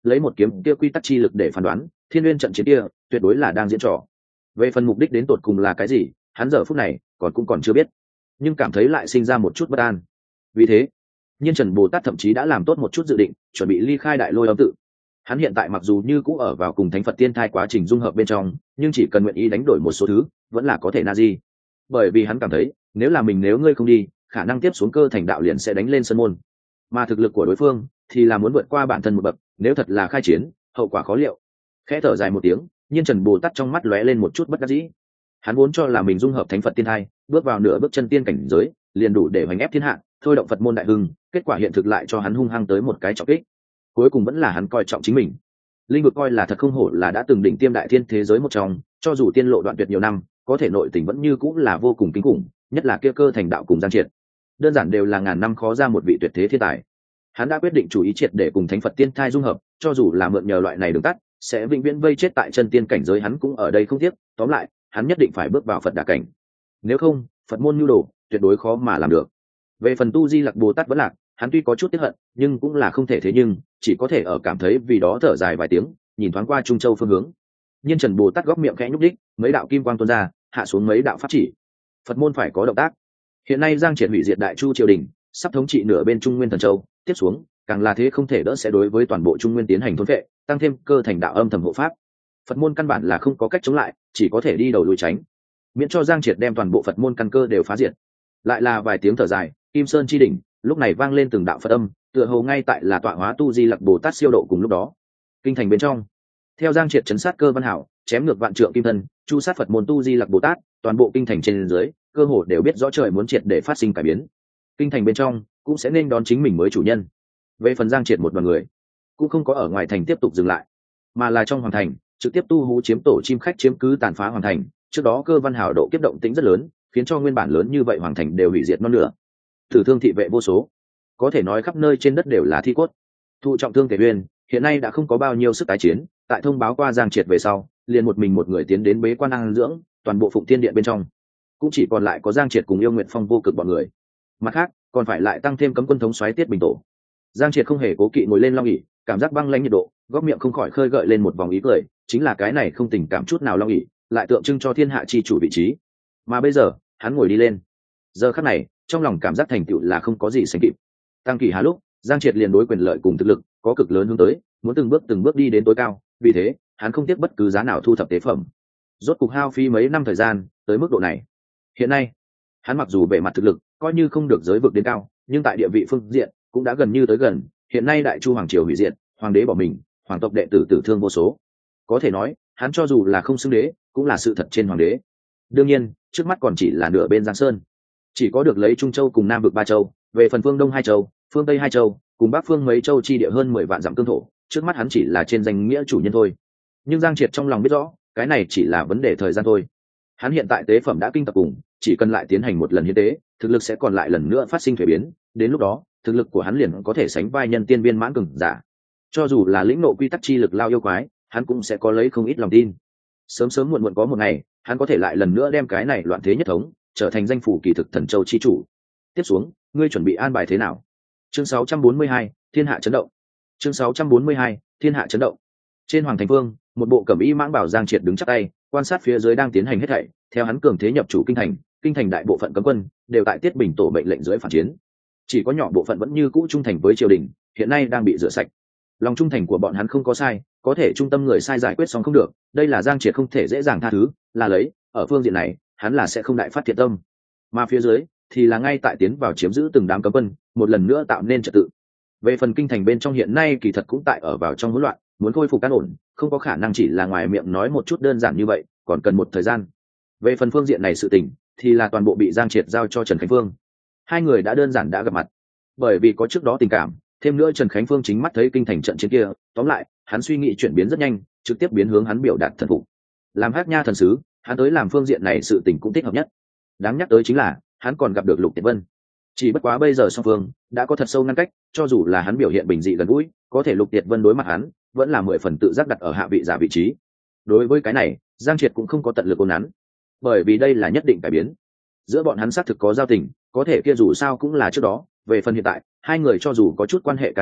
lấy một kiếm kia quy tắc chi lực để phán đoán thiên nguyên trận chiến kia tuyệt đối là đang diễn trò. Về phần mục đích đến tột cùng là cái gì, hắn giờ phút này cũng còn chưa biết, nhưng cảm thấy lại sinh ra một chút bất an. Vì thế Nhiên Trần Bồ Tát thậm chí đã làm tốt một chút dự định, chuẩn bị ly khai Đại Lôi Âm tự. Hắn hiện tại mặc dù như cũ ở vào cùng Thánh Phật Tiên Thai quá trình dung hợp bên trong, nhưng chỉ cần nguyện ý đánh đổi một số thứ, vẫn là có thể na di. Bởi vì hắn cảm thấy, nếu ngươi không đi, khả năng tiếp xuống cơ thành đạo liền sẽ đánh lên sân môn, mà thực lực của đối phương thì là muốn vượt qua bản thân một bậc, nếu thật là khai chiến, hậu quả khó liệu. Khẽ thở dài một tiếng, Nhiên Trần Bồ Tát trong mắt lóe lên một chút bất đắc dĩ. Hắn vốn cho là mình dung hợp Thánh Phật Tiên Thai, bước vào nửa bước chân tiên cảnh giới, liền đủ để hoành ép thiên hạ, thôi động Phật môn đại hưng, kết quả hiện thực lại cho hắn hung hăng tới một cái trọng kích. Cuối cùng vẫn là hắn coi trọng chính mình. Linh vực coi là thật không hổ là đã từng đỉnh tiêm đại thiên thế giới một trong, cho dù tiên lộ đoạn tuyệt nhiều năm, có thể nội tình vẫn như cũng là vô cùng kinh khủng, nhất là kia cơ thành đạo cùng Giang Triệt, đơn giản đều là ngàn năm khó ra một vị tuyệt thế thiên tài. Hắn đã quyết định chủ ý triệt để cùng Thánh Phật Tiên Thai dung hợp, cho dù là mượn nhờ loại này đường tắt, sẽ vĩnh viễn vây chết tại chân tiên cảnh giới hắn cũng ở đây không tiếc. Tóm lại, hắn nhất định phải bước vào Phật đà cảnh, nếu không, Phật môn nhu đồ tuyệt đối khó mà làm được. Về phần tu Di Lặc Bồ Tát vẫn lạc, hắn tuy có chút tiếc hận, nhưng cũng là không thể thế nhưng, chỉ có thể ở cảm thấy vì đó thở dài vài tiếng, nhìn thoáng qua Trung Châu phương hướng. Nhiên Trần Bồ Tát góc miệng khẽ nhúc đích, mấy đạo kim quang tuôn ra, hạ xuống mấy đạo pháp chỉ. Phật môn phải có động tác. Hiện nay Giang Triệt hủy diệt Đại Chu triều đình, sắp thống trị nửa bên Trung Nguyên Thần Châu, tiếp xuống, càng là thế không thể đỡ sẽ đối với toàn bộ Trung Nguyên tiến hành thôn phệ, tăng thêm cơ thành đạo âm thầm hộ pháp. Phật môn căn bản là không có cách chống lại, chỉ có thể đi đầu lùi tránh, miễn cho Giang Triệt đem toàn bộ Phật môn căn cơ đều phá diệt. Lại là vài tiếng thở dài, Kim Sơn chi đỉnh lúc này vang lên từng đạo Phật âm, tựa hồ ngay tại là tọa hóa tu Di Lặc Bồ Tát siêu độ cùng lúc đó. Kinh thành bên trong, theo Giang Triệt chấn sát cơ văn hảo, chém ngược vạn trượng kim thân, chu sát Phật môn tu Di Lặc Bồ Tát, toàn bộ kinh thành trên dưới, cơ hồ đều biết rõ trời muốn triệt để phát sinh cải biến. Kinh thành bên trong cũng sẽ nên đón chính mình mới chủ nhân. Về phần Giang Triệt một đoàn người, cũng không có ở ngoài thành tiếp tục dừng lại, mà là trong hoàng thành trực tiếp tu hú chiếm tổ chim khách chiếm cứ tàn phá hoàng thành. Trước đó cơ văn hảo độ kiếp động tĩnh rất lớn, khiến cho nguyên bản lớn như vậy hoàng thành đều hủy diệt non nửa, tử thương thị vệ vô số, có thể nói khắp nơi trên đất đều là thi cốt. Thụ trọng thương Tề Uyên hiện nay đã không có bao nhiêu sức tái chiến, tại thông báo qua Giang Triệt về sau, liền một mình một người tiến đến bế quan ăn dưỡng, toàn bộ Phụng Thiên Điện bên trong cũng chỉ còn lại có Giang Triệt cùng Yêu Nguyệt Phong vô cực bọn người. Mặt khác, còn phải lại tăng thêm cấm quân thống soái Tiết Bình Tổ. Giang Triệt không hề cố kỵ ngồi lên long ỷ, cảm giác băng lãnh nhiệt độ, góc miệng không khỏi khơi gợi lên một vòng ý cười, chính là cái này không tình cảm chút nào long ỷ, lại tượng trưng cho thiên hạ chi chủ vị trí. Mà bây giờ, hắn ngồi đi lên. Giờ khắc này, trong lòng cảm giác thành tựu là không có gì sánh kịp. Tăng kỳ hà lúc, Giang Triệt liền đối quyền lợi cùng thực lực có cực lớn hướng tới, muốn từng bước đi đến tối cao, vì thế, hắn không tiếc bất cứ giá nào thu thập tế phẩm. Rốt cục hao phí mấy năm thời gian, tới mức độ này. Hiện nay, hắn mặc dù về mặt thực lực coi như không được giới vực đến cao, nhưng tại địa vị phương diện cũng đã gần như tới gần. Hiện nay Đại Chu hoàng triều hủy diệt, hoàng đế bỏ mình, hoàng tộc đệ tử tử thương vô số. Có thể nói, hắn cho dù là không xưng đế, cũng là sự thật trên hoàng đế. Đương nhiên, trước mắt còn chỉ là nửa bên Giang Sơn, chỉ có được lấy Trung Châu cùng Nam vực 3 châu, về phần phương Đông 2 châu, phương Tây 2 châu, cùng Bắc phương mấy châu chi địa hơn 10 vạn dặm cương thổ, trước mắt hắn chỉ là trên danh nghĩa chủ nhân thôi. Nhưng Giang Triệt trong lòng biết rõ, cái này chỉ là vấn đề thời gian thôi. Hắn hiện tại tế phẩm đã kinh tập cùng, chỉ cần lại tiến hành một lần hiến tế, thực lực sẽ còn lại lần nữa phát sinh thuế biến, đến lúc đó, thực lực của hắn liền có thể sánh vai nhân tiên viên mãn cường giả. Cho dù là lĩnh ngộ quy tắc chi lực lao yêu quái, hắn cũng sẽ có lấy không ít lòng tin. Sớm sớm muộn muộn có một ngày, hắn có thể lại lần nữa đem cái này loạn thế nhất thống, trở thành danh phủ kỳ thực Thần Châu chi chủ. Tiếp xuống, ngươi chuẩn bị an bài thế nào? Chương 642, Thiên hạ chấn động. Chương 642, Thiên hạ chấn động. Trên hoàng thành phương, một bộ cẩm y mãng bảo Giang Triệt đứng chắp tay, quan sát phía dưới đang tiến hành hết thảy. Theo hắn cường thế nhập chủ kinh thành đại bộ phận cấm quân đều tại Tiết Bình Tổ mệnh lệnh dưới phản chiến. Chỉ có nhỏ bộ phận vẫn như cũ trung thành với triều đình, hiện nay đang bị rửa sạch. Lòng trung thành của bọn hắn không có sai, có thể trung tâm người sai giải quyết xong không được, đây là Giang Triệt không thể dễ dàng tha thứ, là lấy, ở phương diện này, hắn là sẽ không đại phát thiện tâm. Mà phía dưới thì là ngay tại tiến vào chiếm giữ từng đám cấm quân, một lần nữa tạo nên trật tự. Về phần kinh thành bên trong hiện nay kỳ thật cũng tại ở vào trong hỗn loạn, muốn khôi phục an ổn, không có khả năng chỉ là ngoài miệng nói một chút đơn giản như vậy, còn cần một thời gian. Về phần phương diện này sự tình, thì là toàn bộ bị Giang Triệt giao cho Trần Khánh Phương. Hai người đã đơn giản đã gặp mặt, bởi vì có trước đó tình cảm, thêm nữa Trần Khánh Phương chính mắt thấy kinh thành trận chiến kia, tóm lại, hắn suy nghĩ chuyển biến rất nhanh, trực tiếp biến hướng hắn biểu đạt thần phục. Làm Hắc Nha thần sứ, hắn tới làm phương diện này sự tình cũng thích hợp nhất. Đáng nhắc tới chính là, hắn còn gặp được Lục Tiệt Vân. Chỉ bất quá bây giờ song phương đã có thật sâu ngăn cách, cho dù là hắn biểu hiện bình dị gần gũi, có thể Lục Tiệt Vân đối mặt hắn, vẫn là 10 phần tự giác đặt ở hạ vị giả vị trí. Đối với cái này, Giang Triệt cũng không có tận lực ôn nắn, bởi vì đây là nhất định cải biến. Giữa bọn hắn xác thực có giao tình, có thể kia dù sao cũng là trước đó, về phần hiện tại, hai người cho dù có chút quan hệ cá nhân,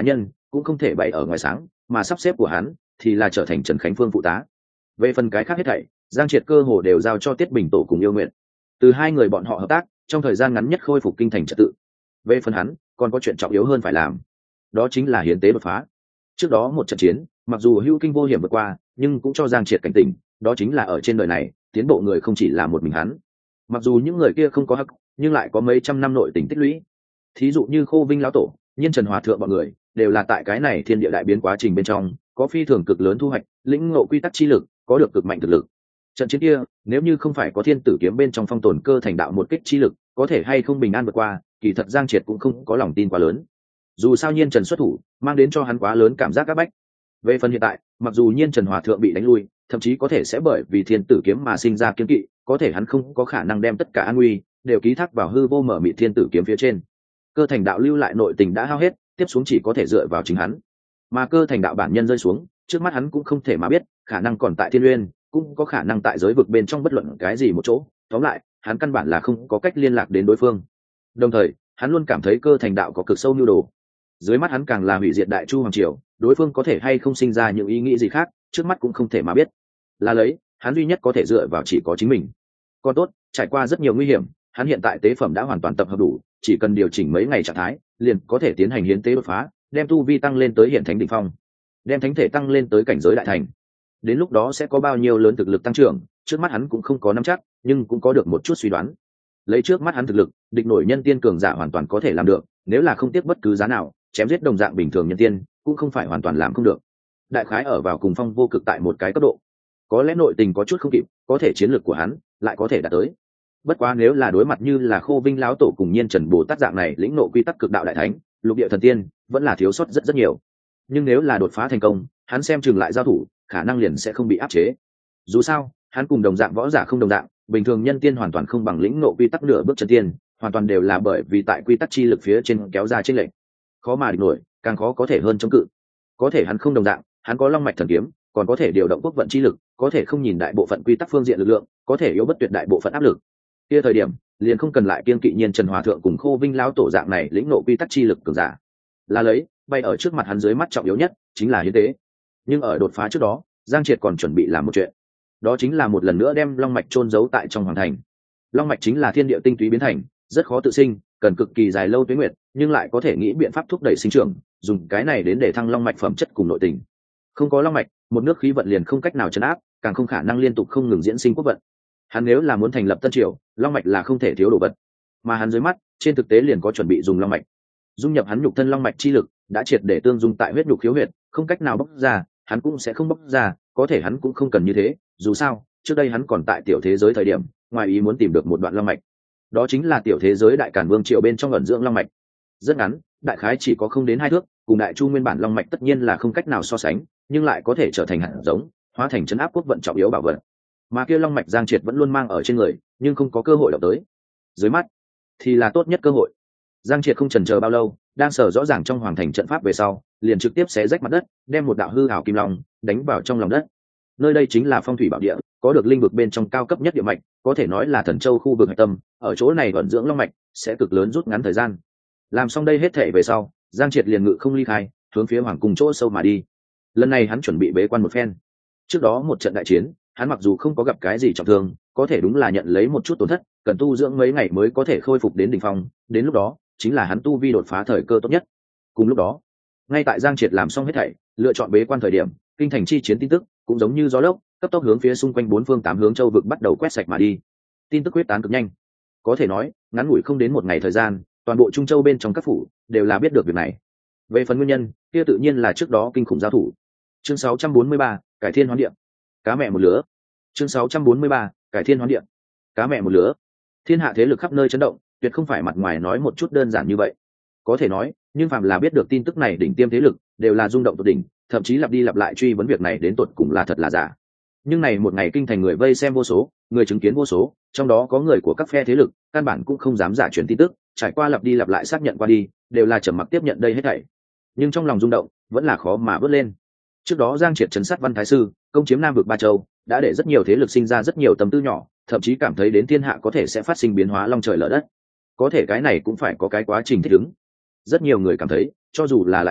cũng không thể bày ở ngoài sáng, mà sắp xếp của hắn thì là trở thành Trần Khánh Phương phụ tá. Về phần cái khác hết thảy, Giang Triệt cơ hồ đều giao cho Tiết Bình Tổ cùng Yêu Nguyện. Từ hai người bọn họ hợp tác, trong thời gian ngắn nhất khôi phục kinh thành trật tự. Về phần hắn, còn có chuyện trọng yếu hơn phải làm, đó chính là hiến tế đột phá. Trước đó một trận chiến, mặc dù hữu kinh vô hiểm vượt qua, nhưng cũng cho Giang Triệt cảnh tỉnh, đó chính là ở trên đời này, tiến bộ người không chỉ là một mình hắn. Mặc dù những người kia không có hắc, nhưng lại có mấy trăm năm nội tình tích lũy. Thí dụ như Khô Vinh lão tổ, Nhiên Trần Hòa thượng bọn người, đều là tại cái này thiên địa đại biến quá trình bên trong, có phi thường cực lớn thu hoạch, lĩnh ngộ quy tắc chi lực, có được cực mạnh thực lực. Trận chiến kia, nếu như không phải có Thiên Tử kiếm bên trong phong tồn cơ thành đạo một kích chi lực, có thể hay không bình an vượt qua, kỳ thật Giang Triệt cũng không có lòng tin quá lớn. Dù sao Nhiên Trần xuất thủ, mang đến cho hắn quá lớn cảm giác áp bách. Về phần hiện tại, mặc dù Nhiên Trần Hòa thượng bị đánh lui, thậm chí có thể sẽ bởi vì Thiên Tử kiếm mà sinh ra kiêng kỵ, có thể hắn không có khả năng đem tất cả an nguy đều ký thác vào hư vô mở mịt Thiên Tử kiếm phía trên. Cơ thành đạo lưu lại nội tình đã hao hết, tiếp xuống chỉ có thể dựa vào chính hắn. Mà cơ thành đạo bản nhân rơi xuống, trước mắt hắn cũng không thể mà biết, khả năng còn tại Thiên Uyên, cũng có khả năng tại giới vực bên trong bất luận cái gì một chỗ. Tóm lại, hắn căn bản là không có cách liên lạc đến đối phương. Đồng thời, hắn luôn cảm thấy cơ thành đạo có cực sâu nhu đồ. Dưới mắt hắn càng là hủy diệt Đại Chu hoàng triều, đối phương có thể hay không sinh ra những ý nghĩ gì khác, trước mắt cũng không thể mà biết. Là lấy, hắn duy nhất có thể dựa vào chỉ có chính mình. Còn tốt, trải qua rất nhiều nguy hiểm, hắn hiện tại tế phẩm đã hoàn toàn tập hợp đủ, chỉ cần điều chỉnh mấy ngày trạng thái, liền có thể tiến hành hiến tế đột phá, đem tu vi tăng lên tới hiện thánh đỉnh phong, đem thánh thể tăng lên tới cảnh giới đại thành. Đến lúc đó sẽ có bao nhiêu lớn thực lực tăng trưởng, trước mắt hắn cũng không có nắm chắc, nhưng cũng có được một chút suy đoán. Lấy trước mắt hắn thực lực, địch nổi nhân tiên cường giả hoàn toàn có thể làm được, nếu là không tiếc bất cứ giá nào, chém giết đồng dạng bình thường nhân tiên, cũng không phải hoàn toàn làm không được. Đại khái ở vào cùng phong vô cực tại một cái cấp độ. Có lẽ nội tình có chút không kịp, có thể chiến lược của hắn lại có thể đạt tới. Bất quá nếu là đối mặt như là Khô Vinh lão tổ cùng Nhiên Trần Bồ Tát dạng này lĩnh ngộ quy tắc cực đạo đại thánh, lục địa thần tiên, vẫn là thiếu sót rất rất nhiều. Nhưng nếu là đột phá thành công, hắn xem chừng lại giao thủ, khả năng liền sẽ không bị áp chế. Dù sao, hắn cùng đồng dạng võ giả không đồng dạng, bình thường nhân tiên hoàn toàn không bằng lĩnh ngộ quy tắc nửa bước chân tiên, hoàn toàn đều là bởi vì tại quy tắc chi lực phía trên kéo ra trên lệnh, khó mà địch nổi, càng khó có thể hơn chống cự. Có thể hắn không đồng dạng, hắn có long mạch thần kiếm, còn có thể điều động quốc vận chi lực, có thể không nhìn đại bộ phận quy tắc phương diện lực lượng, có thể yếu bất tuyệt đại bộ phận áp lực. Kia thời điểm, liền không cần lại kiên kỵ Nhiên Trần Hòa thượng cùng Khô Vinh lão tổ dạng này lĩnh ngộ quy tắc chi lực cường giả. Là lấy, bay ở trước mặt hắn dưới mắt trọng yếu nhất chính là hiến tế. Nhưng ở đột phá trước đó, Giang Triệt còn chuẩn bị làm một chuyện, đó chính là một lần nữa đem long mạch chôn giấu tại trong hoàng thành. Long mạch chính là thiên địa tinh túy biến thành, rất khó tự sinh, cần cực kỳ dài lâu tuế nguyệt, nhưng lại có thể nghĩ biện pháp thúc đẩy sinh trưởng, dùng cái này đến để thăng long mạch phẩm chất cùng nội tình. Không có long mạch, một nước khí vận liền không cách nào trấn áp, càng không khả năng liên tục không ngừng diễn sinh quốc vận. Hắn nếu là muốn thành lập tân triều, long mạch là không thể thiếu đồ vật. Mà hắn dưới mắt, trên thực tế liền có chuẩn bị dùng long mạch. Dung nhập hắn nhục thân long mạch chi lực, đã triệt để tương dung tại huyết nhục khiếu huyệt, không cách nào bóc ra, hắn cũng sẽ không bóc ra, có thể hắn cũng không cần như thế, dù sao, trước đây hắn còn tại tiểu thế giới thời điểm, ngoài ý muốn tìm được một đoạn long mạch. Đó chính là tiểu thế giới đại càn vương triều bên trong ẩn dưỡng long mạch. Rất ngắn, đại khái chỉ có không đến 2 thước, cùng Đại Chu nguyên bản long mạch tất nhiên là không cách nào so sánh, nhưng lại có thể trở thành hạt giống, hóa thành trấn áp quốc vận trọng yếu bảo vật. Mà kia long mạch Giang Triệt vẫn luôn mang ở trên người, nhưng không có cơ hội đọc tới. Dưới mắt thì là tốt nhất cơ hội. Giang Triệt không chần chờ bao lâu, đang sở rõ ràng trong hoàng thành trận pháp về sau, liền trực tiếp xé rách mặt đất, đem một đạo hư ảo kim long đánh vào trong lòng đất. Nơi đây chính là phong thủy bảo địa, có được linh vực bên trong cao cấp nhất địa mạch, có thể nói là thần châu khu vực hạch tâm, ở chỗ này ẩn dưỡng long mạch sẽ cực lớn rút ngắn thời gian. Làm xong đây hết thể về sau, Giang Triệt liền ngự không ly khai, hướng phía hoàng cung chỗ sâu mà đi. Lần này hắn chuẩn bị bế quan một phen. Trước đó một trận đại chiến, hắn mặc dù không có gặp cái gì trọng thương, có thể đúng là nhận lấy một chút tổn thất, cần tu dưỡng mấy ngày mới có thể khôi phục đến đỉnh phong, đến lúc đó chính là hắn tu vi đột phá thời cơ tốt nhất. Cùng lúc đó, ngay tại Giang Triệt làm xong hết thảy, lựa chọn bế quan thời điểm, kinh thành chi chiến tin tức cũng giống như gió lốc, cấp tốc hướng phía xung quanh 4 phương 8 hướng châu vực bắt đầu quét sạch mà đi. Tin tức quyết tán cực nhanh, có thể nói ngắn ngủi không đến một ngày thời gian, toàn bộ Trung Châu bên trong các phủ đều là biết được việc này. Về phần nguyên nhân, kia tự nhiên là trước đó kinh khủng giao thủ. Chương 643, cải thiên hoán địa. Cá mẹ một lứa. Chương 643, cải thiên hoán địa. Cá mẹ một lứa. Thiên hạ thế lực khắp nơi chấn động, tuyệt không phải mặt ngoài nói một chút đơn giản như vậy. Có thể nói, nhưng phàm là biết được tin tức này đỉnh tiêm thế lực, đều là rung động tột đỉnh, thậm chí lặp đi lặp lại truy vấn việc này đến tột cùng là thật là giả. Nhưng này một ngày kinh thành người vây xem vô số, người chứng kiến vô số, trong đó có người của các phe thế lực, căn bản cũng không dám giả truyền tin tức, trải qua lặp đi lặp lại xác nhận qua đi, đều là trầm mặc tiếp nhận đây hết thảy. Nhưng trong lòng rung động, vẫn là khó mà vớt lên. Trước đó Giang Triệt trấn sát Văn Thái Sư, công chiếm Nam vực Ba Châu, đã để rất nhiều thế lực sinh ra rất nhiều tâm tư nhỏ, thậm chí cảm thấy đến thiên hạ có thể sẽ phát sinh biến hóa long trời lở đất. Có thể cái này cũng phải có cái quá trình thích ứng. Rất nhiều người cảm thấy, cho dù là lại nhanh,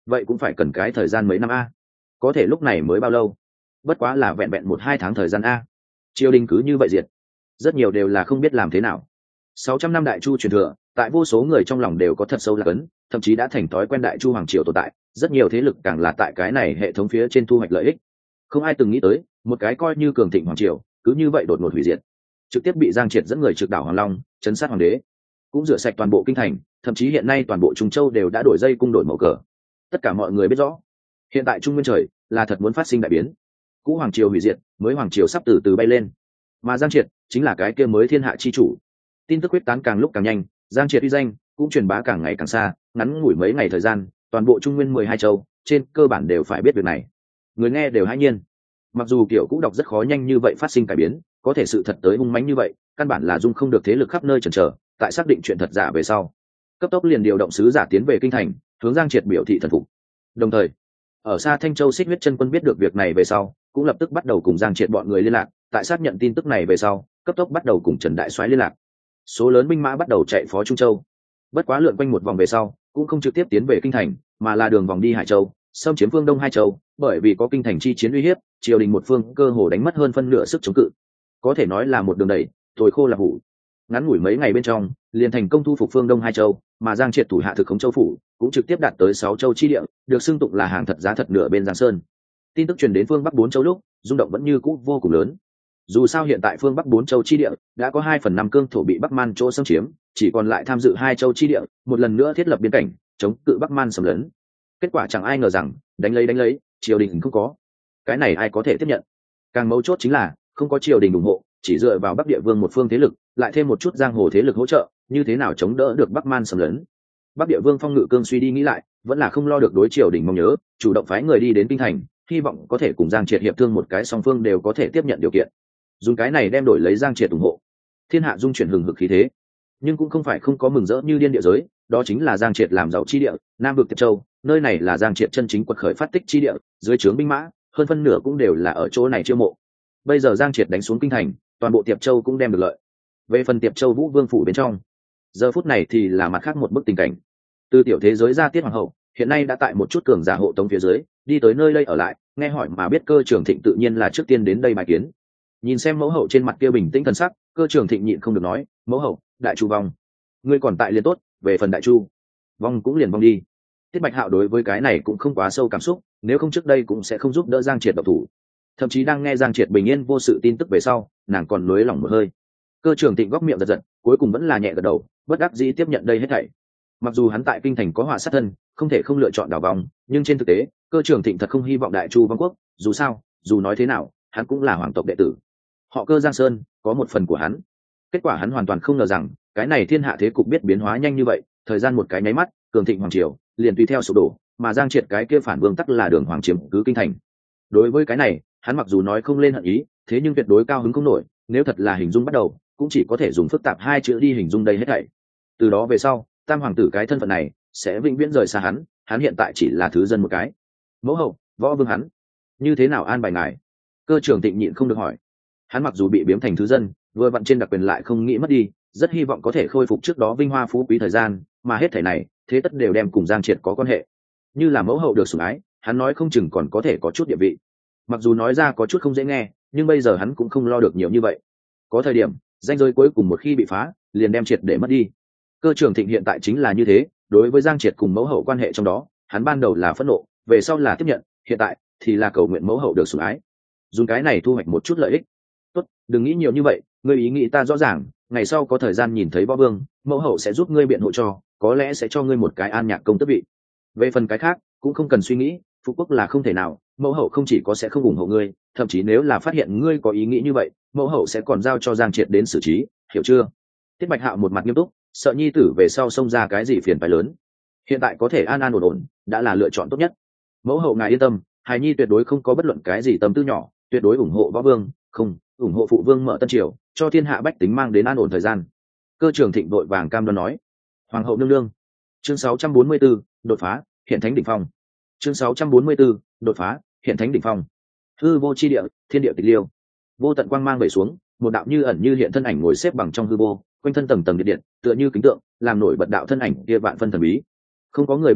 vậy cũng phải cần cái thời gian mấy năm a. Có thể lúc này mới bao lâu, bất quá là vẹn vẹn 1-2 tháng thời gian a. Triều đình cứ như vậy diệt, rất nhiều đều là không biết làm thế nào. 600 năm đại chu truyền thừa, tại vô số người trong lòng đều có thật sâu lạc ấn, thậm chí đã thành thói quen đại chu hoàng triều tồn tại, rất nhiều thế lực càng là tại cái này hệ thống phía trên thu hoạch lợi ích. Không ai từng nghĩ tới, một cái coi như cường thịnh hoàng triều, cứ như vậy đột ngột hủy diệt, trực tiếp bị Giang Triệt dẫn người trực đảo Hoàng Long, chấn sát hoàng đế, cũng rửa sạch toàn bộ kinh thành, thậm chí hiện nay toàn bộ Trung Châu đều đã đổi dây cung đổi màu cờ. Tất cả mọi người biết rõ, hiện tại Trung Nguyên trời là thật muốn phát sinh đại biến. Cũ hoàng triều hủy diệt, mới hoàng triều sắp từ từ bay lên, mà Giang Triệt chính là cái kia mới thiên hạ chi chủ. Tin tức quyết tán càng lúc càng nhanh, Giang Triệt uy danh cũng truyền bá càng ngày càng xa, ngắn ngủi mấy ngày thời gian, toàn bộ Trung Nguyên 12 châu trên cơ bản đều phải biết việc này. Người nghe đều hãi nhiên. Mặc dù kiểu cũ đọc rất khó nhanh như vậy phát sinh cải biến, có thể sự thật tới hung mãnh như vậy, căn bản là dung không được thế lực khắp nơi chần chờ. Tại xác định chuyện thật giả về sau, cấp tốc liền điều động sứ giả tiến về kinh thành, hướng Giang Triệt biểu thị thần phục. Đồng thời, ở xa Thanh Châu Xích Huyết Chân Quân biết được việc này về sau, cũng lập tức bắt đầu cùng Giang Triệt bọn người liên lạc. Tại xác nhận tin tức này về sau, cấp tốc bắt đầu cùng Trần Đại Soái liên lạc. Số lớn binh mã bắt đầu chạy phó Trung Châu. Bất quá lượn quanh một vòng về sau, cũng không trực tiếp tiến về kinh thành, mà là đường vòng đi Hải Châu, xâm chiếm phương Đông hai châu. Bởi vì có kinh thành chi chiến uy hiếp, triều đình một phương cơ hồ đánh mất hơn phân nửa sức chống cự, có thể nói là một đường đẩy thổi khô là hủ. Ngắn ngủi mấy ngày bên trong, liền thành công thu phục phương Đông hai châu, mà Giang Triệt thủ hạ thực khống châu phủ cũng trực tiếp đạt tới 6 châu chi địa, được xưng tụng là hàng thật giá thật nửa bên Giang Sơn. Tin tức truyền đến phương Bắc 4 châu lúc, rung động vẫn như cũ vô cùng lớn. Dù sao hiện tại phương Bắc 4 châu chi địa đã có 2/5 cương thổ bị Bắc Man chỗ xâm chiếm, chỉ còn lại tham dự 2 châu chi địa, một lần nữa thiết lập biên cảnh, chống cự Bắc Man xâm lấn. Kết quả chẳng ai ngờ rằng, đánh lấy, triều đình không có. Cái này ai có thể tiếp nhận? Càng mấu chốt chính là, không có triều đình ủng hộ, chỉ dựa vào Bắc Địa Vương một phương thế lực, lại thêm một chút giang hồ thế lực hỗ trợ, như thế nào chống đỡ được Bắc Man xâm lấn? Bắc Địa Vương Phong Ngự Cương suy đi nghĩ lại, vẫn là không lo được đối triều đình mong nhớ, chủ động phái người đi đến kinh thành, hy vọng có thể cùng Giang Triệt hiệp thương một cái song phương đều có thể tiếp nhận điều kiện. Dùng cái này đem đổi lấy Giang Triệt ủng hộ. Thiên hạ dung chuyển hừng hực khí thế, nhưng cũng không phải không có mừng rỡ như điên địa giới, đó chính là Giang Triệt làm giàu chi địa, Nam vực Tiệp Châu, nơi này là Giang Triệt chân chính quật khởi phát tích chi địa, dưới trướng binh mã, hơn phân nửa cũng đều là ở chỗ này chiêu mộ. Bây giờ Giang Triệt đánh xuống kinh thành, toàn bộ Tiệp Châu cũng đem được lợi. Về phần Tiệp Châu Vũ Vương phủ bên trong, giờ phút này thì là mặt khác một bức tình cảnh. Từ tiểu thế giới ra Tiết hoàng hậu, hiện nay đã tại một chút cường giả hộ tống phía dưới, đi tới nơi đây ở lại, nghe hỏi mà biết Cơ Trường Thịnh tự nhiên là trước tiên đến đây bài kiến. Nhìn xem mẫu hậu trên mặt kia bình tĩnh thần sắc, Cơ Trường Thịnh nhịn không được nói, mẫu hậu, đại chu vong, ngươi còn tại liền tốt, về phần đại chu vong cũng liền vong đi. Tiết Bạch Hạo đối với cái này cũng không quá sâu cảm xúc, nếu không trước đây cũng sẽ không giúp đỡ Giang Triệt độc thủ. Thậm chí đang nghe Giang Triệt bình yên vô sự tin tức về sau, nàng còn nuối lòng một hơi. Cơ Trường Thịnh góc miệng giật giật, cuối cùng vẫn là nhẹ gật đầu, bất đắc dĩ tiếp nhận đây hết thảy. Mặc dù hắn tại kinh thành có họa sát thân, không thể không lựa chọn đảo vòng, nhưng trên thực tế, Cơ Trường Thịnh thật không hy vọng đại chu vong quốc. Dù sao, dù nói thế nào, hắn cũng là hoàng tộc đệ tử, họ Cơ Giang Sơn có một phần của hắn. Kết quả hắn hoàn toàn không ngờ rằng, cái này thiên hạ thế cục biết biến hóa nhanh như vậy, thời gian một cái nháy mắt, cường thịnh hoàng triều liền tùy theo sụp đổ, mà Giang Triệt cái kia phản vương tắc là đường hoàng chiếm cứ kinh thành. Đối với cái này, hắn mặc dù nói không lên hận ý, thế nhưng tuyệt đối cao hứng không nổi, nếu thật là hình dung bắt đầu, cũng chỉ có thể dùng phức tạp 2 chữ đi hình dung đây hết thảy. Từ đó về sau, tam hoàng tử cái thân phận này sẽ vĩnh viễn rời xa hắn, hắn hiện tại chỉ là thứ dân một cái. Mẫu hậu, võ vương hắn như thế nào an bài ngài? Cơ Trường Thịnh nhịn không được hỏi. Hắn mặc dù bị biếm thành thứ dân, vừa vặn trên đặc quyền lại không nghĩ mất đi, rất hy vọng có thể khôi phục trước đó vinh hoa phú quý thời gian, mà hết thảy này, thế tất đều đem cùng Giang Triệt có quan hệ. Như là mẫu hậu được sủng ái, hắn nói không chừng còn có thể có chút địa vị. Mặc dù nói ra có chút không dễ nghe, nhưng bây giờ hắn cũng không lo được nhiều như vậy. Có thời điểm, danh giới cuối cùng một khi bị phá, liền đem triệt để mất đi. Cơ Trường Thịnh hiện tại chính là như thế, đối với Giang Triệt cùng mẫu hậu quan hệ trong đó, hắn ban đầu là phẫn nộ, về sau là tiếp nhận, hiện tại thì là cầu nguyện mẫu hậu được sủng ái. Dùng cái này thu hoạch một chút lợi ích. Tốt, đừng nghĩ nhiều như vậy, ngươi ý nghĩ ta rõ ràng, ngày sau có thời gian nhìn thấy võ vương, mẫu hậu sẽ giúp ngươi biện hộ cho, có lẽ sẽ cho ngươi một cái an nhạc công tước vị. Về phần cái khác, cũng không cần suy nghĩ, phục quốc là không thể nào, mẫu hậu không chỉ có sẽ không ủng hộ ngươi, thậm chí nếu là phát hiện ngươi có ý nghĩ như vậy, mẫu hậu sẽ còn giao cho Giang Triệt đến xử trí, hiểu chưa? Tiết Bạch Hạo một mặt nghiêm túc, sợ nhi tử về sau xông ra cái gì phiền phái lớn. Hiện tại có thể an an ổn ổn, đã là lựa chọn tốt nhất. Mẫu hậu ngài yên tâm, hài nhi tuyệt đối không có bất luận cái gì tâm tư nhỏ, tuyệt đối ủng hộ võ vương, không, ủng hộ phụ vương mở tân triều, cho thiên hạ bách tính mang đến an ổn thời gian. Cơ Trường Thịnh vội vàng cam đoan nói. Hoàng hậu nương nương. Chương 644, đột phá, hiện thánh đỉnh phong. Chương 644, đột phá, hiện thánh đỉnh phong. Hư vô chi địa, thiên địa tịch liêu. Vô tận quang mang vẩy xuống, một đạo như ẩn như hiện thân ảnh ngồi xếp bằng trong hư vô, quanh thân tầng tầng điện điện, tựa như kính tượng, làm nổi bật đạo thân ảnh kia vạn phân thần bí. Không có người biết rõ,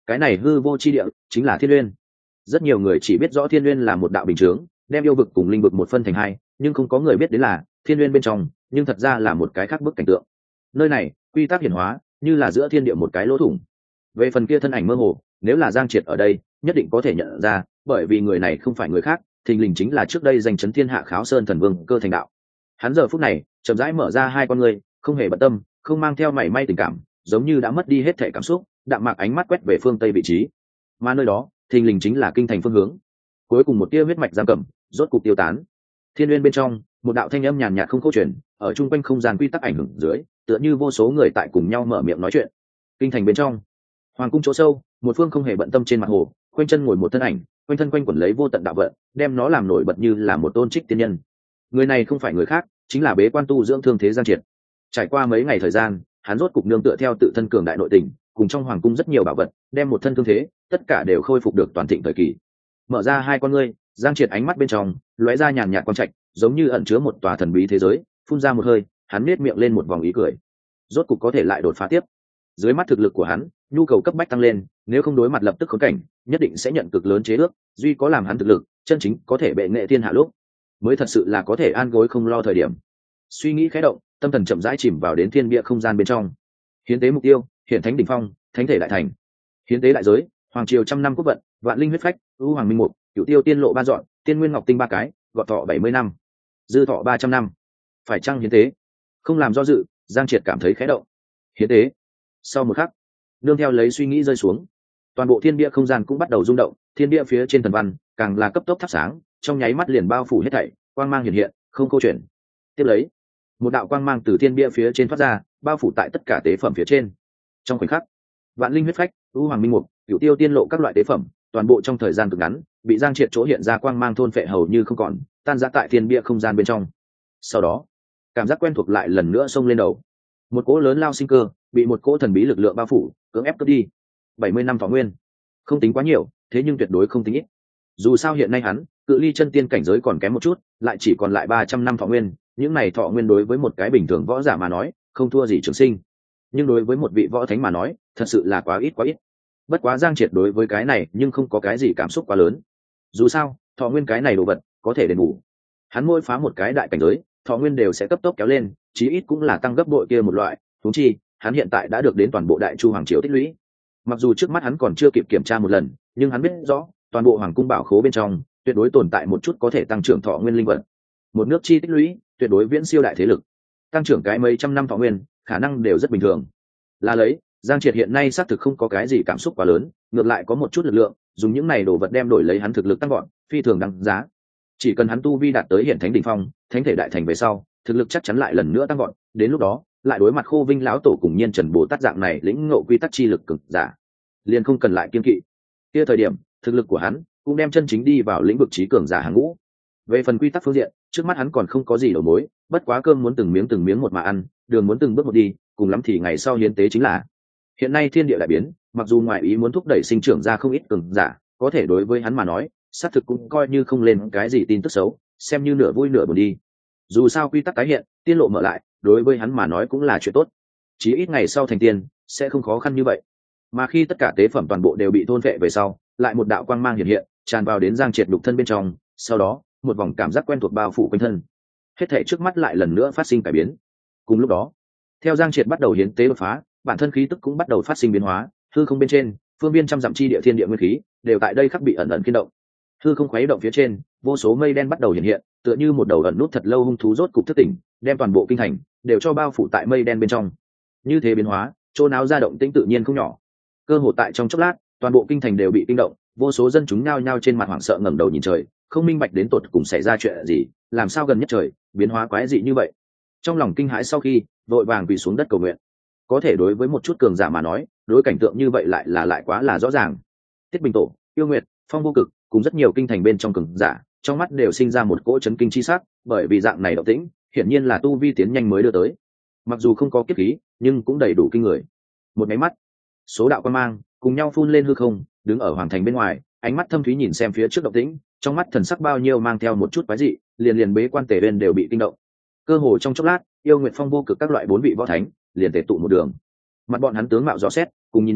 cái này hư vô chi địa chính là thiên uyên. Rất nhiều người chỉ biết rõ thiên uyên là một đạo bình chướng, đem yêu vực cùng linh vực một phân thành hai, nhưng không có người biết đến là thiên uyên bên trong nhưng thật ra là một cái khác bức cảnh tượng. Nơi này quy tắc hiển hóa như là giữa thiên địa một cái lỗ thủng. Về phần kia thân ảnh mơ hồ, nếu là Giang Triệt ở đây nhất định có thể nhận ra, bởi vì người này không phải người khác, thình lình chính là trước đây giành chấn thiên hạ Kháo Sơn thần vương Cơ Thành Đạo. Hắn giờ phút này chậm rãi mở ra hai con ngươi, không hề bận tâm, không mang theo mảy may tình cảm, giống như đã mất đi hết thể cảm xúc, đạm mạc ánh mắt quét về phương tây vị trí, mà nơi đó thình lình chính là kinh thành phương hướng. Cuối cùng một tia huyết mạch giam cầm rốt cục tiêu tán. Thiên uyên bên trong, một đạo thanh âm nhàn nhạt không câu chuyện, ở trung quanh không gian quy tắc ảnh hưởng dưới, tựa như vô số người tại cùng nhau mở miệng nói chuyện. Kinh thành bên trong, hoàng cung chỗ sâu, một phương không hề bận tâm trên mặt hồ, quanh chân ngồi một thân ảnh, quanh thân quanh quẩn lấy vô tận đạo vận, đem nó làm nổi bật như là một tôn trích tiên nhân. Người này không phải người khác, chính là bế quan tu dưỡng thương thế Giang Triệt. Trải qua mấy ngày thời gian, hắn rốt cục nương tựa theo tự thân cường đại nội tình, cùng trong hoàng cung rất nhiều bảo vật, đem một thân thương thế tất cả đều khôi phục được toàn thịnh thời kỳ. Mở ra hai con ngươi, Giang Triệt ánh mắt bên trong lóe ra nhàn nhạt quang trạch, giống như ẩn chứa một tòa thần bí thế giới. Phun ra một hơi, hắn nét miệng lên một vòng ý cười. Rốt cục có thể lại đột phá tiếp. Dưới mắt thực lực của hắn, nhu cầu cấp bách tăng lên, nếu không đối mặt lập tức khốn cảnh, nhất định sẽ nhận cực lớn chế ước. Duy có làm hắn thực lực chân chính có thể bệ nghệ thiên hạ lúc, mới thật sự là có thể an gối không lo thời điểm. Suy nghĩ khẽ động, tâm thần chậm rãi chìm vào đến thiên địa không gian bên trong. Hiến tế mục tiêu, hiển thánh đỉnh phong, thánh thể đại thành. Hiến tế đại giới, hoàng triều trăm năm quốc vận, vạn linh huyết phách, ưu hoàng minh mục, cửu tiêu tiên lộ ba dọn, tiên nguyên ngọc tinh ba cái, gọt thọ 70 năm, dư thọ 300 năm. Phải chăng hiến tế? Không làm do dự, Giang Triệt cảm thấy khẽ động. Hiến tế. Sau một khắc, nương theo lấy suy nghĩ rơi xuống, toàn bộ thiên địa không gian cũng bắt đầu rung động, thiên địa phía trên thần văn càng là cấp tốc thắp sáng, trong nháy mắt liền bao phủ hết thảy, quang mang hiện hiện, không câu chuyện. Tiếp lấy, một đạo quang mang từ thiên địa phía trên thoát ra, bao phủ tại tất cả tế phẩm phía trên. Trong khoảnh khắc, vạn linh huyết phách, ưu hoàng minh mục, cửu tiêu tiên lộ các loại tế phẩm, toàn bộ trong thời gian cực ngắn bị Giang Triệt chỗ hiện ra quang mang thôn phệ hầu như không còn, tan ra tại thiên địa không gian bên trong. Sau đó, cảm giác quen thuộc lại lần nữa xông lên đầu. Một cỗ lớn lao sinh cơ bị một cỗ thần bí lực lượng bao phủ, cưỡng ép cướp đi. 70 năm thọ nguyên, không tính quá nhiều, thế nhưng tuyệt đối không tính ít. Dù sao hiện nay hắn cự ly chân tiên cảnh giới còn kém một chút, lại chỉ còn lại 300 năm thọ nguyên, những này thọ nguyên đối với một cái bình thường võ giả mà nói không thua gì trường sinh, nhưng đối với một vị võ thánh mà nói thật sự là quá ít. Bất quá Giang Triệt đối với cái này nhưng không có cái gì cảm xúc quá lớn. Dù sao thọ nguyên cái này đồ vật có thể đền bù, hắn mỗi phá một cái đại cảnh giới thọ nguyên đều sẽ cấp tốc kéo lên, chí ít cũng là tăng gấp bội kia một loại. Huống chi hắn hiện tại đã được đến toàn bộ đại chu hoàng triều tích lũy. Mặc dù trước mắt hắn còn chưa kịp kiểm tra một lần, nhưng hắn biết rõ toàn bộ hoàng cung bảo khố bên trong tuyệt đối tồn tại một chút có thể tăng trưởng thọ nguyên linh vật. Một nước chi tích lũy tuyệt đối viễn siêu đại thế lực, tăng trưởng cái mấy trăm năm thọ nguyên khả năng đều rất bình thường. Là lấy Giang Triệt hiện nay xác thực không có cái gì cảm xúc quá lớn, ngược lại có một chút lực lượng, dùng những này đồ vật đem đổi lấy hắn thực lực tăng gọn, phi thường đáng giá. Chỉ cần hắn tu vi đạt tới hiển thánh đỉnh phong, thánh thể đại thành về sau, thực lực chắc chắn lại lần nữa tăng gọn, đến lúc đó lại đối mặt Khô Vinh lão tổ cùng Nhiên Trần Bồ Tát dạng này lĩnh ngộ quy tắc chi lực cực giả, liền không cần lại kiên kỵ. Kia thời điểm, thực lực của hắn cũng đem chân chính đi vào lĩnh vực trí cường giả hàng ngũ. Về phần quy tắc phương diện, trước mắt hắn còn không có gì đầu mối, bất quá cơm muốn từng miếng một mà ăn, đường muốn từng bước một đi, cùng lắm thì ngày sau hiến tế chính là. Hiện nay thiên địa đại biến, mặc dù ngoại ý muốn thúc đẩy sinh trưởng ra không ít cường giả, có thể đối với hắn mà nói, xác thực cũng coi như không lên cái gì tin tức xấu, xem như nửa vui nửa buồn đi. Dù sao quy tắc tái hiện, tiên lộ mở lại, đối với hắn mà nói cũng là chuyện tốt. Chí ít ngày sau thành tiên sẽ không khó khăn như vậy. Mà khi tất cả tế phẩm toàn bộ đều bị thôn vệ về sau, lại một đạo quang mang hiện hiện, tràn vào đến Giang Triệt đục thân bên trong, sau đó, một vòng cảm giác quen thuộc bao phủ quanh thân. Hết thảy trước mắt lại lần nữa phát sinh cải biến. Cùng lúc đó, theo Giang Triệt bắt đầu hiến tế đột phá, bản thân khí tức cũng bắt đầu phát sinh biến hóa, hư không bên trên, phương viên trăm dặm chi địa thiên địa nguyên khí, đều tại đây khắc bị ẩn ẩn kiên động. Hư không khuấy động phía trên, vô số mây đen bắt đầu hiện hiện, tựa như một đầu ẩn nút thật lâu hung thú rốt cục thức tỉnh, đem toàn bộ kinh thành đều cho bao phủ tại mây đen bên trong. Như thế biến hóa, chỗ nào ra động tĩnh tự nhiên không nhỏ. Cơ hồ tại trong chốc lát, toàn bộ kinh thành đều bị kinh động, vô số dân chúng nhao nhao trên mặt hoảng sợ ngẩng đầu nhìn trời, không minh bạch đến tột cùng xảy ra chuyện gì, làm sao gần nhất trời biến hóa quái dị như vậy. Trong lòng kinh hãi sau khi, vội vàng quỳ xuống đất cầu nguyện. Có thể đối với một chút cường giả mà nói, đối cảnh tượng như vậy lại quá là rõ ràng. Tiết Bình Tổ, Yêu Nguyệt, Phong Vô Cực cùng rất nhiều kinh thành bên trong cường giả, trong mắt đều sinh ra một cỗ chấn kinh chi sắc, bởi vì dạng này động tĩnh, hiển nhiên là tu vi tiến nhanh mới đưa tới. Mặc dù không có kiếp khí, nhưng cũng đầy đủ kinh người. Một cái mắt, số đạo quan mang cùng nhau phun lên hư không, đứng ở hoàng thành bên ngoài, ánh mắt thâm thúy nhìn xem phía trước động tĩnh, trong mắt thần sắc bao nhiêu mang theo một chút quái dị, liền bế quan Tề Uyên đều bị kinh động. Cơ hồ trong chốc lát, Yêu Nguyệt, Phong Vô Cực các loại 4 vị võ thánh liền tề tụ một đường. Mặt bọn hắn tướng mạo rõ xét, cùng nhìn nhau,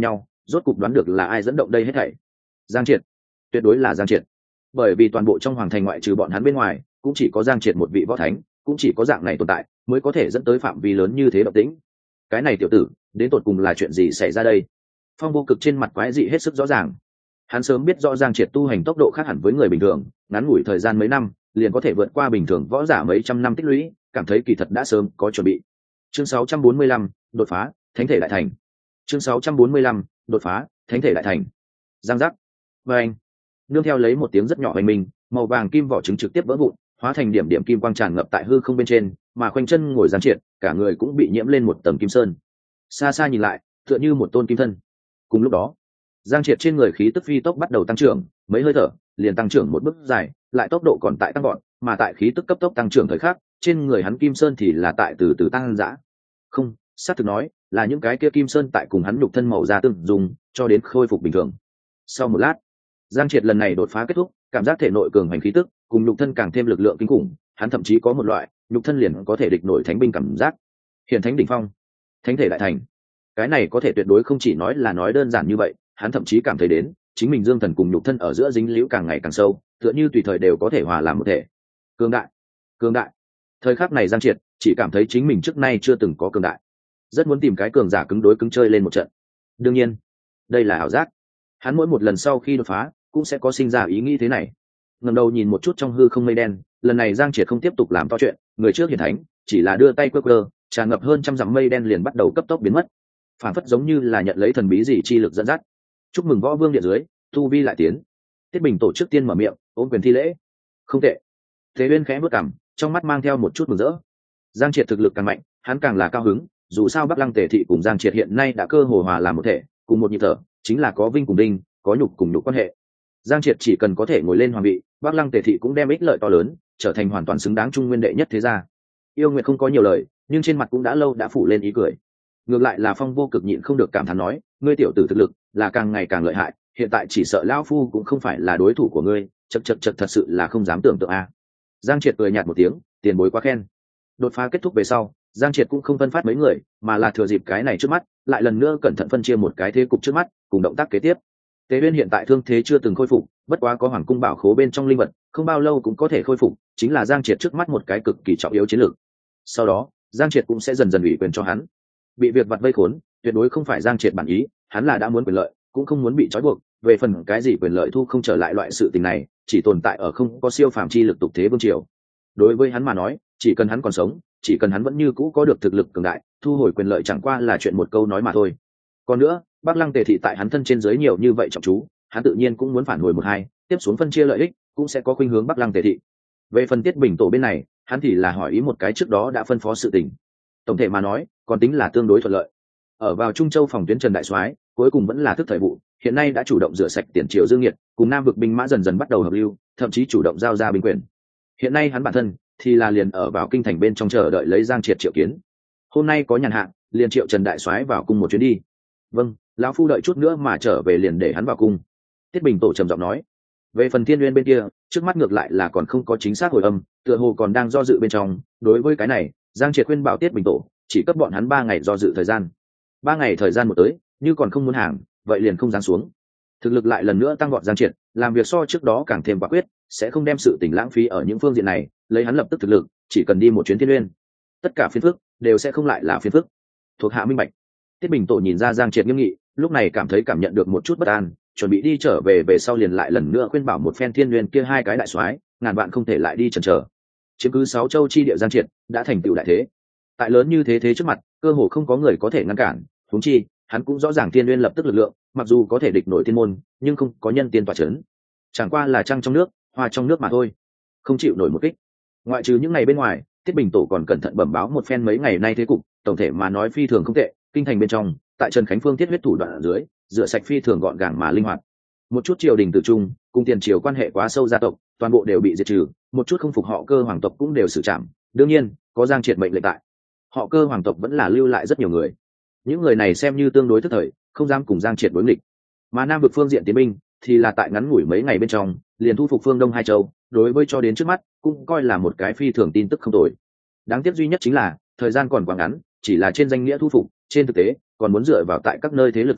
rốt cục đoán được là ai dẫn động đây hết thảy. Giang Triệt, tuyệt đối là Giang Triệt. Bởi vì toàn bộ trong hoàng thành ngoại trừ bọn hắn bên ngoài, cũng chỉ có Giang Triệt một vị võ thánh, cũng chỉ có dạng này tồn tại mới có thể dẫn tới phạm vi lớn như thế động tĩnh. Cái này tiểu tử, đến tột cùng là chuyện gì xảy ra đây? Phong Vô Cực trên mặt quái dị hết sức rõ ràng. Hắn sớm biết rõ Giang Triệt tu hành tốc độ khác hẳn với người bình thường, ngắn ngủi thời gian mấy năm, liền có thể vượt qua bình thường võ giả mấy trăm năm tích lũy, cảm thấy kỳ thật đã sớm có chuẩn bị. Chương 645, đột phá, thánh thể đại thành. Chương 645, đột phá, thánh thể đại thành. Giang giác. Và anh, nương theo lấy một tiếng rất nhỏ hoành minh, màu vàng kim vỏ trứng trực tiếp vỡ vụn, hóa thành điểm điểm kim quang tràn ngập tại hư không bên trên, mà khoanh chân ngồi Giang Triệt, cả người cũng bị nhiễm lên một tầng kim sơn. Xa xa nhìn lại, tựa như một tôn kim thân. Cùng lúc đó, Giang Triệt trên người khí tức phi tốc bắt đầu tăng trưởng, mấy hơi thở, liền tăng trưởng một bước dài, lại tốc độ còn tại tăng gọn, mà tại khí tức cấp tốc tăng trưởng thời khắc, trên người hắn kim sơn thì là tại từ từ tăng dã. Không, sát thực nói, là những cái kia kim sơn tại cùng hắn nhục thân màu da tương dùng, cho đến khôi phục bình thường. Sau một lát, Giang Triệt lần này đột phá kết thúc, cảm giác thể nội cường hành khí tức, cùng nhục thân càng thêm lực lượng kinh khủng, hắn thậm chí có một loại nhục thân liền có thể địch nổi thánh binh cảm giác. Hiển thánh đỉnh phong, thánh thể đại thành. Cái này có thể tuyệt đối không chỉ nói đơn giản như vậy, hắn thậm chí cảm thấy đến chính mình dương thần cùng nhục thân ở giữa dính liễu càng ngày càng sâu, tựa như tùy thời đều có thể hòa làm một thể. Cường đại, cường đại. Thời khắc này Giang Triệt chỉ cảm thấy chính mình trước nay chưa từng có cường đại, rất muốn tìm cái cường giả cứng đối cứng chơi lên một trận. Đương nhiên, đây là ảo giác. Hắn mỗi một lần sau khi đột phá cũng sẽ có sinh ra ý nghĩ thế này. Ngẩng đầu nhìn một chút trong hư không mây đen, lần này Giang Triệt không tiếp tục làm to chuyện, người trước hiển thánh, chỉ là đưa tay quơ, tràn ngập hơn trăm dặm mây đen liền bắt đầu cấp tốc biến mất, phản phất giống như là nhận lấy thần bí gì chi lực dẫn dắt. Chúc mừng võ vương điện dưới, tu vi lại tiến. Tiết Bình tổ chức tiên mở miệng, ôm quyền thi lễ. Không tệ. Thế Uyên khẽ bước cằm, trong mắt mang theo một chút mừng rỡ. Giang Triệt thực lực càng mạnh, hắn càng là cao hứng, dù sao Bắc Lăng Tề thị cùng Giang Triệt hiện nay đã cơ hồ hòa làm một thể, cùng một nhịp thở, chính là có vinh cùng đinh, có nhục cùng nhục quan hệ. Giang Triệt chỉ cần có thể ngồi lên hoàng vị, Bắc Lăng Tề thị cũng đem ích lợi to lớn, trở thành hoàn toàn xứng đáng trung nguyên đệ nhất thế gia. Yêu Nguyệt không có nhiều lời, nhưng trên mặt cũng đã lâu đã phủ lên ý cười. Ngược lại là Phong Vô Cực nhịn không được cảm thán nói, ngươi tiểu tử thực lực là càng ngày càng lợi hại, hiện tại chỉ sợ lão phu cũng không phải là đối thủ của ngươi, chậc thật sự là không dám tưởng tượng a. Giang Triệt cười nhạt một tiếng, tiền bối quá khen. Đột phá kết thúc về sau, Giang Triệt cũng không phân phát mấy người, mà là thừa dịp cái này trước mắt, lại lần nữa cẩn thận phân chia một cái thế cục trước mắt, cùng động tác kế tiếp. Tế Uyên hiện tại thương thế chưa từng khôi phục, bất quá có hoàng cung bảo khố bên trong linh vật, không bao lâu cũng có thể khôi phục, chính là Giang Triệt trước mắt một cái cực kỳ trọng yếu chiến lược. Sau đó, Giang Triệt cũng sẽ dần dần ủy quyền cho hắn. Bị việc vặt vây khốn, tuyệt đối không phải Giang Triệt bản ý, hắn là đã muốn quyền lợi, cũng không muốn bị trói buộc, về phần cái gì quyền lợi thu không trở lại loại sự tình này, chỉ tồn tại ở không có siêu phàm chi lực tục thế vương triều. Đối với hắn mà nói, chỉ cần hắn còn sống, chỉ cần hắn vẫn như cũ có được thực lực cường đại, thu hồi quyền lợi chẳng qua là chuyện một câu nói mà thôi. Còn nữa, Bắc Lăng Tề thị tại hắn thân trên dưới nhiều như vậy trọng chú, hắn tự nhiên cũng muốn phản hồi một hai, tiếp xuống phân chia lợi ích, cũng sẽ có khuynh hướng Bắc Lăng Tề thị. Về phần Tiết Bình tổ bên này, hắn thì là hỏi ý một cái trước đó đã phân phó sự tình. Tổng thể mà nói, còn tính là tương đối thuận lợi. Ở vào Trung Châu phòng tuyến Trần đại soái, cuối cùng vẫn là thức thời vụ, hiện nay đã chủ động rửa sạch tiền triều dương nhiệt, cùng Nam vực binh mã dần dần bắt đầu hợp lưu, thậm chí chủ động giao ra binh quyền. Hiện nay hắn bản thân thì là liền ở vào kinh thành bên trong chờ đợi lấy Giang Triệt triệu kiến. Hôm nay có nhàn hạ, liền triệu Trần đại soái vào cung một chuyến đi. Vâng, lão phu đợi chút nữa mà trở về liền để hắn vào cung. Tiết Bình tổ trầm giọng nói. Về phần Thiên Uyên bên kia, trước mắt ngược lại là còn không có chính xác hồi âm, tựa hồ còn đang do dự bên trong. Đối với cái này, Giang Triệt khuyên bảo Tiết Bình tổ chỉ cấp bọn hắn 3 ngày do dự thời gian. 3 ngày thời gian một tới, như còn không muốn hàng, vậy liền không giáng xuống. Thực lực lại lần nữa tăng vọt Giang Triệt, làm việc so trước đó càng thêm quả quyết, sẽ không đem sự tình lãng phí ở những phương diện này, lấy hắn lập tức thực lực, chỉ cần đi một chuyến Thiên Uyên, tất cả phiền phức đều sẽ không lại là phiền phức. Thuộc hạ minh bạch. Tiết Bình tổ nhìn ra Giang Triệt nghiêm nghị, lúc này cảm nhận được một chút bất an, chuẩn bị đi trở về sau liền lại lần nữa khuyên bảo một phen Thiên Uyên kia 2 cái đại soái, ngàn vạn không thể lại đi chần chờ. Chiếm cứ 6 châu chi địa Giang Triệt đã thành tựu đại thế. Tại lớn như thế trước mặt, cơ hồ không có người có thể ngăn cản, huống chi, hắn cũng rõ ràng Thiên Uyên lập tức lực lượng, mặc dù có thể địch nổi thiên môn, nhưng không có nhân tiên tọa chấn. Chẳng qua là trăng trong nước, hoa trong nước mà thôi, không chịu nổi một kích. Ngoại trừ những ngày bên ngoài, Tiết Bình tổ còn cẩn thận bẩm báo một phen mấy ngày nay thế cục, tổng thể mà nói phi thường không tệ, kinh thành bên trong, tại Trần Khánh Phương thiết huyết thủ đoạn ở dưới, rửa sạch phi thường gọn gàng mà linh hoạt. Một chút triều đình tự trung, cùng tiền triều quan hệ quá sâu gia tộc, toàn bộ đều bị diệt trừ, một chút không phục họ Cơ hoàng tộc cũng đều xử trảm. Đương nhiên, có Giang Triệt mệnh lệnh tại, họ Cơ hoàng tộc vẫn là lưu lại rất nhiều người. Những người này xem như tương đối thức thời, không dám cùng Giang Triệt đối nghịch. Mà Nam vực phương diện tiến binh thì là tại ngắn ngủi mấy ngày bên trong, liền thu phục phương Đông 2 châu, đối với cho đến trước mắt, cũng coi là một cái phi thường tin tức không tồi. Đáng tiếc duy nhất chính là thời gian còn quá ngắn, chỉ là trên danh nghĩa thu phục, trên thực tế còn muốn dựa vào tại các nơi thế lực phối hợp,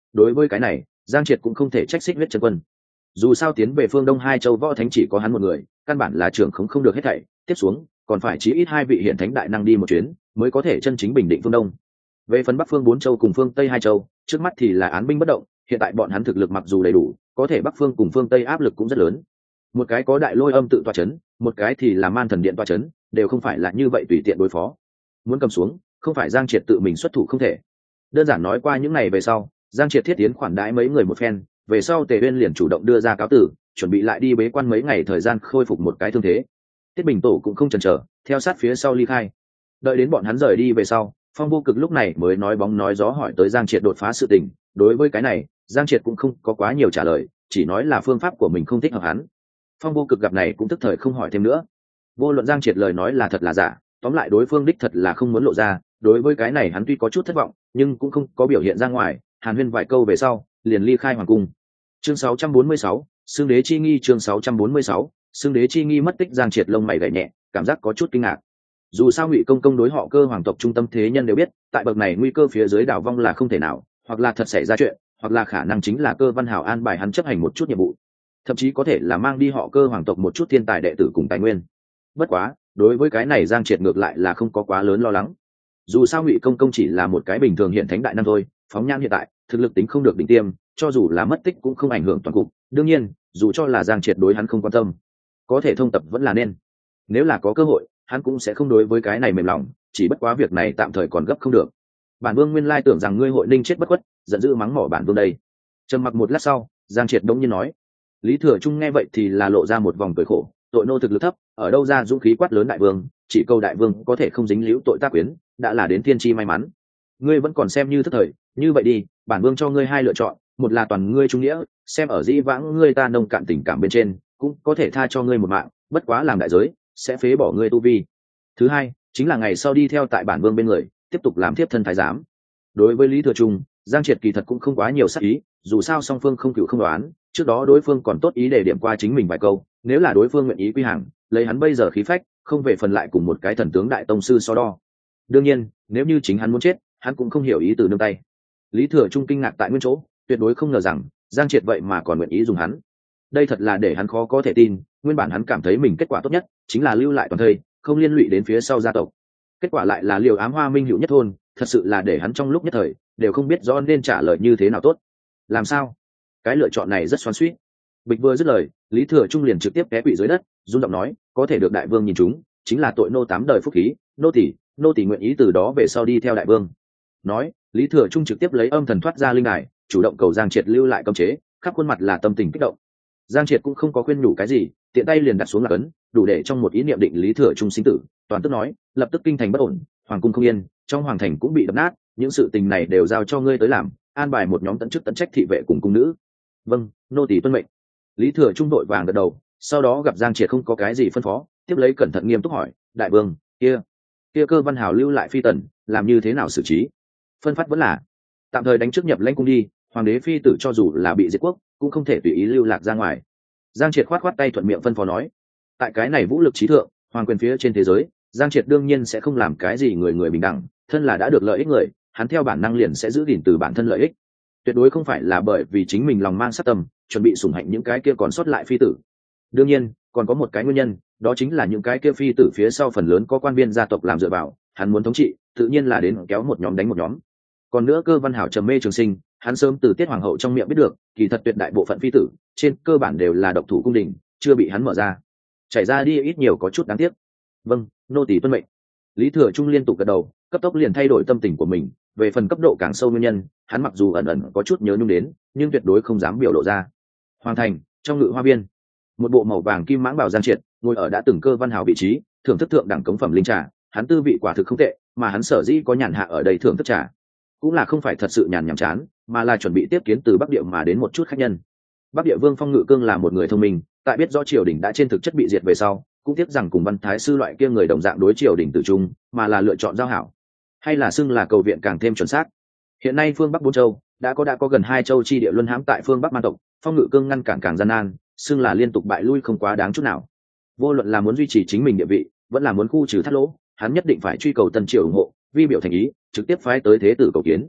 đối với cái này Giang Triệt cũng không thể trách Xích Huyết chân quân. Dù sao tiến về phương Đông hai châu võ thánh chỉ có hắn một người, căn bản là trưởng không được hết thảy, tiếp xuống còn phải chí ít hai vị hiển thánh đại năng đi một chuyến mới có thể chân chính bình định phương Đông. Về phần Bắc phương 4 châu cùng phương Tây hai châu, trước mắt thì là án binh bất động, hiện tại bọn hắn thực lực mặc dù đầy đủ, có thể Bắc phương cùng phương Tây áp lực cũng rất lớn. Một cái có Đại Lôi Âm tự tọa chấn, một cái thì là Man Thần Điện tọa chấn, đều không phải là như vậy tùy tiện đối phó. Muốn cầm xuống, không phải Giang Triệt tự mình xuất thủ không thể. Đơn giản nói qua những này về sau, Giang Triệt thiết tiến khoản đãi mấy người một phen, về sau Tề Uyên liền chủ động đưa ra cáo tử, chuẩn bị lại đi bế quan mấy ngày thời gian khôi phục một cái thương thế. Tiết Bình Tổ cũng không chần chờ, theo sát phía sau ly khai. Đợi đến bọn hắn rời đi về sau, Phong Vô Cực lúc này mới nói bóng nói gió hỏi tới Giang Triệt đột phá sự tình. Đối với cái này, Giang Triệt cũng không có quá nhiều trả lời, chỉ nói là phương pháp của mình không thích hợp hắn. Phong Vô Cực gặp này cũng tức thời không hỏi thêm nữa. Vô luận Giang Triệt lời nói là thật là giả, tóm lại đối phương đích thật là không muốn lộ ra. Đối với cái này hắn tuy có chút thất vọng, nhưng cũng không có biểu hiện ra ngoài. Hàn huyên vài câu về sau, liền ly khai hoàng cung. Chương 646, Xương Đế chi nghi. Chương 646, Xương Đế chi nghi mất tích. Giang Triệt lông mày gảy nhẹ, cảm giác có chút kinh ngạc. Dù sao Ngụy Công Công đối họ Cơ hoàng tộc trung tâm thế nhân đều biết, tại bậc này nguy cơ phía dưới đảo vong là không thể nào, hoặc là thật xảy ra chuyện, hoặc là khả năng chính là Cơ Văn Hảo an bài hắn chấp hành một chút nhiệm vụ, thậm chí có thể là mang đi họ Cơ hoàng tộc một chút thiên tài đệ tử cùng tài nguyên. Bất quá, đối với cái này Giang Triệt ngược lại là không có quá lớn lo lắng. Dù sao Ngụy Công Công chỉ là một cái bình thường hiện thánh đại năng thôi, phóng nhan hiện tại, thực lực tính không được đỉnh tiêm, cho dù là mất tích cũng không ảnh hưởng toàn cục. Đương nhiên, dù cho là Giang Triệt đối hắn không quan tâm, có thể thông tập vẫn là nên. Nếu là có cơ hội, hắn cũng sẽ không đối với cái này mềm lòng, chỉ bất quá việc này tạm thời còn gấp không được. Bản Vương nguyên lai tưởng rằng ngươi hội ninh chết bất khuất, giận dữ mắng mỏ bản Vương đây. Trầm mặc một lát sau, Giang Triệt đống nhiên nói. Lý Thừa Trung nghe vậy thì là lộ ra một vòng cười khổ, tội nô thực lực thấp, ở đâu ra dũng khí quát lớn đại vương, chỉ câu đại vương có thể không dính líu tội tác quyến, đã là đến thiên chi may mắn. Ngươi vẫn còn xem như thất thời, như vậy đi, bản Vương cho ngươi hai lựa chọn, một là toàn ngươi trung nghĩa, xem ở dĩ vãng ngươi ta nông cạn tình cảm bên trên, cũng có thể tha cho ngươi một mạng, bất quá làm đại giới sẽ phế bỏ ngươi tu vi. Thứ hai chính là ngày sau đi theo tại bản Vương bên người, tiếp tục làm thiếp thân thái giám. Đối với Lý Thừa Trung, Giang Triệt kỳ thật cũng không quá nhiều sắc ý, dù sao song phương không cựu không đoán, trước đó đối phương còn tốt ý để điểm qua chính mình vài câu, nếu là đối phương nguyện ý quy hàng, lấy hắn bây giờ khí phách, không về phần lại cùng một cái thần tướng đại tông sư so đo. Đương nhiên, nếu như chính hắn muốn chết, hắn cũng không hiểu ý từ nương tay. Lý Thừa Trung kinh ngạc tại nguyên chỗ, tuyệt đối không ngờ rằng Giang Triệt vậy mà còn nguyện ý dùng hắn. Đây thật là để hắn khó có thể tin, nguyên bản hắn cảm thấy mình kết quả tốt nhất chính là lưu lại toàn thây, không liên lụy đến phía sau gia tộc. Kết quả lại là liều ám hoa minh hữu nhất thôn, thật sự là để hắn trong lúc nhất thời đều không biết rõ nên trả lời như thế nào tốt. Làm sao? Cái lựa chọn này rất xoắn xuýt. Bịch vừa dứt lời, Lý Thừa Trung liền trực tiếp té quỵ dưới đất, run giọng nói, có thể được đại vương nhìn chúng, chính là tội nô 8 đời phúc khí, nô tỳ nguyện ý từ đó về sau đi theo đại vương. Nói, Lý Thừa Trung trực tiếp lấy âm thần thoát ra linh đài, chủ động cầu Giang Triệt lưu lại cấm chế, khắp khuôn mặt là tâm tình kích động. Giang Triệt cũng không có khuyên nhủ cái gì, tiện tay liền đặt xuống lạc ấn, đủ để trong một ý niệm định Lý Thừa Trung sinh tử. Toàn tức nói, lập tức kinh thành bất ổn, hoàng cung không yên, trong hoàng thành cũng bị đập nát, những sự tình này đều giao cho ngươi tới làm, an bài một nhóm tận chức tận trách thị vệ cùng cung nữ. Vâng, nô tỳ tuân mệnh. Lý Thừa Trung đội vàng gật đầu, sau đó gặp Giang Triệt không có cái gì phân phó, tiếp lấy cẩn thận nghiêm túc hỏi, đại vương, kia Cơ Văn Hào lưu lại phi tần, làm như thế nào xử trí? Phân phát vẫn là tạm thời đánh trước nhập lãnh cung đi, hoàng đế phi tử cho dù là bị diệt quốc, cũng không thể tùy ý lưu lạc ra ngoài. Giang Triệt khoát tay thuận miệng phân phó nói. Tại cái này vũ lực trí thượng, hoàng quyền phía trên thế giới, Giang Triệt đương nhiên sẽ không làm cái gì người bình đẳng, thân là đã được lợi ích người, hắn theo bản năng liền sẽ giữ gìn từ bản thân lợi ích, tuyệt đối không phải là bởi vì chính mình lòng mang sát tâm, chuẩn bị sủng hạnh những cái kia còn sót lại phi tử. Đương nhiên, còn có một cái nguyên nhân, đó chính là những cái kia phi tử phía sau phần lớn có quan viên gia tộc làm dựa vào, hắn muốn thống trị, tự nhiên là đến kéo một nhóm đánh một nhóm. Còn nữa Cơ Văn Hảo trầm mê trường sinh, hắn sớm từ Tiết hoàng hậu trong miệng biết được, kỳ thật tuyệt đại bộ phận phi tử trên cơ bản đều là độc thủ cung đình, chưa bị hắn mở ra, chảy ra đi ít nhiều có chút đáng tiếc. Vâng, nô tỳ tuân mệnh. Lý Thừa Trung liên tục gật đầu, cấp tốc liền thay đổi tâm tình của mình. Về phần cấp độ càng sâu nguyên nhân, hắn mặc dù ẩn ẩn có chút nhớ nhung đến, nhưng tuyệt đối không dám biểu lộ ra. Hoàng thành, trong Ngự Hoa viên, một bộ màu vàng kim mãng bào Giang Triệt ngồi ở đã từng Cơ Văn Hào vị trí, thưởng thức thượng đẳng cống phẩm linh trà. Hắn tư vị quả thực không tệ, mà hắn sở dĩ có nhàn hạ ở đây thưởng thức trà, cũng là không phải thật sự nhàn nhảm chán, mà là chuẩn bị tiếp kiến từ Bắc Địa mà đến một chút khách nhân. Bắc Địa Vương Phong Ngự Cương là một người thông minh, tại biết rõ triều đình đã trên thực chất bị diệt về sau, cũng tiếc rằng cùng Văn Thái sư loại kia người đồng dạng đối triều đình tử trung, mà là lựa chọn giao hảo, hay là xưng là cầu viện càng thêm chuẩn xác. Hiện nay phương Bắc 4 châu đã có gần 2 châu chi địa luân hãm tại phương Bắc man tộc, Phong Ngự Cương ngăn cản càng gian nan, xưng là liên tục bại lui không quá đáng chút nào. Vô luận là muốn duy trì chính mình địa vị, vẫn là muốn khu trừ thắt lỗ, hắn nhất định phải truy cầu tân triều ủng hộ, vi biểu thành ý, trực tiếp phái tới thế tử cầu kiến.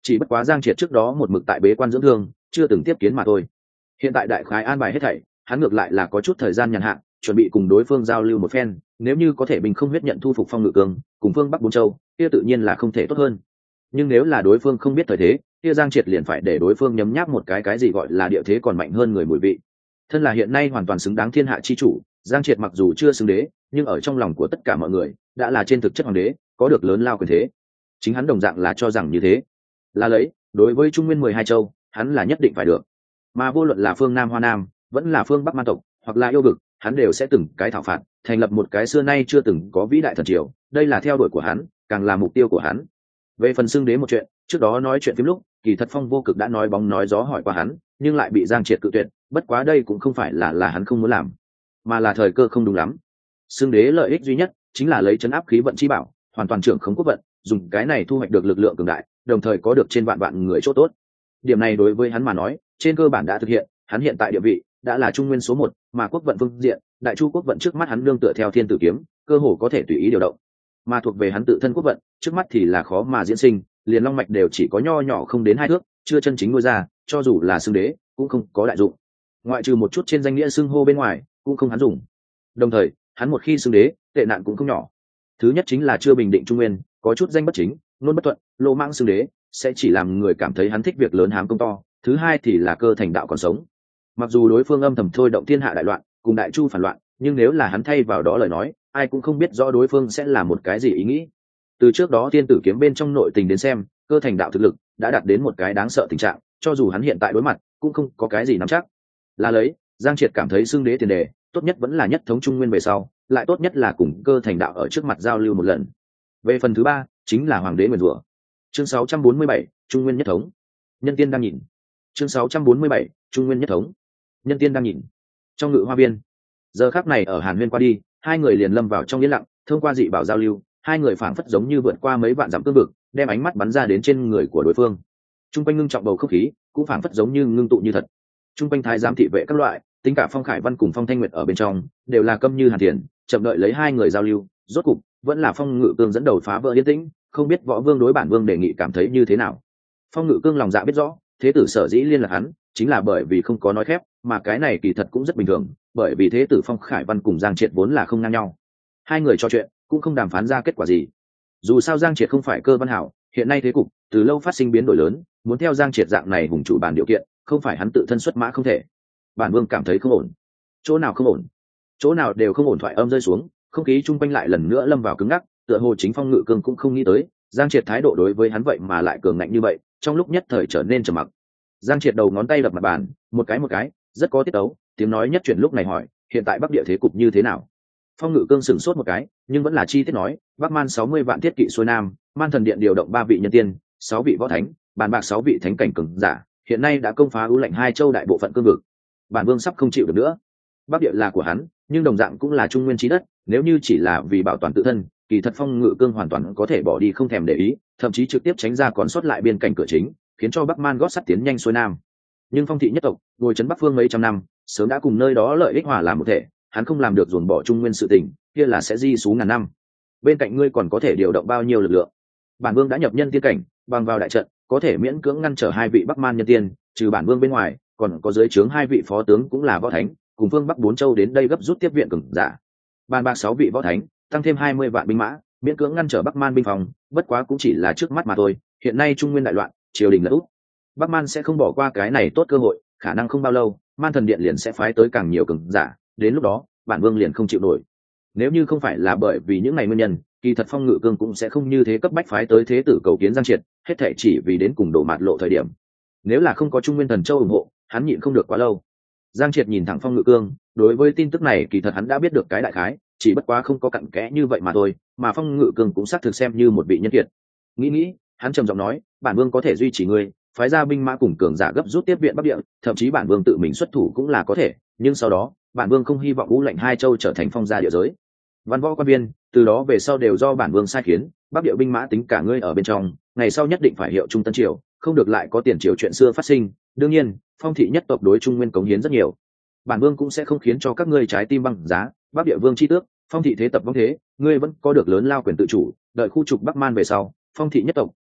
chỉ bất quá Giang Triệt trước đó một mực tại bế quan dưỡng thương, chưa từng tiếp kiến mà thôi. Hiện tại đại khái an bài hết thảy, hắn ngược lại là có chút thời gian nhàn hạ, chuẩn bị cùng đối phương giao lưu một phen, nếu như có thể bình không huyết nhận thu phục Phong Ngự Cương cùng phương Bắc Bốn Châu, kia tự nhiên là không thể tốt hơn. Nhưng nếu là đối phương không biết thời thế, kia Giang Triệt liền phải để đối phương nhấm nháp một cái gì gọi là địa thế còn mạnh hơn người mùi vị. Thân là hiện nay hoàn toàn xứng đáng thiên hạ chi chủ, Giang Triệt mặc dù chưa xứng đế, nhưng ở trong lòng của tất cả mọi người đã là trên thực chất hoàng đế, có được lớn lao quyền thế. Chính hắn đồng dạng là cho rằng như thế, là lấy đối với Trung Nguyên 12 châu, hắn là nhất định phải được. Mà vô luận là phương Nam Hoa Nam, vẫn là phương Bắc Man tộc, hoặc là yêu vực, hắn đều sẽ từng cái thảo phạt, thành lập một cái xưa nay chưa từng có vĩ đại thần triều. Đây là theo đuổi của hắn, càng là mục tiêu của hắn. Về phần xưng đế một chuyện, trước đó nói chuyện phim lúc, kỳ thật Phong Vô Cực đã nói bóng nói gió hỏi qua hắn, nhưng lại bị Giang Triệt cự tuyệt. Bất quá đây cũng không phải là hắn không muốn làm, mà là thời cơ không đúng lắm. Xưng đế lợi ích duy nhất chính là lấy chấn áp khí vận chi bảo, hoàn toàn trưởng khống quốc vận, dùng cái này thu hoạch được lực lượng cường đại, đồng thời có được trên vạn vạn người chỗ tốt. Điểm này đối với hắn mà nói, trên cơ bản đã thực hiện. Hắn hiện tại địa vị đã là Trung Nguyên số 1, mà quốc vận phương diện, Đại Chu quốc vận trước mắt hắn nương tựa theo Thiên Tử kiếm, cơ hồ có thể tùy ý điều động. Mà thuộc về hắn tự thân quốc vận, trước mắt thì là khó mà diễn sinh, liền long mạch đều chỉ có nho nhỏ không đến 2 thước, chưa chân chính nuôi ra, cho dù là xưng đế, cũng không có đại dụng. Ngoại trừ một chút trên danh nghĩa xưng hô bên ngoài, cũng không hắn dùng. Đồng thời, hắn một khi xưng đế, tệ nạn cũng không nhỏ. Thứ nhất chính là chưa bình định Trung Nguyên, có chút danh bất chính, luôn bất thuận, lô mãng xưng đế, sẽ chỉ làm người cảm thấy hắn thích việc lớn hám công to. Thứ hai thì là cơ thành đạo còn sống. Mặc dù đối phương âm thầm thôi động thiên hạ đại loạn, cùng Đại Chu phản loạn, nhưng nếu là hắn thay vào đó lời nói, ai cũng không biết rõ đối phương sẽ là một cái gì ý nghĩ. Từ trước đó Thiên Tử kiếm bên trong nội tình đến xem, cơ thành đạo thực lực đã đạt đến một cái đáng sợ tình trạng, cho dù hắn hiện tại đối mặt, cũng không có cái gì nắm chắc. Là lấy, Giang Triệt cảm thấy xưng đế tiền đề, tốt nhất vẫn là nhất thống Trung Nguyên về sau, lại tốt nhất là cùng cơ thành đạo ở trước mặt giao lưu một lần. Về phần thứ ba, chính là hoàng đế nguyền rủa. Chương 647, Trung Nguyên nhất thống. Nhân tiên đang nhìn. Chương 647, Trung Nguyên nhất thống. Nhân tiên đang nhìn. Trong Ngự Hoa Viên, giờ khắc này ở Hàn Huyên qua đi, hai người liền lâm vào trong yên lặng, thông qua dị bảo giao lưu, hai người phảng phất giống như vượt qua mấy vạn dặm cương vực, đem ánh mắt bắn ra đến trên người của đối phương. Trung quanh ngưng trọng bầu không khí, cũng phảng phất giống như ngưng tụ như thật. Trung quanh thái giám thị vệ các loại, tính cả Phong Khải Văn cùng Phong Thanh Nguyệt ở bên trong, đều là câm như hàn thiền, chậm đợi lấy hai người giao lưu. Rốt cục, vẫn là Phong Ngự Cương dẫn đầu phá vỡ yên tĩnh, không biết Võ Vương đối bản Vương đề nghị cảm thấy như thế nào. Phong Ngự Cương lòng dạ biết rõ, thế tử sở dĩ liên lạc hắn, chính là bởi vì không có nói khép, mà cái này kỳ thật cũng rất bình thường, bởi vì thế tử Phong Khải Văn cùng Giang Triệt vốn là không ngang nhau. Hai người trò chuyện, cũng không đàm phán ra kết quả gì. Dù sao Giang Triệt không phải Cơ Văn Hảo, hiện nay thế cục từ lâu phát sinh biến đổi lớn, muốn theo Giang Triệt dạng này hùng chủ bàn điều kiện, không phải hắn tự thân xuất mã không thể. Bản Vương cảm thấy không ổn. Chỗ nào không ổn? Chỗ nào đều không ổn. Thoại âm rơi xuống, không khí chung quanh lại lần nữa lâm vào cứng ngắc, tựa hồ chính Phong Ngự Cương cũng không nghĩ tới, Giang Triệt thái độ đối với hắn vậy mà lại cường ngạnh như vậy, trong lúc nhất thời trở nên trầm mặc. Giang Triệt đầu ngón tay đập mặt bàn, một cái, rất có tiết tấu, tiếng nói nhất chuyển lúc này hỏi, hiện tại Bắc Địa thế cục như thế nào? Phong Ngự Cương sửng sốt một cái, nhưng vẫn là chi tiết nói, Bắc Man 60 vạn thiết kỵ xuôi nam, Man Thần Điện điều động 3 vị nhân tiên, 6 vị võ thánh, bàn bạc 6 vị thánh cảnh cường giả, hiện nay đã công phá ưu lệnh 2 châu đại bộ phận cương vực. Bản Vương sắp không chịu được nữa. Bắc Địa là của hắn, nhưng đồng dạng cũng là Trung Nguyên chí đất, nếu như chỉ là vì bảo toàn tự thân, kỳ thật Phong Ngự Cương hoàn toàn có thể bỏ đi không thèm để ý, thậm chí trực tiếp tránh ra còn sót lại biên cảnh cửa chính, khiến cho Bắc Man gót sắt tiến nhanh xuôi nam. Nhưng Phong thị nhất tộc, ngồi trấn Bắc phương mấy trăm năm, sớm đã cùng nơi đó lợi ích hòa làm một thể, hắn không làm được dồn bỏ Trung Nguyên sự tình, kia là sẽ di sú ngàn năm. Bên cạnh ngươi còn có thể điều động bao nhiêu lực lượng? Bản Vương đã nhập nhân tiên cảnh, bằng vào đại trận, có thể miễn cưỡng ngăn trở 2 vị Bắc Man nhân tiên, trừ bản Vương bên ngoài, còn có dưới trướng 2 vị phó tướng cũng là võ thánh, cùng phương Bắc 4 châu đến đây gấp rút tiếp viện cường giả. Bàn bạc 6 vị võ thánh, tăng thêm 20 vạn binh mã, miễn cưỡng ngăn trở Bắc Man binh phòng, bất quá cũng chỉ là trước mắt mà thôi. Hiện nay Trung Nguyên đại loạn, triều đình lật úp, Bắc Man sẽ không bỏ qua cái này tốt cơ hội, khả năng không bao lâu, Man Thần Điện liền sẽ phái tới càng nhiều cường giả, đến lúc đó, bản Vương liền không chịu nổi. Nếu như không phải là bởi vì những ngày nguyên nhân, kỳ thật Phong Ngự Cương cũng sẽ không như thế cấp bách phái tới thế tử cầu kiến Giang Triệt, hết thảy chỉ vì đến cùng đổ mạt lộ thời điểm. Nếu là không có Trung Nguyên Thần Châu ủng hộ, hắn nhịn không được quá lâu. Giang Triệt nhìn thẳng Phong Ngự Cương, đối với tin tức này kỳ thật hắn đã biết được cái đại khái, chỉ bất quá không có cặn kẽ như vậy mà thôi, mà Phong Ngự Cương cũng xác thực xem như một vị nhân kiệt. Nghĩ, hắn trầm giọng nói, bản Vương có thể duy trì ngươi, phái ra binh mã cùng cường giả gấp rút tiếp viện Bắc Địa, thậm chí bản Vương tự mình xuất thủ cũng là có thể, nhưng sau đó, bản Vương không hy vọng ưu lệnh 2 châu trở thành phong gia địa giới. Văn võ quan viên, từ đó về sau đều do bản Vương sai khiến, Bắc Địa binh mã tính cả ngươi ở bên trong, ngày sau nhất định phải hiệu trung tân triều, không được lại có tiền triều chuyện xưa phát sinh. Đương nhiên, Phong thị nhất tộc đối Trung Nguyên cống hiến rất nhiều, bản Vương cũng sẽ không khiến cho các ngươi trái tim băng giá. Bắc Địa vương chi tước, Phong thị thế tập vong thế, ngươi vẫn có được lớn lao quyền tự chủ, đợi khu trục Bắc Man về sau, Phong thị nhất tộc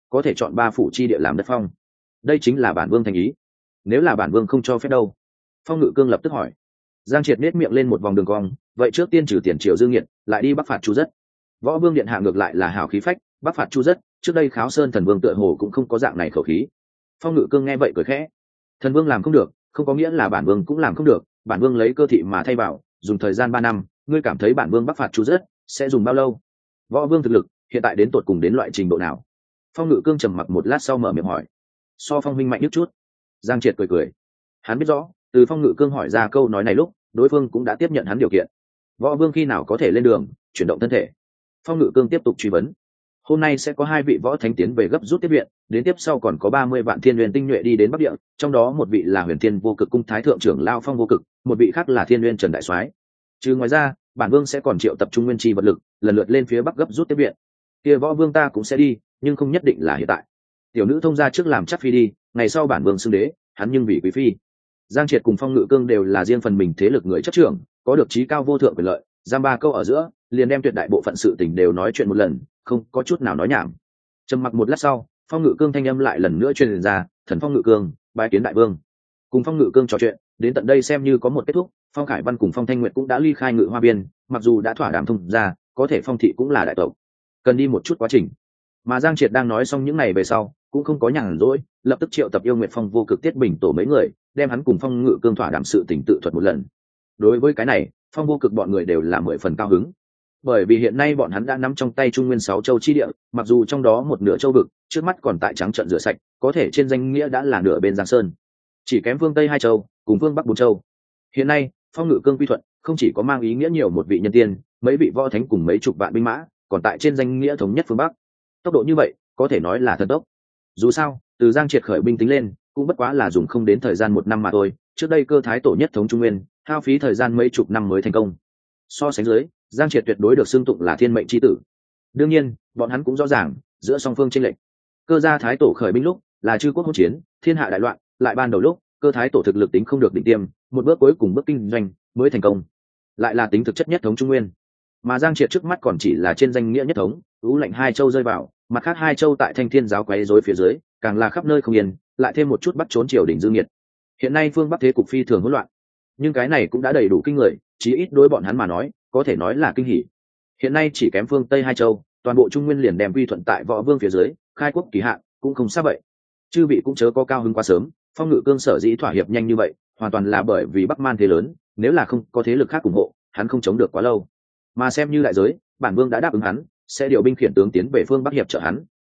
có thể chọn 3 phủ chi địa làm đất phong. Đây chính là bản vương thành ý. Nếu là bản vương không cho phép đâu? Phong Ngự Cương lập tức hỏi. Giang Triệt nét miệng lên một vòng đường cong, vậy trước tiên trừ tiền triều Dương Nghiệt, lại đi bắc phạt Chu Dất. Võ Vương điện hạ ngược lại là hào khí phách, bắc phạt Chu Dất, trước đây Kháo Sơn thần vương tựa hồ cũng không có dạng này khẩu khí. Phong Ngự Cương nghe vậy cười khẽ. Thần vương làm không được, không có nghĩa là bản vương cũng làm không được, bản vương lấy cơ thị mà thay bảo, dùng thời gian 3 năm, ngươi cảm thấy bản vương bắc phạt Chu Dất sẽ dùng bao lâu? Võ Vương thực lực hiện tại đến tột cùng đến loại trình độ nào? Phong Ngự Cương trầm mặc một lát sau mở miệng hỏi. So Phong huynh mạnh nhất chút. Giang Triệt cười cười. Hắn biết rõ, từ Phong Ngự Cương hỏi ra câu nói này lúc, đối phương cũng đã tiếp nhận hắn điều kiện. Võ Vương khi nào có thể lên đường chuyển động thân thể? Phong Ngự Cương tiếp tục truy vấn. Hôm nay sẽ có 2 vị võ thánh tiến về gấp rút tiếp viện, đến tiếp sau còn có 30 vạn thiên nguyên tinh nhuệ đi đến bắc địa, trong đó một vị là Huyền Thiên Vô Cực cung thái thượng trưởng lao Phong Vô Cực, một vị khác là Thiên Nguyên Trần đại soái. Trừ ngoài ra, bản vương sẽ còn triệu tập trung nguyên chi vật lực, lần lượt lên phía bắc gấp rút tiếp viện. Kia Võ Vương ta cũng sẽ đi, nhưng không nhất định là hiện tại. Tiểu nữ thông gia trước làm chắc phi đi, ngày sau bản vương xưng đế, hắn nhưng vì quý phi. Giang Triệt cùng Phong Ngự Cương đều là riêng phần mình thế lực người chấp trưởng, có được chí cao vô thượng quyền lợi, giam 3 câu ở giữa, liền đem tuyệt đại bộ phận sự tình đều nói chuyện một lần, không có chút nào nói nhảm. Trầm mặc một lát sau, Phong Ngự Cương thanh âm lại lần nữa truyền ra, "Thần Phong Ngự Cương, bái kiến đại vương." Cùng Phong Ngự Cương trò chuyện, đến tận đây xem như có một kết thúc. Phong Khải Văn cùng Phong Thanh Nguyệt cũng đã ly khai Ngự Hoa Biên, mặc dù đã thỏa đàm thông ra, có thể Phong thị cũng là đại tộc, cần đi một chút quá trình. Mà Giang Triệt đang nói xong những ngày về sau, cũng không có nhàn rỗi, lập tức triệu tập Yêu Nguyệt Phong Vô Cực Tiết Bình tổ mấy người, đem hắn cùng Phong Ngự Cương thỏa đàm sự tình tự thuật một lần. Đối với cái này, Phong Vô Cực bọn người đều là 10 phần cao hứng, bởi vì hiện nay bọn hắn đã nắm trong tay Trung Nguyên 6 châu chi địa, mặc dù trong đó một nửa châu vực trước mắt còn tại trắng trận rửa sạch, có thể trên danh nghĩa đã là nửa bên Giang Sơn, chỉ kém phương Tây 2 châu cùng phương Bắc 4 châu. Hiện nay Phong Ngự Cương quy thuận không chỉ có mang ý nghĩa nhiều một vị nhân tiên, mấy vị võ thánh cùng mấy chục vạn binh mã, còn tại trên danh nghĩa thống nhất phương Bắc. Tốc độ như vậy có thể nói là thần tốc. Dù sao từ Giang Triệt khởi binh tính lên, cũng bất quá là dùng không đến thời gian 1 năm mà thôi, trước đây Cơ Thái tổ nhất thống Trung Nguyên hao phí thời gian mấy chục năm mới thành công. So sánh dưới, Giang Triệt tuyệt đối được xưng tụng là thiên mệnh chi tử. Đương nhiên bọn hắn cũng rõ ràng giữa song phương chênh lệch. Cơ gia thái tổ khởi binh lúc là chư quốc hỗn chiến, thiên hạ đại loạn, lại ban đầu lúc Cơ thái tổ thực lực tính không được đỉnh tiêm, một bước cuối cùng bước kinh doanh mới thành công, lại là tính thực chất nhất thống Trung Nguyên. Mà Giang Triệt trước mắt còn chỉ là trên danh nghĩa nhất thống, ưu lệnh 2 châu rơi vào, mặt khác 2 châu tại Thanh Thiên giáo quấy rối phía dưới, càng là khắp nơi không yên, lại thêm một chút bắt trốn triều đình Dương Nghiệt. Hiện nay phương Bắc thế cục phi thường hỗn loạn, nhưng cái này cũng đã đầy đủ kinh người, chí ít đối bọn hắn mà nói, có thể nói là kinh hỉ. Hiện nay chỉ kém phương Tây 2 châu, toàn bộ Trung Nguyên liền đem quy thuận tại Võ Vương phía dưới, khai quốc kỳ hạn cũng không xa vậy. Chư vị cũng chớ có cao hứng quá sớm, Phong Ngự Cương sở dĩ thỏa hiệp nhanh như vậy, hoàn toàn là bởi vì Bắc Man thế lớn, nếu là không có thế lực khác ủng hộ, hắn không chống được quá lâu. Mà xem như đại giới, bản vương đã đáp ứng hắn, sẽ điều binh khiển tướng tiến về phương Bắc hiệp trợ hắn.